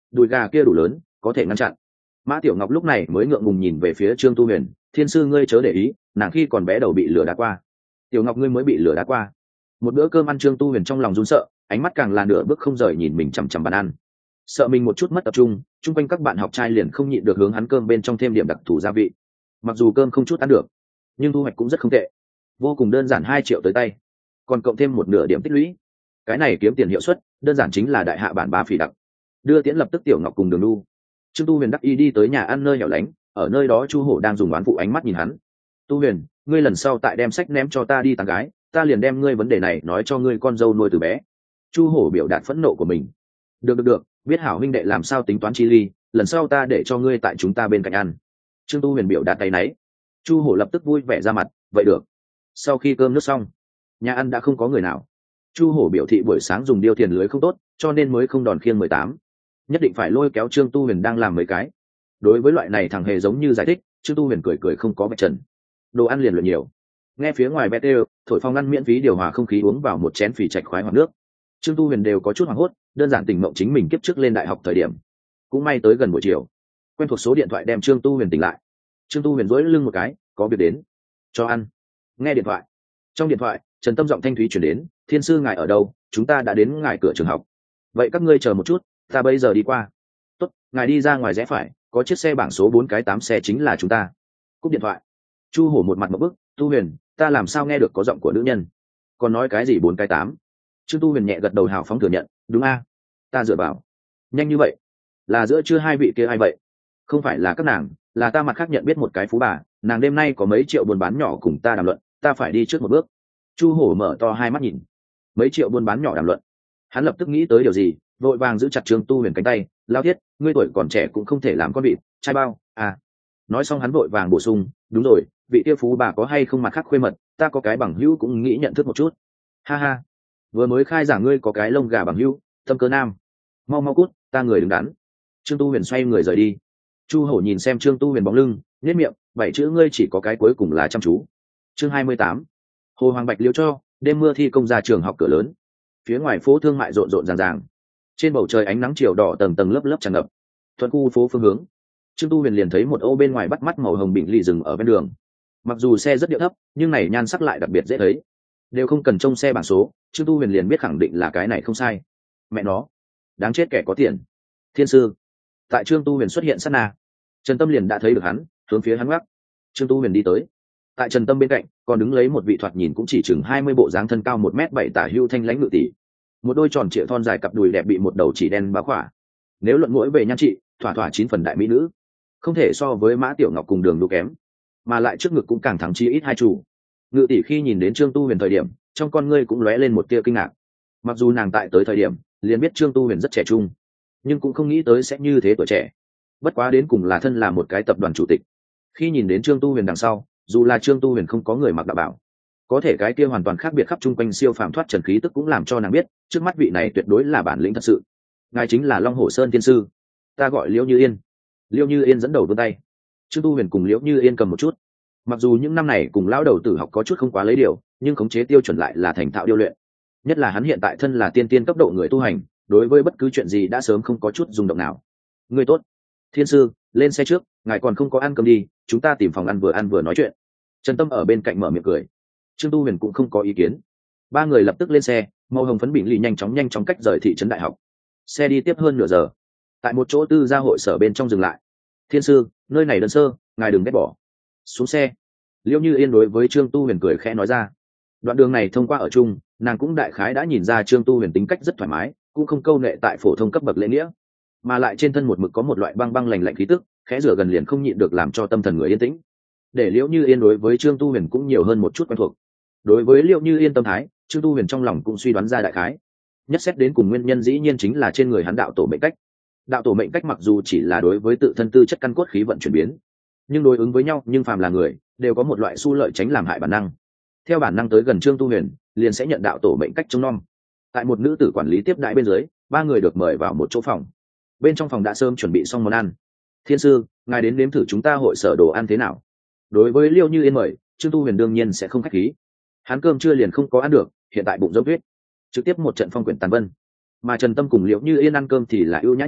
đùi gà kia đủ lớn có thể ngăn chặn. Mã Tiểu Ngọc lúc này mới ngượng ngùng nhìn về phía Trương Tu Huyền, thiên sư ngươi chớ để ý, nàng khi còn bé đầu bị lửa đá qua. Tiểu Ngọc ngươi mới bị lửa đá qua. Một bữa cơm ăn, Trương Tu Huyền trong lòng run sợ, ánh mắt càng là nửa bước không rời nhìn mình chằm chằm bàn ăn, sợ mình một chút mất tập trung. Chung quanh các bạn học trai liền không nhịn được hướng hắn cơm bên trong thêm điểm đặc thù gia vị. Mặc dù cơm không chút ăn được, nhưng thu hoạch cũng rất không tệ, vô cùng đơn giản, 2 triệu tới tay, còn cộng thêm một nửa điểm tích lũy. Cái này kiếm tiền hiệu suất đơn giản chính là đại hạ bản ba phỉ đặc. Đưa tiễn lập tức Tiểu Ngọc cùng Đường Nu. Trương Tu Huyền đắc ý đi tới nhà ăn nơi hẻo lánh, ở nơi đó Chu Hổ đang dùng oán phụ ánh mắt nhìn hắn. Tu Huyền, ngươi lần sau tại đem sách ném cho ta đi tán gái, ta liền đem ngươi vấn đề này nói cho ngươi con dâu nuôi từ bé. Chu Hổ biểu đạt phẫn nộ của mình. Được, biết hảo huynh đệ làm sao tính toán chi ly, lần sau ta để cho ngươi tại chúng ta bên cạnh ăn. Trương Tu Huyền biểu đạt tay náy. Chu Hổ lập tức vui vẻ ra mặt, vậy được. Sau khi cơm nước xong, nhà ăn đã không có người nào. Chu Hổ biểu thị buổi sáng dùng điêu tiền lưới không tốt, cho nên mới không đòn khiêng 18. Nhất định phải lôi kéo Trương Tu Huyền đang làm mấy cái. Đối với loại này thằng hề giống như giải thích, Trương Tu Huyền cười không có vạch trần. Đồ ăn liền luyện nhiều. Nghe phía ngoài bét đều, thổi phong ngăn miễn phí điều hòa không khí, uống vào một chén phì trạch khoái hoặc nước. Trương Tu Huyền đều có chút hoảng hốt, đơn giản tỉnh mộng chính mình kiếp trước lên đại học thời điểm. Cũng may tới gần buổi chiều, quen thuộc số điện thoại đem Trương Tu Huyền tỉnh lại. Trương Tu Huyền duỗi lưng một cái, có việc đến. Cho ăn. Nghe điện thoại. Trong điện thoại, Trần Tâm giọng thanh thúy chuyển đến, thiên sư ngài ở đâu, chúng ta đã đến ngài cửa trường học. Vậy các ngươi chờ một chút, ta bây giờ đi qua. Tốt, ngài đi ra ngoài rẽ phải, có chiếc xe bảng số 4 cái 8 xe chính là chúng ta. Cúp điện thoại. Chu Hổ một mặt một bức, Tu Huyền, ta làm sao nghe được có giọng của nữ nhân, còn nói cái gì 4 cái 8. Trương Tu Huyền nhẹ gật đầu hào phóng thừa nhận, đúng a, ta dựa vào. Nhanh như vậy, là giữa trưa hai vị kia ai vậy? Không phải là các nàng, là ta mặt khác nhận biết một cái phú bà, nàng đêm nay có mấy triệu buôn bán nhỏ cùng ta đàm luận, ta phải đi trước một bước. Chu Hổ mở to hai mắt nhìn. Mấy triệu buôn bán nhỏ đàm luận. Hắn lập tức nghĩ tới điều gì, vội vàng giữ chặt Trương Tu Huyền cánh tay, lao thiết, ngươi tuổi còn trẻ cũng không thể làm con vịt, trai bao à. Nói xong hắn vội vàng bổ sung, đúng rồi, vị kia phú bà có hay không mặt khác khuê mật, ta có cái bằng hữu cũng nghĩ nhận thức một chút. Ha ha, vừa mới khai giảng ngươi có cái lông gà bằng hữu, tâm cơ nam. Mau cút, ta người đứng đắn. Trương Tu Huyền xoay người rời đi. Chu Hổ nhìn xem Trương Tu Huyền bóng lưng, nhếch miệng, 7 chữ ngươi chỉ có cái cuối cùng là chăm chú. Chương 28. Hồ Hoàng Bạch liêu cho, đêm mưa thi công ra trường học cửa lớn. Phía ngoài phố thương mại rộn ràng. Trên bầu trời ánh nắng chiều đỏ tầng tầng lớp lớp tràn ngập. Thuận khu phố phương hướng, Trương Tu Huyền liền thấy một ô bên ngoài bắt mắt màu hồng bình lì dừng ở bên đường. Mặc dù xe rất điệu thấp, nhưng này nhan sắc lại đặc biệt dễ thấy. Đều không cần trông xe bảng số, Trương Tu Huyền liền biết khẳng định là cái này không sai. Mẹ nó, đáng chết kẻ có tiền. Thiên sư. Tại Trương Tu Huyền xuất hiện sát na, Trần Tâm liền đã thấy được hắn, hướng phía hắn gác. Trương Tu Huyền đi tới. Tại Trần Tâm bên cạnh còn đứng lấy một vị thoạt nhìn cũng chỉ chừng 20 bộ dáng, thân cao 1m7 tả hưu thanh lãnh ngự tỷ. Một đôi tròn trịa thon dài cặp đùi đẹp bị một đầu chỉ đen bao khỏa. Nếu luận mũi về nhan trị, thỏa 9 phần đại mỹ nữ, không thể so với Mã Tiểu Ngọc cùng Đường Đu kém, mà lại trước ngực cũng càng thắng chi ít hai chủ. Ngự tỷ khi nhìn đến Trương Tu Huyền thời điểm, trong con ngươi cũng lóe lên một tia kinh ngạc. Mặc dù nàng tại tới thời điểm liền biết Trương Tu Huyền rất trẻ trung, nhưng cũng không nghĩ tới sẽ như thế tuổi trẻ. Bất quá đến cùng là thân là một cái tập đoàn chủ tịch, khi nhìn đến Trương Tu Huyền đằng sau, dù là Trương Tu Huyền không có người mặc đạo bảo, có thể cái kia hoàn toàn khác biệt khắp chung quanh siêu phàm thoát trần khí tức cũng làm cho nàng biết trước mắt vị này tuyệt đối là bản lĩnh thật sự. Ngài chính là Long Hổ Sơn tiên sư, ta gọi Liễu Như Yên. Liễu Như Yên dẫn đầu vươn tay. Trương Tu Huyền cùng Liễu Như Yên cầm một chút. Mặc dù những năm này cùng lão đầu tử học có chút không quá lấy điều, nhưng khống chế tiêu chuẩn lại là thành thạo điêu luyện. Nhất là hắn hiện tại thân là tiên cấp độ người tu hành, đối với bất cứ chuyện gì đã sớm không có chút rung động nào. Người tốt. Thiên sư, lên xe trước, ngài còn không có ăn cơm đi, chúng ta tìm phòng ăn vừa nói chuyện. Trần Tâm ở bên cạnh mở miệng cười. Trương Tu Huyền cũng không có ý kiến. Ba người lập tức lên xe, màu hồng phấn bình lì nhanh chóng cách rời thị trấn đại học. Xe đi tiếp hơn nửa giờ, tại một chỗ tư gia hội sở bên trong dừng lại. Thiên sư, nơi này đơn sơ, ngài đừng ghét bỏ. Xuống xe. Liễu Như Yên đối với Trương Tu Huyền cười khẽ nói ra. Đoạn đường này thông qua ở chung, nàng cũng đại khái đã nhìn ra Trương Tu Huyền tính cách rất thoải mái, cũng không câu nệ tại phổ thông cấp bậc lễ nghĩa, mà lại trên thân một mực có một loại băng lạnh khí tức, khẽ rửa gần liền không nhịn được làm cho tâm thần người yên tĩnh. Để Liễu Như Yên đối với Trương Tu Huyền cũng nhiều hơn một chút quen thuộc. Đối với Liễu Như Yên tâm thái, Trương Tu Huyền trong lòng cũng suy đoán ra đại khái. Nhất xét đến cùng nguyên nhân dĩ nhiên chính là trên người hắn đạo tổ mệnh cách. Đạo tổ mệnh cách mặc dù chỉ là đối với tự thân tư chất căn cốt khí vận chuyển biến, nhưng đối ứng với nhau, nhưng phàm là người đều có một loại xu lợi tránh làm hại bản năng. Theo bản năng tới gần Trương Tu Huyền, liền sẽ nhận đạo tổ mệnh cách trông nom. Tại một nữ tử quản lý tiếp đãi bên dưới, ba người được mời vào một chỗ phòng. Bên trong phòng đã sớm chuẩn bị xong món ăn. Thiên sư, ngài đến nếm thử chúng ta hội sở đồ ăn thế nào? Đối với Liễu Như Yên mời, Trương Tu Huyền đương nhiên sẽ không khách khí. Hắn cơm trưa liền không có ăn được, hiện tại bụng giống tuyết, trực tiếp một trận phong quyển tàn vân. Mà Trần Tâm cùng Liễu Như Yên ăn cơm thì là ưu nhã nhiều,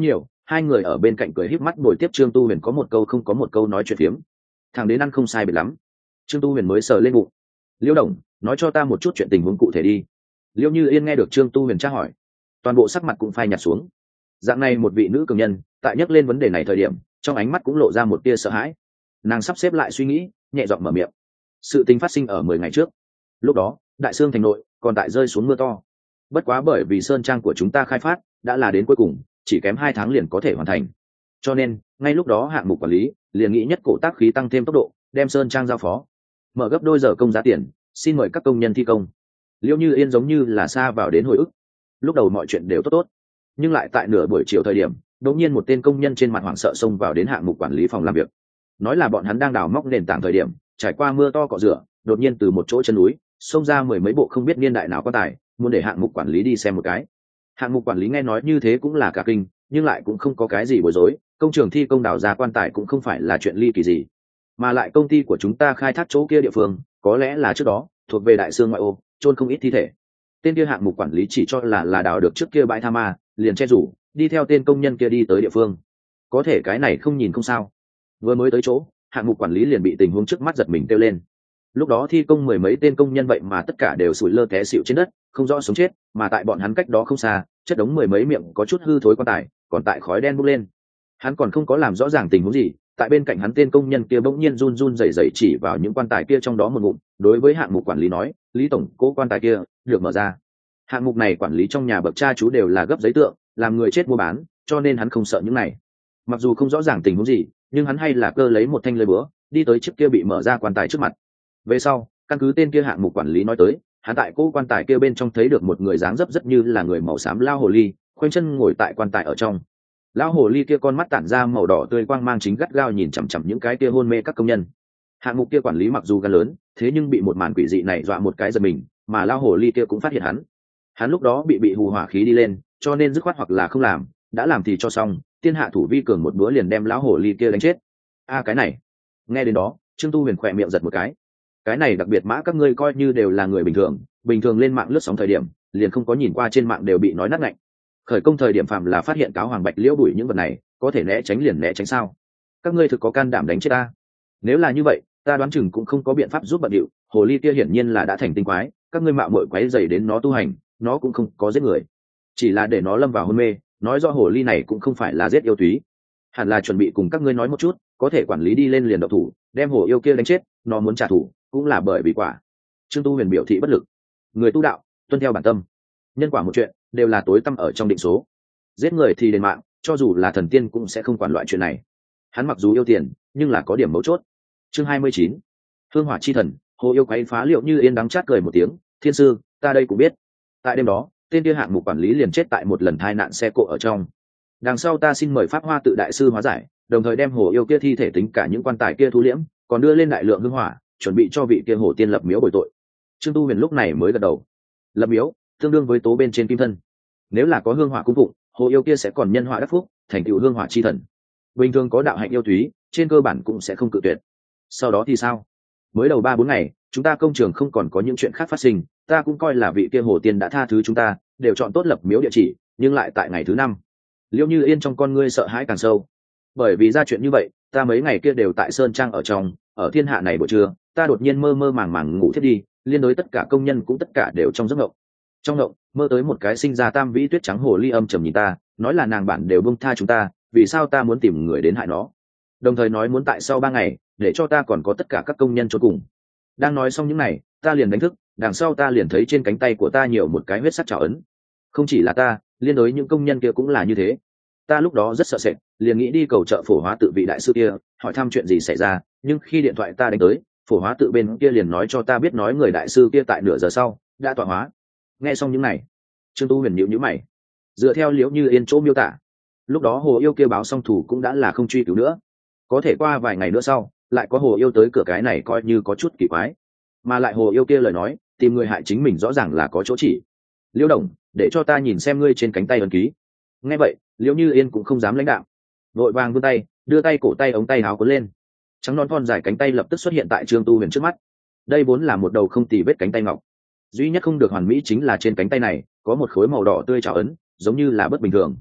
hai người ở bên cạnh cười híp mắt bồi tiếp Trương Tu Huyền có một câu không có một câu nói chuyện phiếm. Thằng đến ăn không sai biệt lắm, Trương Tu Huyền mới sờ lên bụng. Liễu Đồng, nói cho ta một chút chuyện tình huống cụ thể đi. Liễu Như Yên nghe được Trương Tu Huyền tra hỏi, toàn bộ sắc mặt cũng phai nhạt xuống. Dạng này một vị nữ cường nhân, tại nhắc lên vấn đề này thời điểm, trong ánh mắt cũng lộ ra một tia sợ hãi. Nàng sắp xếp lại suy nghĩ, nhẹ giọng mở miệng. Sự tình phát sinh ở 10 ngày trước. Lúc đó, Đại Sương thành nội còn tại rơi xuống mưa to. Bất quá bởi vì sơn trang của chúng ta khai phát đã là đến cuối cùng, chỉ kém 2 tháng liền có thể hoàn thành. Cho nên, ngay lúc đó hạng mục quản lý liền nghĩ nhất cổ tác khí tăng thêm tốc độ, đem sơn trang giao phó, mở gấp đôi giờ công giá tiền, xin mời các công nhân thi công. Liễu Như Yên giống như là xa vào đến hồi ức. Lúc đầu mọi chuyện đều tốt tốt, nhưng lại tại nửa buổi chiều thời điểm, đột nhiên một tên công nhân trên mặt hoảng sợ xông vào đến hạng mục quản lý phòng làm việc, nói là bọn hắn đang đào móc nền tảng thời điểm, trải qua mưa to cọ rửa, đột nhiên từ một chỗ chân núi xông ra 10 mấy bộ không biết niên đại nào quan tài, muốn để hạng mục quản lý đi xem một cái. Hạng mục quản lý nghe nói như thế cũng là cả kinh, nhưng lại cũng không có cái gì bối rối, công trường thi công đào ra quan tài cũng không phải là chuyện ly kỳ gì, mà lại công ty của chúng ta khai thác chỗ kia địa phương có lẽ là trước đó thuộc về Đại Sương ngoại ô, chôn không ít thi thể. Tên kia hạng mục quản lý chỉ cho là đào được trước kia bãi tha ma, liền che rủ đi theo tên công nhân kia đi tới địa phương. Có thể cái này không nhìn không sao, vừa mới tới chỗ, hạng mục quản lý liền bị tình huống trước mắt giật mình kêu lên. Lúc đó thi công 10 mấy tên công nhân vậy mà tất cả đều sủi lơ té xỉu trên đất, không rõ sống chết, mà tại bọn hắn cách đó không xa, chất đống 10 mấy miệng có chút hư thối quan tài, còn tại khói đen bốc lên. Hắn còn không có làm rõ ràng tình huống gì, tại bên cạnh hắn tên công nhân kia bỗng nhiên run run rẩy rẩy chỉ vào những quan tài kia trong đó một ngụm, đối với hạng mục quản lý nói, "Lý tổng, cố quan tài kia được mở ra." Hạng mục này quản lý trong nhà bậc cha chú đều là gấp giấy tượng, làm người chết mua bán, cho nên hắn không sợ những này. Mặc dù không rõ ràng tình huống gì, nhưng hắn hay là cơ lấy một thanh lưỡi búa, đi tới chiếc kia bị mở ra quan tài trước mặt. Về sau, căn cứ tên kia hạng mục quản lý nói tới, hắn tại cố quan tài kia bên trong thấy được một người dáng dấp rất như là người màu xám lao hồ ly, khoanh chân ngồi tại quan tài ở trong. Lão hồ ly kia con mắt tản ra màu đỏ tươi quang mang chính gắt gao nhìn chằm chằm những cái kia hôn mê các công nhân. Hạng mục kia quản lý mặc dù gan lớn, thế nhưng bị một màn quỷ dị này dọa một cái giật mình, mà lão hồ ly kia cũng phát hiện hắn lúc đó bị hù hỏa khí đi lên, cho nên dứt khoát hoặc là không làm, đã làm thì cho xong, tiên hạ thủ vi cường một búa liền đem lão hồ ly kia đánh chết. Cái này, nghe đến đó, Trương Tu Huyền khỏe miệng giật một cái này đặc biệt mã các ngươi coi như đều là người bình thường lên mạng lướt sóng thời điểm, liền không có nhìn qua trên mạng đều bị nói nát ngạnh. Khởi công thời điểm phạm là phát hiện cáo hoàng bạch liễu bụi những vật này, có thể né tránh liền né tránh sao? Các ngươi thực có can đảm đánh chết ta? Nếu là như vậy, ta đoán chừng cũng không có biện pháp giúp bận điệu, hồ ly kia hiển nhiên là đã thành tinh quái, các ngươi mạo muội quấy rầy đến nó tu hành, nó cũng không có giết người, chỉ là để nó lâm vào hôn mê, nói rõ hồ ly này cũng không phải là giết yêu túy, hẳn là chuẩn bị cùng các ngươi nói một chút, có thể quản lý đi lên liền động thủ, đem hồ yêu kia đánh chết, nó muốn trả thù, cũng là bởi vì quả. Trương Tu Huyền biểu thị bất lực. Người tu đạo, tuân theo bản tâm, nhân quả một chuyện đều là tối tăm ở trong định số, giết người thì đền mạng, cho dù là thần tiên cũng sẽ không quản loại chuyện này. Hắn mặc dù yêu tiền, nhưng là có điểm mấu chốt. Chương 29. Hương hỏa chi thần, hồ yêu quấy phá Liệu Như Yên đắng chát cười một tiếng, "Thiên sư, ta đây cũng biết." Tại đêm đó, tên kia hạng mục quản lý liền chết tại một lần tai nạn xe cộ ở trong. Đằng sau ta xin mời Pháp Hoa tự đại sư hóa giải, đồng thời đem hồ yêu kia thi thể tính cả những quan tài kia thu liễm, còn đưa lên đại lượng hương hỏa, chuẩn bị cho vị kia hồ tiên lập miếu bồi tội. Trương Tu Huyền lúc này mới gật đầu. Lập miếu tương đương với tố bên trên kim thân, nếu là có hương hỏa cung phụng, hồ yêu kia sẽ còn nhân họa đắc phúc, thành tựu hương hỏa chi thần. Bình thường có đạo hạnh yêu thúy, trên cơ bản cũng sẽ không cự tuyệt. Sau đó thì sao? Mới đầu 3-4 ngày, chúng ta công trường không còn có những chuyện khác phát sinh, ta cũng coi là vị kia hồ tiên đã tha thứ chúng ta, đều chọn tốt lập miếu địa chỉ, nhưng lại tại ngày thứ 5, Liễu Như Yên trong con ngươi sợ hãi càng sâu. Bởi vì ra chuyện như vậy, ta mấy ngày kia đều tại sơn trang ở trong, ở thiên hạ này buổi trưa, ta đột nhiên mơ mơ màng màng ngủ thiếp đi, liên đối tất cả công nhân cũng tất cả đều trong giấc ngộng. Trong ngộng, mơ tới một cái sinh ra tam vĩ tuyết trắng hồ ly âm trầm nhìn ta, nói là nàng bản đều buông tha chúng ta, vì sao ta muốn tìm người đến hại nó, đồng thời nói muốn tại sau 3 ngày để cho ta còn có tất cả các công nhân chôn cùng. Đang nói xong những này, ta liền đánh thức, đằng sau ta liền thấy trên cánh tay của ta nhiều một cái huyết sắc trảo ấn. Không chỉ là ta, liên đối những công nhân kia cũng là như thế. Ta lúc đó rất sợ sệt, liền nghĩ đi cầu trợ Phổ Hóa tự vị đại sư kia, hỏi thăm chuyện gì xảy ra, nhưng khi điện thoại ta đánh tới, Phổ Hóa tự bên kia liền nói cho ta biết nói người đại sư kia tại nửa giờ sau đã tọa hóa. Nghe xong những này, Trương Tu Huyền nhíu mày. Dựa theo Liễu Như Yên chỗ miêu tả, lúc đó hồ yêu kia báo xong thủ cũng đã là không truy cứu nữa, có thể qua vài ngày nữa sau lại có hồ yêu tới cửa, cái này coi như có chút kỳ quái. Mà lại hồ yêu kia lời nói tìm người hại chính mình rõ ràng là có chỗ chỉ. Liễu Đồng, để cho ta nhìn xem ngươi trên cánh tay ấn ký. Nghe vậy, Liễu Như Yên cũng không dám lãnh đạo, vội vàng vươn tay, đưa tay cổ tay ống tay áo cuốn lên, trắng non thon dài cánh tay lập tức xuất hiện tại Trương Tu Huyền trước mắt. Đây vốn là một đầu không tì vết cánh tay ngọc, duy nhất không được hoàn mỹ chính là trên cánh tay này có một khối màu đỏ tươi trảo ấn, giống như là bất bình thường.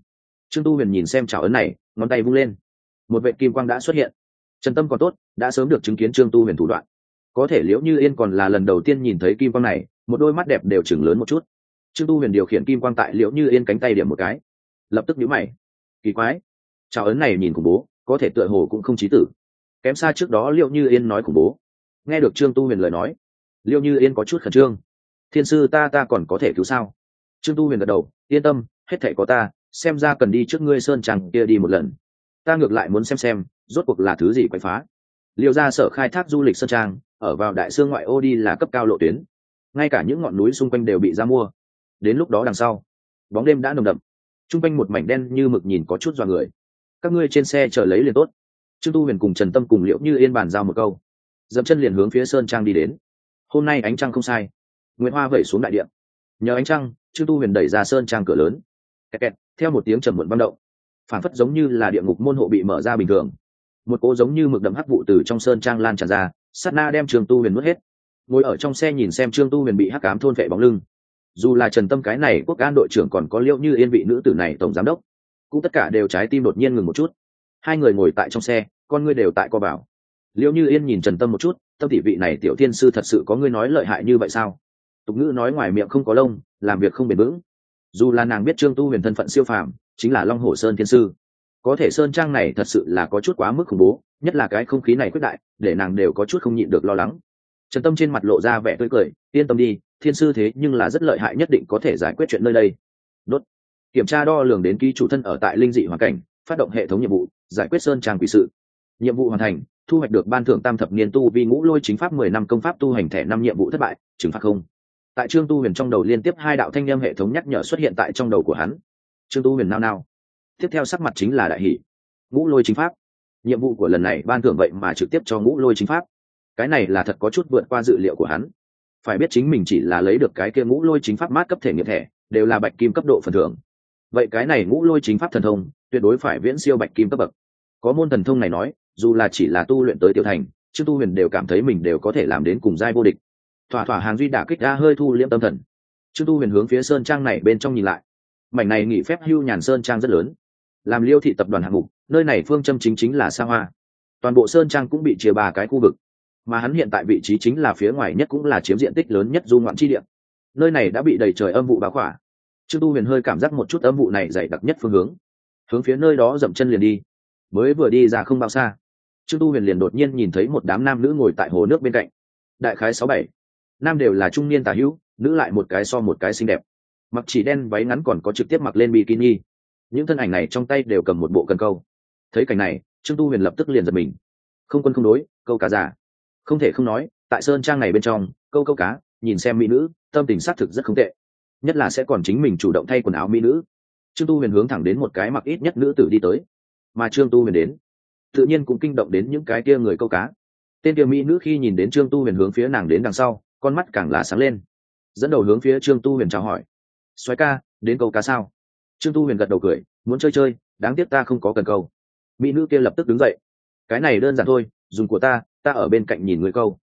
Trương Tu Huyền nhìn xem chảo ấn này, ngón tay vung lên, một vệt kim quang đã xuất hiện. Trần Tâm còn tốt, đã sớm được chứng kiến Trương Tu Huyền thủ đoạn, có thể Liễu Như Yên còn là lần đầu tiên nhìn thấy kim quang này, một đôi mắt đẹp đều chừng lớn một chút. Trương Tu Huyền điều khiển kim quang tại Liễu Như Yên cánh tay điểm một cái, lập tức nhíu mày, kỳ quái, chảo ấn này nhìn khủng bố, có thể tựa hồ cũng không chí tử, kém xa trước đó Liễu Như Yên nói khủng bố. Nghe được Trương Tu Huyền lời nói, Liễu Như Yên có chút khẩn trương. Thiên sư, ta còn có thể cứu sao? Trương Tu Huyền gật đầu, yên tâm, hết thảy có ta, xem ra cần đi trước ngươi sơn tràng kia đi một lần. Ta ngược lại muốn xem rốt cuộc là thứ gì quậy phá. Liêu gia sở khai thác du lịch sơn trang, ở vào đại sương ngoại ô đi là cấp cao lộ tuyến, ngay cả những ngọn núi xung quanh đều bị ra mua. Đến lúc đó đằng sau, bóng đêm đã nồng đậm, trung quanh một mảnh đen như mực nhìn có chút dọa người. Các ngươi trên xe chờ lấy liền tốt. Trương Tu Huyền cùng Trần Tâm cùng Liễu Như Yên bàn giao một câu, dậm chân liền hướng phía sơn trang đi đến. Hôm nay ánh trăng không sai, nguyệt hoa vẩy xuống đại điện. Nhờ ánh trăng, Trương Tu Huyền đẩy ra sơn trang cửa lớn, kẹt kẹt, theo một tiếng trầm muộn vang động, phản phất giống như là địa ngục môn hộ bị mở ra bình thường. Một cỗ giống như mực đậm hắc vụ từ trong sơn trang lan tràn ra, sát na đem Trương Tu Huyền nuốt hết. Ngồi ở trong xe nhìn xem Trương Tu Huyền bị hắc ám thôn vệ bóng lưng, dù là Trần Tâm cái này quốc an đội trưởng còn có Liễu Như Yên vị nữ tử này tổng giám đốc, cũng tất cả đều trái tim đột nhiên ngừng một chút. Hai người ngồi tại trong xe, con ngươi đều tại co bảo. Liễu Như Yên nhìn Trần Tâm một chút, Tâm tỷ vị này tiểu thiên sư thật sự có ngươi nói lợi hại như vậy sao? Tục ngữ nói ngoài miệng không có lông, làm việc không bền vững. Dù là nàng biết Trương Tu Huyền thân phận siêu phàm, chính là Long Hổ Sơn thiên sư, có thể sơn trang này thật sự là có chút quá mức khủng bố, nhất là cái không khí này quyết đại, để nàng đều có chút không nhịn được lo lắng. Trần Tâm trên mặt lộ ra vẻ tươi cười, yên tâm đi, thiên sư thế nhưng là rất lợi hại, nhất định có thể giải quyết chuyện nơi đây. Đốt. Kiểm tra đo lường đến ký chủ thân ở tại linh dị hoàn cảnh, phát động hệ thống nhiệm vụ, giải quyết sơn trang quỷ sự. Nhiệm vụ hoàn thành, thu hoạch được ban thưởng tam thập niên tu vi ngũ lôi chính pháp 10 năm công pháp tu hành thẻ 5 nhiệm vụ thất bại, trừng phạt không. Tại Trương Tu Huyền trong đầu liên tiếp hai đạo thanh âm hệ thống nhắc nhở xuất hiện tại trong đầu của hắn. Trương Tu Huyền nao nao. Tiếp theo sắc mặt chính là đại hỷ. Ngũ lôi chính pháp. Nhiệm vụ của lần này ban thưởng vậy mà trực tiếp cho ngũ lôi chính pháp. Cái này là thật có chút vượt qua dự liệu của hắn. Phải biết chính mình chỉ là lấy được cái kia ngũ lôi chính pháp mát cấp thể nghiệm thẻ, đều là bạch kim cấp độ phần thưởng. Vậy cái này ngũ lôi chính pháp thần thông, tuyệt đối phải viễn siêu bạch kim cấp bậc. Có môn thần thông này nói, dù là chỉ là tu luyện tới tiểu thành, Trương Tu Huyền đều cảm thấy mình đều có thể làm đến cùng giai vô địch. Thỏa thỏa hàng duy đả kích ra hơi thu liễm tâm thần. Trương Tu Huyền hướng phía sơn trang này bên trong nhìn lại. Mảnh này nghỉ phép hưu nhàn sơn trang rất lớn, làm Liêu thị tập đoàn hạng mục, nơi này phương châm chính là xa hoa. Toàn bộ sơn trang cũng bị chia ba cái khu vực, mà hắn hiện tại vị trí chính là phía ngoài nhất, cũng là chiếm diện tích lớn nhất du ngoạn chi địa. Nơi này đã bị đầy trời âm vụ bao khỏa. Trương Tu Huyền hơi cảm giác một chút âm vụ này dày đặc nhất phương hướng phía nơi đó dậm chân liền đi. Mới vừa đi ra không bao xa, Trương Tu Huyền liền đột nhiên nhìn thấy một đám nam nữ ngồi tại hồ nước bên cạnh. Đại khái 6-7 nam đều là trung niên tả hữu, nữ lại một cái so một cái xinh đẹp, mặc chỉ đen váy ngắn, còn có trực tiếp mặc lên bikini. Những thân ảnh này trong tay đều cầm một bộ cần câu. Thấy cảnh này, Trương Tu Huyền lập tức liền giật mình. Không quân không đối, câu cá giả. Không thể không nói, tại sơn trang này bên trong, câu cá, nhìn xem mỹ nữ, tâm tình xác thực rất không tệ. Nhất là sẽ còn chính mình chủ động thay quần áo mỹ nữ. Trương Tu Huyền hướng thẳng đến một cái mặc ít nhất nữ tử đi tới. Mà Trương Tu Huyền đến, tự nhiên cũng kinh động đến những cái kia người câu cá. Tên kia mỹ nữ khi nhìn đến Trương Tu Huyền hướng phía nàng đến đằng sau, con mắt càng là sáng lên, dẫn đầu hướng phía Trương Tu Huyền chào hỏi. Soái ca, đến câu cá sao? Trương Tu Huyền gật đầu cười, muốn chơi, đáng tiếc ta không có cần câu. Mỹ nữ kia lập tức đứng dậy. Cái này đơn giản thôi, dùng của ta ở bên cạnh nhìn người câu.